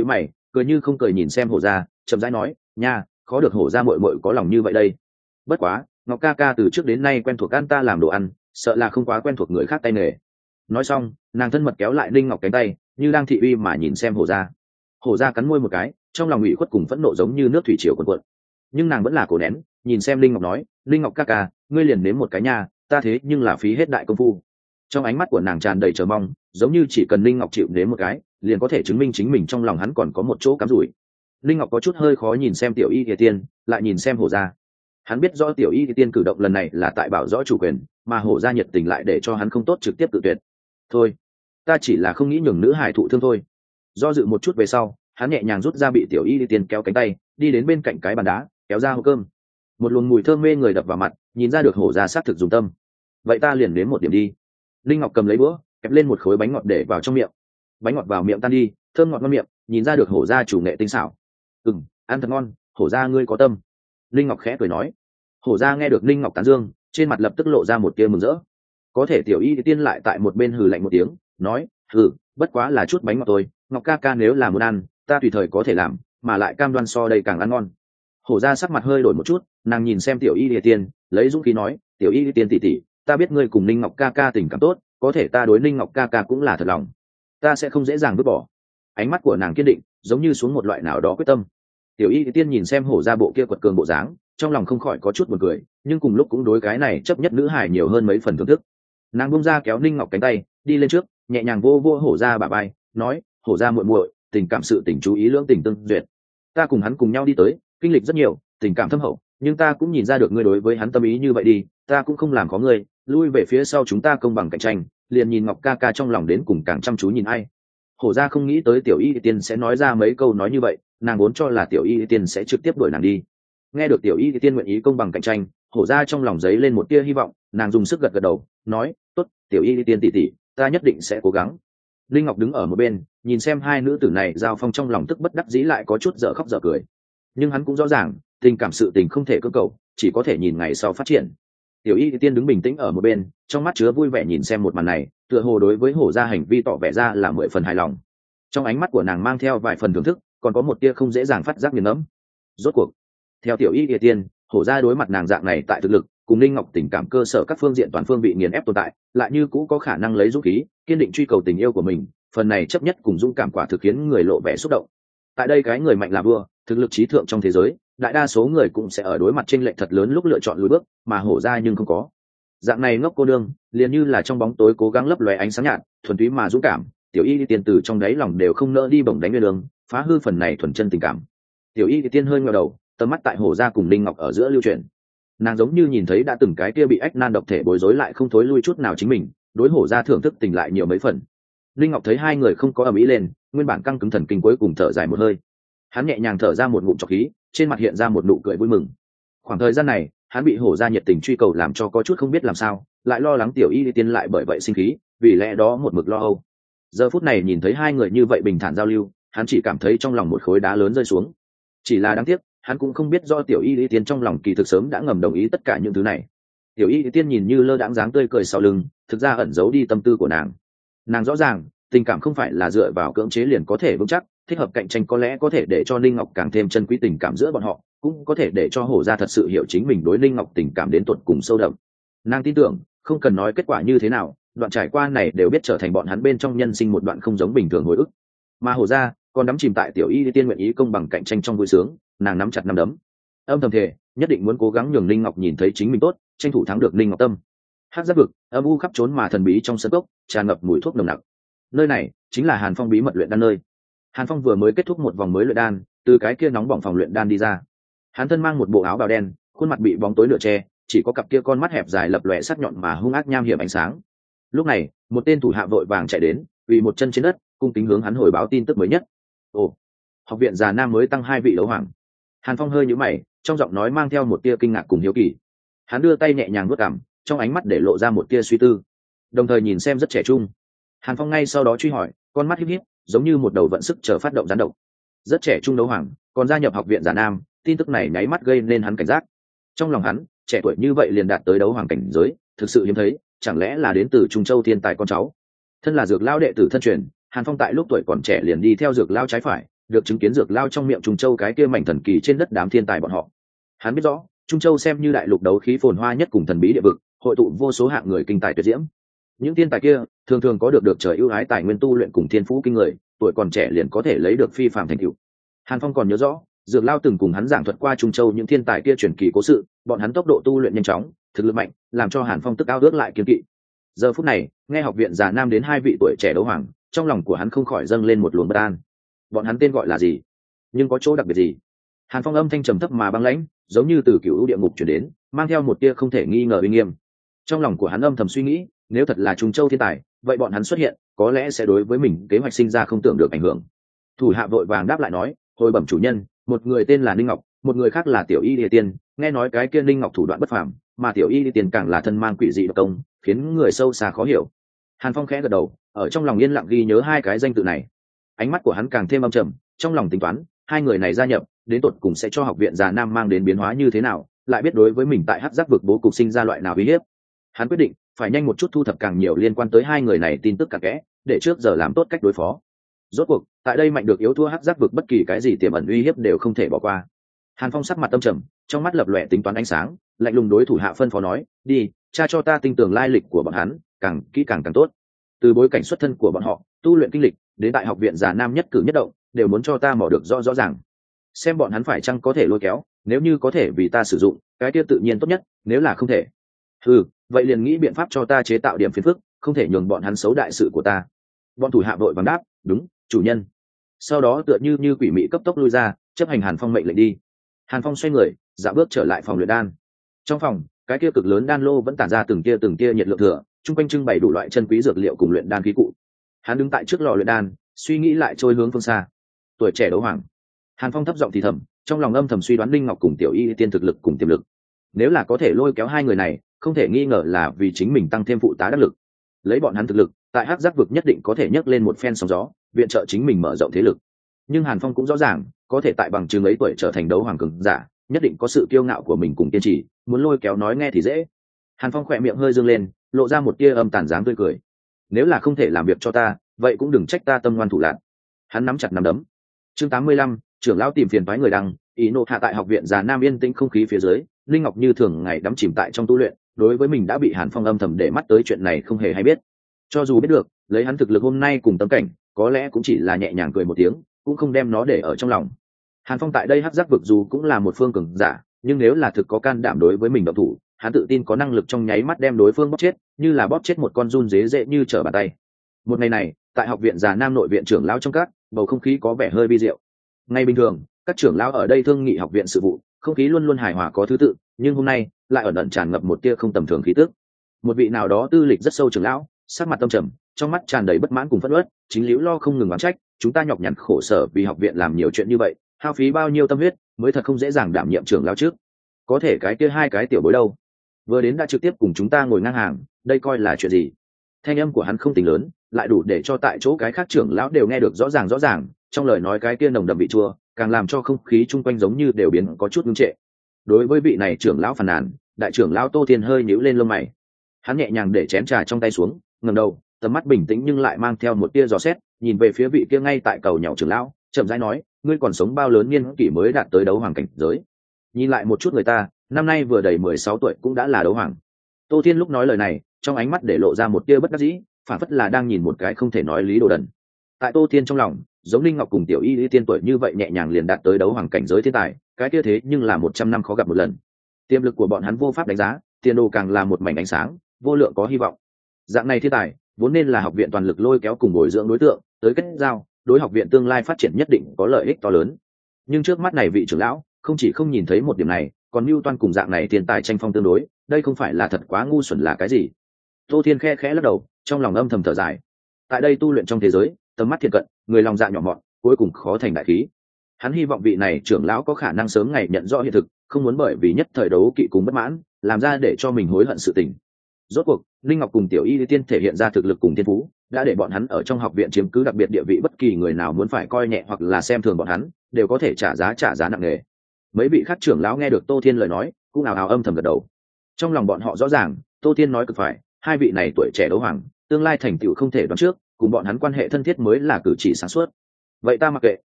cười như không cười nhìn xem hổ ra, chậm rãi nói, nha, khó được hổ ra muội muội có lòng như vậy đây. Bất quá Ngọc ca ca từ trước đến nay quen thuộc ăn ta làm đồ ăn, sợ là không quá quen thuộc người khác tay nghề. Nói xong nàng thân mật kéo lại Linh Ngọc cánh tay, như đang thị uy mà nhìn xem hổ ra. Hổ ra cắn môi một cái, trong lòng ủy khuất cùng phẫn nộ giống như nước thủy triều cuồn cuộn, nhưng nàng vẫn là cổ nén, nhìn xem Linh Ngọc nói, Linh Ngọc ca ca, ngươi liền nếm một cái nha, ta thế nhưng là phí hết đại công phu. Trong ánh mắt của nàng tràn đầy chờ mong, giống như chỉ cần Linh Ngọc chịu nếm một cái liền có thể chứng minh chính mình trong lòng hắn còn có một chỗ cắm rủi. Linh Ngọc có chút hơi khó nhìn xem tiểu y địa tiên, lại nhìn xem hổ ra. Hắn biết rõ tiểu y địa tiên cử động lần này là tại bảo rõ chủ quyền, mà hổ ra nhiệt tình lại để cho hắn không tốt trực tiếp tự tuyệt. Thôi, ta chỉ là không nghĩ nhường nữ hải thụ thương thôi. Do dự một chút về sau, hắn nhẹ nhàng rút ra bị tiểu y địa tiên kéo cánh tay, đi đến bên cạnh cái bàn đá, kéo ra hộp cơm. Một luồng mùi thơm mê người đập vào mặt, nhìn ra được hổ ra sát thực dùng tâm. Vậy ta liền nếm một điểm đi. Linh Ngọc cầm lấy búa, kẹp lên một khối bánh ngọt để vào trong miệng. Bánh ngọt vào miệng tan đi, thơm ngọt ngon miệng, nhìn ra được hổ ra chủ nghệ tinh xảo. Ừm, ăn thật ngon, hổ ra ngươi có tâm. Linh Ngọc khẽ cười nói. Hổ ra nghe được Linh Ngọc tán dương, trên mặt lập tức lộ ra một tia mừng rỡ. Có thể tiểu y tiên lại tại một bên hừ lạnh một tiếng, nói, hừ, bất quá là chút bánh ngọt thôi, Ngọc ca ca nếu là muốn ăn, ta tùy thời có thể làm, mà lại cam đoan so đây càng ăn ngon. Hổ ra sắc mặt hơi đổi một chút, nàng nhìn xem tiểu y địa tiên, lấy dũng khí nói, tiểu y địa tiên tỷ tỷ, ta biết ngươi cùng Ninh Ngọc ca ca tình cảm tốt, có thể ta đối Ninh Ngọc ca ca cũng là thật lòng, ta sẽ không dễ dàng vứt bỏ. Ánh mắt của nàng kiên định, giống như xuống một loại nào đó quyết tâm. Tiểu y địa tiên nhìn xem hổ ra bộ kia quật cường bộ dáng, trong lòng không khỏi có chút buồn cười, nhưng cùng lúc cũng đối cái này chấp nhất nữ hài nhiều hơn mấy phần thưởng thức. Nàng bung ra kéo Ninh Ngọc cánh tay, đi lên trước, nhẹ nhàng vô vô hổ ra bả vai, nói, hổ ra muội muội, tình cảm sự tình chú ý lưỡng tình tương duyệt. Ta cùng hắn cùng nhau đi tới, kinh lịch rất nhiều, tình cảm thâm hậu, nhưng ta cũng nhìn ra được ngươi đối với hắn tâm ý như vậy đi, ta cũng không làm có ngươi, lui về phía sau chúng ta công bằng cạnh tranh, liền nhìn Ngọc ca ca trong lòng đến cùng càng chăm chú nhìn ai. Hổ ra không nghĩ tới tiểu y tiên sẽ nói ra mấy câu nói như vậy, nàng vốn cho là tiểu y tiên sẽ trực tiếp đuổi nàng đi. Nghe được tiểu y tiên nguyện ý công bằng cạnh tranh, hổ ra trong lòng giấy lên một tia hy vọng, nàng dùng sức gật gật đầu, nói, tốt, tiểu y tiên tỷ tỷ, ta nhất định sẽ cố gắng. Linh Ngọc đứng ở một bên, nhìn xem hai nữ tử này giao phong, trong lòng tức bất đắc dĩ lại có chút dở khóc dở cười, nhưng hắn cũng rõ ràng tình cảm sự tình không thể cơ cầu, chỉ có thể nhìn ngày sau phát triển. Tiểu y tiên đứng bình tĩnh ở một bên, trong mắt chứa vui vẻ nhìn xem một màn này, tựa hồ đối với hổ ra hành vi tỏ vẻ ra là mười phần hài lòng. Trong ánh mắt của nàng mang theo vài phần thưởng thức, còn có một tia không dễ dàng phát giác nghiền ngẫm. Rốt cuộc theo tiểu y tiên, hổ ra đối mặt nàng dạng này tại thực lực cùng Linh Ngọc tình cảm cơ sở các phương diện toàn phương bị nghiền ép tồn tại, lại như cũ có khả năng lấy dũng khí kiên định truy cầu tình yêu của mình, phần này chấp nhất cùng dũng cảm quả thực khiến người lộ vẻ xúc động. Tại đây cái người mạnh là vua, thực lực trí thượng trong thế giới, đại đa số người cũng sẽ ở đối mặt chênh lệch thật lớn lúc lựa chọn lùi bước, mà hổ ra nhưng không có. Dạng này ngốc cô đương, liền như là trong bóng tối cố gắng lấp lóe ánh sáng nhạt, thuần túy mà dũng cảm, tiểu y tiên từ trong đáy lòng đều không nỡ đi bổng đánh nguyên đường, phá hư phần này thuần chân tình cảm. Tiểu y tiên hơi ngẩng đầu, tầm mắt tại hổ ra cùng Linh Ngọc ở giữa lưu chuyển. Nàng giống như nhìn thấy đã từng cái kia bị ách nan độc thể bối rối lại không thối lui chút nào chính mình, đối hổ ra thưởng thức tình lại nhiều mấy phần. Linh Ngọc thấy hai người không có ầm ĩ lên, nguyên bản căng cứng thần kinh cuối cùng thở dài một hơi. Hắn nhẹ nhàng thở ra một ngụm trọc khí, trên mặt hiện ra một nụ cười vui mừng. Khoảng thời gian này hắn bị hổ ra nhiệt tình truy cầu làm cho có chút không biết làm sao, lại lo lắng tiểu y tiên lại bởi vậy sinh khí, vì lẽ đó một mực lo âu. Giờ phút này nhìn thấy hai người như vậy bình thản giao lưu, hắn chỉ cảm thấy trong lòng một khối đá lớn rơi xuống. Chỉ là đáng tiếc, hắn cũng không biết do tiểu y tiên trong lòng kỳ thực sớm đã ngầm đồng ý tất cả những thứ này. Tiểu y tiên nhìn như lơ đãng dáng tươi cười sau lưng, thực ra ẩn giấu đi tâm tư của nàng. Nàng rõ ràng tình cảm không phải là dựa vào cưỡng chế liền có thể vững chắc, thích hợp cạnh tranh có lẽ có thể để cho Linh Ngọc càng thêm chân quý tình cảm giữa bọn họ, cũng có thể để cho hổ ra thật sự hiểu chính mình đối Linh Ngọc tình cảm đến tột cùng sâu đậm. Nàng tin tưởng không cần nói kết quả như thế nào, đoạn trải qua này đều biết trở thành bọn hắn bên trong nhân sinh một đoạn không giống bình thường hồi ức. Mà hổ ra còn đắm chìm tại tiểu y tiên nguyện ý công bằng cạnh tranh trong vui sướng, nàng nắm chặt nắm đấm, âm thầm thề nhất định muốn cố gắng nhường Linh Ngọc nhìn thấy chính mình tốt, tranh thủ thắng được Linh Ngọc tâm. Hắc giác vực âm u khắp trốn mà thần bí trong sân cốc, tràn ngập mùi thuốc nồng nặc. Nơi này chính là Hàn Phong bí mật luyện đan nơi. Hàn Phong vừa mới kết thúc một vòng mới luyện đan, từ cái kia nóng bỏng phòng luyện đan đi ra. Hắn thân mang một bộ áo bào đen, khuôn mặt bị bóng tối nửa che, chỉ có cặp kia con mắt hẹp dài lập lòe sắc nhọn mà hung ác nham hiểm ánh sáng. Lúc này một tên thủ hạ vội vàng chạy đến, vì một chân trên đất cung kính hướng hắn hồi báo tin tức mới nhất. Ồ, học viện già nam mới tăng hai vị đấu hoàng. Hàn Phong hơi nhíu mày, trong giọng nói mang theo một tia kinh ngạc cùng hiếu kỳ. Hắn đưa tay nhẹ nhàng vuốt cằm, trong ánh mắt để lộ ra một tia suy tư, đồng thời nhìn xem rất trẻ trung. Hàn Phong ngay sau đó truy hỏi, con mắt híp híp, giống như một đầu vận sức chờ phát động gián độc. Rất trẻ trung đấu hoàng, còn gia nhập học viện già nam, tin tức này nháy mắt gây nên hắn cảnh giác. Trong lòng hắn, trẻ tuổi như vậy liền đạt tới đấu hoàng cảnh giới, thực sự hiếm thấy, chẳng lẽ là đến từ Trung Châu thiên tài con cháu. Thân là Dược lão đệ tử thân truyền, Hàn Phong tại lúc tuổi còn trẻ liền đi theo Dược lão trái phải, được chứng kiến Dược Lao trong miệng Trung Châu cái kia mảnh thần kỳ trên đất đám thiên tài bọn họ. Hắn biết rõ, Trung Châu xem như đại lục đấu khí phồn hoa nhất cùng thần bí địa vực, hội tụ vô số hạng người kinh tài tuyệt diễm. Những thiên tài kia thường thường có được được trời ưu ái tài nguyên tu luyện cùng thiên phú kinh người, tuổi còn trẻ liền có thể lấy được phi phàm thành tựu. Hàn Phong còn nhớ rõ, Dược Lao từng cùng hắn giảng thuật qua Trung Châu những thiên tài kia truyền kỳ cố sự, bọn hắn tốc độ tu luyện nhanh chóng, thực lực mạnh, làm cho Hàn Phong tức ao ước lại kiên kỵ. Giờ phút này, nghe học viện già nam đến hai vị tuổi trẻ đấu hoàng, trong lòng của hắn không khỏi dâng lên một luồng bất an. Bọn hắn tên gọi là gì? Nhưng có chỗ đặc biệt gì? Hàn Phong âm thanh trầm thấp mà băng lãnh, giống như từ cựu địa ngục truyền đến, mang theo một tia không thể nghi ngờ uy nghiêm. Trong lòng của hắn âm thầm suy nghĩ, nếu thật là Trung Châu thiên tài, vậy bọn hắn xuất hiện, có lẽ sẽ đối với mình kế hoạch sinh ra không tưởng được ảnh hưởng. Thủ hạ vội vàng đáp lại nói, hồi bẩm chủ nhân, một người tên là Ninh Ngọc, một người khác là Tiểu Y Địa Tiên, nghe nói cái kia Ninh Ngọc thủ đoạn bất phàm, mà Tiểu Y Địa Tiên càng là thân mang quỷ dị độc công, khiến người sâu xa khó hiểu. Hàn Phong khẽ gật đầu, ở trong lòng yên lặng ghi nhớ hai cái danh tự này. Ánh mắt của hắn càng thêm âm trầm, trong lòng tính toán, hai người này gia nhập, đến tột cùng sẽ cho học viện già nam mang đến biến hóa như thế nào, lại biết đối với mình tại hắc giác vực bố cục sinh ra loại nào uy hiếp. Hắn quyết định phải nhanh một chút thu thập càng nhiều liên quan tới hai người này tin tức cặn kẽ, để trước giờ làm tốt cách đối phó. Rốt cuộc, tại đây mạnh được yếu thua hắc giác vực bất kỳ cái gì tiềm ẩn uy hiếp đều không thể bỏ qua. Hàn Phong sắc mặt âm trầm, trong mắt lập lòe tính toán ánh sáng, lạnh lùng đối thủ hạ phân phó nói, đi, tra cho ta tinh tường lai lịch của bọn hắn, càng kỹ càng càng tốt. Từ bối cảnh xuất thân của bọn họ, tu luyện kinh lịch, đến tại học viện già nam nhất cử nhất động, đều muốn cho ta mò được rõ rõ ràng. Xem bọn hắn phải chăng có thể lôi kéo, nếu như có thể vì ta sử dụng, cái kia tự nhiên tốt nhất, nếu là không thể, ừ, vậy liền nghĩ biện pháp cho ta chế tạo điểm phiền phức, không thể nhường bọn hắn xấu đại sự của ta. Bọn thủ hạ vội vàng đáp, đúng, chủ nhân. Sau đó tựa như như quỷ mị cấp tốc lui ra, chấp hành Hàn Phong mệnh lệnh đi. Hàn Phong xoay người, dạo bước trở lại phòng luyện đan. Trong phòng, cái kia cực lớn đan lô vẫn tản ra từng tia từng tia nhiệt lượng thừa, chung quanh trưng bày đủ loại chân quý dược liệu cùng luyện đan khí cụ. Hắn đứng tại trước lò luyện đan, suy nghĩ lại trôi hướng phương xa. Tuổi trẻ đấu hoàng. Hàn Phong thấp giọng thì thầm, trong lòng âm thầm suy đoán Linh Ngọc cùng Tiểu Y tiên thực lực cùng tiềm lực. Nếu là có thể lôi kéo hai người này, không thể nghi ngờ là vì chính mình tăng thêm phụ tá đắc lực. Lấy bọn hắn thực lực, tại hắc giác vực nhất định có thể nhấc lên một phen sóng gió, viện trợ chính mình mở rộng thế lực. Nhưng Hàn Phong cũng rõ ràng, có thể tại bằng chứng ấy tuổi trở thành đấu hoàng cường giả, nhất định có sự kiêu ngạo của mình cùng kiên trì, muốn lôi kéo nói nghe thì dễ. Hàn Phong khỏe miệng hơi dương lên, lộ ra một tia âm tàn dáng tươi cười. Nếu là không thể làm việc cho ta, vậy cũng đừng trách ta tâm ngoan thủ lạn. Hắn nắm chặt nắm đấm. Chương tám mươi lăm, trưởng lão tìm phiền toái người đăng, ý nộ hạ tại học viện già nam yên tĩnh không khí phía dưới, Linh Ngọc như thường ngày đắm chìm tại trong tu luyện, đối với mình đã bị Hàn Phong âm thầm để mắt tới chuyện này không hề hay biết. Cho dù biết được, lấy hắn thực lực hôm nay cùng tâm cảnh, có lẽ cũng chỉ là nhẹ nhàng cười một tiếng, cũng không đem nó để ở trong lòng. Hàn Phong tại đây hắc giác vực dù cũng là một phương cường giả, nhưng nếu là thực có can đảm đối với mình động thủ, hắn tự tin có năng lực trong nháy mắt đem đối phương bóp chết, như là bóp chết một con giun dế dễ như trở bàn tay. Một ngày này, tại học viện già nam nội viện trưởng lão trong các, bầu không khí có vẻ hơi bi diệu. Ngày bình thường, các trưởng lão ở đây thương nghị học viện sự vụ, không khí luôn luôn hài hòa có thứ tự, nhưng hôm nay lại ẩn ẩn tràn ngập một tia không tầm thường khí tức. Một vị nào đó tư lịch rất sâu trưởng lão, sắc mặt tâm trầm, trong mắt tràn đầy bất mãn cùng phẫn uất, chính liễu lo không ngừng oán trách, chúng ta nhọc nhằn khổ sở vì học viện làm nhiều chuyện như vậy, hao phí bao nhiêu tâm huyết, mới thật không dễ dàng đảm nhiệm trưởng lão trước. Có thể cái kia hai cái tiểu bối đâu? Vừa đến đã trực tiếp cùng chúng ta ngồi ngang hàng, đây coi là chuyện gì? Thanh âm của hắn không tính lớn, lại đủ để cho tại chỗ cái khác trưởng lão đều nghe được rõ ràng rõ ràng, trong lời nói cái kia nồng đậm vị chua, càng làm cho không khí chung quanh giống như đều biến có chút ngưng trệ. Đối với vị này trưởng lão phàn nàn, đại trưởng lão Tô Thiên hơi nhíu lên lông mày. Hắn nhẹ nhàng để chén trà trong tay xuống, ngẩng đầu, tầm mắt bình tĩnh nhưng lại mang theo một tia dò xét, nhìn về phía vị kia ngay tại cầu nhậu trưởng lão, chậm rãi nói, ngươi còn sống bao lớn niên kỷ mới đạt tới đấu hoàng cảnh giới? Nhìn lại một chút người ta, năm nay vừa đầy mười sáu tuổi cũng đã là đấu hoàng. Tô Thiên lúc nói lời này, trong ánh mắt để lộ ra một tia bất đắc dĩ, phản phất là đang nhìn một cái không thể nói lý đồ đần. Tại Tô Thiên trong lòng, giống Linh Ngọc cùng Tiểu Y Y tiên tuổi như vậy nhẹ nhàng liền đạt tới đấu hoàng cảnh giới thiên tài, cái kia thế nhưng là một trăm năm khó gặp một lần. Tiềm lực của bọn hắn vô pháp đánh giá, tiền đồ càng là một mảnh ánh sáng, vô lượng có hy vọng. Dạng này thiên tài, vốn nên là học viện toàn lực lôi kéo cùng bồi dưỡng đối tượng, tới kết giao, đối học viện tương lai phát triển nhất định có lợi ích to lớn. Nhưng trước mắt này vị trưởng lão, không chỉ không nhìn thấy một điểm này, còn mưu toan cùng dạng này thiên tài tranh phong tương đối, đây không phải là thật quá ngu xuẩn là cái gì? Tô Thiên khe khẽ lắc đầu, trong lòng âm thầm thở dài. Tại đây tu luyện trong thế giới, tầm mắt thiện cận, người lòng dạ nhỏ mọn, cuối cùng khó thành đại khí. Hắn hy vọng vị này trưởng lão có khả năng sớm ngày nhận rõ hiện thực, không muốn bởi vì nhất thời đấu kỵ cùng bất mãn, làm ra để cho mình hối hận sự tình. Rốt cuộc, Linh Ngọc cùng Tiểu Y tiên thể hiện ra thực lực cùng thiên phú, đã để bọn hắn ở trong học viện chiếm cứ đặc biệt địa vị, bất kỳ người nào muốn phải coi nhẹ hoặc là xem thường bọn hắn, đều có thể trả giá trả giá nặng nề. Mấy vị khác trưởng lão nghe được Tô Thiên lời nói, cũng ào ào âm thầm gật đầu. Trong lòng bọn họ rõ ràng, Tô Thiên nói cực phải, hai vị này tuổi trẻ đấu hoàng, tương lai thành tựu không thể đoán trước, cùng bọn hắn quan hệ thân thiết mới là cử chỉ sáng suốt. Vậy ta mặc kệ,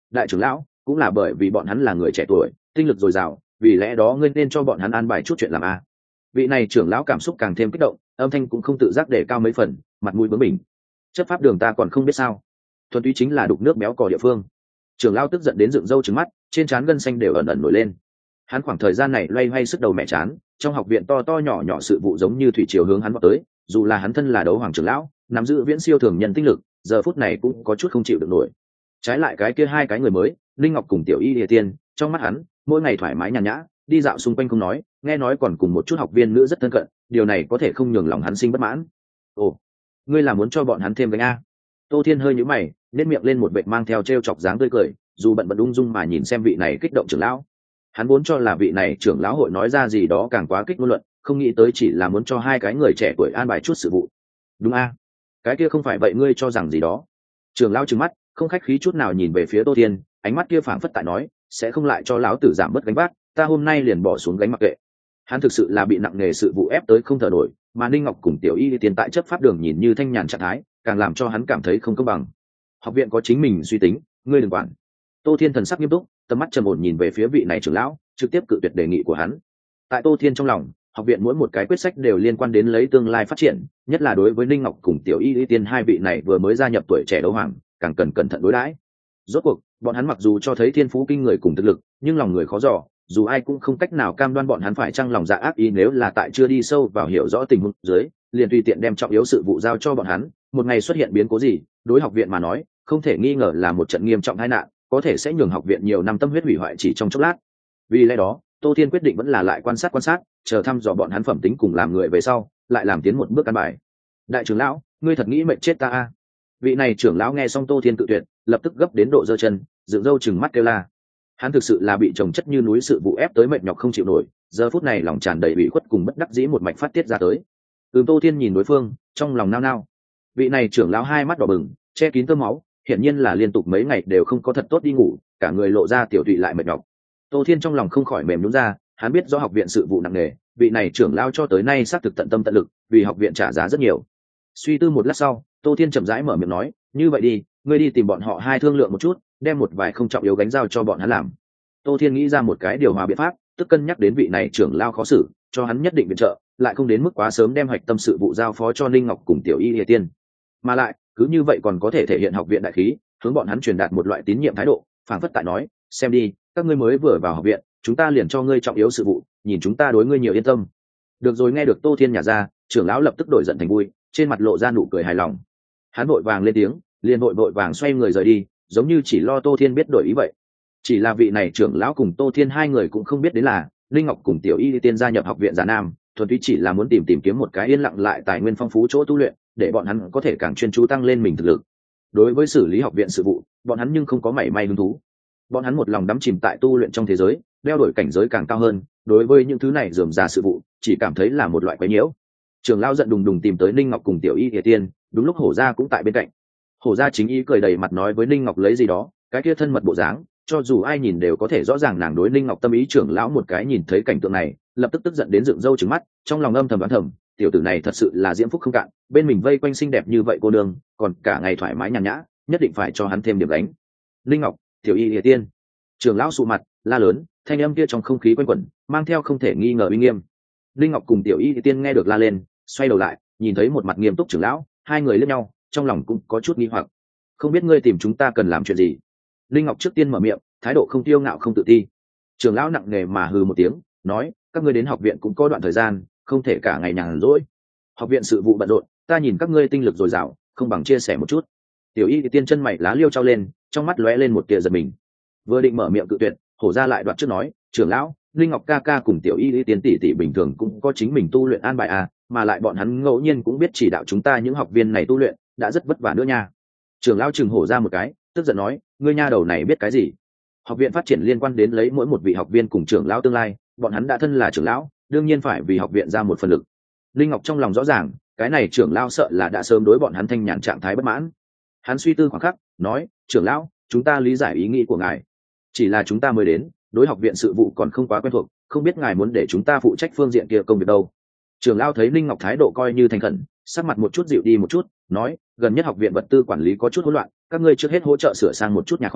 đại trưởng lão, cũng là bởi vì bọn hắn là người trẻ tuổi tinh lực dồi dào, vì lẽ đó ngươi nên cho bọn hắn an bài chút chuyện làm a. Vị này trưởng lão cảm xúc càng thêm kích động, âm thanh cũng không tự giác để cao mấy phần, mặt mũi bướng bỉnh. Chấp pháp đường ta còn không biết sao, thuần túy chính là đục nước béo cò địa phương. Trưởng lão tức giận đến dựng râu trừng mắt, trên trán gân xanh đều ẩn ẩn nổi lên. Hắn khoảng thời gian này loay hoay sức đầu mẹ chán, trong học viện to to nhỏ nhỏ sự vụ giống như thủy triều hướng hắn vào tới, dù là hắn thân là đấu hoàng trưởng lão, nắm giữ viễn siêu thường nhân tinh lực, giờ phút này cũng có chút không chịu được nổi. Trái lại cái kia hai cái người mới, Linh Ngọc cùng Tiểu Y Lìa Tiên, trong mắt hắn, mỗi ngày thoải mái nhàn nhã, đi dạo xung quanh không nói, nghe nói còn cùng một chút học viên nữ rất thân cận, điều này có thể không nhường lòng hắn sinh bất mãn. Ồ, ngươi là muốn cho bọn hắn thêm gánh a? Tô Thiên hơi nhíu mày, nét miệng lên một vệt mang theo trêu chọc dáng tươi cười, dù bận bận ung dung mà nhìn xem vị này kích động trưởng lão. Hắn vốn cho là vị này trưởng lão hội nói ra gì đó càng quá kích ngôn luận, không nghĩ tới chỉ là muốn cho hai cái người trẻ tuổi an bài chút sự vụ. Đúng a? Cái kia không phải vậy ngươi cho rằng gì đó? Trưởng lão trừng mắt, không khách khí chút nào nhìn về phía Tô Thiên, ánh mắt kia phảng phất tại nói, sẽ không lại cho lão tử giảm bớt gánh vác, ta hôm nay liền bỏ xuống gánh mặc kệ. Hắn thực sự là bị nặng nề sự vụ ép tới không thở nổi, mà Ninh Ngọc cùng Tiểu Y tiền tại chấp pháp đường nhìn như thanh nhàn trạng thái, càng làm cho hắn cảm thấy không công bằng. Học viện có chính mình suy tính, ngươi đừng quản. Tô Thiên thần sắc nghiêm túc, tầm mắt trầm ổn nhìn về phía vị này trưởng lão, trực tiếp cự tuyệt đề nghị của hắn. Tại Tô Thiên trong lòng, học viện mỗi một cái quyết sách đều liên quan đến lấy tương lai phát triển, nhất là đối với Ninh Ngọc cùng Tiểu Y tiên hai vị này vừa mới gia nhập tuổi trẻ đấu hoàng, càng cần cẩn thận đối đãi. Rốt cuộc, bọn hắn mặc dù cho thấy thiên phú kinh người cùng thực lực, nhưng lòng người khó dò, dù ai cũng không cách nào cam đoan bọn hắn phải chăng lòng dạ ác ý, nếu là tại chưa đi sâu vào hiểu rõ tình huống dưới, liền tùy tiện đem trọng yếu sự vụ giao cho bọn hắn, một ngày xuất hiện biến cố gì, đối học viện mà nói, không thể nghi ngờ là một trận nghiêm trọng tai nạn, có thể sẽ nhường học viện nhiều năm tâm huyết hủy hoại chỉ trong chốc lát. Vì lẽ đó, Tô Thiên quyết định vẫn là lại quan sát quan sát, chờ thăm dò bọn hắn phẩm tính cùng làm người về sau, lại làm tiến một bước căn bài. Đại trưởng lão, ngươi thật nghĩ mệnh chết ta a? Vị này trưởng lão nghe xong Tô Thiên tự tuyệt, lập tức gấp đến độ giơ chân, dựng râu chừng mắt kêu la. Hắn thực sự là bị chồng chất như núi sự vụ ép tới mệt nhọc không chịu nổi, giờ phút này lòng tràn đầy ủy khuất cùng bất đắc dĩ một mạch phát tiết ra tới. Ừm, Tô Thiên nhìn đối phương, trong lòng nao nao. Vị này trưởng lão hai mắt đỏ bừng, che kín tơ máu, hiển nhiên là liên tục mấy ngày đều không có thật tốt đi ngủ, cả người lộ ra tiểu tụy lại mệt nhọc. Tô Thiên trong lòng không khỏi mềm nhũn ra, hắn biết do học viện sự vụ nặng nề, vị này trưởng lão cho tới nay xác thực tận tâm tận lực, vì học viện trả giá rất nhiều. Suy tư một lát sau, Tô Thiên chậm rãi mở miệng nói, như vậy đi, ngươi đi tìm bọn họ hai thương lượng một chút, đem một vài không trọng yếu gánh giao cho bọn hắn làm. Tô Thiên nghĩ ra một cái điều hòa biện pháp, tức cân nhắc đến vị này trưởng lao khó xử, cho hắn nhất định viện trợ, lại không đến mức quá sớm đem hoạch tâm sự vụ giao phó cho Ninh Ngọc cùng Tiểu Y Lìa Tiên. Mà lại, cứ như vậy còn có thể thể hiện học viện đại khí, hướng bọn hắn truyền đạt một loại tín nhiệm thái độ, phảng phất tại nói, xem đi, các ngươi mới vừa vào học viện, chúng ta liền cho ngươi trọng yếu sự vụ, nhìn chúng ta đối ngươi nhiều yên tâm. Được rồi, nghe được Tô Thiên nhả ra, trưởng lão lập tức đổi giận thành vui, trên mặt lộ ra nụ cười hài lòng. Hắn vội vàng lên tiếng, liền vội vội vàng xoay người rời đi, giống như chỉ lo Tô Thiên biết đổi ý vậy. Chỉ là vị này trưởng lão cùng Tô Thiên hai người cũng không biết đến là Linh Ngọc cùng Tiểu Y tiên gia nhập học viện Già Nam, thuần túy chỉ là muốn tìm tìm kiếm một cái yên lặng lại tài nguyên phong phú chỗ tu luyện, để bọn hắn có thể càng chuyên chú tăng lên mình thực lực. Đối với xử lý học viện sự vụ, bọn hắn nhưng không có mảy may hứng thú. Bọn hắn một lòng đắm chìm tại tu luyện trong thế giới, đeo đổi cảnh giới càng cao hơn, đối với những thứ này rườm rà sự vụ, chỉ cảm thấy là một loại quấy nhiễu. Trưởng lão giận đùng đùng tìm tới Linh Ngọc cùng Tiểu Y tiên, đúng lúc Hổ gia cũng tại bên cạnh. Hổ gia chính ý cười đầy mặt nói với Linh Ngọc lấy gì đó, cái kia thân mật bộ dáng, cho dù ai nhìn đều có thể rõ ràng nàng đối Linh Ngọc tâm ý. Trưởng lão một cái nhìn thấy cảnh tượng này, lập tức tức giận đến dựng râu trừng mắt, trong lòng âm thầm đoán thầm, tiểu tử này thật sự là diễm phúc không cạn, bên mình vây quanh xinh đẹp như vậy cô đường, còn cả ngày thoải mái nhàn nhã, nhất định phải cho hắn thêm điểm đánh. Linh Ngọc, Tiểu Y Lìa Tiên. Trưởng lão sụ mặt, la lớn, thanh âm kia trong không khí quanh quẩn, mang theo không thể nghi ngờ uy nghiêm. Linh Ngọc cùng Tiểu Y Lìa Tiên nghe được la lên, xoay đầu lại, nhìn thấy một mặt nghiêm túc trưởng lão, hai người liếc nhau, trong lòng cũng có chút nghi hoặc. Không biết ngươi tìm chúng ta cần làm chuyện gì? Linh Ngọc trước tiên mở miệng, thái độ không tiêu ngạo không tự ti. Trưởng lão nặng nề mà hừ một tiếng, nói, các ngươi đến học viện cũng có đoạn thời gian, không thể cả ngày nhàn rỗi. Học viện sự vụ bận rộn, ta nhìn các ngươi tinh lực dồi dào, không bằng chia sẻ một chút. Tiểu Y thì tiên chân mày lá liêu trao lên, trong mắt lóe lên một tia giật mình. Vừa định mở miệng cự tuyệt, Hổ gia lại đoạt trước nói, trưởng lão, Linh Ngọc ca ca cùng Tiểu Y thì tiên tỷ tỷ bình thường cũng có chính mình tu luyện an bài à, mà lại bọn hắn ngẫu nhiên cũng biết chỉ đạo chúng ta những học viên này tu luyện, đã rất vất vả nữa nha. Trưởng lão chừng Hổ gia một cái, tức giận nói, ngươi nha đầu này biết cái gì? Học viện phát triển liên quan đến lấy mỗi một vị học viên cùng trưởng lão tương lai, bọn hắn đã thân là trưởng lão, đương nhiên phải vì học viện ra một phần lực. Linh Ngọc trong lòng rõ ràng, cái này trưởng lão sợ là đã sớm đối bọn hắn thanh nhàn trạng thái bất mãn. Hắn suy tư khoảng khắc, nói, trưởng lão, chúng ta lý giải ý nghĩ của ngài, chỉ là chúng ta mới đến, đối học viện sự vụ còn không quá quen thuộc, không biết ngài muốn để chúng ta phụ trách phương diện kia công việc đâu. Trưởng lão thấy Linh Ngọc thái độ coi như thành khẩn, sắc mặt một chút dịu đi một chút, nói, gần nhất học viện vật tư quản lý có chút hỗn loạn, các ngươi trước hết hỗ trợ sửa sang một chút nhà kho,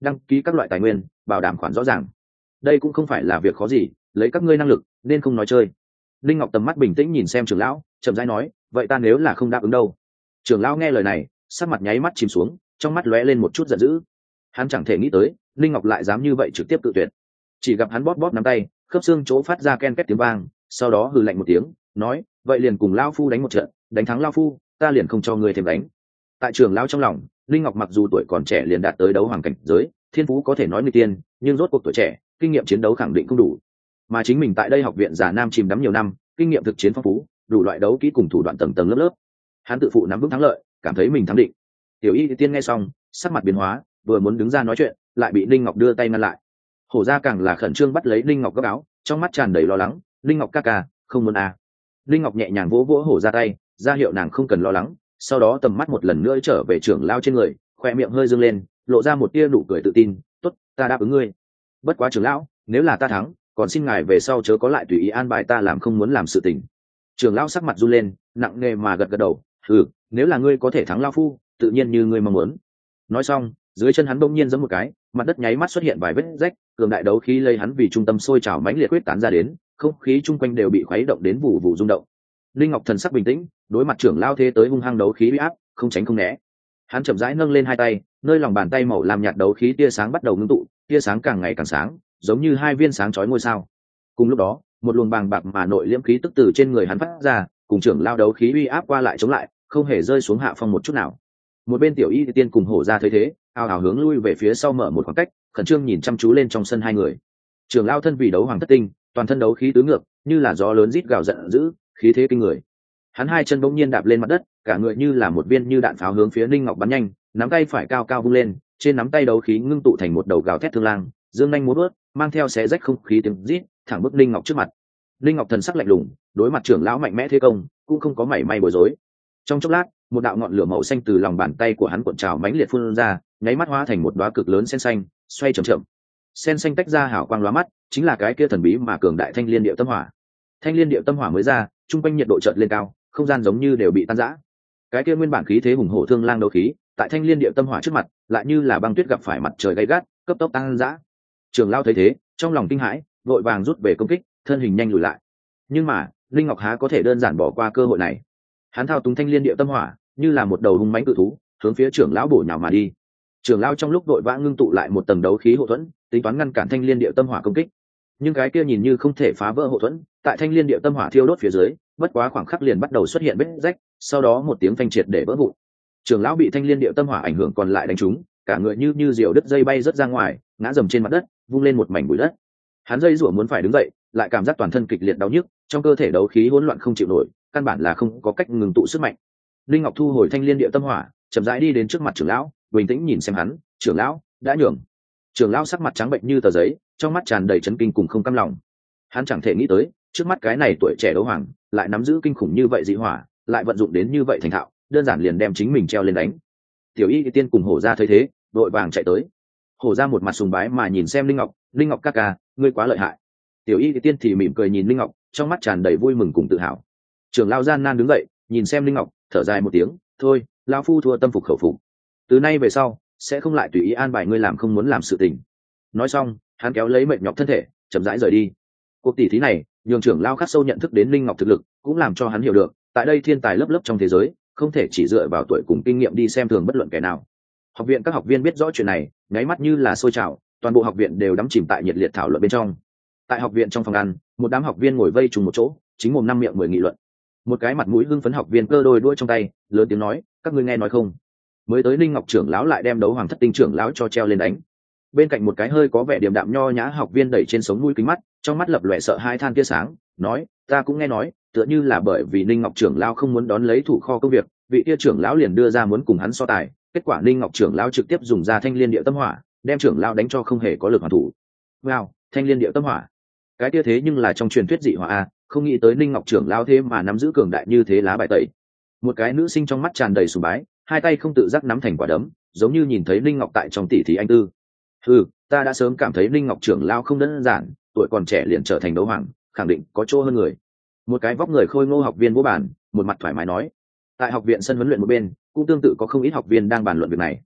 đăng ký các loại tài nguyên, bảo đảm khoản rõ ràng. Đây cũng không phải là việc khó gì, lấy các ngươi năng lực nên không nói chơi. Linh Ngọc tầm mắt bình tĩnh nhìn xem trưởng lão, chậm rãi nói, vậy ta nếu là không đáp ứng đâu? Trưởng lão nghe lời này, sắc mặt nháy mắt chìm xuống, trong mắt lóe lên một chút giận dữ. Hắn chẳng thể nghĩ tới Linh Ngọc lại dám như vậy trực tiếp tự tuyệt. Chỉ gặp hắn bóp bóp nắm tay, khớp xương chỗ phát ra ken két tiếng vang, sau đó hừ lạnh một tiếng, nói, vậy liền cùng lão phu đánh một trận, đánh thắng lão phu, ta liền không cho ngươi thêm đánh. Tại trưởng lão trong lòng, Linh Ngọc mặc dù tuổi còn trẻ liền đạt tới đấu hoàng cảnh giới, thiên phú có thể nói người tiên, nhưng rốt cuộc tuổi trẻ, kinh nghiệm chiến đấu khẳng định không đủ. Mà chính mình tại đây học viện Già Nam chìm đắm nhiều năm, kinh nghiệm thực chiến phong phú, đủ loại đấu kỹ cùng thủ đoạn tầng tầng lớp lớp. Hắn tự phụ nắm vững thắng lợi, cảm thấy mình thắng định. Tiểu Y Tiên nghe xong, sắc mặt biến hóa, vừa muốn đứng ra nói chuyện, lại bị Linh Ngọc đưa tay ngăn lại. Hổ gia càng là khẩn trương bắt lấy Linh Ngọc góc áo, trong mắt tràn đầy lo lắng, "Linh Ngọc ca ca, không muốn à?" Linh Ngọc nhẹ nhàng vỗ vỗ Hổ gia tay, ra hiệu nàng không cần lo lắng, sau đó tầm mắt một lần nữa trở về trưởng lao trên người, khoe miệng hơi dương lên, lộ ra một tia nụ cười tự tin, "Tốt, ta đáp ứng ngươi. Bất quá trưởng lão, nếu là ta thắng, còn xin ngài về sau chớ có lại tùy ý an bài ta làm không muốn làm sự tình." Trưởng lão sắc mặt run lên, nặng nề mà gật gật đầu, "Ừ, nếu là ngươi có thể thắng lão phu, tự nhiên như ngươi mong muốn." Nói xong, dưới chân hắn bỗng nhiên giẫm một cái, mặt đất nháy mắt xuất hiện vài vết rách, cường đại đấu khí lấy hắn vì trung tâm sôi trào mãnh liệt quyết tán ra đến, không khí chung quanh đều bị khuấy động đến vụ vụ rung động. Linh Ngọc thần sắc bình tĩnh, đối mặt trưởng lao thế tới hung hăng đấu khí uy áp, không tránh không né. Hắn chậm rãi nâng lên hai tay, nơi lòng bàn tay màu làm nhạt đấu khí tia sáng bắt đầu ngưng tụ, tia sáng càng ngày càng sáng, giống như hai viên sáng chói ngôi sao. Cùng lúc đó, một luồng bàng bạc mà nội liễm khí tức từ trên người hắn phát ra, cùng trưởng lao đấu khí uy áp qua lại chống lại, không hề rơi xuống hạ phong một chút nào. Một bên Tiểu Y Tiên cùng Hổ gia thấy thế, ào ào hướng lui về phía sau mở một khoảng cách, khẩn trương nhìn chăm chú lên trong sân hai người. Trưởng lao thân vì đấu hoàng thất tinh, toàn thân đấu khí tứ ngược, như là gió lớn rít gào giận dữ, khí thế kinh người. Hắn hai chân bỗng nhiên đạp lên mặt đất, cả người như là một viên như đạn pháo hướng phía Linh Ngọc bắn nhanh, nắm tay phải cao cao vung lên, trên nắm tay đấu khí ngưng tụ thành một đầu gào thét thương lang, dương nhanh múa vớt, mang theo xé rách không khí tiếng rít, thẳng bức Linh Ngọc trước mặt. Linh Ngọc thần sắc lạnh lùng, đối mặt trưởng lão mạnh mẽ thế công, cũng không có mảy may bối rối. Trong chốc lát, một đạo ngọn lửa màu xanh từ lòng bàn tay của hắn cuộn trào mãnh liệt phun ra, nháy mắt hóa thành một đóa cực lớn sen xanh, xoay chậm chậm. Sen xanh tách ra hào quang lóa mắt, chính là cái kia thần bí mà cường đại thanh liên điệu tâm hỏa. Thanh liên điệu tâm hỏa mới ra, trung quanh nhiệt độ chợt lên cao, không gian giống như đều bị tan rã. Cái kia nguyên bản khí thế hùng hổ thương lang đấu khí, tại thanh liên điệu tâm hỏa trước mặt, lại như là băng tuyết gặp phải mặt trời gay gắt, cấp tốc tan rã. Trường lao thấy thế, trong lòng kinh hãi, vội vàng rút về công kích, thân hình nhanh lùi lại. Nhưng mà, Linh Ngọc há có thể đơn giản bỏ qua cơ hội này. Hắn thao túng thanh liên điệu tâm hỏa, như là một đầu hung mãnh cự thú, hướng phía trưởng lão bổ nhào mà đi. Trưởng lão trong lúc đội vã ngưng tụ lại một tầng đấu khí hộ thuẫn, tính toán ngăn cản thanh liên điệu tâm hỏa công kích. Nhưng cái kia nhìn như không thể phá vỡ hộ thuẫn, tại thanh liên điệu tâm hỏa thiêu đốt phía dưới, bất quá khoảng khắc liền bắt đầu xuất hiện vết rách, sau đó một tiếng phanh triệt để vỡ vụn. Trưởng lão bị thanh liên điệu tâm hỏa ảnh hưởng còn lại đánh trúng, cả người như như diều đứt dây bay rất ra ngoài, ngã dầm trên mặt đất, vung lên một mảnh bụi đất. Hắn dây rủa muốn phải đứng dậy, lại cảm giác toàn thân kịch liệt đau nhức, trong cơ thể đấu khí hỗn loạn không chịu nổi, căn bản là không có cách ngừng tụ sức mạnh. Linh Ngọc thu hồi thanh liên điệu tâm hỏa, chậm rãi đi đến trước mặt trưởng lão, bình tĩnh nhìn xem hắn, "Trưởng lão, đã nhường." Trưởng lão sắc mặt trắng bệnh như tờ giấy, trong mắt tràn đầy chấn kinh cùng không cam lòng. Hắn chẳng thể nghĩ tới, trước mắt cái này tuổi trẻ đấu hoàng, lại nắm giữ kinh khủng như vậy dị hỏa, lại vận dụng đến như vậy thành thạo, đơn giản liền đem chính mình treo lên đánh. Tiểu Y Tiên cùng Hổ gia thấy thế, đội vàng chạy tới. Hổ gia một mặt sùng bái mà nhìn xem Linh Ngọc, "Linh Ngọc ca ca, ngươi quá lợi hại." Tiểu Y Tiên thì mỉm cười nhìn Linh Ngọc, trong mắt tràn đầy vui mừng cùng tự hào. Trưởng lão gian nan đứng dậy, nhìn xem Linh Ngọc, thở dài một tiếng, "Thôi, lão phu thua tâm phục khẩu phục. Từ nay về sau, sẽ không lại tùy ý an bài ngươi làm không muốn làm sự tình." Nói xong, hắn kéo lấy mệt nhọc thân thể, chậm rãi rời đi. Cuộc tỷ thí này, nhường trưởng lão khắc sâu nhận thức đến Linh Ngọc thực lực, cũng làm cho hắn hiểu được, tại đây thiên tài lớp lớp trong thế giới, không thể chỉ dựa vào tuổi cùng kinh nghiệm đi xem thường bất luận kẻ nào. Học viện các học viên biết rõ chuyện này, nháy mắt như là sôi trào, toàn bộ học viện đều đắm chìm tại nhiệt liệt thảo luận bên trong. Tại học viện trong phòng ăn, một đám học viên ngồi vây trùng một chỗ, chính mồm năm miệng mười nghị luận. Một cái mặt mũi hưng phấn học viên cơ đôi đuôi trong tay, lớn tiếng nói, "Các ngươi nghe nói không? Mới tới Linh Ngọc trưởng lão lại đem đấu hoàng thất tinh trưởng lão cho treo lên đánh." Bên cạnh một cái hơi có vẻ điềm đạm nho nhã học viên đẩy trên sống mũi kính mắt, trong mắt lập lòe sợ hai than tia sáng, nói, "Ta cũng nghe nói, tựa như là bởi vì Linh Ngọc trưởng lão không muốn đón lấy thủ kho công việc, vị kia trưởng lão liền đưa ra muốn cùng hắn so tài, kết quả Linh Ngọc trưởng lão trực tiếp dùng ra thanh liên điệu tâm hỏa, đem trưởng lão đánh cho không hề có lực hoàn thủ." Wow, thanh liên điệu tâm hỏa, cái kia thế nhưng là trong truyền thuyết dị hỏa a, không nghĩ tới Linh Ngọc trưởng lão thế mà nắm giữ cường đại như thế lá bài tẩy. Một cái nữ sinh trong mắt tràn đầy sùng bái, hai tay không tự giác nắm thành quả đấm, giống như nhìn thấy Linh Ngọc tại trong tỷ thí anh tư. "Ừ, ta đã sớm cảm thấy Linh Ngọc trưởng lão không đơn giản, tuổi còn trẻ liền trở thành đấu hoàng, khẳng định có chỗ hơn người." Một cái vóc người khôi ngô học viên vô bản, một mặt thoải mái nói. Tại học viện sân huấn luyện một bên, cũng tương tự có không ít học viên đang bàn luận việc này.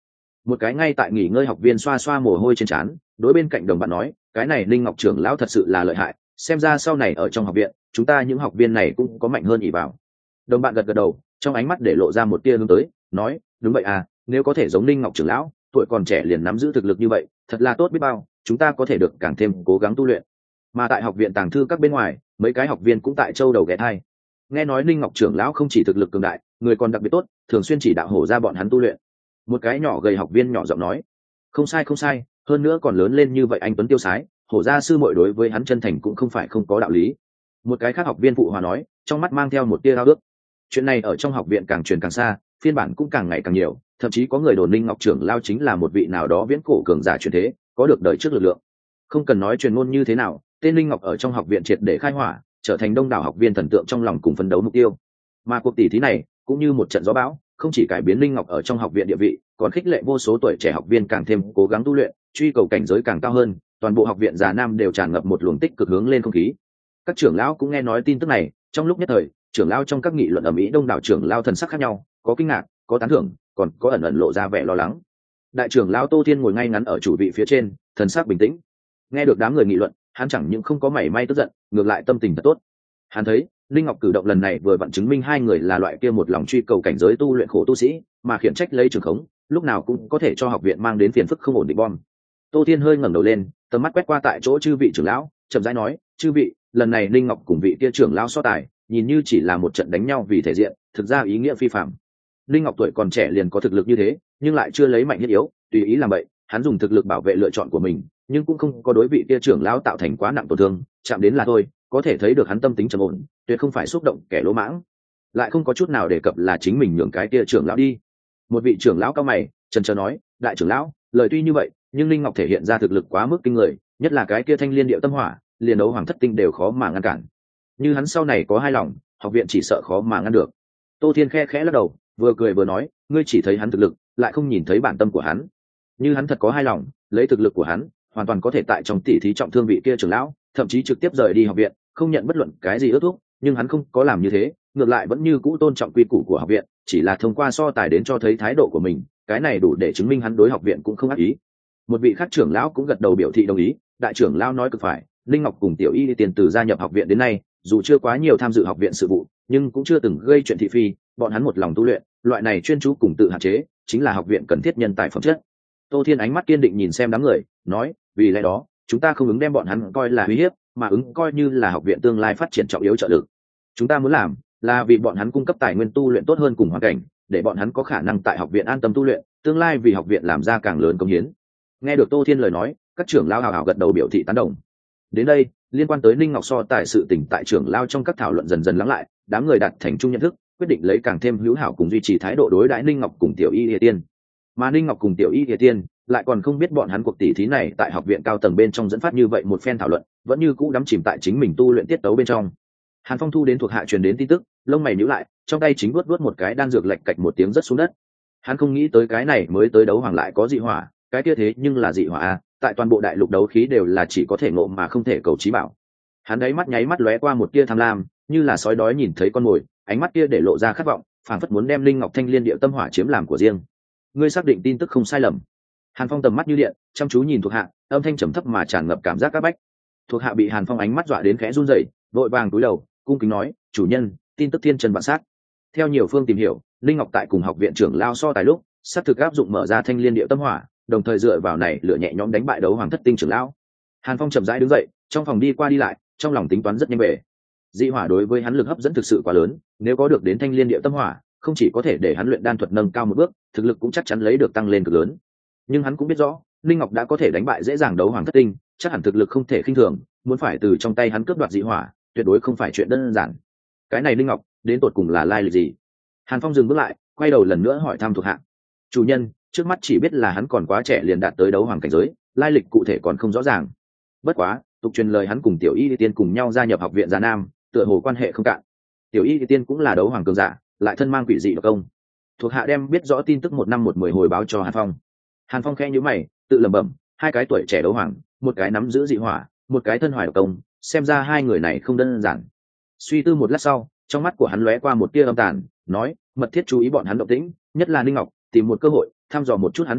Một cái ngay tại nghỉ ngơi học viên xoa xoa mồ hôi trên trán, đối bên cạnh đồng bạn nói, cái này Linh Ngọc trưởng lão thật sự là lợi hại, xem ra sau này ở trong học viện chúng ta những học viên này cũng có mạnh hơn ỷ vào. Đồng bạn gật gật đầu, trong ánh mắt để lộ ra một tia hướng tới, nói, đúng vậy à, nếu có thể giống Linh Ngọc trưởng lão, tuổi còn trẻ liền nắm giữ thực lực như vậy, thật là tốt biết bao, chúng ta có thể được càng thêm cố gắng tu luyện. Mà tại học viện tàng thư các bên ngoài, mấy cái học viên cũng tại châu đầu ghé thai. Nghe nói Linh Ngọc trưởng lão không chỉ thực lực cường đại, người còn đặc biệt tốt, thường xuyên chỉ đạo hổ ra bọn hắn tu luyện. Một cái nhỏ gầy học viên nhỏ giọng nói, không sai không sai, hơn nữa còn lớn lên như vậy anh tuấn tiêu sái, hổ gia sư muội đối với hắn chân thành cũng không phải không có đạo lý. Một cái khác học viên phụ hòa nói, trong mắt mang theo một tia ao ước. Chuyện này ở trong học viện càng truyền càng xa, phiên bản cũng càng ngày càng nhiều, thậm chí có người đồn Linh Ngọc trưởng lao chính là một vị nào đó viễn cổ cường giả truyền thế, có được đời trước lực lượng. Không cần nói truyền ngôn như thế nào, tên Linh Ngọc ở trong học viện triệt để khai hỏa, trở thành đông đảo học viên thần tượng trong lòng cùng phấn đấu mục tiêu. Mà cuộc tỷ thí này cũng như một trận gió bão, không chỉ cải biến Linh Ngọc ở trong học viện địa vị, còn khích lệ vô số tuổi trẻ học viên càng thêm cố gắng tu luyện, truy cầu cảnh giới càng cao hơn. Toàn bộ học viện già nam đều tràn ngập một luồng tích cực hướng lên không khí. Các trưởng lão cũng nghe nói tin tức này, trong lúc nhất thời, trưởng lão trong các nghị luận ầm ĩ, đông đảo trưởng lão thần sắc khác nhau, có kinh ngạc, có tán thưởng, còn có ẩn ẩn lộ ra vẻ lo lắng. Đại trưởng lão Tô Thiên ngồi ngay ngắn ở chủ vị phía trên, thần sắc bình tĩnh. Nghe được đám người nghị luận, hắn chẳng những không có mảy may tức giận, ngược lại tâm tình thật tốt. Hắn thấy, Linh Ngọc cử động lần này vừa vặn chứng minh hai người là loại kia một lòng truy cầu cảnh giới tu luyện khổ tu sĩ, mà khiển trách lấy trường khống, lúc nào cũng có thể cho học viện mang đến phiền phức không ổn định bom. Tô Thiên hơi ngẩng đầu lên, tầm mắt quét qua tại chỗ chư vị trưởng lão, chậm rãi nói, chư vị, lần này Linh Ngọc cùng vị kia trưởng lão so tài, nhìn như chỉ là một trận đánh nhau vì thể diện, thực ra ý nghĩa phi phàm. Linh Ngọc tuổi còn trẻ liền có thực lực như thế, nhưng lại chưa lấy mạnh thiết yếu, tùy ý làm vậy, hắn dùng thực lực bảo vệ lựa chọn của mình, nhưng cũng không có đối vị kia trưởng lão tạo thành quá nặng tổn thương, chạm đến là thôi, có thể thấy được hắn tâm tính trầm ổn, tuyệt không phải xúc động kẻ lỗ mãng, lại không có chút nào đề cập là chính mình nhường cái kia trưởng lão đi. Một vị trưởng lão cao mày, chần chờ nói, đại trưởng lão, lời tuy như vậy, nhưng Linh Ngọc thể hiện ra thực lực quá mức kinh người, nhất là cái kia thanh liên điệu tâm hỏa, liền đấu hoàng thất tinh đều khó mà ngăn cản. Như hắn sau này có hai lòng, học viện chỉ sợ khó mà ngăn được. Tô Thiên khe khẽ lắc đầu, vừa cười vừa nói, ngươi chỉ thấy hắn thực lực, lại không nhìn thấy bản tâm của hắn. Như hắn thật có hai lòng, lấy thực lực của hắn, hoàn toàn có thể tại trong tỷ thí trọng thương vị kia trưởng lão, thậm chí trực tiếp rời đi học viện, không nhận bất luận cái gì ước thúc, nhưng hắn không có làm như thế, ngược lại vẫn như cũ tôn trọng quy củ của học viện, chỉ là thông qua so tài đến cho thấy thái độ của mình, cái này đủ để chứng minh hắn đối học viện cũng không ác ý. Một vị khác trưởng lão cũng gật đầu biểu thị đồng ý, đại trưởng lão nói cực phải, Linh Ngọc cùng Tiểu Y tiền từ gia nhập học viện đến nay, dù chưa quá nhiều tham dự học viện sự vụ, nhưng cũng chưa từng gây chuyện thị phi, bọn hắn một lòng tu luyện, loại này chuyên chú cùng tự hạn chế, chính là học viện cần thiết nhân tài phẩm chất. Tô Thiên ánh mắt kiên định nhìn xem đám người, nói, vì lẽ đó, chúng ta không ứng đem bọn hắn coi là uy hiếp, mà ứng coi như là học viện tương lai phát triển trọng yếu trợ lực. Chúng ta muốn làm, là vì bọn hắn cung cấp tài nguyên tu luyện tốt hơn cùng hoàn cảnh, để bọn hắn có khả năng tại học viện an tâm tu luyện, tương lai vì học viện làm ra càng lớn công hiến. Nghe được Tô Thiên lời nói, các trưởng lão hào hào gật đầu biểu thị tán đồng. Đến đây, liên quan tới Ninh Ngọc so tài sự tình tại trưởng lao trong các thảo luận dần dần lắng lại, đám người đạt thành chung nhận thức, quyết định lấy càng thêm hữu hảo cùng duy trì thái độ đối đãi Ninh Ngọc cùng Tiểu Y Lìa Tiên. Mà Ninh Ngọc cùng Tiểu Y Lìa Tiên lại còn không biết bọn hắn cuộc tỷ thí này tại học viện cao tầng bên trong dẫn phát như vậy một phen thảo luận, vẫn như cũ đắm chìm tại chính mình tu luyện tiết tấu bên trong. Hàn Phong thu đến thuộc hạ truyền đến tin tức, lông mày nhíu lại, trong tay chính vuốt vuốt một cái đan dược lệch cạch một tiếng rất xuống đất. Hắn không nghĩ tới cái này mới tới đấu hoàng lại có dị hỏa, cái kia thế nhưng là dị hỏa a, tại toàn bộ đại lục đấu khí đều là chỉ có thể ngộ mà không thể cầu chí bảo. Hắn đấy mắt nháy mắt lóe qua một tia tham lam, như là sói đói nhìn thấy con mồi, ánh mắt kia để lộ ra khát vọng, phảng phất muốn đem linh ngọc thanh liên điệu tâm hỏa chiếm làm của riêng. Ngươi xác định tin tức không sai lầm? Hàn Phong tầm mắt như điện, chăm chú nhìn thuộc hạ, âm thanh trầm thấp mà tràn ngập cảm giác các bách. Thuộc hạ bị Hàn Phong ánh mắt dọa đến khẽ run rẩy, vội vàng cúi đầu, cung kính nói, chủ nhân, tin tức thiên trần vạn sát. Theo nhiều phương tìm hiểu, linh ngọc tại cùng học viện trưởng lao so tài lúc, sắp thực áp dụng mở ra thanh liên điệu tâm hỏa, đồng thời dựa vào này lựa nhẹ nhõm đánh bại đấu hoàng thất tinh trưởng lão. Hàn Phong chậm rãi đứng dậy, trong phòng đi qua đi lại, trong lòng tính toán rất nhanh về. Dị hỏa đối với hắn lực hấp dẫn thực sự quá lớn, nếu có được đến thanh liên điệu tâm hỏa, không chỉ có thể để hắn luyện đan thuật nâng cao một bước, thực lực cũng chắc chắn lấy được tăng lên cực lớn. Nhưng hắn cũng biết rõ, linh ngọc đã có thể đánh bại dễ dàng đấu hoàng thất tinh, chắc hẳn thực lực không thể khinh thường, muốn phải từ trong tay hắn cướp đoạt dị hỏa, tuyệt đối không phải chuyện đơn giản. Cái này linh ngọc, đến tột cùng là lai lịch gì? Hàn Phong dừng bước lại, quay đầu lần nữa hỏi thăm thuộc hạ. Chủ nhân, trước mắt chỉ biết là hắn còn quá trẻ liền đạt tới đấu hoàng cảnh giới, lai lịch cụ thể còn không rõ ràng. Bất quá, tục truyền lời hắn cùng Tiểu Y Tiên cùng nhau gia nhập học viện Già Nam, tựa hồ quan hệ không cạn. Tiểu Y Tiên cũng là đấu hoàng cường giả, lại thân mang quỷ dị độc công. Thuộc hạ đem biết rõ tin tức một năm một mười hồi báo cho Hàn Phong. Hàn Phong khẽ nhíu mày, tự lẩm bẩm, hai cái tuổi trẻ đấu hoàng, một cái nắm giữ dị hỏa, một cái thân hoài độc công, xem ra hai người này không đơn giản. Suy tư một lát sau, trong mắt của hắn lóe qua một tia âm tàn, nói, mật thiết chú ý bọn hắn động tĩnh, nhất là Ninh Ngọc, tìm một cơ hội thăm dò một chút hắn hư thực,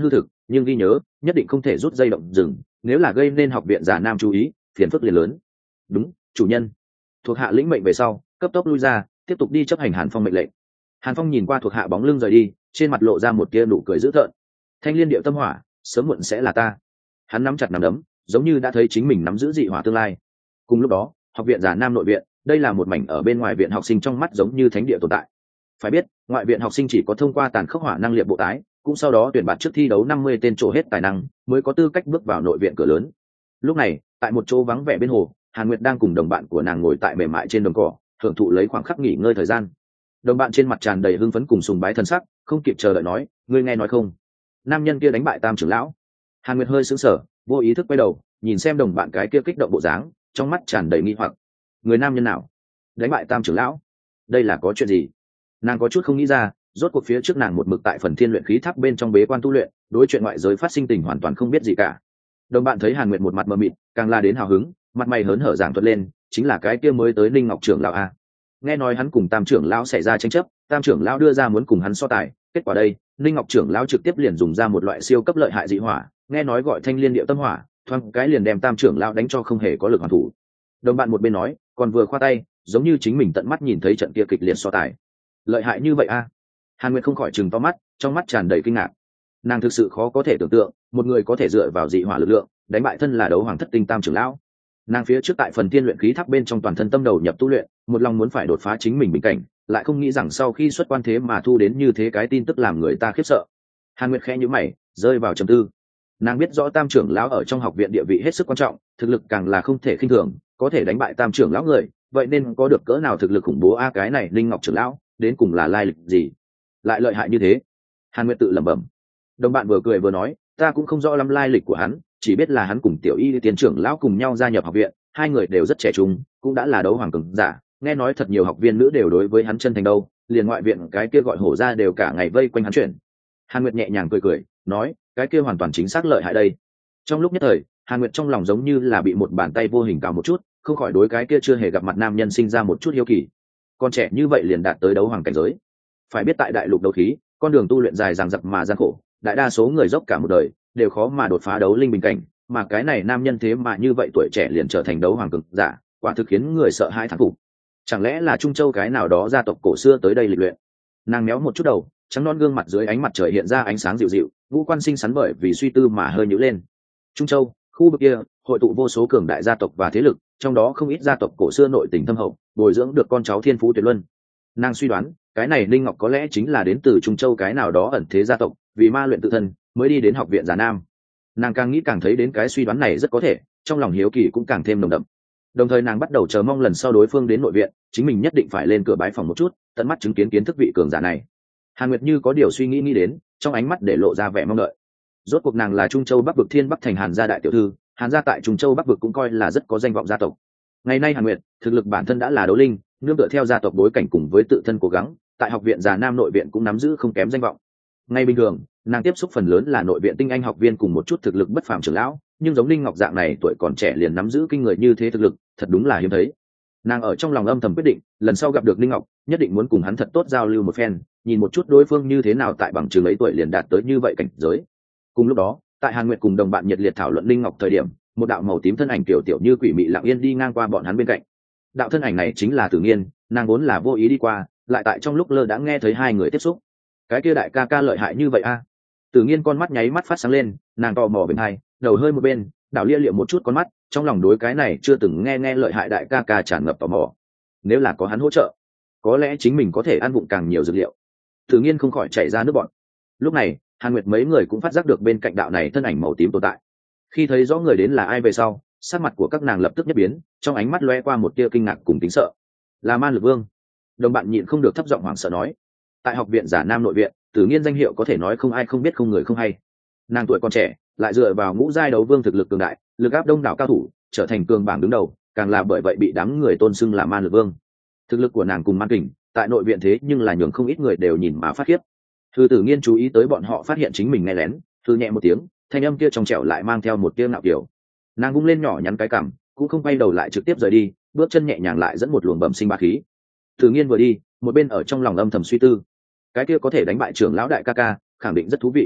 nhưng ghi nhớ nhất định không thể rút dây động rừng, nếu là gây nên học viện giả nam chú ý phiền phức liền lớn. Đúng, chủ nhân. Thuộc hạ lĩnh mệnh về sau cấp tốc lui ra, tiếp tục đi chấp hành Hàn Phong mệnh lệnh. Hàn Phong nhìn qua thuộc hạ bóng lưng rời đi, trên mặt lộ ra một tia nụ cười dữ tợn. Thanh liên điệu tâm hỏa sớm muộn sẽ là ta. Hắn nắm chặt nắm đấm, giống như đã thấy chính mình nắm giữ dị hỏa tương lai. Cùng lúc đó, học viện giả nam nội viện, đây là một mảnh ở bên ngoài viện học sinh trong mắt giống như thánh địa tồn tại. Phải biết, ngoại viện học sinh chỉ có thông qua tàn khốc hỏa năng liệt bộ tái, cũng sau đó tuyển bạt trước thi đấu năm mươi tên trổ hết tài năng, mới có tư cách bước vào nội viện cửa lớn. Lúc này, tại một chỗ vắng vẻ bên hồ, Hàn Nguyệt đang cùng đồng bạn của nàng ngồi tại mềm mại trên đồng cỏ, hưởng thụ lấy khoảng khắc nghỉ ngơi thời gian. Đồng bạn trên mặt tràn đầy hưng phấn cùng sùng bái thân sắc, không kịp chờ đợi nói, ngươi nghe nói không? Nam nhân kia đánh bại Tam trưởng lão. Hàn Nguyệt hơi sững sờ, vô ý thức quay đầu, nhìn xem đồng bạn cái kia kích động bộ dáng, trong mắt tràn đầy nghi hoặc. Người nam nhân nào đánh bại Tam trưởng lão? Đây là có chuyện gì? Nàng có chút không nghĩ ra, rốt cuộc phía trước nàng một mực tại phần thiên luyện khí tháp bên trong bế quan tu luyện, đối chuyện ngoại giới phát sinh tình hoàn toàn không biết gì cả. Đồng bạn thấy Hàn Nguyệt một mặt mờ mịt, càng la đến hào hứng, mặt mày hớn hở giảng thuật lên, chính là cái kia mới tới Ninh Ngọc trưởng lão a. Nghe nói hắn cùng Tam trưởng lão xảy ra tranh chấp, Tam trưởng lão đưa ra muốn cùng hắn so tài, kết quả đây, Ninh Ngọc trưởng lão trực tiếp liền dùng ra một loại siêu cấp lợi hại dị hỏa, nghe nói gọi Thanh Liên Điệu Tâm Hỏa, thoáng cái liền đem Tam trưởng lão đánh cho không hề có lực hoàn thủ. Đồng bạn một bên nói, còn vừa khoa tay, giống như chính mình tận mắt nhìn thấy trận kia kịch liệt so tài. Lợi hại như vậy a? Hàn Nguyệt không khỏi trừng to mắt, trong mắt tràn đầy kinh ngạc. Nàng thực sự khó có thể tưởng tượng, một người có thể dựa vào dị hỏa lực lượng, đánh bại thân là đấu hoàng thất tinh Tam trưởng lão. Nàng phía trước tại phần tiên luyện khí tháp bên trong toàn thân tâm đầu nhập tu luyện, một lòng muốn phải đột phá chính mình bình cảnh, lại không nghĩ rằng sau khi xuất quan thế mà thu đến như thế cái tin tức làm người ta khiếp sợ. Hàn Nguyệt khẽ nhíu mày, rơi vào trầm tư. Nàng biết rõ Tam trưởng lão ở trong học viện địa vị hết sức quan trọng, thực lực càng là không thể khinh thường, có thể đánh bại Tam trưởng lão người, vậy nên có được cỡ nào thực lực khủng bố a, cái này Linh Ngọc trưởng lão, đến cùng là lai lịch gì, lại lợi hại như thế? Hàn Nguyệt tự lẩm bẩm. Đồng bạn vừa cười vừa nói, ta cũng không rõ lắm lai lịch của hắn, chỉ biết là hắn cùng Tiểu Y Tiên trưởng lão cùng nhau gia nhập học viện, hai người đều rất trẻ trung, cũng đã là đấu hoàng cường giả, nghe nói thật nhiều học viên nữ đều đối với hắn chân thành đâu, liền ngoại viện cái kia gọi hổ ra đều cả ngày vây quanh hắn chuyển. Hàn Nguyệt nhẹ nhàng cười cười, nói, cái kia hoàn toàn chính xác lợi hại đây. Trong lúc nhất thời, Hàn Nguyệt trong lòng giống như là bị một bàn tay vô hình cào một chút, không khỏi đối cái kia chưa hề gặp mặt nam nhân sinh ra một chút hiếu kỳ. Con trẻ như vậy liền đạt tới đấu hoàng cảnh giới. Phải biết tại đại lục đấu khí, con đường tu luyện dài dằng dặc mà gian khổ, đại đa số người dốc cả một đời đều khó mà đột phá đấu linh bình cảnh, mà cái này nam nhân thế mà như vậy tuổi trẻ liền trở thành đấu hoàng cường giả, quả thực khiến người sợ hãi thán phục. Chẳng lẽ là Trung Châu cái nào đó gia tộc cổ xưa tới đây lịch luyện? Nàng méo một chút đầu, trắng non gương mặt dưới ánh mặt trời hiện ra ánh sáng dịu dịu, ngũ quan xinh xắn bởi vì suy tư mà hơi nhíu lên. Trung Châu, khu vực kia, hội tụ vô số cường đại gia tộc và thế lực, trong đó không ít gia tộc cổ xưa nội tình thâm hậu, bồi dưỡng được con cháu thiên phú tuyệt luân. Nàng suy đoán, cái này Linh Ngọc có lẽ chính là đến từ Trung Châu cái nào đó ẩn thế gia tộc, vì ma luyện tự thân mới đi đến học viện Già Nam. Nàng càng nghĩ càng thấy đến cái suy đoán này rất có thể, trong lòng hiếu kỳ cũng càng thêm nồng đậm. Đồng thời nàng bắt đầu chờ mong lần sau đối phương đến nội viện, chính mình nhất định phải lên cửa bái phòng một chút, tận mắt chứng kiến kiến thức vị cường giả này. Hàn Nguyệt như có điều suy nghĩ nghĩ đến, trong ánh mắt để lộ ra vẻ mong đợi. Rốt cuộc nàng là Trung Châu Bắc vực Thiên Bắc thành Hàn gia đại tiểu thư, Hàn gia tại Trung Châu Bắc vực cũng coi là rất có danh vọng gia tộc. Ngày nay Hàn Nguyệt, thực lực bản thân đã là đấu linh, nương tựa theo gia tộc bối cảnh cùng với tự thân cố gắng, tại học viện Già Nam nội viện cũng nắm giữ không kém danh vọng. Ngay bình thường, nàng tiếp xúc phần lớn là nội viện tinh anh học viên cùng một chút thực lực bất phàm trưởng lão, nhưng giống Linh Ngọc dạng này tuổi còn trẻ liền nắm giữ kinh người như thế thực lực, thật đúng là hiếm thấy. Nàng ở trong lòng âm thầm quyết định, lần sau gặp được Linh Ngọc, nhất định muốn cùng hắn thật tốt giao lưu một phen, nhìn một chút đối phương như thế nào tại bằng trường ấy tuổi liền đạt tới như vậy cảnh giới. Cùng lúc đó, tại Hàn Nguyệt cùng đồng bạn nhiệt liệt thảo luận Linh Ngọc thời điểm, một đạo màu tím thân ảnh tiểu tiểu như quỷ mị lặng yên đi ngang qua bọn hắn bên cạnh. Đạo thân ảnh này chính là Tử Nghiên, nàng vốn là vô ý đi qua, lại tại trong lúc lơ đã nghe thấy hai người tiếp xúc. Cái kia đại ca ca lợi hại như vậy a? À? Tử Nghiên con mắt nháy mắt phát sáng lên, nàng tò mò bên hai, đầu hơi một bên, đảo lia liệm một chút con mắt, trong lòng đối cái này chưa từng nghe nghe lợi hại đại ca ca tràn ngập tò mò. Nếu là có hắn hỗ trợ, có lẽ chính mình có thể ăn vụng càng nhiều dược liệu. Tử Nghiên không khỏi chảy ra nước bọt. Lúc này, Hàn Nguyệt mấy người cũng phát giác được bên cạnh đạo này thân ảnh màu tím tồn tại. Khi thấy rõ người đến là ai về sau, sắc mặt của các nàng lập tức nhất biến, trong ánh mắt lóe qua một tia kinh ngạc cùng kính sợ. Là Man Lực Vương. Đồng bạn nhịn không được thấp giọng hoảng sợ nói. Tại học viện Giả Nam nội viện, Tử Nghiên danh hiệu có thể nói không ai không biết không người không hay. Nàng tuổi còn trẻ, lại dựa vào ngũ giai đấu vương thực lực cường đại, lực áp đông đảo cao thủ, trở thành cường bảng đứng đầu, càng là bởi vậy bị đám người tôn xưng là Man Lực Vương. Thực lực của nàng cùng Man Kình, tại nội viện thế nhưng là nhường không ít người đều nhìn mà phát khiếp. Thư Tử Nghiên chú ý tới bọn họ phát hiện chính mình nghe lén, thư nhẹ một tiếng, thanh âm kia trong trẻo lại mang theo một tia ngạo kiểu. Nàng vung lên nhỏ nhắn cái cằm, cũng không quay đầu lại trực tiếp rời đi, bước chân nhẹ nhàng lại dẫn một luồng bẩm sinh bá khí. Tử Nghiên vừa đi, một bên ở trong lòng âm thầm suy tư, cái kia có thể đánh bại trưởng lão đại ca ca, khẳng định rất thú vị.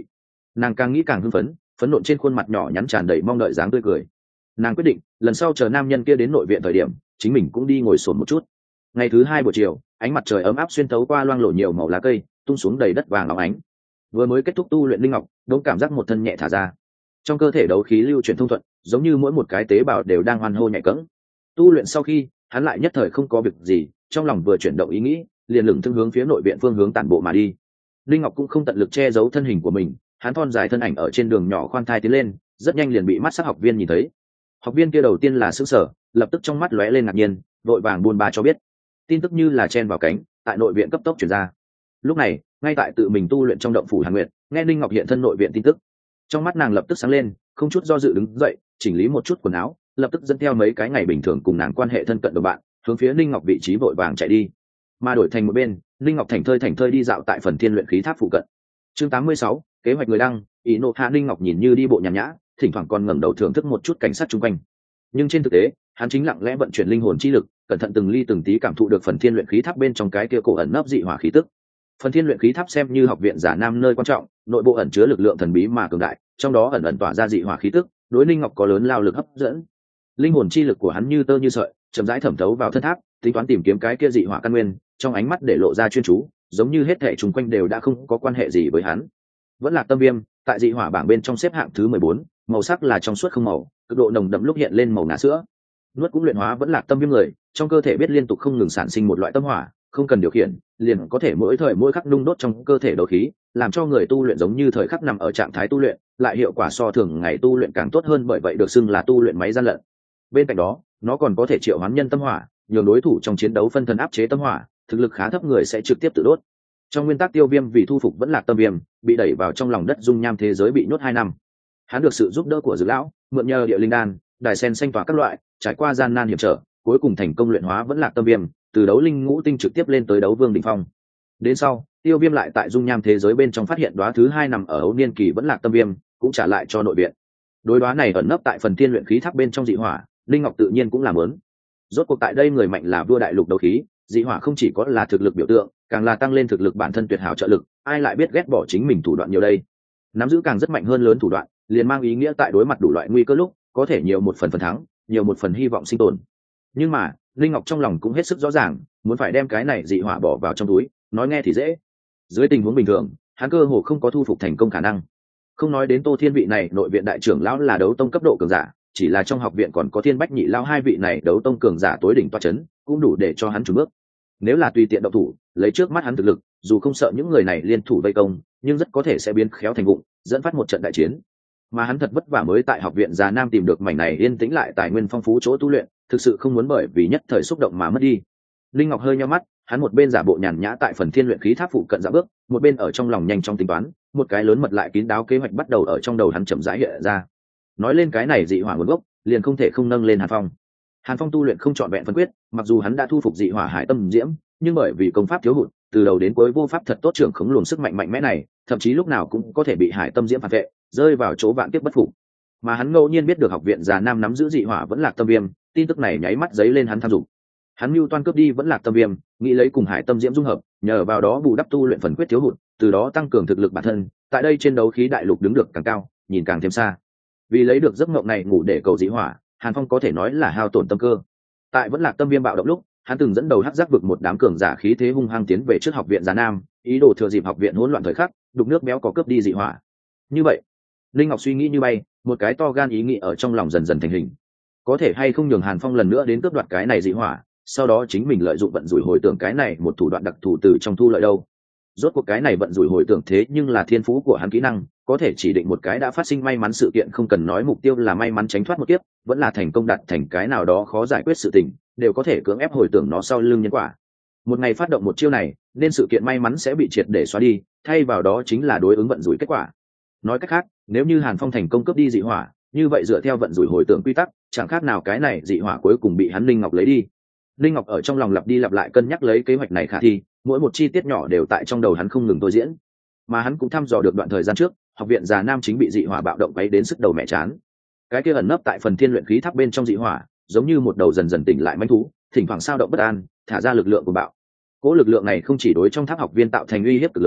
Nàng càng nghĩ càng hưng phấn, phấn nộn trên khuôn mặt nhỏ nhắn tràn đầy mong đợi dáng tươi cười. Nàng quyết định lần sau chờ nam nhân kia đến nội viện thời điểm chính mình cũng đi ngồi sồn một chút. Ngày thứ hai buổi chiều, ánh mặt trời ấm áp xuyên thấu qua loang lổ nhiều màu lá cây, tung xuống đầy đất vàng óng ánh. Vừa mới kết thúc tu luyện linh ngọc, đống cảm giác một thân nhẹ thả ra, trong cơ thể đấu khí lưu chuyển thông thuận, giống như mỗi một cái tế bào đều đang hoan hô nhạy cẫng. Tu luyện sau khi, hắn lại nhất thời không có việc gì, trong lòng vừa chuyển động ý nghĩ, liền lửng thững hướng phía nội viện phương hướng tản bộ mà đi. Linh ngọc cũng không tận lực che giấu thân hình của mình, hắn thon dài thân ảnh ở trên đường nhỏ khoan thai tiến lên, rất nhanh liền bị mắt sắc học viên nhìn thấy. Học viên kia đầu tiên là sững sờ, lập tức trong mắt lóe lên ngạc nhiên, vội vàng buôn ba cho biết. Tin tức như là chen vào cánh, tại nội viện cấp tốc truyền ra. Lúc này, ngay tại tự mình tu luyện trong động phủ Hàn Nguyệt, nghe Linh Ngọc hiện thân nội viện tin tức, trong mắt nàng lập tức sáng lên, không chút do dự đứng dậy, chỉnh lý một chút quần áo, lập tức dẫn theo mấy cái ngày bình thường cùng nàng quan hệ thân cận đồng bạn, hướng phía Linh Ngọc vị trí vội vàng chạy đi. Mà đổi thành một bên, Linh Ngọc thảnh thơi thảnh thơi đi dạo tại phần thiên luyện khí tháp phụ cận. Chương tám mươi sáu, kế hoạch người đăng, ý nộ hạ. Linh Ngọc nhìn như đi bộ nhàn nhã, thỉnh thoảng còn ngẩng đầu thưởng thức một chút cảnh sát chung quanh. Nhưng trên thực tế, hắn chính lặng lẽ vận chuyển linh hồn chi lực, cẩn thận từng ly từng tí cảm thụ được phần thiên luyện khí tháp bên trong cái kia cổ ẩn nấp dị hỏa khí tức. Phần thiên luyện khí tháp xem như học viện giả nam nơi quan trọng, nội bộ ẩn chứa lực lượng thần bí mà cường đại, trong đó ẩn ẩn tỏa ra dị hỏa khí tức, đối Linh Ngọc có lớn lao lực hấp dẫn. Linh hồn chi lực của hắn như tơ như sợi, chậm rãi thẩm thấu vào thân tháp, tính toán tìm kiếm cái kia dị hỏa căn nguyên, trong ánh mắt để lộ ra chuyên chú, giống như hết thảy xung quanh đều đã không có quan hệ gì với hắn. Vẫn là tâm viêm, tại dị hỏa bảng bên trong xếp hạng thứ mười bốn, màu sắc là trong suốt không màu, cực độ nồng đậm lúc hiện lên màu ngà sữa. Nuốt cũng luyện hóa vẫn là tâm viêm người, trong cơ thể biết liên tục không ngừng sản sinh một loại tâm hỏa, không cần điều khiển, liền có thể mỗi thời mỗi khắc nung đốt trong cơ thể đấu khí, làm cho người tu luyện giống như thời khắc nằm ở trạng thái tu luyện, lại hiệu quả so thường ngày tu luyện càng tốt hơn, bởi vậy được xưng là tu luyện máy gian lận. Bên cạnh đó, nó còn có thể triệu hoán nhân tâm hỏa, nhường đối thủ trong chiến đấu phân thân áp chế tâm hỏa, thực lực khá thấp người sẽ trực tiếp tự đốt. Trong nguyên tắc Tiêu Viêm vì thu phục vẫn là tâm viêm, bị đẩy vào trong lòng đất dung nham thế giới bị nhốt hai năm. Hắn được sự giúp đỡ của Dược lão, mượn nhờ địa linh đan, đài sen xanh tỏa các loại, trải qua gian nan hiểm trở, cuối cùng thành công luyện hóa vẫn là tâm viêm, từ đấu linh ngũ tinh trực tiếp lên tới đấu vương đỉnh phong. Đến sau, Tiêu Viêm lại tại dung nham thế giới bên trong phát hiện đóa thứ hai nằm ở ấu niên kỳ vẫn là tâm viêm, cũng trả lại cho nội viện. Đối đóa này ẩn nấp tại phần thiên luyện khí tháp bên trong dị hỏa, Linh Ngọc tự nhiên cũng làm muốn. Rốt cuộc tại đây người mạnh là vua đại lục đấu khí, dị hỏa không chỉ có là thực lực biểu tượng, càng là tăng lên thực lực bản thân tuyệt hảo trợ lực, ai lại biết ghét bỏ chính mình thủ đoạn nhiều đây. Nắm giữ càng rất mạnh hơn lớn thủ đoạn, liền mang ý nghĩa tại đối mặt đủ loại nguy cơ lúc, có thể nhiều một phần phần thắng, nhiều một phần hy vọng sinh tồn. Nhưng mà, Linh Ngọc trong lòng cũng hết sức rõ ràng, muốn phải đem cái này dị hỏa bỏ vào trong túi, nói nghe thì dễ. Dưới tình huống bình thường, hắn cơ hồ không có thu phục thành công khả năng. Không nói đến Tô Thiên vị này nội viện đại trưởng lão là đấu tông cấp độ cường giả, chỉ là trong học viện còn có Thiên Bách Nhị lão hai vị này đấu tông cường giả tối đỉnh toa chấn, cũng đủ để cho hắn chùn bước. Nếu là tùy tiện động thủ, lấy trước mắt hắn thực lực, dù không sợ những người này liên thủ vây công, nhưng rất có thể sẽ biến khéo thành vụng, dẫn phát một trận đại chiến. Mà hắn thật vất vả mới tại học viện già nam tìm được mảnh này yên tĩnh lại tài nguyên phong phú chỗ tu luyện, thực sự không muốn bởi vì nhất thời xúc động mà mất đi. Linh Ngọc hơi nhíu mắt, hắn một bên giả bộ nhàn nhã tại phần thiên luyện khí tháp phụ cận dạo bước, một bên ở trong lòng nhanh chóng tính toán, một cái lớn mật lại kín đáo kế hoạch bắt đầu ở trong đầu hắn chậm rãi hiện ra. Nói lên cái này dị hỏa nguồn gốc, liền không thể không nâng lên Hàn Phong. Hàn Phong tu luyện không trọn vẹn phân quyết, mặc dù hắn đã thu phục dị hỏa hải tâm diễm, nhưng bởi vì công pháp thiếu hụt, từ đầu đến cuối vô pháp thật tốt trưởng khống luồng sức mạnh mạnh mẽ này, thậm chí lúc nào cũng có thể bị hải tâm diễm phản vệ, rơi vào chỗ vạn kiếp bất phục. Mà hắn ngẫu nhiên biết được học viện già nam nắm giữ dị hỏa vẫn là tâm viêm, tin tức này nháy mắt giấy lên hắn tham dụng. Hắn mưu toan cướp đi vẫn là tâm viêm, nghĩ lấy cùng hải tâm diễm dung hợp, nhờ vào đó bù đắp tu luyện phần quyết thiếu hụt, từ đó tăng cường thực lực bản thân, tại đây trên đấu khí đại lục đứng được càng cao, nhìn càng thêm xa. Vì lấy được giấc mộng này ngủ để cầu dị hỏa, Hàn Phong có thể nói là hao tổn tâm cơ. Tại vẫn là tâm viêm bạo động lúc, hắn từng dẫn đầu hắc giác vực một đám cường giả khí thế hung hăng tiến về trước học viện già nam, ý đồ thừa dịp học viện hỗn loạn thời khắc, đục nước béo có cướp đi dị hỏa. Như vậy, Linh Ngọc suy nghĩ như bay, một cái to gan ý nghĩ ở trong lòng dần dần thành hình. Có thể hay không nhường Hàn Phong lần nữa đến cướp đoạt cái này dị hỏa, sau đó chính mình lợi dụng vận rủi hồi tưởng cái này một thủ đoạn đặc thù từ trong thu lợi đâu. Rốt cuộc cái này vận rủi hồi tưởng thế nhưng là thiên phú của hắn kỹ năng, có thể chỉ định một cái đã phát sinh may mắn sự kiện, không cần nói mục tiêu là may mắn tránh thoát một kiếp, vẫn là thành công đạt thành cái nào đó khó giải quyết sự tình, đều có thể cưỡng ép hồi tưởng nó sau lưng nhân quả. Một ngày phát động một chiêu này, nên sự kiện may mắn sẽ bị triệt để xóa đi, thay vào đó chính là đối ứng vận rủi kết quả. Nói cách khác, nếu như Hàn Phong thành công cướp đi dị hỏa, như vậy dựa theo vận rủi hồi tưởng quy tắc, chẳng khác nào cái này dị hỏa cuối cùng bị hắn Linh Ngọc lấy đi. Linh Ngọc ở trong lòng lặp đi lặp lại cân nhắc lấy kế hoạch này khả thi, mỗi một chi tiết nhỏ đều tại trong đầu hắn không ngừng tôi diễn. Mà hắn cũng thăm dò được đoạn thời gian trước, học viện già nam chính bị dị hỏa bạo động quấy đến sức đầu mẹ chán. Cái kia ẩn nấp tại phần thiên luyện khí tháp bên trong dị hỏa, giống như một đầu dần dần tỉnh lại manh thú, thỉnh thoảng sao động bất an, thả ra lực lượng của bạo. Cố lực lượng này không chỉ đối trong tháp học viên tạo thành uy hiếp cực lớn,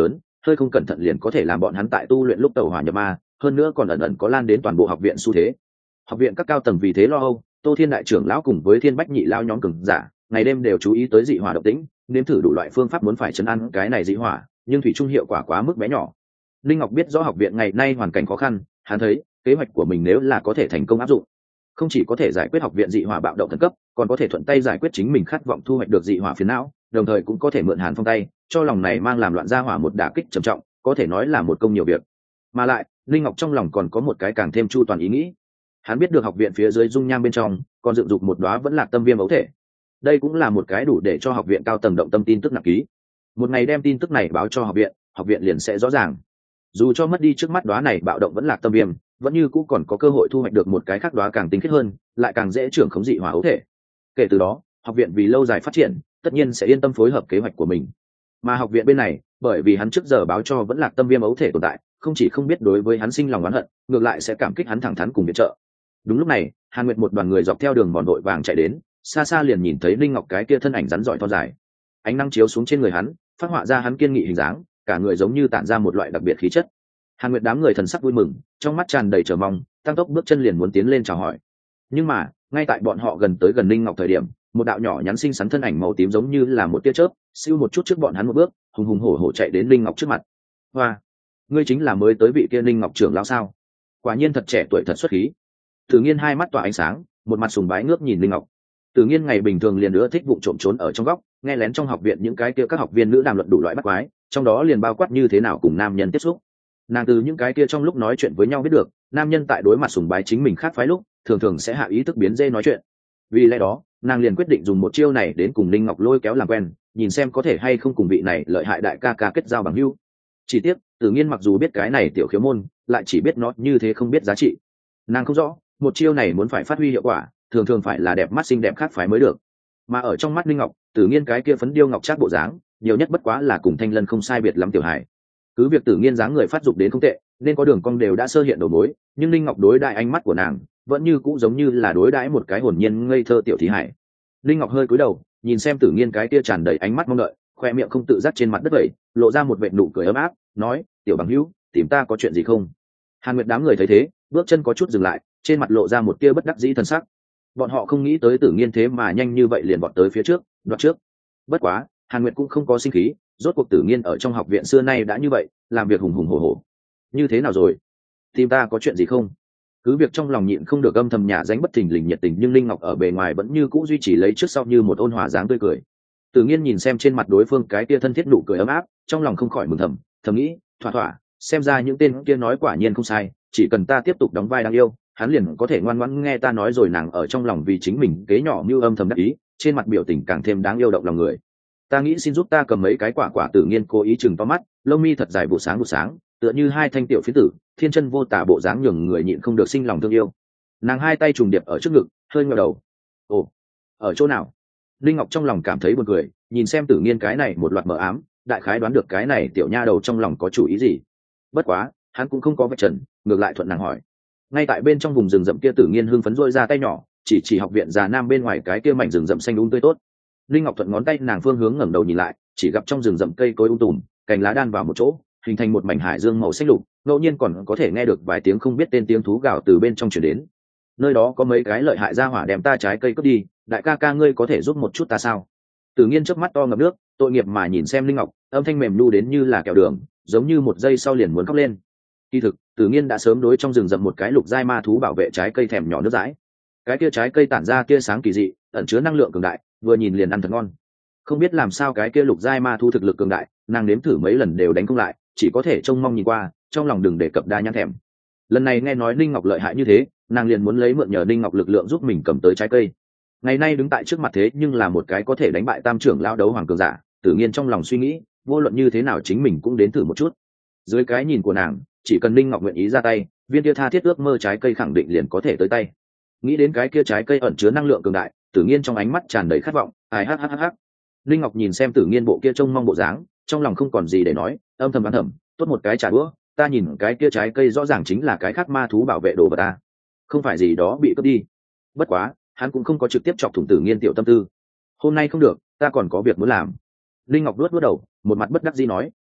hơi không cẩn thận liền có thể làm bọn hắn tại tu luyện lúc tẩu hỏa nhập ma, hơn nữa còn ẩn ẩn có lan đến toàn bộ học viện xu thế. Học viện các cao tầng vì thế lo âu, Tô Thiên đại trưởng lão cùng với Thiên Bách nhị lão nhóm cường giả ngày đêm đều chú ý tới dị hỏa động tĩnh, nếm thử đủ loại phương pháp muốn phải chấn an cái này dị hỏa, nhưng thủy chung hiệu quả quá mức bé nhỏ. Linh Ngọc biết rõ học viện ngày nay hoàn cảnh khó khăn, hắn thấy kế hoạch của mình nếu là có thể thành công áp dụng, không chỉ có thể giải quyết học viện dị hỏa bạo động thần cấp, còn có thể thuận tay giải quyết chính mình khát vọng thu hoạch được dị hỏa phiền não, đồng thời cũng có thể mượn Hàn Phong tay, cho lòng này mang làm loạn gia hỏa một đả kích trầm trọng, có thể nói là một công nhiều việc. Mà lại, Linh Ngọc trong lòng còn có một cái càng thêm chu toàn ý nghĩ. Hắn biết được học viện phía dưới dung nham bên trong còn dựng dục một đóa vẫn lạc tâm viêm ấu thể. Đây cũng là một cái đủ để cho học viện cao tầng động tâm tin tức nặng ký. Một ngày đem tin tức này báo cho học viện, học viện liền sẽ rõ ràng. Dù cho mất đi trước mắt đóa này bạo động vẫn lạc tâm viêm, vẫn như cũ còn có cơ hội thu hoạch được một cái khác đóa càng tinh khiết hơn, lại càng dễ trưởng khống dị hỏa ấu thể. Kể từ đó, học viện vì lâu dài phát triển, tất nhiên sẽ yên tâm phối hợp kế hoạch của mình. Mà học viện bên này, bởi vì hắn trước giờ báo cho vẫn lạc tâm viêm ấu thể tồn tại, không chỉ không biết đối với hắn sinh lòng oán hận, ngược lại sẽ cảm kích hắn thẳng thắn cùng viện trợ. Đúng lúc này, Hàn Nguyệt một đoàn người dọc theo đường mòn vội vàng chạy đến, xa xa liền nhìn thấy Linh Ngọc cái kia thân ảnh rắn giỏi thon dài. Ánh nắng chiếu xuống trên người hắn, phát họa ra hắn kiên nghị hình dáng, cả người giống như tản ra một loại đặc biệt khí chất. Hàn Nguyệt đám người thần sắc vui mừng, trong mắt tràn đầy chờ mong, tăng tốc bước chân liền muốn tiến lên chào hỏi. Nhưng mà, ngay tại bọn họ gần tới gần Linh Ngọc thời điểm, một đạo nhỏ nhắn xinh xắn thân ảnh màu tím giống như là một tia chớp, siêu một chút trước bọn hắn một bước, hùng hùng hổ hổ chạy đến Linh Ngọc trước mặt. Hoa, ngươi chính là mới tới vị kia Linh Ngọc trưởng lão sao? Quả nhiên thật trẻ tuổi thật xuất khí. Tử Nghiên hai mắt tỏa ánh sáng, một mặt sùng bái ngước nhìn Linh Ngọc. Tử Nghiên ngày bình thường liền nữa thích vụng trộm trốn ở trong góc, nghe lén trong học viện những cái kia các học viên nữ đàm luận đủ loại bắt quái, trong đó liền bao quát như thế nào cùng nam nhân tiếp xúc. Nàng từ những cái kia trong lúc nói chuyện với nhau biết được, nam nhân tại đối mặt sùng bái chính mình khác phái lúc, thường thường sẽ hạ ý thức biến dê nói chuyện. Vì lẽ đó, nàng liền quyết định dùng một chiêu này đến cùng Linh Ngọc lôi kéo làm quen, nhìn xem có thể hay không cùng vị này lợi hại đại ca ca kết giao bằng hữu. Chỉ tiếc, Tử Nghiên mặc dù biết cái này tiểu khiếu môn, lại chỉ biết nó như thế không biết giá trị. Nàng không rõ, một chiêu này muốn phải phát huy hiệu quả, thường thường phải là đẹp mắt xinh đẹp khác phái mới được. Mà ở trong mắt Linh Ngọc, Tử Nghiên cái kia phấn điêu ngọc trác bộ dáng, nhiều nhất bất quá là cùng Thanh Lân không sai biệt lắm tiểu hài. Cứ việc Tử Nghiên dáng người phát dục đến không tệ, nên có đường cong đều đã sơ hiện đầu mối, nhưng Linh Ngọc đối đãi ánh mắt của nàng, vẫn như cũ giống như là đối đãi một cái hồn nhiên ngây thơ tiểu thí hải. Linh Ngọc hơi cúi đầu, nhìn xem Tử Nghiên cái kia tràn đầy ánh mắt mong đợi, khoe miệng không tự giác trên mặt đất vẩy, lộ ra một vệt nụ cười ấm áp, nói: "Tiểu bằng hữu, tìm ta có chuyện gì không?" Hàn Nguyệt đám người thấy thế, bước chân có chút dừng lại, trên mặt lộ ra một tia bất đắc dĩ thần sắc. Bọn họ không nghĩ tới Tử Nghiên thế mà nhanh như vậy liền vọt tới phía trước, đoạt trước. Bất quá, Hàn Nguyệt cũng không có sinh khí, rốt cuộc Tử Nghiên ở trong học viện xưa nay đã như vậy, làm việc hùng hùng hổ hổ. "Như thế nào rồi? Tìm ta có chuyện gì không?" Cứ việc trong lòng nhịn không được âm thầm nhả danh bất thình lình nhiệt tình, nhưng Linh Ngọc ở bề ngoài vẫn như cũ duy trì lấy trước sau như một ôn hòa dáng tươi cười. Tử Nghiên nhìn xem trên mặt đối phương cái tia thân thiết nụ cười ấm áp, trong lòng không khỏi mừng thầm, thầm nghĩ, thỏa thỏa, xem ra những tên kia nói quả nhiên không sai, chỉ cần ta tiếp tục đóng vai đáng yêu, hắn liền có thể ngoan ngoãn nghe ta nói rồi. Nàng ở trong lòng vì chính mình kế nhỏ mưu âm thầm đắc ý, trên mặt biểu tình càng thêm đáng yêu động lòng người. "Ta nghĩ xin giúp ta cầm mấy cái quả quả." Tử Nghiên cố ý chừng to mắt, lông mi thật dài vụ sáng vụ sáng, tựa như hai thanh tiểu phiến tử, thiên chân vô tả bộ dáng nhường người nhịn không được sinh lòng thương yêu. Nàng hai tay trùng điệp ở trước ngực, hơi ngẩng đầu. "Ồ, ở chỗ nào?" Linh Ngọc trong lòng cảm thấy buồn cười, nhìn xem Tử Nghiên cái này một loạt mờ ám, đại khái đoán được cái này tiểu nha đầu trong lòng có chủ ý gì. Bất quá, hắn cũng không có vạch trần, ngược lại thuận nàng hỏi. Ngay tại bên trong vùng rừng rậm kia, Tử Nghiên hưng phấn rôi ra tay nhỏ, chỉ chỉ học viện già nam bên ngoài cái kia mảnh rừng rậm xanh um tươi tốt. Linh Ngọc thuận ngón tay nàng phương hướng ngẩng đầu nhìn lại, chỉ gặp trong rừng rậm cây cối um tùm, cành lá đan vào một chỗ, hình thành một mảnh hải dương màu xanh lục, ngẫu nhiên còn có thể nghe được vài tiếng không biết tên tiếng thú gào từ bên trong truyền đến. "Nơi đó có mấy cái lợi hại gia hỏa đem ta trái cây cướp đi, đại ca ca ngươi có thể giúp một chút ta sao?" Tử Nghiên chớp mắt to ngập nước, tội nghiệp mà nhìn xem Linh Ngọc, âm thanh mềm nu đến như là kẹo đường, giống như một giây sau liền muốn khóc lên. Kỳ thực, Tử Nghiên đã sớm đối trong rừng rậm một cái lục giai ma thú bảo vệ trái cây thèm nhỏ nước dãi. Cái kia trái cây tản ra tia sáng kỳ dị, ẩn chứa năng lượng cường đại, vừa nhìn liền ăn thật ngon. Không biết làm sao cái kia lục giai ma thú thực lực cường đại, nàng nếm thử mấy lần đều đánh không lại, chỉ có thể trông mong nhìn qua, trong lòng đừng đề cập đa nhãn thèm. Lần này nghe nói Ninh Ngọc lợi hại như thế, nàng liền muốn lấy mượn nhờ Ninh Ngọc lực lượng giúp mình cầm tới trái cây. Ngày nay đứng tại trước mặt thế nhưng là một cái có thể đánh bại tam trưởng lao đấu hoàng cường giả. Tử Nghiên trong lòng suy nghĩ, vô luận như thế nào chính mình cũng đến thử một chút. Dưới cái nhìn của nàng, chỉ cần Ninh Ngọc nguyện ý ra tay, viên kia tha thiết ước mơ trái cây khẳng định liền có thể tới tay. Nghĩ đến cái kia trái cây ẩn chứa năng lượng cường đại, Tử Nghiên trong ánh mắt tràn đầy khát vọng. Ai hắc hắc hắc hắc. Ninh Ngọc nhìn xem Tử Nghiên bộ kia trông mong bộ dáng, trong lòng không còn gì để nói, âm thầm đoán thầm, tốt một cái trả đũa, ta nhìn cái kia trái cây rõ ràng chính là cái khác ma thú bảo vệ đồ vật ta, không phải gì đó bị cướp đi. Bất quá, hắn cũng không có trực tiếp chọc thủng Tử Nghiên tiểu tâm tư. Hôm nay không được, ta còn có việc muốn làm. Linh Ngọc luốt luốt đầu, một mặt bất đắc dĩ nói.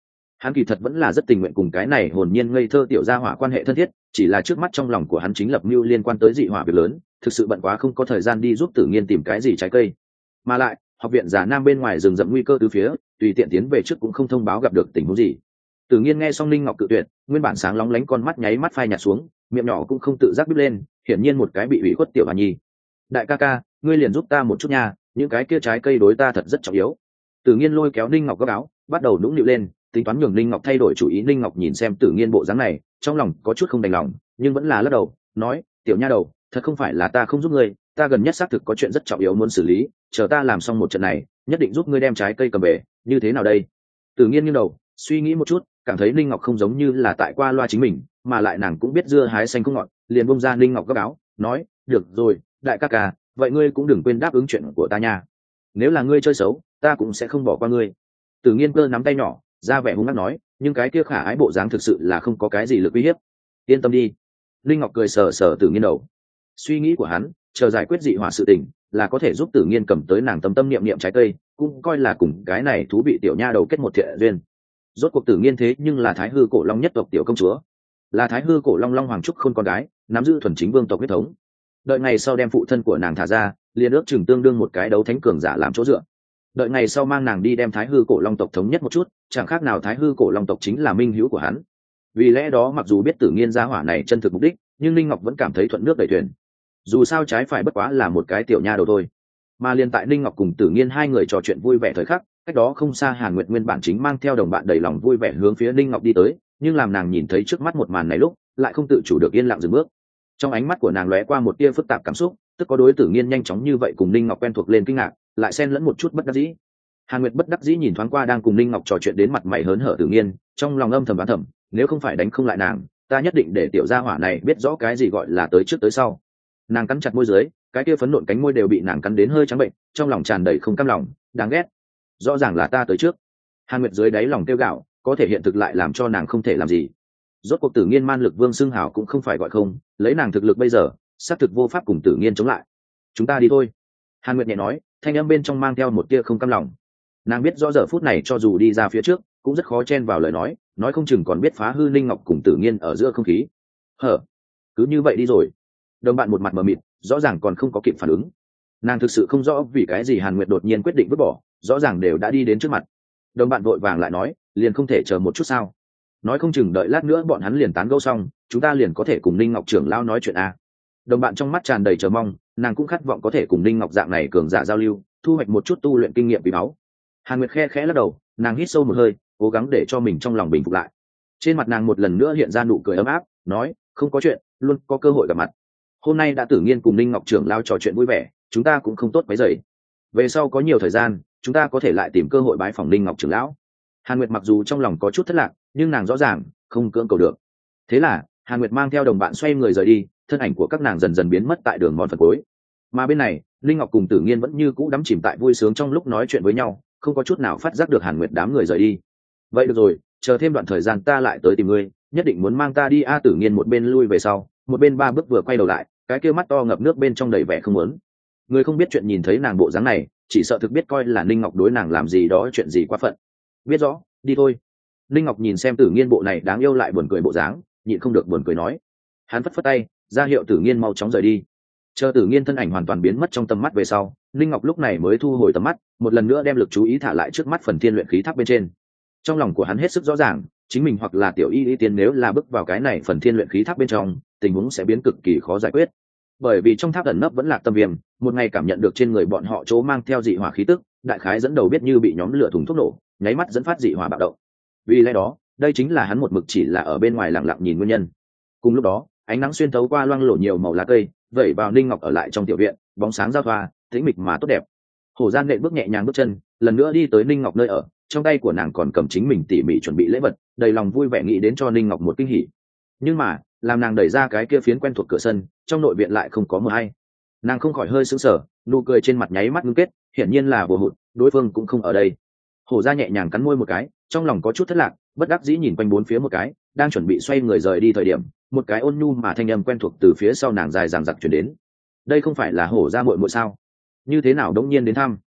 Hắn kỳ thật vẫn là rất tình nguyện cùng cái này hồn nhiên ngây thơ tiểu gia hỏa quan hệ thân thiết, chỉ là trước mắt trong lòng của hắn chính lập mưu liên quan tới dị hỏa việc lớn, thực sự bận quá không có thời gian đi giúp Tử Nghiên tìm cái gì trái cây. Mà lại, học viện Già Nam bên ngoài rừng rậm nguy cơ từ phía, tùy tiện tiến về trước cũng không thông báo gặp được tình huống gì. Tử Nghiên nghe xong Linh Ngọc cự tuyệt, nguyên bản sáng lóng lánh con mắt nháy mắt phai nhạt xuống, miệng nhỏ cũng không tự giác bíp lên, hiển nhiên một cái bị ủy khuất tiểu Hà Nhi. Đại ca ca, ngươi liền giúp ta một chút nha, những cái kia trái cây đối ta thật rất trọng yếu. Tử Nghiên lôi kéo Linh Ngọc góc áo, bắt đầu nũng nịu lên, tính toán nhường Linh Ngọc thay đổi chủ ý. Linh Ngọc nhìn xem Tử Nghiên bộ dáng này, trong lòng có chút không đành lòng, nhưng vẫn là lắc đầu, nói, tiểu nha đầu, thật không phải là ta không giúp ngươi, ta gần nhất xác thực có chuyện rất trọng yếu muốn xử lý, chờ ta làm xong một trận này, nhất định giúp ngươi đem trái cây cầm về, như thế nào đây? Tử Nghiên nghiêng đầu, suy nghĩ một chút, cảm thấy Linh Ngọc không giống như là tại qua loa chính mình, mà lại nàng cũng biết dưa hái xanh không ngọt, liền bông ra Linh Ngọc gấp áo, nói, được rồi, đại ca ca, vậy ngươi cũng đừng quên đáp ứng chuyện của ta nha. Nếu là ngươi chơi xấu, ta cũng sẽ không bỏ qua ngươi. Tử Nghiên cơ nắm tay nhỏ, ra vẻ hung hăng nói, nhưng cái kia khả ái bộ dáng thực sự là không có cái gì lực uy hiếp. Yên tâm đi. Linh Ngọc cười sờ sờ Tử Nghiên đầu. Suy nghĩ của hắn, chờ giải quyết dị hỏa sự tình, là có thể giúp Tử Nghiên cầm tới nàng tâm tâm niệm niệm trái cây, cũng coi là cùng cái này thú vị tiểu nha đầu kết một thiện duyên. Rốt cuộc Tử Nghiên thế nhưng là Thái Hư Cổ Long nhất tộc tiểu công chúa, là Thái Hư Cổ Long Long Hoàng Trúc Khôn con gái, nắm giữ thuần chính vương tộc huyết thống. Đợi ngày sau đem phụ thân của nàng thả ra, liền ước chừng tương đương một cái đấu thánh cường giả làm chỗ dựa. Đợi ngày sau mang nàng đi đem Thái Hư Cổ Long tộc thống nhất một chút, chẳng khác nào Thái Hư Cổ Long tộc chính là minh hữu của hắn. Vì lẽ đó mặc dù biết Tử Nghiên gia hỏa này chân thực mục đích, nhưng Linh Ngọc vẫn cảm thấy thuận nước đẩy thuyền. Dù sao trái phải bất quá là một cái tiểu nha đầu thôi. Mà liền tại Linh Ngọc cùng Tử Nghiên hai người trò chuyện vui vẻ thời khắc, cách đó không xa Hàn Nguyệt nguyên bản chính mang theo đồng bạn đầy lòng vui vẻ hướng phía Linh Ngọc đi tới, nhưng làm nàng nhìn thấy trước mắt một màn này lúc, lại không tự chủ được yên lặng dừng bước. Trong ánh mắt của nàng lóe qua một tia phức tạp cảm xúc, tức có đối Tử Nghiên nhanh chóng như vậy cùng Linh Ngọc quen thuộc lên kinh ngạc, lại xen lẫn một chút bất đắc dĩ. Hàn Nguyệt bất đắc dĩ nhìn thoáng qua đang cùng Linh Ngọc trò chuyện đến mặt mày hớn hở Tử Nghiên, trong lòng âm thầm đoán thầm, nếu không phải đánh không lại nàng, ta nhất định để tiểu gia hỏa này biết rõ cái gì gọi là tới trước tới sau. Nàng cắn chặt môi dưới, cái kia phấn nộn cánh môi đều bị nàng cắn đến hơi trắng bệnh, trong lòng tràn đầy không cam lòng, đáng ghét. Rõ ràng là ta tới trước. Hàn Nguyệt dưới đáy lòng tiêu gạo, có thể hiện thực lại làm cho nàng không thể làm gì. Rốt cuộc Tử Nghiên man lực vương xưng hào cũng không phải gọi không, lấy nàng thực lực bây giờ, xác thực vô pháp cùng Tử Nghiên chống lại. Chúng ta đi thôi. Hàn Nguyệt nhẹ nói, thanh âm bên trong mang theo một tia không cam lòng. Nàng biết rõ giờ phút này cho dù đi ra phía trước, cũng rất khó chen vào lời nói, nói không chừng còn biết phá hư Linh Ngọc cùng Tử Nghiên ở giữa không khí. Hở, cứ như vậy đi rồi. Đồng bạn một mặt mờ mịt, rõ ràng còn không có kịp phản ứng. Nàng thực sự không rõ vì cái gì Hàn Nguyệt đột nhiên quyết định vứt bỏ, rõ ràng đều đã đi đến trước mặt. Đồng bạn vội vàng lại nói, liền không thể chờ một chút sao? Nói không chừng đợi lát nữa bọn hắn liền tán gẫu xong, chúng ta liền có thể cùng Linh Ngọc trưởng lao nói chuyện a. Đồng bạn trong mắt tràn đầy chờ mong, nàng cũng khát vọng có thể cùng Linh Ngọc dạng này cường giả giao lưu, thu hoạch một chút tu luyện kinh nghiệm quý báu. Hàn Nguyệt khe khẽ lắc đầu, nàng hít sâu một hơi, cố gắng để cho mình trong lòng bình phục lại. Trên mặt nàng một lần nữa hiện ra nụ cười ấm áp, nói, không có chuyện, luôn có cơ hội gặp mặt. Hôm nay đã Tử Nghiên cùng Linh Ngọc trưởng lao trò chuyện vui vẻ, chúng ta cũng không tốt quấy rầy. Về sau có nhiều thời gian, chúng ta có thể lại tìm cơ hội bái phỏng Linh Ngọc trưởng lão. Hàn Nguyệt mặc dù trong lòng có chút thất lạc, nhưng nàng rõ ràng không cưỡng cầu được. Thế là Hàn Nguyệt mang theo đồng bạn xoay người rời đi, thân ảnh của các nàng dần dần biến mất tại đường mòn phần cuối. Mà bên này, Linh Ngọc cùng Tử Nghiên vẫn như cũ đắm chìm tại vui sướng trong lúc nói chuyện với nhau, không có chút nào phát giác được Hàn Nguyệt đám người rời đi. Vậy được rồi, chờ thêm đoạn thời gian ta lại tới tìm ngươi, nhất định muốn mang ta đi. A Tử Nghiên một bên lui về sau, một bên ba bước vừa quay đầu lại, cái kia mắt to ngập nước bên trong đầy vẻ không muốn. Người không biết chuyện nhìn thấy nàng bộ dáng này, chỉ sợ thực biết coi là Linh Ngọc đối nàng làm gì đó chuyện gì quá phận. Biết rõ, đi thôi. Linh Ngọc nhìn xem Tử Nghiên bộ này đáng yêu lại buồn cười bộ dáng, nhịn không được buồn cười nói. Hắn phất phất tay, ra hiệu Tử Nghiên mau chóng rời đi. Chờ Tử Nghiên thân ảnh hoàn toàn biến mất trong tầm mắt về sau, Linh Ngọc lúc này mới thu hồi tầm mắt, một lần nữa đem lực chú ý thả lại trước mắt phần thiên luyện khí tháp bên trên. Trong lòng của hắn hết sức rõ ràng, chính mình hoặc là tiểu y y tiên nếu là bước vào cái này phần thiên luyện khí tháp bên trong, tình huống sẽ biến cực kỳ khó giải quyết. Bởi vì trong tháp ẩn nấp vẫn là tâm viêm, một ngày cảm nhận được trên người bọn họ chỗ mang theo dị hỏa khí tức, đại khái dẫn đầu biết như bị nhóm lửa thùng thuốc nổ, nháy mắt dẫn phát dị hỏa bạo động. Vì lẽ đó, đây chính là hắn một mực chỉ là ở bên ngoài lặng lặng nhìn nguyên nhân. Cùng lúc đó, ánh nắng xuyên thấu qua loang lổ nhiều màu lá cây, vẩy vào Linh Ngọc ở lại trong tiểu viện, bóng sáng giao thoa, tĩnh mịch mà tốt đẹp. Hổ Gian nện bước nhẹ nhàng bước chân, lần nữa đi tới Linh Ngọc nơi ở, trong tay của nàng còn cầm chính mình tỉ mỉ chuẩn bị lễ vật, đầy lòng vui vẻ nghĩ đến cho Linh Ngọc một kinh hỉ. Nhưng mà, làm nàng đẩy ra cái kia phiến quen thuộc cửa sân, trong nội viện lại không có mờ hay. Nàng không khỏi hơi sững sờ, nụ cười trên mặt nháy mắt ngưng kết, hiển nhiên là vô hụt, đối phương cũng không ở đây. Hổ Gia nhẹ nhàng cắn môi một cái, trong lòng có chút thất lạc, bất đắc dĩ nhìn quanh bốn phía một cái, đang chuẩn bị xoay người rời đi thời điểm, một cái ôn nhu mà thanh âm quen thuộc từ phía sau nàng dài dằng dặc truyền đến. Đây không phải là Hổ Gia muội muội sao? Như thế nào đống nhiên đến thăm?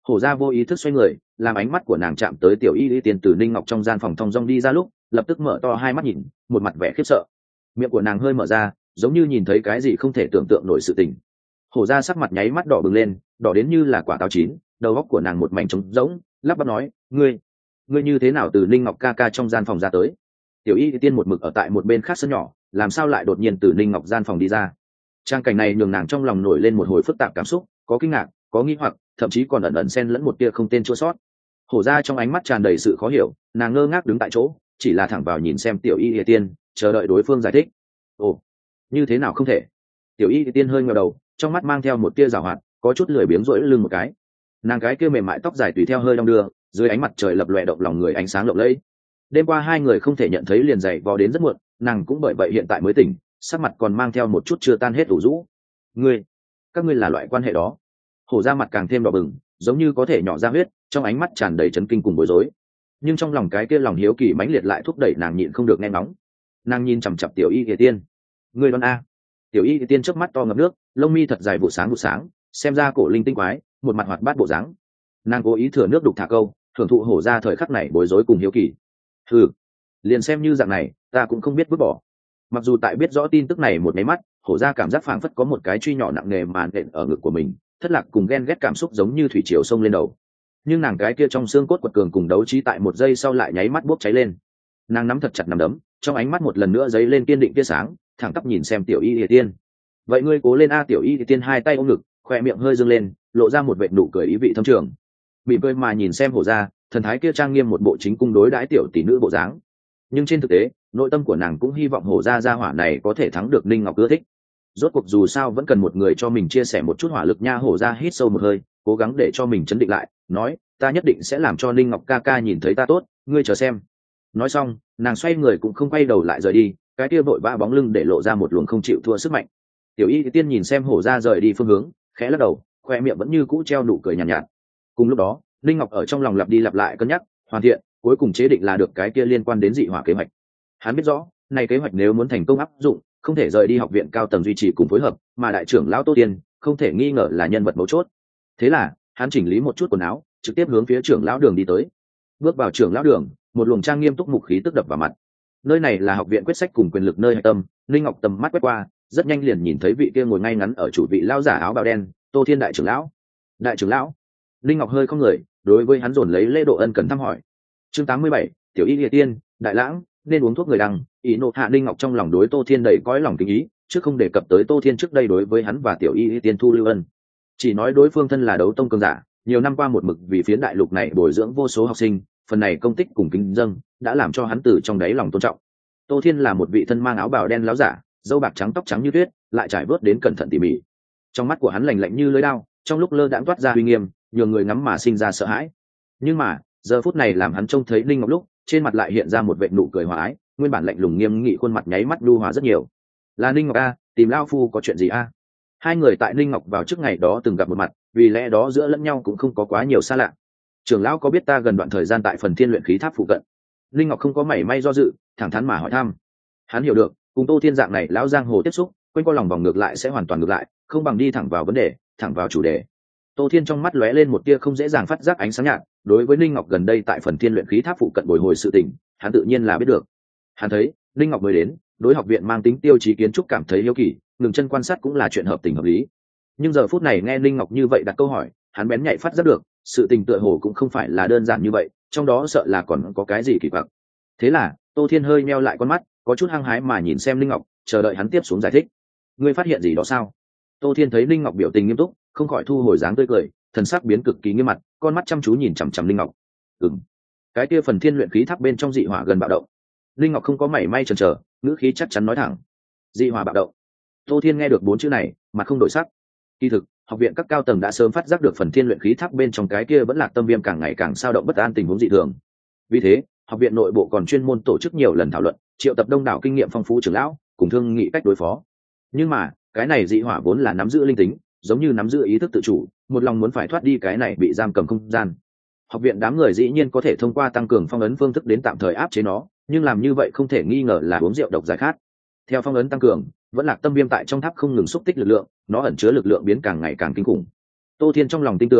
Hổ ra vô ý thức xoay người, làm ánh mắt của nàng chạm tới tiểu y y tiên từ Ninh Ngọc trong gian phòng thong dong đi ra lúc, lập tức mở to hai mắt nhìn, một mặt vẻ khiếp sợ. Miệng của nàng hơi mở ra, giống như nhìn thấy cái gì không thể tưởng tượng nổi sự tình. Hổ ra sắc mặt nháy mắt đỏ bừng lên, đỏ đến như là quả táo chín, đầu óc của nàng một mảnh trống rỗng, lắp bắp nói, ngươi, ngươi như thế nào từ Ninh Ngọc ca ca trong gian phòng ra tới? Tiểu y tiên một mực ở tại một bên khác sân nhỏ, làm sao lại đột nhiên từ Ninh Ngọc gian phòng đi ra? Trang cảnh này nhường nàng trong lòng nổi lên một hồi phức tạp cảm xúc, có kinh ngạc, có nghi hoặc, thậm chí còn ẩn ẩn xen lẫn một tia không tên chua sót. Hổ ra trong ánh mắt tràn đầy sự khó hiểu, nàng ngơ ngác đứng tại chỗ, chỉ là thẳng vào nhìn xem tiểu y tiên, chờ đợi đối phương giải thích. Ồ, như thế nào không thể? Tiểu y tiên hơi ngẩng đầu, trong mắt mang theo một tia giảo hoạt, có chút lười biếng rỗi lưng một cái. Nàng cái kia mềm mại tóc dài tùy theo hơi đong đưa, dưới ánh mặt trời lập lòe động lòng người ánh sáng lộng lẫy. Đêm qua hai người không thể nhận thấy liền dậy vò đến rất muộn, nàng cũng bởi vậy hiện tại mới tỉnh, sắc mặt còn mang theo một chút chưa tan hết ủ rũ. Ngươi, các ngươi là loại quan hệ đó? Hổ ra mặt càng thêm đỏ bừng, giống như có thể nhỏ ra huyết, trong ánh mắt tràn đầy chấn kinh cùng bối rối. Nhưng trong lòng cái kia lòng hiếu kỳ mãnh liệt lại thúc đẩy nàng nhịn không được nghe nóng. Nàng nhìn chằm chằm tiểu y kỳ tiên. Ngươi đoán a? Tiểu y kỳ tiên chớp mắt to ngập nước, lông mi thật dài vụ sáng vụ sáng, xem ra cổ linh tinh quái, một mặt hoạt bát bộ dáng. Nàng cố ý thừa nước đục thả câu, thưởng thụ hổ ra thời khắc này bối rối cùng hiếu kỳ. Ừ, liền xem như dạng này, ta cũng không biết vứt bỏ. Mặc dù tại biết rõ tin tức này một máy mắt, hổ ra cảm giác phảng phất có một cái truy nhỏ nặng nề màn đện ở ngực của mình, thất lạc cùng ghen ghét cảm xúc giống như thủy triều sông lên đầu. Nhưng nàng cái kia trong xương cốt quật cường cùng đấu trí tại một giây sau lại nháy mắt bốc cháy lên. Nàng nắm thật chặt nắm đấm, trong ánh mắt một lần nữa dấy lên kiên định tia sáng, thẳng tắp nhìn xem tiểu y y tiên. Vậy ngươi cố lên a. Tiểu y y tiên hai tay ôm ngực, khoe miệng hơi dương lên, lộ ra một vệt nụ cười ý vị thâm trường. Mỉm cười mà nhìn xem hổ ra, thần thái kia trang nghiêm một bộ chính cung đối đãi tiểu tỷ nữ bộ dáng. Nhưng trên thực tế, nội tâm của nàng cũng hy vọng hổ ra gia hỏa này có thể thắng được Ninh Ngọc ưa thích. Rốt cuộc dù sao vẫn cần một người cho mình chia sẻ một chút hỏa lực nha. Hổ ra hít sâu một hơi, cố gắng để cho mình chấn định lại, nói, ta nhất định sẽ làm cho Ninh Ngọc ca ca nhìn thấy ta tốt, ngươi chờ xem. Nói xong, nàng xoay người cũng không quay đầu lại rời đi, cái kia vội vã bóng lưng để lộ ra một luồng không chịu thua sức mạnh. Tiểu y tiên nhìn xem hổ ra rời đi phương hướng, khẽ lắc đầu, khoe miệng vẫn như cũ treo nụ cười nhàn nhạt, nhạt. Cùng lúc đó, Ninh Ngọc ở trong lòng lặp đi lặp lại cân nhắc, hoàn thiện, cuối cùng chế định là được cái kia liên quan đến dị hỏa kế hoạch. Hắn biết rõ, này kế hoạch nếu muốn thành công áp dụng, không thể rời đi học viện cao tầng duy trì cùng phối hợp, mà đại trưởng lão Tô Tiên không thể nghi ngờ là nhân vật mấu chốt. Thế là, hắn chỉnh lý một chút quần áo, trực tiếp hướng phía trưởng lão đường đi tới. Bước vào trưởng lão đường, một luồng trang nghiêm túc mục khí tức đập vào mặt. Nơi này là học viện quyết sách cùng quyền lực nơi hạch tâm. Linh Ngọc tầm mắt quét qua, rất nhanh liền nhìn thấy vị kia ngồi ngay ngắn ở chủ vị lão giả áo bào đen, Tô Thiên đại trưởng lão. Đại trưởng lão. Linh Ngọc hơi không người, đối với hắn dồn lấy lễ độ ân cần thăm hỏi. Chương tám mươi bảy, tiểu y liệt tiên, đại lãng, nên uống thuốc người đằng. Ý nộ hạ Linh Ngọc trong lòng đối Tô Thiên đầy cõi lòng kính ý, chứ không đề cập tới Tô Thiên trước đây đối với hắn và tiểu y liệt tiên thu lưu ân. Chỉ nói đối phương thân là đấu tông cường giả, nhiều năm qua một mực vì phiến đại lục này bồi dưỡng vô số học sinh, phần này công tích cùng kính dâng đã làm cho hắn từ trong đáy lòng tôn trọng. Tô Thiên là một vị thân mang áo bào đen láo giả, râu bạc trắng tóc trắng như tuyết, lại trải bớt đến cẩn thận tỉ mỉ. Trong mắt của hắn lạnh lạnh như lưỡi dao, trong lúc lơ đãng toát ra uy nghiêm, nhường người ngắm mà sinh ra sợ hãi. Nhưng mà giờ phút này làm hắn trông thấy Linh Ngọc lúc, trên mặt lại hiện ra một vệt nụ cười hòa ái, nguyên bản lạnh lùng nghiêm nghị khuôn mặt nháy mắt nhu hòa rất nhiều. Là Linh Ngọc a, tìm lão phu có chuyện gì a? Hai người tại Linh Ngọc vào trước ngày đó từng gặp một mặt, vì lẽ đó giữa lẫn nhau cũng không có quá nhiều xa lạ. Trưởng lão có biết ta gần đoạn thời gian tại phần thiên luyện khí tháp phụ cận? Linh Ngọc không có mảy may do dự, thẳng thắn mà hỏi thăm. Hắn hiểu được, cùng Tô Thiên dạng này lão giang hồ tiếp xúc, quanh qua lòng vòng ngược lại sẽ hoàn toàn ngược lại, không bằng đi thẳng vào vấn đề, thẳng vào chủ đề. Tô Thiên trong mắt lóe lên một tia không dễ dàng phát giác ánh sáng nhạt, đối với Linh Ngọc gần đây tại phần thiên luyện khí tháp phụ cận bồi hồi sự tình, hắn tự nhiên là biết được. Hắn thấy, Linh Ngọc mới đến, đối học viện mang tính tiêu chí kiến trúc cảm thấy hiếu kỳ, ngừng chân quan sát cũng là chuyện hợp tình hợp lý. Nhưng giờ phút này nghe Linh Ngọc như vậy đặt câu hỏi, hắn bén nhạy phát giác được, sự tình tựa hồ cũng không phải là đơn giản như vậy, trong đó sợ là còn có cái gì kỳ quặc. Thế là, Tô Thiên hơi meo lại con mắt, có chút hăng hái mà nhìn xem Linh Ngọc, chờ đợi hắn tiếp xuống giải thích. Ngươi phát hiện gì đó sao? Tô Thiên thấy Linh Ngọc biểu tình nghiêm túc, không khỏi thu hồi dáng tươi cười, thần sắc biến cực kỳ nghiêm mặt, con mắt chăm chú nhìn chằm chằm Linh Ngọc. Ừm, cái kia phần thiên luyện khí tháp bên trong dị hỏa gần bạo động. Linh Ngọc không có mảy may chần chờ, ngữ khí chắc chắn nói thẳng. Dị hỏa bạo động. Tô Thiên nghe được bốn chữ này, mặt không đổi sắc. Kỳ thực, học viện các cao tầng đã sớm phát giác được phần thiên luyện khí tháp bên trong cái kia vẫn lạc tâm viêm càng ngày càng sao động bất an tình huống dị thường. Vì thế, học viện nội bộ còn chuyên môn tổ chức nhiều lần thảo luận, triệu tập đông đảo kinh nghiệm phong phú trưởng lão, cùng thương nghị cách đối phó. Nhưng mà, cái này dị hỏa vốn là nắm giữ linh tính, giống như nắm giữ ý thức tự chủ, một lòng muốn phải thoát đi cái này bị giam cầm không gian. Học viện đám người dĩ nhiên có thể thông qua tăng cường phong ấn phương thức đến tạm thời áp chế nó, nhưng làm như vậy không thể nghi ngờ là uống rượu độc giải khát. Theo phong ấn tăng cường, vẫn lạc tâm viêm tại trong tháp không ngừng xúc tích lực lượng, nó ẩn chứa lực lượng biến càng ngày càng kinh khủng. Tô Thiên trong lòng tin tưởng,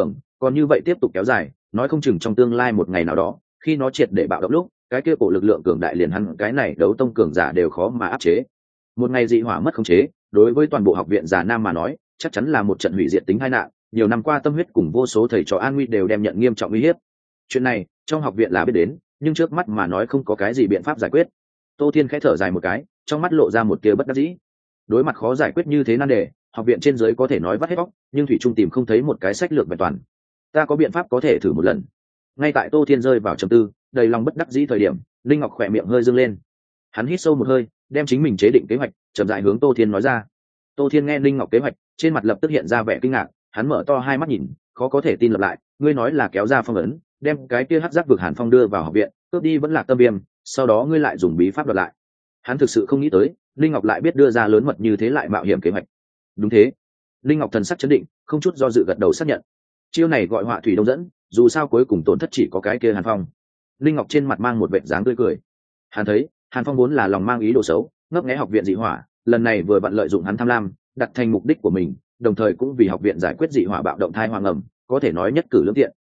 còn như vậy tiếp tục kéo dài, nói không chừng trong tương lai một ngày nào đó khi nó triệt để bạo động lúc, cái kia cổ lực lượng cường đại liền hắn cái này đấu tông cường giả đều khó mà áp chế. Một ngày dị hỏa mất khống chế, đối với toàn bộ học viện Già Nam mà nói chắc chắn là một trận hủy diệt tính tai nạn. Nhiều năm qua tâm huyết cùng vô số thầy trò an nguy đều đem nhận nghiêm trọng uy hiếp. Chuyện này trong học viện là biết đến, nhưng trước mắt mà nói không có cái gì biện pháp giải quyết. Tô Thiên khẽ thở dài một cái, trong mắt lộ ra một tia bất đắc dĩ. Đối mặt khó giải quyết như thế nan đề, học viện trên dưới có thể nói vắt hết bóc, nhưng thủy trung tìm không thấy một cái sách lược vẹn toàn. Ta có biện pháp có thể thử một lần. Ngay tại Tô Thiên rơi vào trầm tư, đầy lòng bất đắc dĩ thời điểm, Linh Ngọc khỏe miệng hơi dương lên. Hắn hít sâu một hơi, đem chính mình chế định kế hoạch chậm rãi hướng Tô Thiên nói ra. Tô Thiên nghe Linh Ngọc kế hoạch, trên mặt lập tức hiện ra vẻ kinh ngạc, hắn mở to hai mắt nhìn, khó có thể tin lặp lại, ngươi nói là kéo ra phong ấn, đem cái kia hắc giác vực Hàn Phong đưa vào học viện, cướp đi vẫn là tâm viêm, sau đó ngươi lại dùng bí pháp đoạt lại. Hắn thực sự không nghĩ tới, Linh Ngọc lại biết đưa ra lớn mật như thế lại mạo hiểm kế hoạch. Đúng thế. Linh Ngọc thần sắc chấn định, không chút do dự gật đầu xác nhận. Chiêu này gọi họa thủy đông dẫn, dù sao cuối cùng tổn thất chỉ có cái kia Hàn Phong. Linh Ngọc trên mặt mang một vệt dáng tươi cười. Hắn thấy, Hàn Phong vốn là lòng mang ý đồ xấu, ngấp nghé học viện dị hỏa, lần này vừa vặn lợi dụng hắn tham lam, đặt thành mục đích của mình, đồng thời cũng vì học viện giải quyết dị hỏa bạo động thai hoang ẩm, có thể nói nhất cử lưỡng tiện.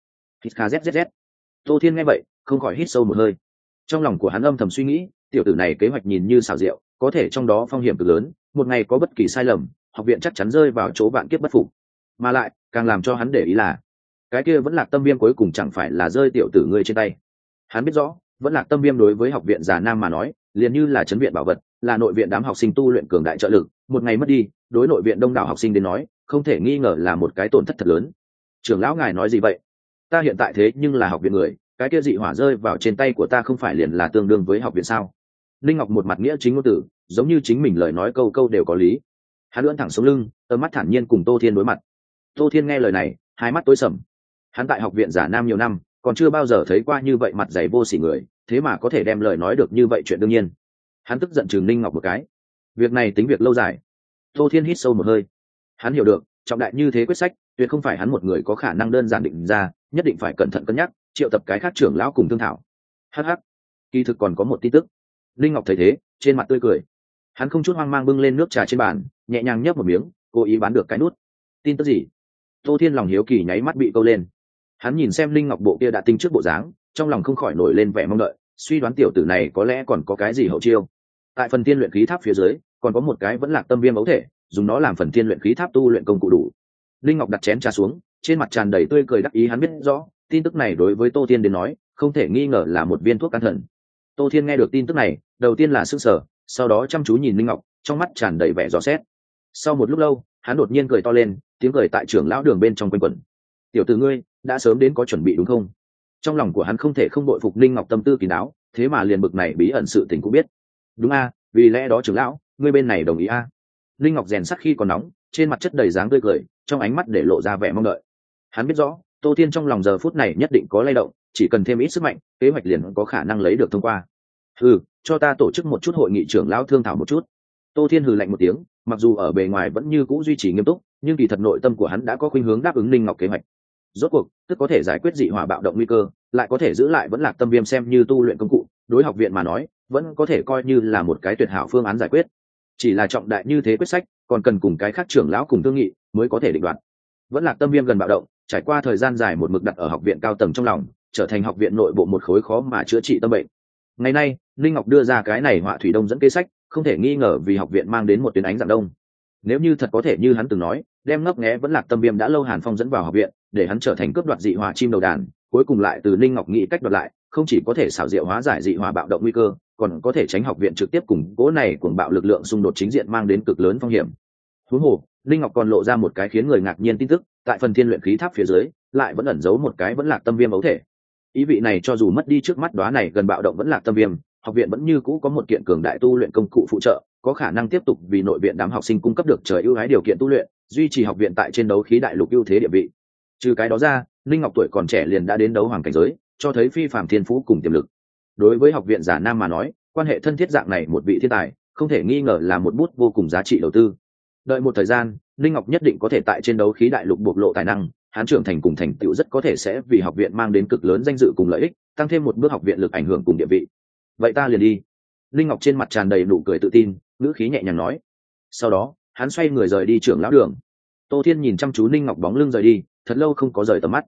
Hít Tô Thiên nghe vậy, không khỏi hít sâu một hơi. Trong lòng của hắn âm thầm suy nghĩ, tiểu tử này kế hoạch nhìn như xảo diệu, có thể trong đó phong hiểm cực lớn, một ngày có bất kỳ sai lầm, học viện chắc chắn rơi vào chỗ vạn kiếp bất phục. Mà lại, càng làm cho hắn để ý là, cái kia vẫn lạc tâm viêm cuối cùng chẳng phải là rơi tiểu tử ngươi trên tay. Hắn biết rõ, vẫn lạc tâm viêm đối với học viện Già Nam mà nói, liền như là trấn viện bảo vật, là nội viện đám học sinh tu luyện cường đại trợ lực, một ngày mất đi, đối nội viện đông đảo học sinh đến nói, không thể nghi ngờ là một cái tổn thất thật lớn. Trưởng lão ngài nói gì vậy? Ta hiện tại thế nhưng là học viện người, cái kia dị hỏa rơi vào trên tay của ta không phải liền là tương đương với học viện sao? Linh Ngọc một mặt nghĩa chính ngôn từ, giống như chính mình lời nói câu câu đều có lý. Hắn lưỡn thẳng sống lưng, tầm mắt thản nhiên cùng Tô Thiên đối mặt. Tô Thiên nghe lời này, hai mắt tối sầm. Hắn tại học viện Già Nam nhiều năm, còn chưa bao giờ thấy qua như vậy mặt dày vô sỉ người, thế mà có thể đem lời nói được như vậy chuyện đương nhiên. Hắn tức giận chừng Linh Ngọc một cái. Việc này tính việc lâu dài. Tô Thiên hít sâu một hơi. Hắn hiểu được, trọng đại như thế quyết sách, tuyệt không phải hắn một người có khả năng đơn giản định ra, nhất định phải cẩn thận cân nhắc, triệu tập cái khác trưởng lão cùng thương thảo. Hắc hắc, kỳ thực còn có một tin tức. Linh Ngọc thấy thế, trên mặt tươi cười. Hắn không chút hoang mang bưng lên nước trà trên bàn, nhẹ nhàng nhấp một miếng, cố ý bán được cái nút. Tin tức gì? Tô Thiên lòng hiếu kỳ nháy mắt bị câu lên. Hắn nhìn xem Linh Ngọc bộ kia đã tinh trước bộ dáng, trong lòng không khỏi nổi lên vẻ mong đợi, suy đoán tiểu tử này có lẽ còn có cái gì hậu chiêu. Tại phần tiên luyện khí tháp phía dưới, còn có một cái vẫn lạc tâm viêm ấu thể, dùng nó làm phần tiên luyện khí tháp tu luyện công cụ đủ. Linh Ngọc đặt chén trà xuống, trên mặt tràn đầy tươi cười đắc ý, hắn biết rõ, tin tức này đối với Tô Thiên đến nói, không thể nghi ngờ là một viên thuốc can thần. Tô Thiên nghe được tin tức này, đầu tiên là sững sờ, sau đó chăm chú nhìn Linh Ngọc, trong mắt tràn đầy vẻ dò xét. Sau một lúc lâu, hắn đột nhiên cười to lên, tiếng cười tại trưởng lão đường bên trong quanh quẩn. Tiểu tử ngươi, đã sớm đến có chuẩn bị đúng không? Trong lòng của hắn không thể không bội phục Linh Ngọc tâm tư kín đáo, thế mà liền bực này bí ẩn sự tình cũng biết. Đúng a, vì lẽ đó trưởng lão, ngươi bên này đồng ý a? Linh Ngọc rèn sắt khi còn nóng, trên mặt chất đầy dáng tươi cười, trong ánh mắt để lộ ra vẻ mong đợi. Hắn biết rõ, Tô Thiên trong lòng giờ phút này nhất định có lay động, chỉ cần thêm ít sức mạnh, kế hoạch liền có khả năng lấy được thông qua. Hừ, cho ta tổ chức một chút hội nghị trưởng lão thương thảo một chút. Tô Thiên hừ lạnh một tiếng, mặc dù ở bề ngoài vẫn như cũ duy trì nghiêm túc, nhưng kỳ thật nội tâm của hắn đã có khuynh hướng đáp ứng Linh Ngọc kế hoạch. Rốt cuộc, tức có thể giải quyết dị hỏa bạo động nguy cơ, lại có thể giữ lại vẫn lạc tâm viêm xem như tu luyện công cụ, đối học viện mà nói, vẫn có thể coi như là một cái tuyệt hảo phương án giải quyết. Chỉ là trọng đại như thế quyết sách, còn cần cùng cái khác trưởng lão cùng thương nghị mới có thể định đoạt. Vẫn lạc tâm viêm gần bạo động, trải qua thời gian dài một mực đặt ở học viện cao tầng trong lòng, trở thành học viện nội bộ một khối khó mà chữa trị tâm bệnh. Ngày nay, Linh Ngọc đưa ra cái này họa thủy đông dẫn kế sách, không thể nghi ngờ vì học viện mang đến một tuyến ánh dạng đông. Nếu như thật có thể như hắn từng nói, đem ngấp nghé vẫn lạc tâm viêm đã lâu Hàn Phong dẫn vào học viện, để hắn trở thành cướp đoạt dị hỏa chim đầu đàn, cuối cùng lại từ Linh Ngọc nghĩ cách đoạt lại, không chỉ có thể xảo diệu hóa giải dị hỏa bạo động nguy cơ, còn có thể tránh học viện trực tiếp cùng cố này cuồng bạo lực lượng xung đột chính diện mang đến cực lớn phong hiểm. Huống hồ, Linh Ngọc còn lộ ra một cái khiến người ngạc nhiên tin tức, tại phần thiên luyện khí tháp phía dưới, lại vẫn ẩn giấu một cái vẫn lạc tâm viêm ấu thể. Ý vị này cho dù mất đi trước mắt đóa này gần bạo động vẫn lạc tâm viêm, học viện vẫn như cũ có một kiện cường đại tu luyện công cụ phụ trợ, có khả năng tiếp tục vì nội viện đám học sinh cung cấp được trời ưu ái điều kiện tu luyện, duy trì học viện tại trên đấu khí đại lục ưu thế địa vị. Trừ cái đó ra, Linh Ngọc tuổi còn trẻ liền đã đến đấu hoàng cảnh giới, cho thấy phi phàm thiên phú cùng tiềm lực. Đối với học viện Già Nam mà nói, quan hệ thân thiết dạng này một vị thiên tài, không thể nghi ngờ là một bút vô cùng giá trị đầu tư. Đợi một thời gian, Linh Ngọc nhất định có thể tại trên đấu khí đại lục bộc lộ tài năng, hắn trưởng thành cùng thành tựu rất có thể sẽ vì học viện mang đến cực lớn danh dự cùng lợi ích, tăng thêm một bước học viện lực ảnh hưởng cùng địa vị. Vậy ta liền đi. Linh Ngọc trên mặt tràn đầy nụ cười tự tin, ngữ khí nhẹ nhàng nói. Sau đó, hắn xoay người rời đi trưởng lão đường. Tô Thiên nhìn chăm chú Linh Ngọc bóng lưng rời đi, thật lâu không có rời tầm mắt.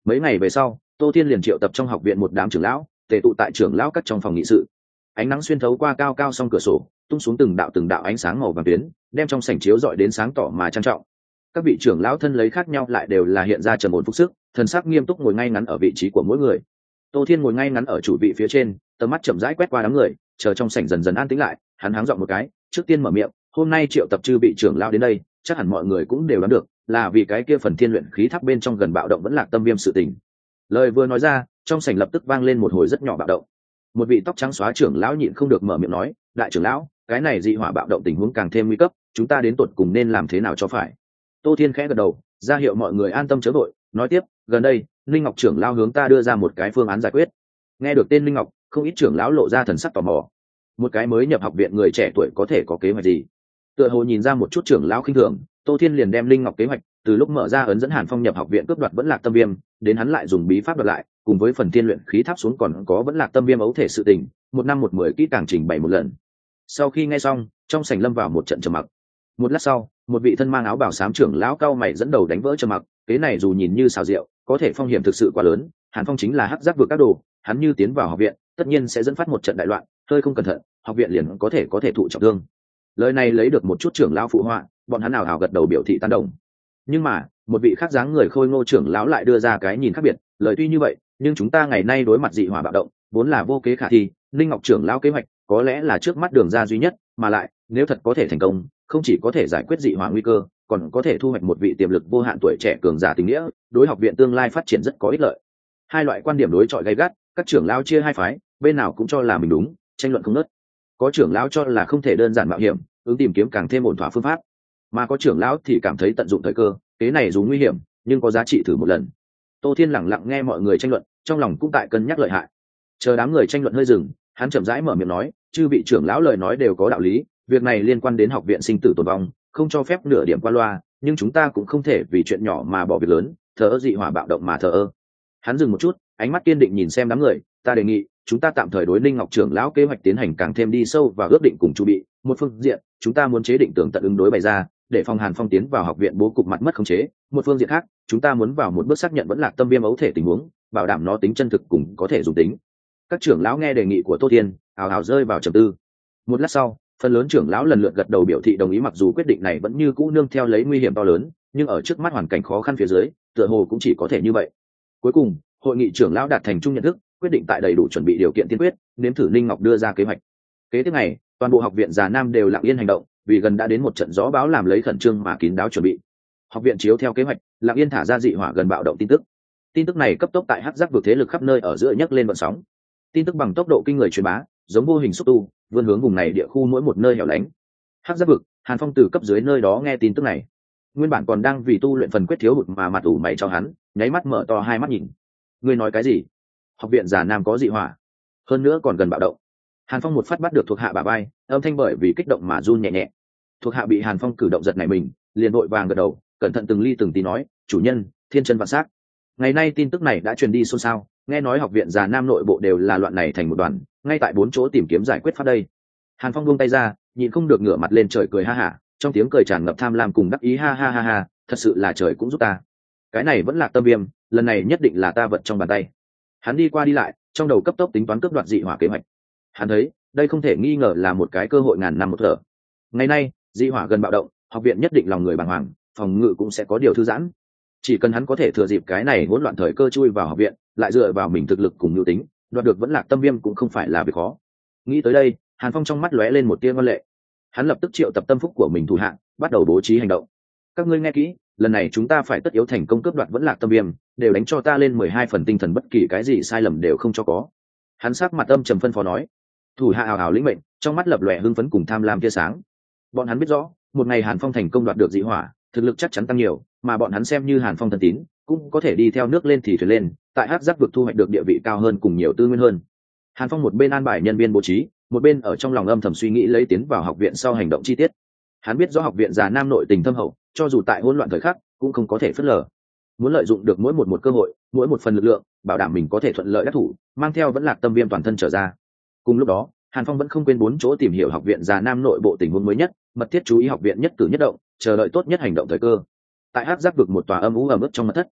Mấy ngày về sau, Tô Thiên liền triệu tập trong học viện một đám trưởng lão, tề tụ tại trưởng lão các trong phòng nghị sự. Ánh nắng xuyên thấu qua cao cao song cửa sổ, tung xuống từng đạo từng đạo ánh sáng màu vàng tuyến, đem trong sảnh chiếu rọi đến sáng tỏ mà trang trọng. Các vị trưởng lão thân lấy khác nhau lại đều là hiện ra trầm ổn phúc sức, thần sắc nghiêm túc ngồi ngay ngắn ở vị trí của mỗi người. Tô Thiên ngồi ngay ngắn ở chủ vị phía trên, tầm mắt chậm rãi quét qua đám người, chờ trong sảnh dần dần an tĩnh lại, hắn háng giọng một cái, trước tiên mở miệng, hôm nay triệu tập chư vị trưởng lão đến đây, chắc hẳn mọi người cũng đều đoán được, là vì cái kia phần thiên luyện khí tháp bên trong gần bạo động vẫn lạc tâm viêm sự tình. Lời vừa nói ra, trong sảnh lập tức vang lên một hồi rất nhỏ bạo động. Một vị tóc trắng xóa trưởng lão nhịn không được mở miệng nói, đại trưởng lão, cái này dị hỏa bạo động tình huống càng thêm nguy cấp, chúng ta đến tột cùng nên làm thế nào cho phải. Tô Thiên khẽ gật đầu, ra hiệu mọi người an tâm chớ vội, nói tiếp, gần đây Linh Ngọc trưởng lão hướng ta đưa ra một cái phương án giải quyết. Nghe được tên Linh Ngọc, không ít trưởng lão lộ ra thần sắc tò mò. Một cái mới nhập học viện người trẻ tuổi có thể có kế hoạch gì? Tựa hồ nhìn ra một chút trưởng lão khinh thường, Tô Thiên liền đem Linh Ngọc kế hoạch, từ lúc mở ra ấn dẫn Hàn Phong nhập học viện cướp đoạt vẫn lạc tâm viêm, đến hắn lại dùng bí pháp đoạt lại, cùng với phần thiên luyện khí tháp xuống còn có vẫn lạc tâm viêm ấu thể sự tình, một năm một mười kỹ càng trình bày một lần. Sau khi nghe xong, trong sảnh lâm vào một trận trầm mặc. Một lát sau, một vị thân mang áo bào xám trưởng lão cao mày dẫn đầu đánh vỡ trầm mặc, kế này dù nhìn như xào rượu, có thể phong hiểm thực sự quá lớn, Hàn Phong chính là hắc giác vực các đồ, hắn như tiến vào học viện, tất nhiên sẽ dẫn phát một trận đại loạn, hơi không cẩn thận, học viện liền có thể có thể thụ trọng thương. Lời này lấy được một chút trưởng lão phụ họa, bọn hắn nào hào gật đầu biểu thị tán đồng. Nhưng mà, một vị khác dáng người khôi ngô trưởng lão lại đưa ra cái nhìn khác biệt, lời tuy như vậy, nhưng chúng ta ngày nay đối mặt dị hỏa bạo động, vốn là vô kế khả thi, Linh Ngọc trưởng lão kế hoạch có lẽ là trước mắt đường ra duy nhất, mà lại, nếu thật có thể thành công, không chỉ có thể giải quyết dị hỏa nguy cơ, còn có thể thu hoạch một vị tiềm lực vô hạn tuổi trẻ cường giả tình nghĩa, đối học viện tương lai phát triển rất có ích lợi. Hai loại quan điểm đối chọi gay gắt, các trưởng lão chia hai phái, bên nào cũng cho là mình đúng, tranh luận không ngớt. Có trưởng lão cho là không thể đơn giản mạo hiểm, ứng tìm kiếm càng thêm ổn thỏa phương pháp, mà có trưởng lão thì cảm thấy tận dụng thời cơ, kế này dù nguy hiểm nhưng có giá trị thử một lần. Tô Thiên lẳng lặng nghe mọi người tranh luận, trong lòng cũng tại cân nhắc lợi hại. Chờ đám người tranh luận hơi dừng, hắn chậm rãi mở miệng nói, chư vị trưởng lão lời nói đều có đạo lý, việc này liên quan đến học viện sinh tử tồn vong, không cho phép nửa điểm qua loa, nhưng chúng ta cũng không thể vì chuyện nhỏ mà bỏ việc lớn, thờ ơ dị hỏa bạo động mà thờ ơ. Hắn dừng một chút, ánh mắt kiên định nhìn xem đám người, ta đề nghị chúng ta tạm thời đối Ninh Ngọc trưởng lão kế hoạch tiến hành càng thêm đi sâu và ước định cùng chu bị. Một phương diện, chúng ta muốn chế định tường tận ứng đối bày ra, để phòng Hàn Phong tiến vào học viện bố cục mặt mất khống chế. Một phương diện khác, chúng ta muốn vào một bước xác nhận vẫn lạc tâm viêm ấu thể tình huống, bảo đảm nó tính chân thực cùng có thể dùng tính. Các trưởng lão nghe đề nghị của Tô Thiên, ào ào rơi vào trầm tư. Một lát sau, phần lớn trưởng lão lần lượt gật đầu biểu thị đồng ý, mặc dù quyết định này vẫn như cũ nương theo lấy nguy hiểm to lớn, nhưng ở trước mắt hoàn cảnh khó khăn phía dưới, tựa hồ cũng chỉ có thể như vậy. Cuối cùng, hội nghị trưởng lão đạt thành chung nhận thức, quyết định tại đầy đủ chuẩn bị điều kiện tiên quyết, nếm thử Ninh Ngọc đưa ra kế hoạch. Kế tiếp ngày, toàn bộ học viện Già Nam đều lặng yên hành động, vì gần đã đến một trận gió bão làm lấy khẩn trương mà kín đáo chuẩn bị. Học viện chiếu theo kế hoạch, lặng yên thả ra dị hỏa gần bạo động tin tức. Tin tức này cấp tốc tại hắc giác vực thế lực khắp nơi ở giữa nhấc lên vận sóng. Tin tức bằng tốc độ kinh người truyền bá, giống vô hình xúc tu, vươn hướng vùng này địa khu mỗi một nơi hẻo lánh. Hắc giác vực, Hàn Phong từ cấp dưới nơi đó nghe tin tức này, nguyên bản còn đang vì tu luyện phần quyết thiếu hụt mà mặt ủ mày cho hắn, nháy mắt mở to hai mắt nhìn. Ngươi nói cái gì? Học viện Già Nam có dị hỏa, hơn nữa còn gần bạo động. Hàn Phong một phát bắt được thuộc hạ bà bay, âm thanh bởi vì kích động mà run nhẹ nhẹ. Thuộc hạ bị Hàn Phong cử động giật nảy mình, liền vội vàng gật đầu, cẩn thận từng ly từng tí nói, chủ nhân, thiên chân vạn sắc. Ngày nay tin tức này đã truyền đi xôn xao, nghe nói học viện Già Nam nội bộ đều là loạn này thành một đoàn, ngay tại bốn chỗ tìm kiếm giải quyết pháp đây. Hàn Phong buông tay ra, nhịn không được ngửa mặt lên trời cười ha hả, trong tiếng cười tràn ngập tham lam cùng đắc ý, ha ha ha ha, thật sự là trời cũng giúp ta. Cái này vẫn là tâm viêm, lần này nhất định là ta vật trong bàn tay. Hắn đi qua đi lại, trong đầu cấp tốc tính toán cướp đoạt dị hỏa kế hoạch. Hắn thấy, đây không thể nghi ngờ là một cái cơ hội ngàn năm một thở. Ngày nay, dị hỏa gần bạo động, học viện nhất định lòng người bàng hoàng, phòng ngự cũng sẽ có điều thư giãn. Chỉ cần hắn có thể thừa dịp cái này hỗn loạn thời cơ chui vào học viện, lại dựa vào mình thực lực cùng nhu tính, đoạt được vẫn lạc tâm viêm cũng không phải là việc khó. Nghĩ tới đây, Hàn Phong trong mắt lóe lên một tia ngoan lệ. Hắn lập tức triệu tập tâm phúc của mình thủ hạ, bắt đầu bố trí hành động. Các ngươi nghe kỹ, lần này chúng ta phải tất yếu thành công cướp đoạt vẫn lạc tâm viêm, đều đánh cho ta lên mười hai phần tinh thần, bất kỳ cái gì sai lầm đều không cho có. Hắn sắc mặt âm trầm phân phó nói. Thủ hạ hào hào lĩnh mệnh, trong mắt lập lòe hưng phấn cùng tham lam tia sáng. Bọn hắn biết rõ, một ngày Hàn Phong thành công đoạt được dị hỏa, thực lực chắc chắn tăng nhiều, mà bọn hắn xem như Hàn Phong thân tín, cũng có thể đi theo nước lên thì thuyền lên, tại hắc giác vực thu hoạch được địa vị cao hơn cùng nhiều tư nguyên hơn. Hàn Phong một bên an bài nhân viên bố trí, một bên ở trong lòng âm thầm suy nghĩ lấy tiến vào học viện sau hành động chi tiết. Hắn biết rõ học viện Già Nam nội tình thâm hậu, cho dù tại hỗn loạn thời khắc, cũng không có thể phớt lờ. Muốn lợi dụng được mỗi một một cơ hội, mỗi một phần lực lượng, bảo đảm mình có thể thuận lợi đắc thủ, mang theo vẫn lạc tâm viêm toàn thân trở ra. Cùng lúc đó, Hàn Phong vẫn không quên bốn chỗ tìm hiểu học viện Già Nam nội bộ tình huống mới nhất, mật thiết chú ý học viện nhất cử nhất động, chờ đợi tốt nhất hành động thời cơ. Tại hắc giác vực một tòa âm u ẩm ướt trong mật thất,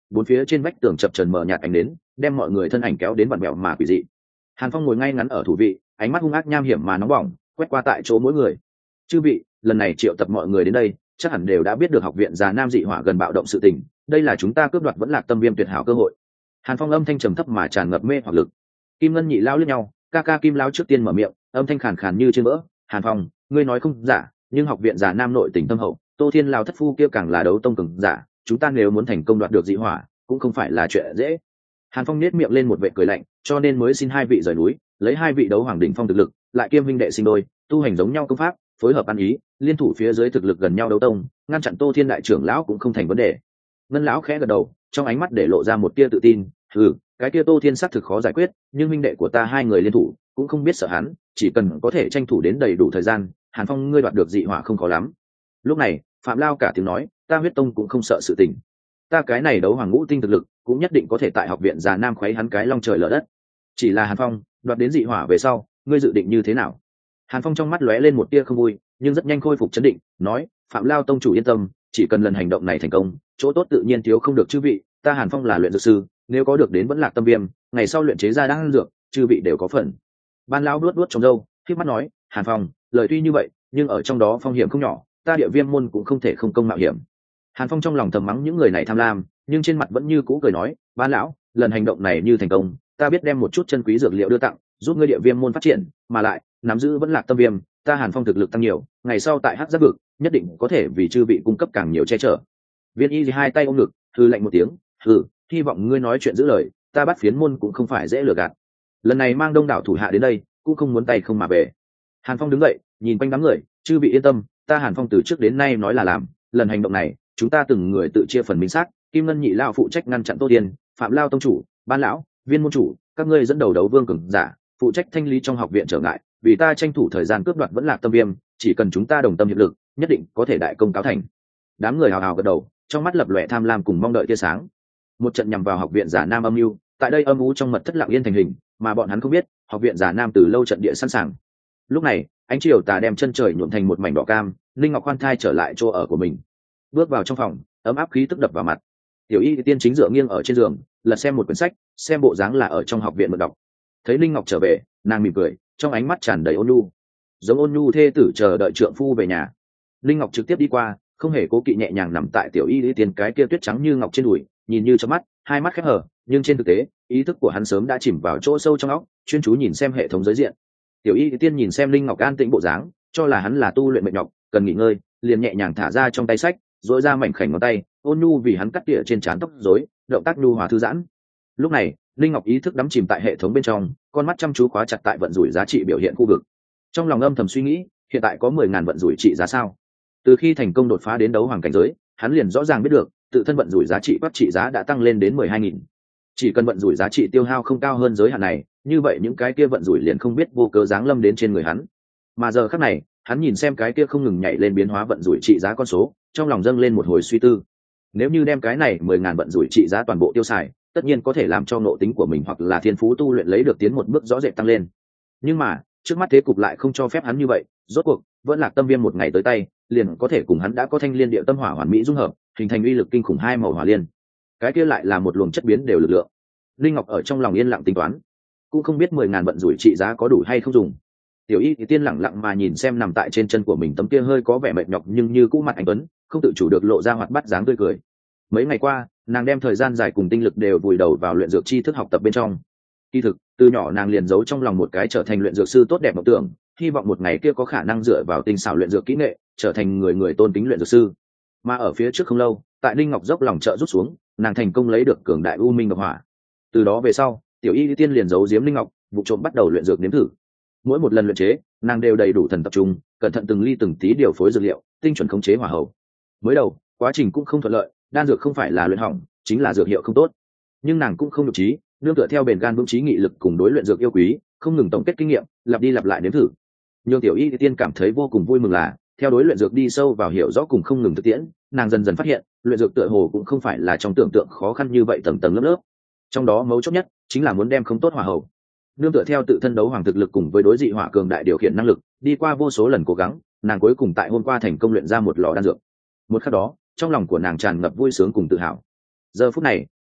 bốn phía trên vách tường chập trần mờ nhạt ánh đến, đem mọi người thân ảnh kéo đến vặn vẹo mà quỷ dị. Hàn Phong ngồi ngay ngắn ở thủ vị, ánh mắt hung ác nham hiểm mà nóng bỏng, quét qua tại chỗ mỗi người. Chư vị, lần này triệu tập mọi người đến đây, chắc hẳn đều đã biết được học viện Già Nam dị hỏa gần bạo động sự tình, đây là chúng ta cướp đoạt vẫn lạc tâm viêm tuyệt hảo cơ hội. Hàn Phong âm thanh trầm thấp mà tràn ngập mê hoặc lực. Kim Ngân nhị lao liếc nhau, ca ca Kim lão trước tiên mở miệng, âm thanh khàn khàn như trên vỡ. Hàn Phong, ngươi nói không giả, nhưng học viện Già Nam nội tình tâm hậu, Tô Thiên lão thất phu kia càng là đấu tông cường giả, chúng ta nếu muốn thành công đoạt được dị hỏa, cũng không phải là chuyện dễ. Hàn Phong nhếch miệng lên một vẻ cười lạnh, cho nên mới xin hai vị rời núi, lấy hai vị đấu hoàng đỉnh phong thực lực, lại kiêm huynh đệ sinh đôi, tu hành giống nhau công pháp, phối hợp ăn ý, liên thủ phía dưới thực lực gần nhau đấu tông, ngăn chặn Tô Thiên đại trưởng lão cũng không thành vấn đề. Ngân lão khẽ gật đầu, trong ánh mắt để lộ ra một tia tự tin. Ừ, cái kia Tô Thiên xác thực khó giải quyết, nhưng huynh đệ của ta hai người liên thủ, cũng không biết sợ hắn, chỉ cần có thể tranh thủ đến đầy đủ thời gian, Hàn Phong ngươi đoạt được dị hỏa không khó lắm. Lúc này, Phạm Lao cả tiếng nói, ta huyết tông cũng không sợ sự tình. Ta cái này đấu hoàng ngũ tinh thực lực, cũng nhất định có thể tại học viện Già Nam khuấy hắn cái long trời lở đất. Chỉ là Hàn Phong, đoạt đến dị hỏa về sau, ngươi dự định như thế nào? Hàn Phong trong mắt lóe lên một tia không vui, nhưng rất nhanh khôi phục chấn định, nói, Phạm Lao tông chủ yên tâm, chỉ cần lần hành động này thành công, chỗ tốt tự nhiên thiếu không được chư vị, ta Hàn Phong là luyện dược sư, nếu có được đến vẫn lạc tâm viêm, ngày sau luyện chế ra đan dược, chư vị đều có phần. Ban lão đuốt đuốt trong râu, khép mắt nói, Hàn Phong, lời tuy như vậy, nhưng ở trong đó phong hiểm không nhỏ, ta Địa Viêm môn cũng không thể không công mạo hiểm. Hàn Phong trong lòng thầm mắng những người này tham lam, nhưng trên mặt vẫn như cũ cười nói, Ban lão, lần hành động này như thành công, ta biết đem một chút chân quý dược liệu đưa tặng, giúp ngươi Địa Viêm môn phát triển, mà lại nắm giữ vẫn lạc tâm viêm, ta Hàn Phong thực lực tăng nhiều, ngày sau tại Hắc Giáp vực, nhất định có thể vì chư vị cung cấp càng nhiều che chở. Viên Y hai tay ôm ngực, hừ lạnh một tiếng, hừ, hy vọng ngươi nói chuyện giữ lời, ta bắt phiến môn cũng không phải dễ lừa gạt. Lần này mang đông đảo thủ hạ đến đây, cũng không muốn tay không mà về. Hàn Phong đứng dậy, nhìn quanh đám người, chư vị yên tâm, ta Hàn Phong từ trước đến nay nói là làm, lần hành động này, chúng ta từng người tự chia phần minh xác, Kim Ngân nhị lao phụ trách ngăn chặn Tô Tiên, Phạm Lao tông chủ, Ban lão, Viên môn chủ, các ngươi dẫn đầu đấu vương cường giả, phụ trách thanh lý trong học viện trở ngại, vì ta tranh thủ thời gian cướp đoạt vẫn lạc tâm viêm, chỉ cần chúng ta đồng tâm hiệp lực, nhất định có thể đại công cáo thành. Đám người hào hào gật đầu, trong mắt lập lòe tham lam cùng mong đợi tia sáng. Một trận nhằm vào học viện Già Nam âm mưu, tại đây âm u trong mật thất lặng yên thành hình, mà bọn hắn không biết, học viện Già Nam từ lâu trận địa sẵn sàng. Lúc này, ánh chiều tà đem chân trời nhuộm thành một mảnh đỏ cam, Linh Ngọc khoan thai trở lại chỗ ở của mình. Bước vào trong phòng, ấm áp khí tức đập vào mặt. Tiểu Y tiên chính dựa nghiêng ở trên giường, lật xem một quyển sách, xem bộ dáng là ở trong học viện mượn đọc. Thấy Linh Ngọc trở về, nàng mỉm cười, trong ánh mắt tràn đầy ôn nhu, giống ôn nhu thê tử chờ đợi trượng phu về nhà. Linh Ngọc trực tiếp đi qua, không hề cố kỵ nhẹ nhàng nằm tại Tiểu Y tiên cái kia tuyết trắng như ngọc trên đùi, nhìn như chớp mắt, hai mắt khép hờ, nhưng trên thực tế, ý thức của hắn sớm đã chìm vào chỗ sâu trong óc, chuyên chú nhìn xem hệ thống giới diện. Tiểu Y tiên nhìn xem Linh Ngọc an tĩnh bộ dáng, cho là hắn là tu luyện mệt nhọc, cần nghỉ ngơi, liền nhẹ nhàng thả ra trong tay sách, duỗi ra mảnh khảnh ngón tay, ôn nhu vì hắn cắt tỉa trên trán tóc rối, động tác nhu hòa thư giãn. Lúc này, Linh Ngọc ý thức đắm chìm tại hệ thống bên trong, con mắt chăm chú khóa chặt tại vận rủi giá trị biểu hiện khu vực. Trong lòng âm thầm suy nghĩ, hiện tại có mười ngàn vận rủi trị giá sao? Từ khi thành công đột phá đến đấu hoàng cảnh giới, hắn liền rõ ràng biết được, tự thân vận rủi giá trị bắt trị giá đã tăng lên đến mười hai nghìn. Chỉ cần vận rủi giá trị tiêu hao không cao hơn giới hạn này, như vậy những cái kia vận rủi liền không biết vô cớ giáng lâm đến trên người hắn. Mà giờ khắc này, hắn nhìn xem cái kia không ngừng nhảy lên biến hóa vận rủi trị giá con số, trong lòng dâng lên một hồi suy tư. Nếu như đem cái này mười ngàn vận rủi trị giá toàn bộ tiêu xài, tất nhiên có thể làm cho ngộ tính của mình hoặc là thiên phú tu luyện lấy được tiến một bước rõ rệt tăng lên. Nhưng mà, trước mắt thế cục lại không cho phép hắn như vậy, rốt cuộc, vẫn lạc tâm viêm một ngày tới tay, liền có thể cùng hắn đã có thanh liên địa tâm hỏa hoàn mỹ dung hợp, hình thành uy lực kinh khủng hai màu hỏa liên. Cái kia lại là một luồng chất biến đều lực lượng. Linh Ngọc ở trong lòng yên lặng tính toán, cũng không biết mười ngàn vận rủi trị giá có đủ hay không dùng. Tiểu Y thì tiên lặng lặng mà nhìn xem nằm tại trên chân của mình tấm kia hơi có vẻ mệt nhọc nhưng như cũ mặt anh tuấn, không tự chủ được lộ ra hoạt bát dáng tươi cười. Mấy ngày qua, nàng đem thời gian dài cùng tinh lực đều vùi đầu vào luyện dược tri thức học tập bên trong. Kỳ thực, từ nhỏ nàng liền giấu trong lòng một cái trở thành luyện dược sư tốt đẹp mộng tưởng, hy vọng một ngày kia có khả năng dựa vào tinh xảo luyện dược kỹ nghệ, trở thành người người tôn kính luyện dược sư. Mà ở phía trước không lâu, tại Linh Ngọc dốc lòng trợ rút xuống, nàng thành công lấy được cường đại u minh độc hỏa. Từ đó về sau, Tiểu Y tiên liền giấu giếm Linh Ngọc, vụ trộm bắt đầu luyện dược nếm thử. Mỗi một lần luyện chế, nàng đều đầy đủ thần tập trung, cẩn thận từng ly từng tí điều phối dược liệu, tinh chuẩn khống chế hỏa hậu. Mới đầu, quá trình cũng không thuận lợi, đan dược không phải là luyện hỏng, chính là dược hiệu không tốt. Nhưng nàng cũng không nhục trí, nương tựa theo bền gan vững chí nghị lực cùng đối luyện dược yêu quý, không ngừng tổng kết kinh nghiệm, lặp đi lặp lại nếm thử. Nhưng Tiểu Y tiên cảm thấy vô cùng vui mừng là, theo đối luyện dược đi sâu vào hiểu rõ cùng không ngừng thực tiễn, nàng dần dần phát hiện, luyện dược tựa hồ cũng không phải là trong tưởng tượng khó khăn như vậy tầng tầng lớp lớp. Trong đó mấu chốt nhất chính là muốn đem không tốt hỏa hậu. Nương tựa theo tự thân đấu hoàng thực lực cùng với đối dị hỏa cường đại điều khiển năng lực, đi qua vô số lần cố gắng, nàng cuối cùng tại hôm qua thành công luyện ra một lò đan dược. Một khắc đó, trong lòng của nàng tràn ngập vui sướng cùng tự hào. Giờ phút này,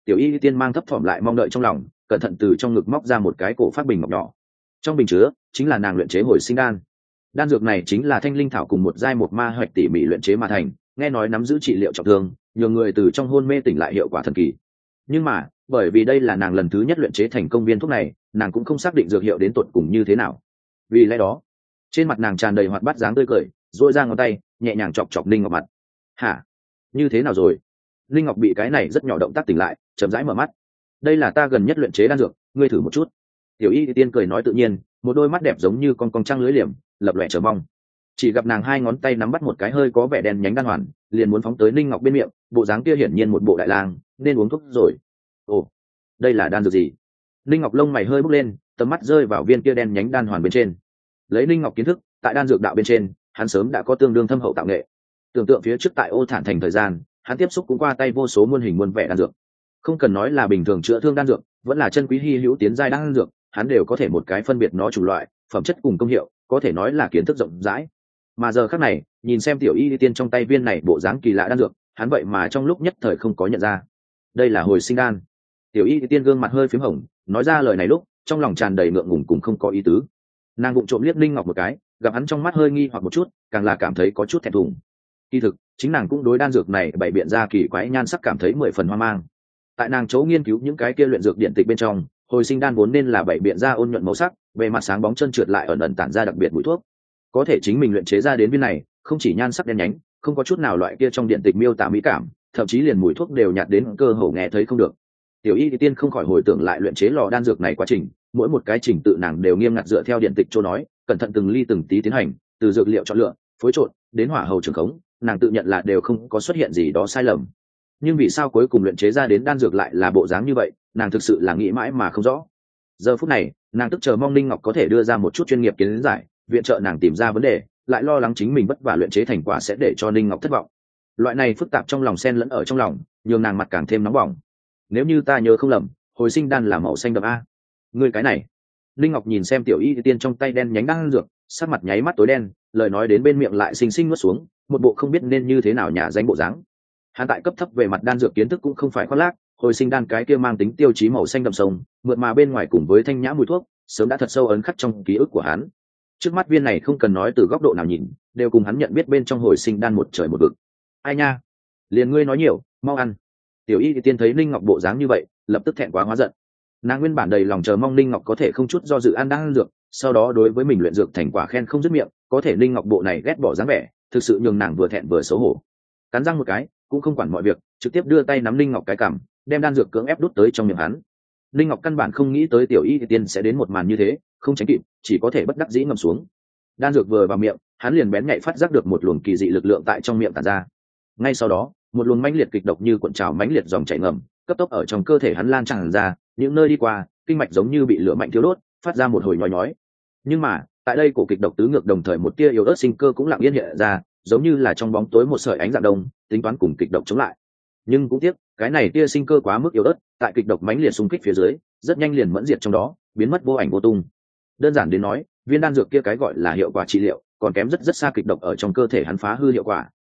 Tiểu Y Tiên mang thấp thỏm lại mong đợi trong lòng, cẩn thận từ trong ngực móc ra một cái cổ phát bình ngọc nhỏ. Trong bình chứa chính là nàng luyện chế hồi sinh đan. Đan dược này chính là thanh linh thảo cùng một giai một ma hoạch tỉ mỉ luyện chế mà thành, nghe nói nắm giữ trị liệu trọng thương, nhiều người từ trong hôn mê tỉnh lại hiệu quả thần kỳ. Nhưng mà, bởi vì đây là nàng lần thứ nhất luyện chế thành công viên thuốc này, nàng cũng không xác định dược hiệu đến tột cùng như thế nào. Vì lẽ đó, trên mặt nàng tràn đầy hoạt bát dáng tươi cười, duỗi ra ngón tay, nhẹ nhàng chọc chọc Linh Ngọc mặt. "Hả? Như thế nào rồi?" Linh Ngọc bị cái này rất nhỏ động tác tỉnh lại, chậm rãi mở mắt. "Đây là ta gần nhất luyện chế đan dược, ngươi thử một chút." Tiểu Y Tiên cười nói tự nhiên, một đôi mắt đẹp giống như con con trăng lưới liềm, lập lòe chờ mong. Chỉ gặp nàng hai ngón tay nắm bắt một cái hơi có vẻ đen nhánh đan hoàn, liền muốn phóng tới Linh Ngọc bên miệng, bộ dáng kia hiển nhiên một bộ đại lang, nên uống thuốc rồi. "Ồ, đây là đan dược gì?" Linh Ngọc lông mày hơi bốc lên, tầm mắt rơi vào viên kia đen nhánh đan hoàn bên trên. Lấy Linh Ngọc kiến thức, tại đan dược đạo bên trên, hắn sớm đã có tương đương thâm hậu tạo nghệ. Tưởng tượng phía trước tại Ô Thản thành thời gian, hắn tiếp xúc cũng qua tay vô số muôn hình muôn vẻ đan dược. Không cần nói là bình thường chữa thương đan dược, vẫn là chân quý hi hữu tiến giai đan dược, hắn đều có thể một cái phân biệt nó chủng loại, phẩm chất cùng công hiệu, có thể nói là kiến thức rộng rãi. Mà giờ khắc này, nhìn xem Tiểu Y Tiên trong tay viên này bộ dáng kỳ lạ đan dược, hắn vậy mà trong lúc nhất thời không có nhận ra. Đây là hồi sinh đan. Tiểu Y Tiên gương mặt hơi phím hồng, nói ra lời này lúc, trong lòng tràn đầy ngượng ngùng cùng không có ý tứ. Nàng vụng trộm liếc Linh Ngọc một cái, gặp hắn trong mắt hơi nghi hoặc một chút, càng là cảm thấy có chút thẹn thùng. Kỳ thực, chính nàng cũng đối đan dược này bày biện ra kỳ quái nhan sắc cảm thấy mười phần hoang mang. Tại nàng chỗ nghiên cứu những cái kia luyện dược điện tịch bên trong, hồi sinh đan vốn nên là bày biện ra ôn nhuận màu sắc, bề mặt sáng bóng chân trượt lại ẩn ẩn tản ra đặc biệt mùi thuốc. Có thể chính mình luyện chế ra đến viên này, không chỉ nhan sắc đen nhánh, không có chút nào loại kia trong điện tịch miêu tả mỹ cảm, thậm chí liền mùi thuốc đều nhạt đến cơ hồ nghe thấy không được. Tiểu Y Tiên không khỏi hồi tưởng lại luyện chế lò đan dược này quá trình, mỗi một cái trình tự nàng đều nghiêm ngặt dựa theo điện tịch chỗ nói, cẩn thận từng ly từng tí tiến hành, từ dược liệu chọn lựa, phối trộn, đến hỏa hầu trường khống, nàng tự nhận là đều không có xuất hiện gì đó sai lầm. Nhưng vì sao cuối cùng luyện chế ra đến đan dược lại là bộ dáng như vậy, nàng thực sự là nghĩ mãi mà không rõ. Giờ phút này, nàng tức chờ mong Linh Ngọc có thể đưa ra một chút chuyên nghiệp kiến giải, viện trợ nàng tìm ra vấn đề, lại lo lắng chính mình vất vả luyện chế thành quả sẽ để cho Linh Ngọc thất vọng. Loại này phức tạp trong lòng xen lẫn ở trong lòng, nhường nàng mặt càng thêm nóng bỏng. Nếu như ta nhớ không lầm, hồi sinh đan là màu xanh đậm a. Ngươi cái này. Linh Ngọc nhìn xem Tiểu Y Tiên trong tay đen nhánh đan dược, sắc mặt nháy mắt tối đen, lời nói đến bên miệng lại xinh xinh nuốt xuống, một bộ không biết nên như thế nào nhả danh bộ dáng. Hắn tại cấp thấp về mặt đan dược kiến thức cũng không phải khoác lác, hồi sinh đan cái kia mang tính tiêu chí màu xanh đậm sông, mượt mà bên ngoài cùng với thanh nhã mùi thuốc, sớm đã thật sâu ấn khắc trong ký ức của hắn. Trước mắt viên này không cần nói từ góc độ nào nhìn, đều cùng hắn nhận biết bên trong hồi sinh đan một trời một vực. Ai nha, liền ngươi nói nhiều, mau ăn. Tiểu Y Tiên thấy Linh Ngọc bộ dáng như vậy, lập tức thẹn quá hóa giận. Nàng nguyên bản đầy lòng chờ mong Linh Ngọc có thể không chút do dự ăn đan dược, sau đó đối với mình luyện dược thành quả khen không dứt miệng, có thể Linh Ngọc bộ này ghét bỏ dáng vẻ, thực sự nhường nàng vừa thẹn vừa xấu hổ. Cắn răng một cái, cũng không quản mọi việc, trực tiếp đưa tay nắm Linh Ngọc cái cằm, đem đan dược cưỡng ép đút tới trong miệng hắn. Linh Ngọc căn bản không nghĩ tới Tiểu Y Tiên sẽ đến một màn như thế, không tránh kịp, chỉ có thể bất đắc dĩ ngậm xuống. Đan dược vừa vào miệng, hắn liền bén nhạy phát giác được một luồng kỳ dị lực lượng tại trong miệng tản ra. Ngay sau đó, một luồng mãnh liệt kịch độc như cuộn trào mãnh liệt dòng chảy ngầm, cấp tốc ở trong cơ thể hắn lan tràn ra, những nơi đi qua, kinh mạch giống như bị lửa mạnh thiêu đốt, phát ra một hồi nhói nhói. Nhưng mà, tại đây cổ kịch độc tứ ngược đồng thời một tia yếu ớt sinh cơ cũng lặng yên hiện ra, giống như là trong bóng tối một sợi ánh dạng đông, tính toán cùng kịch độc chống lại. Nhưng cũng tiếc, cái này tia sinh cơ quá mức yếu ớt, tại kịch độc mãnh liệt xung kích phía dưới, rất nhanh liền mẫn diệt trong đó, biến mất vô ảnh vô tung. Đơn giản đến nói, viên đan dược kia cái gọi là hiệu quả trị liệu, còn kém rất rất xa kịch độc ở trong cơ thể hắn phá hư hiệu quả,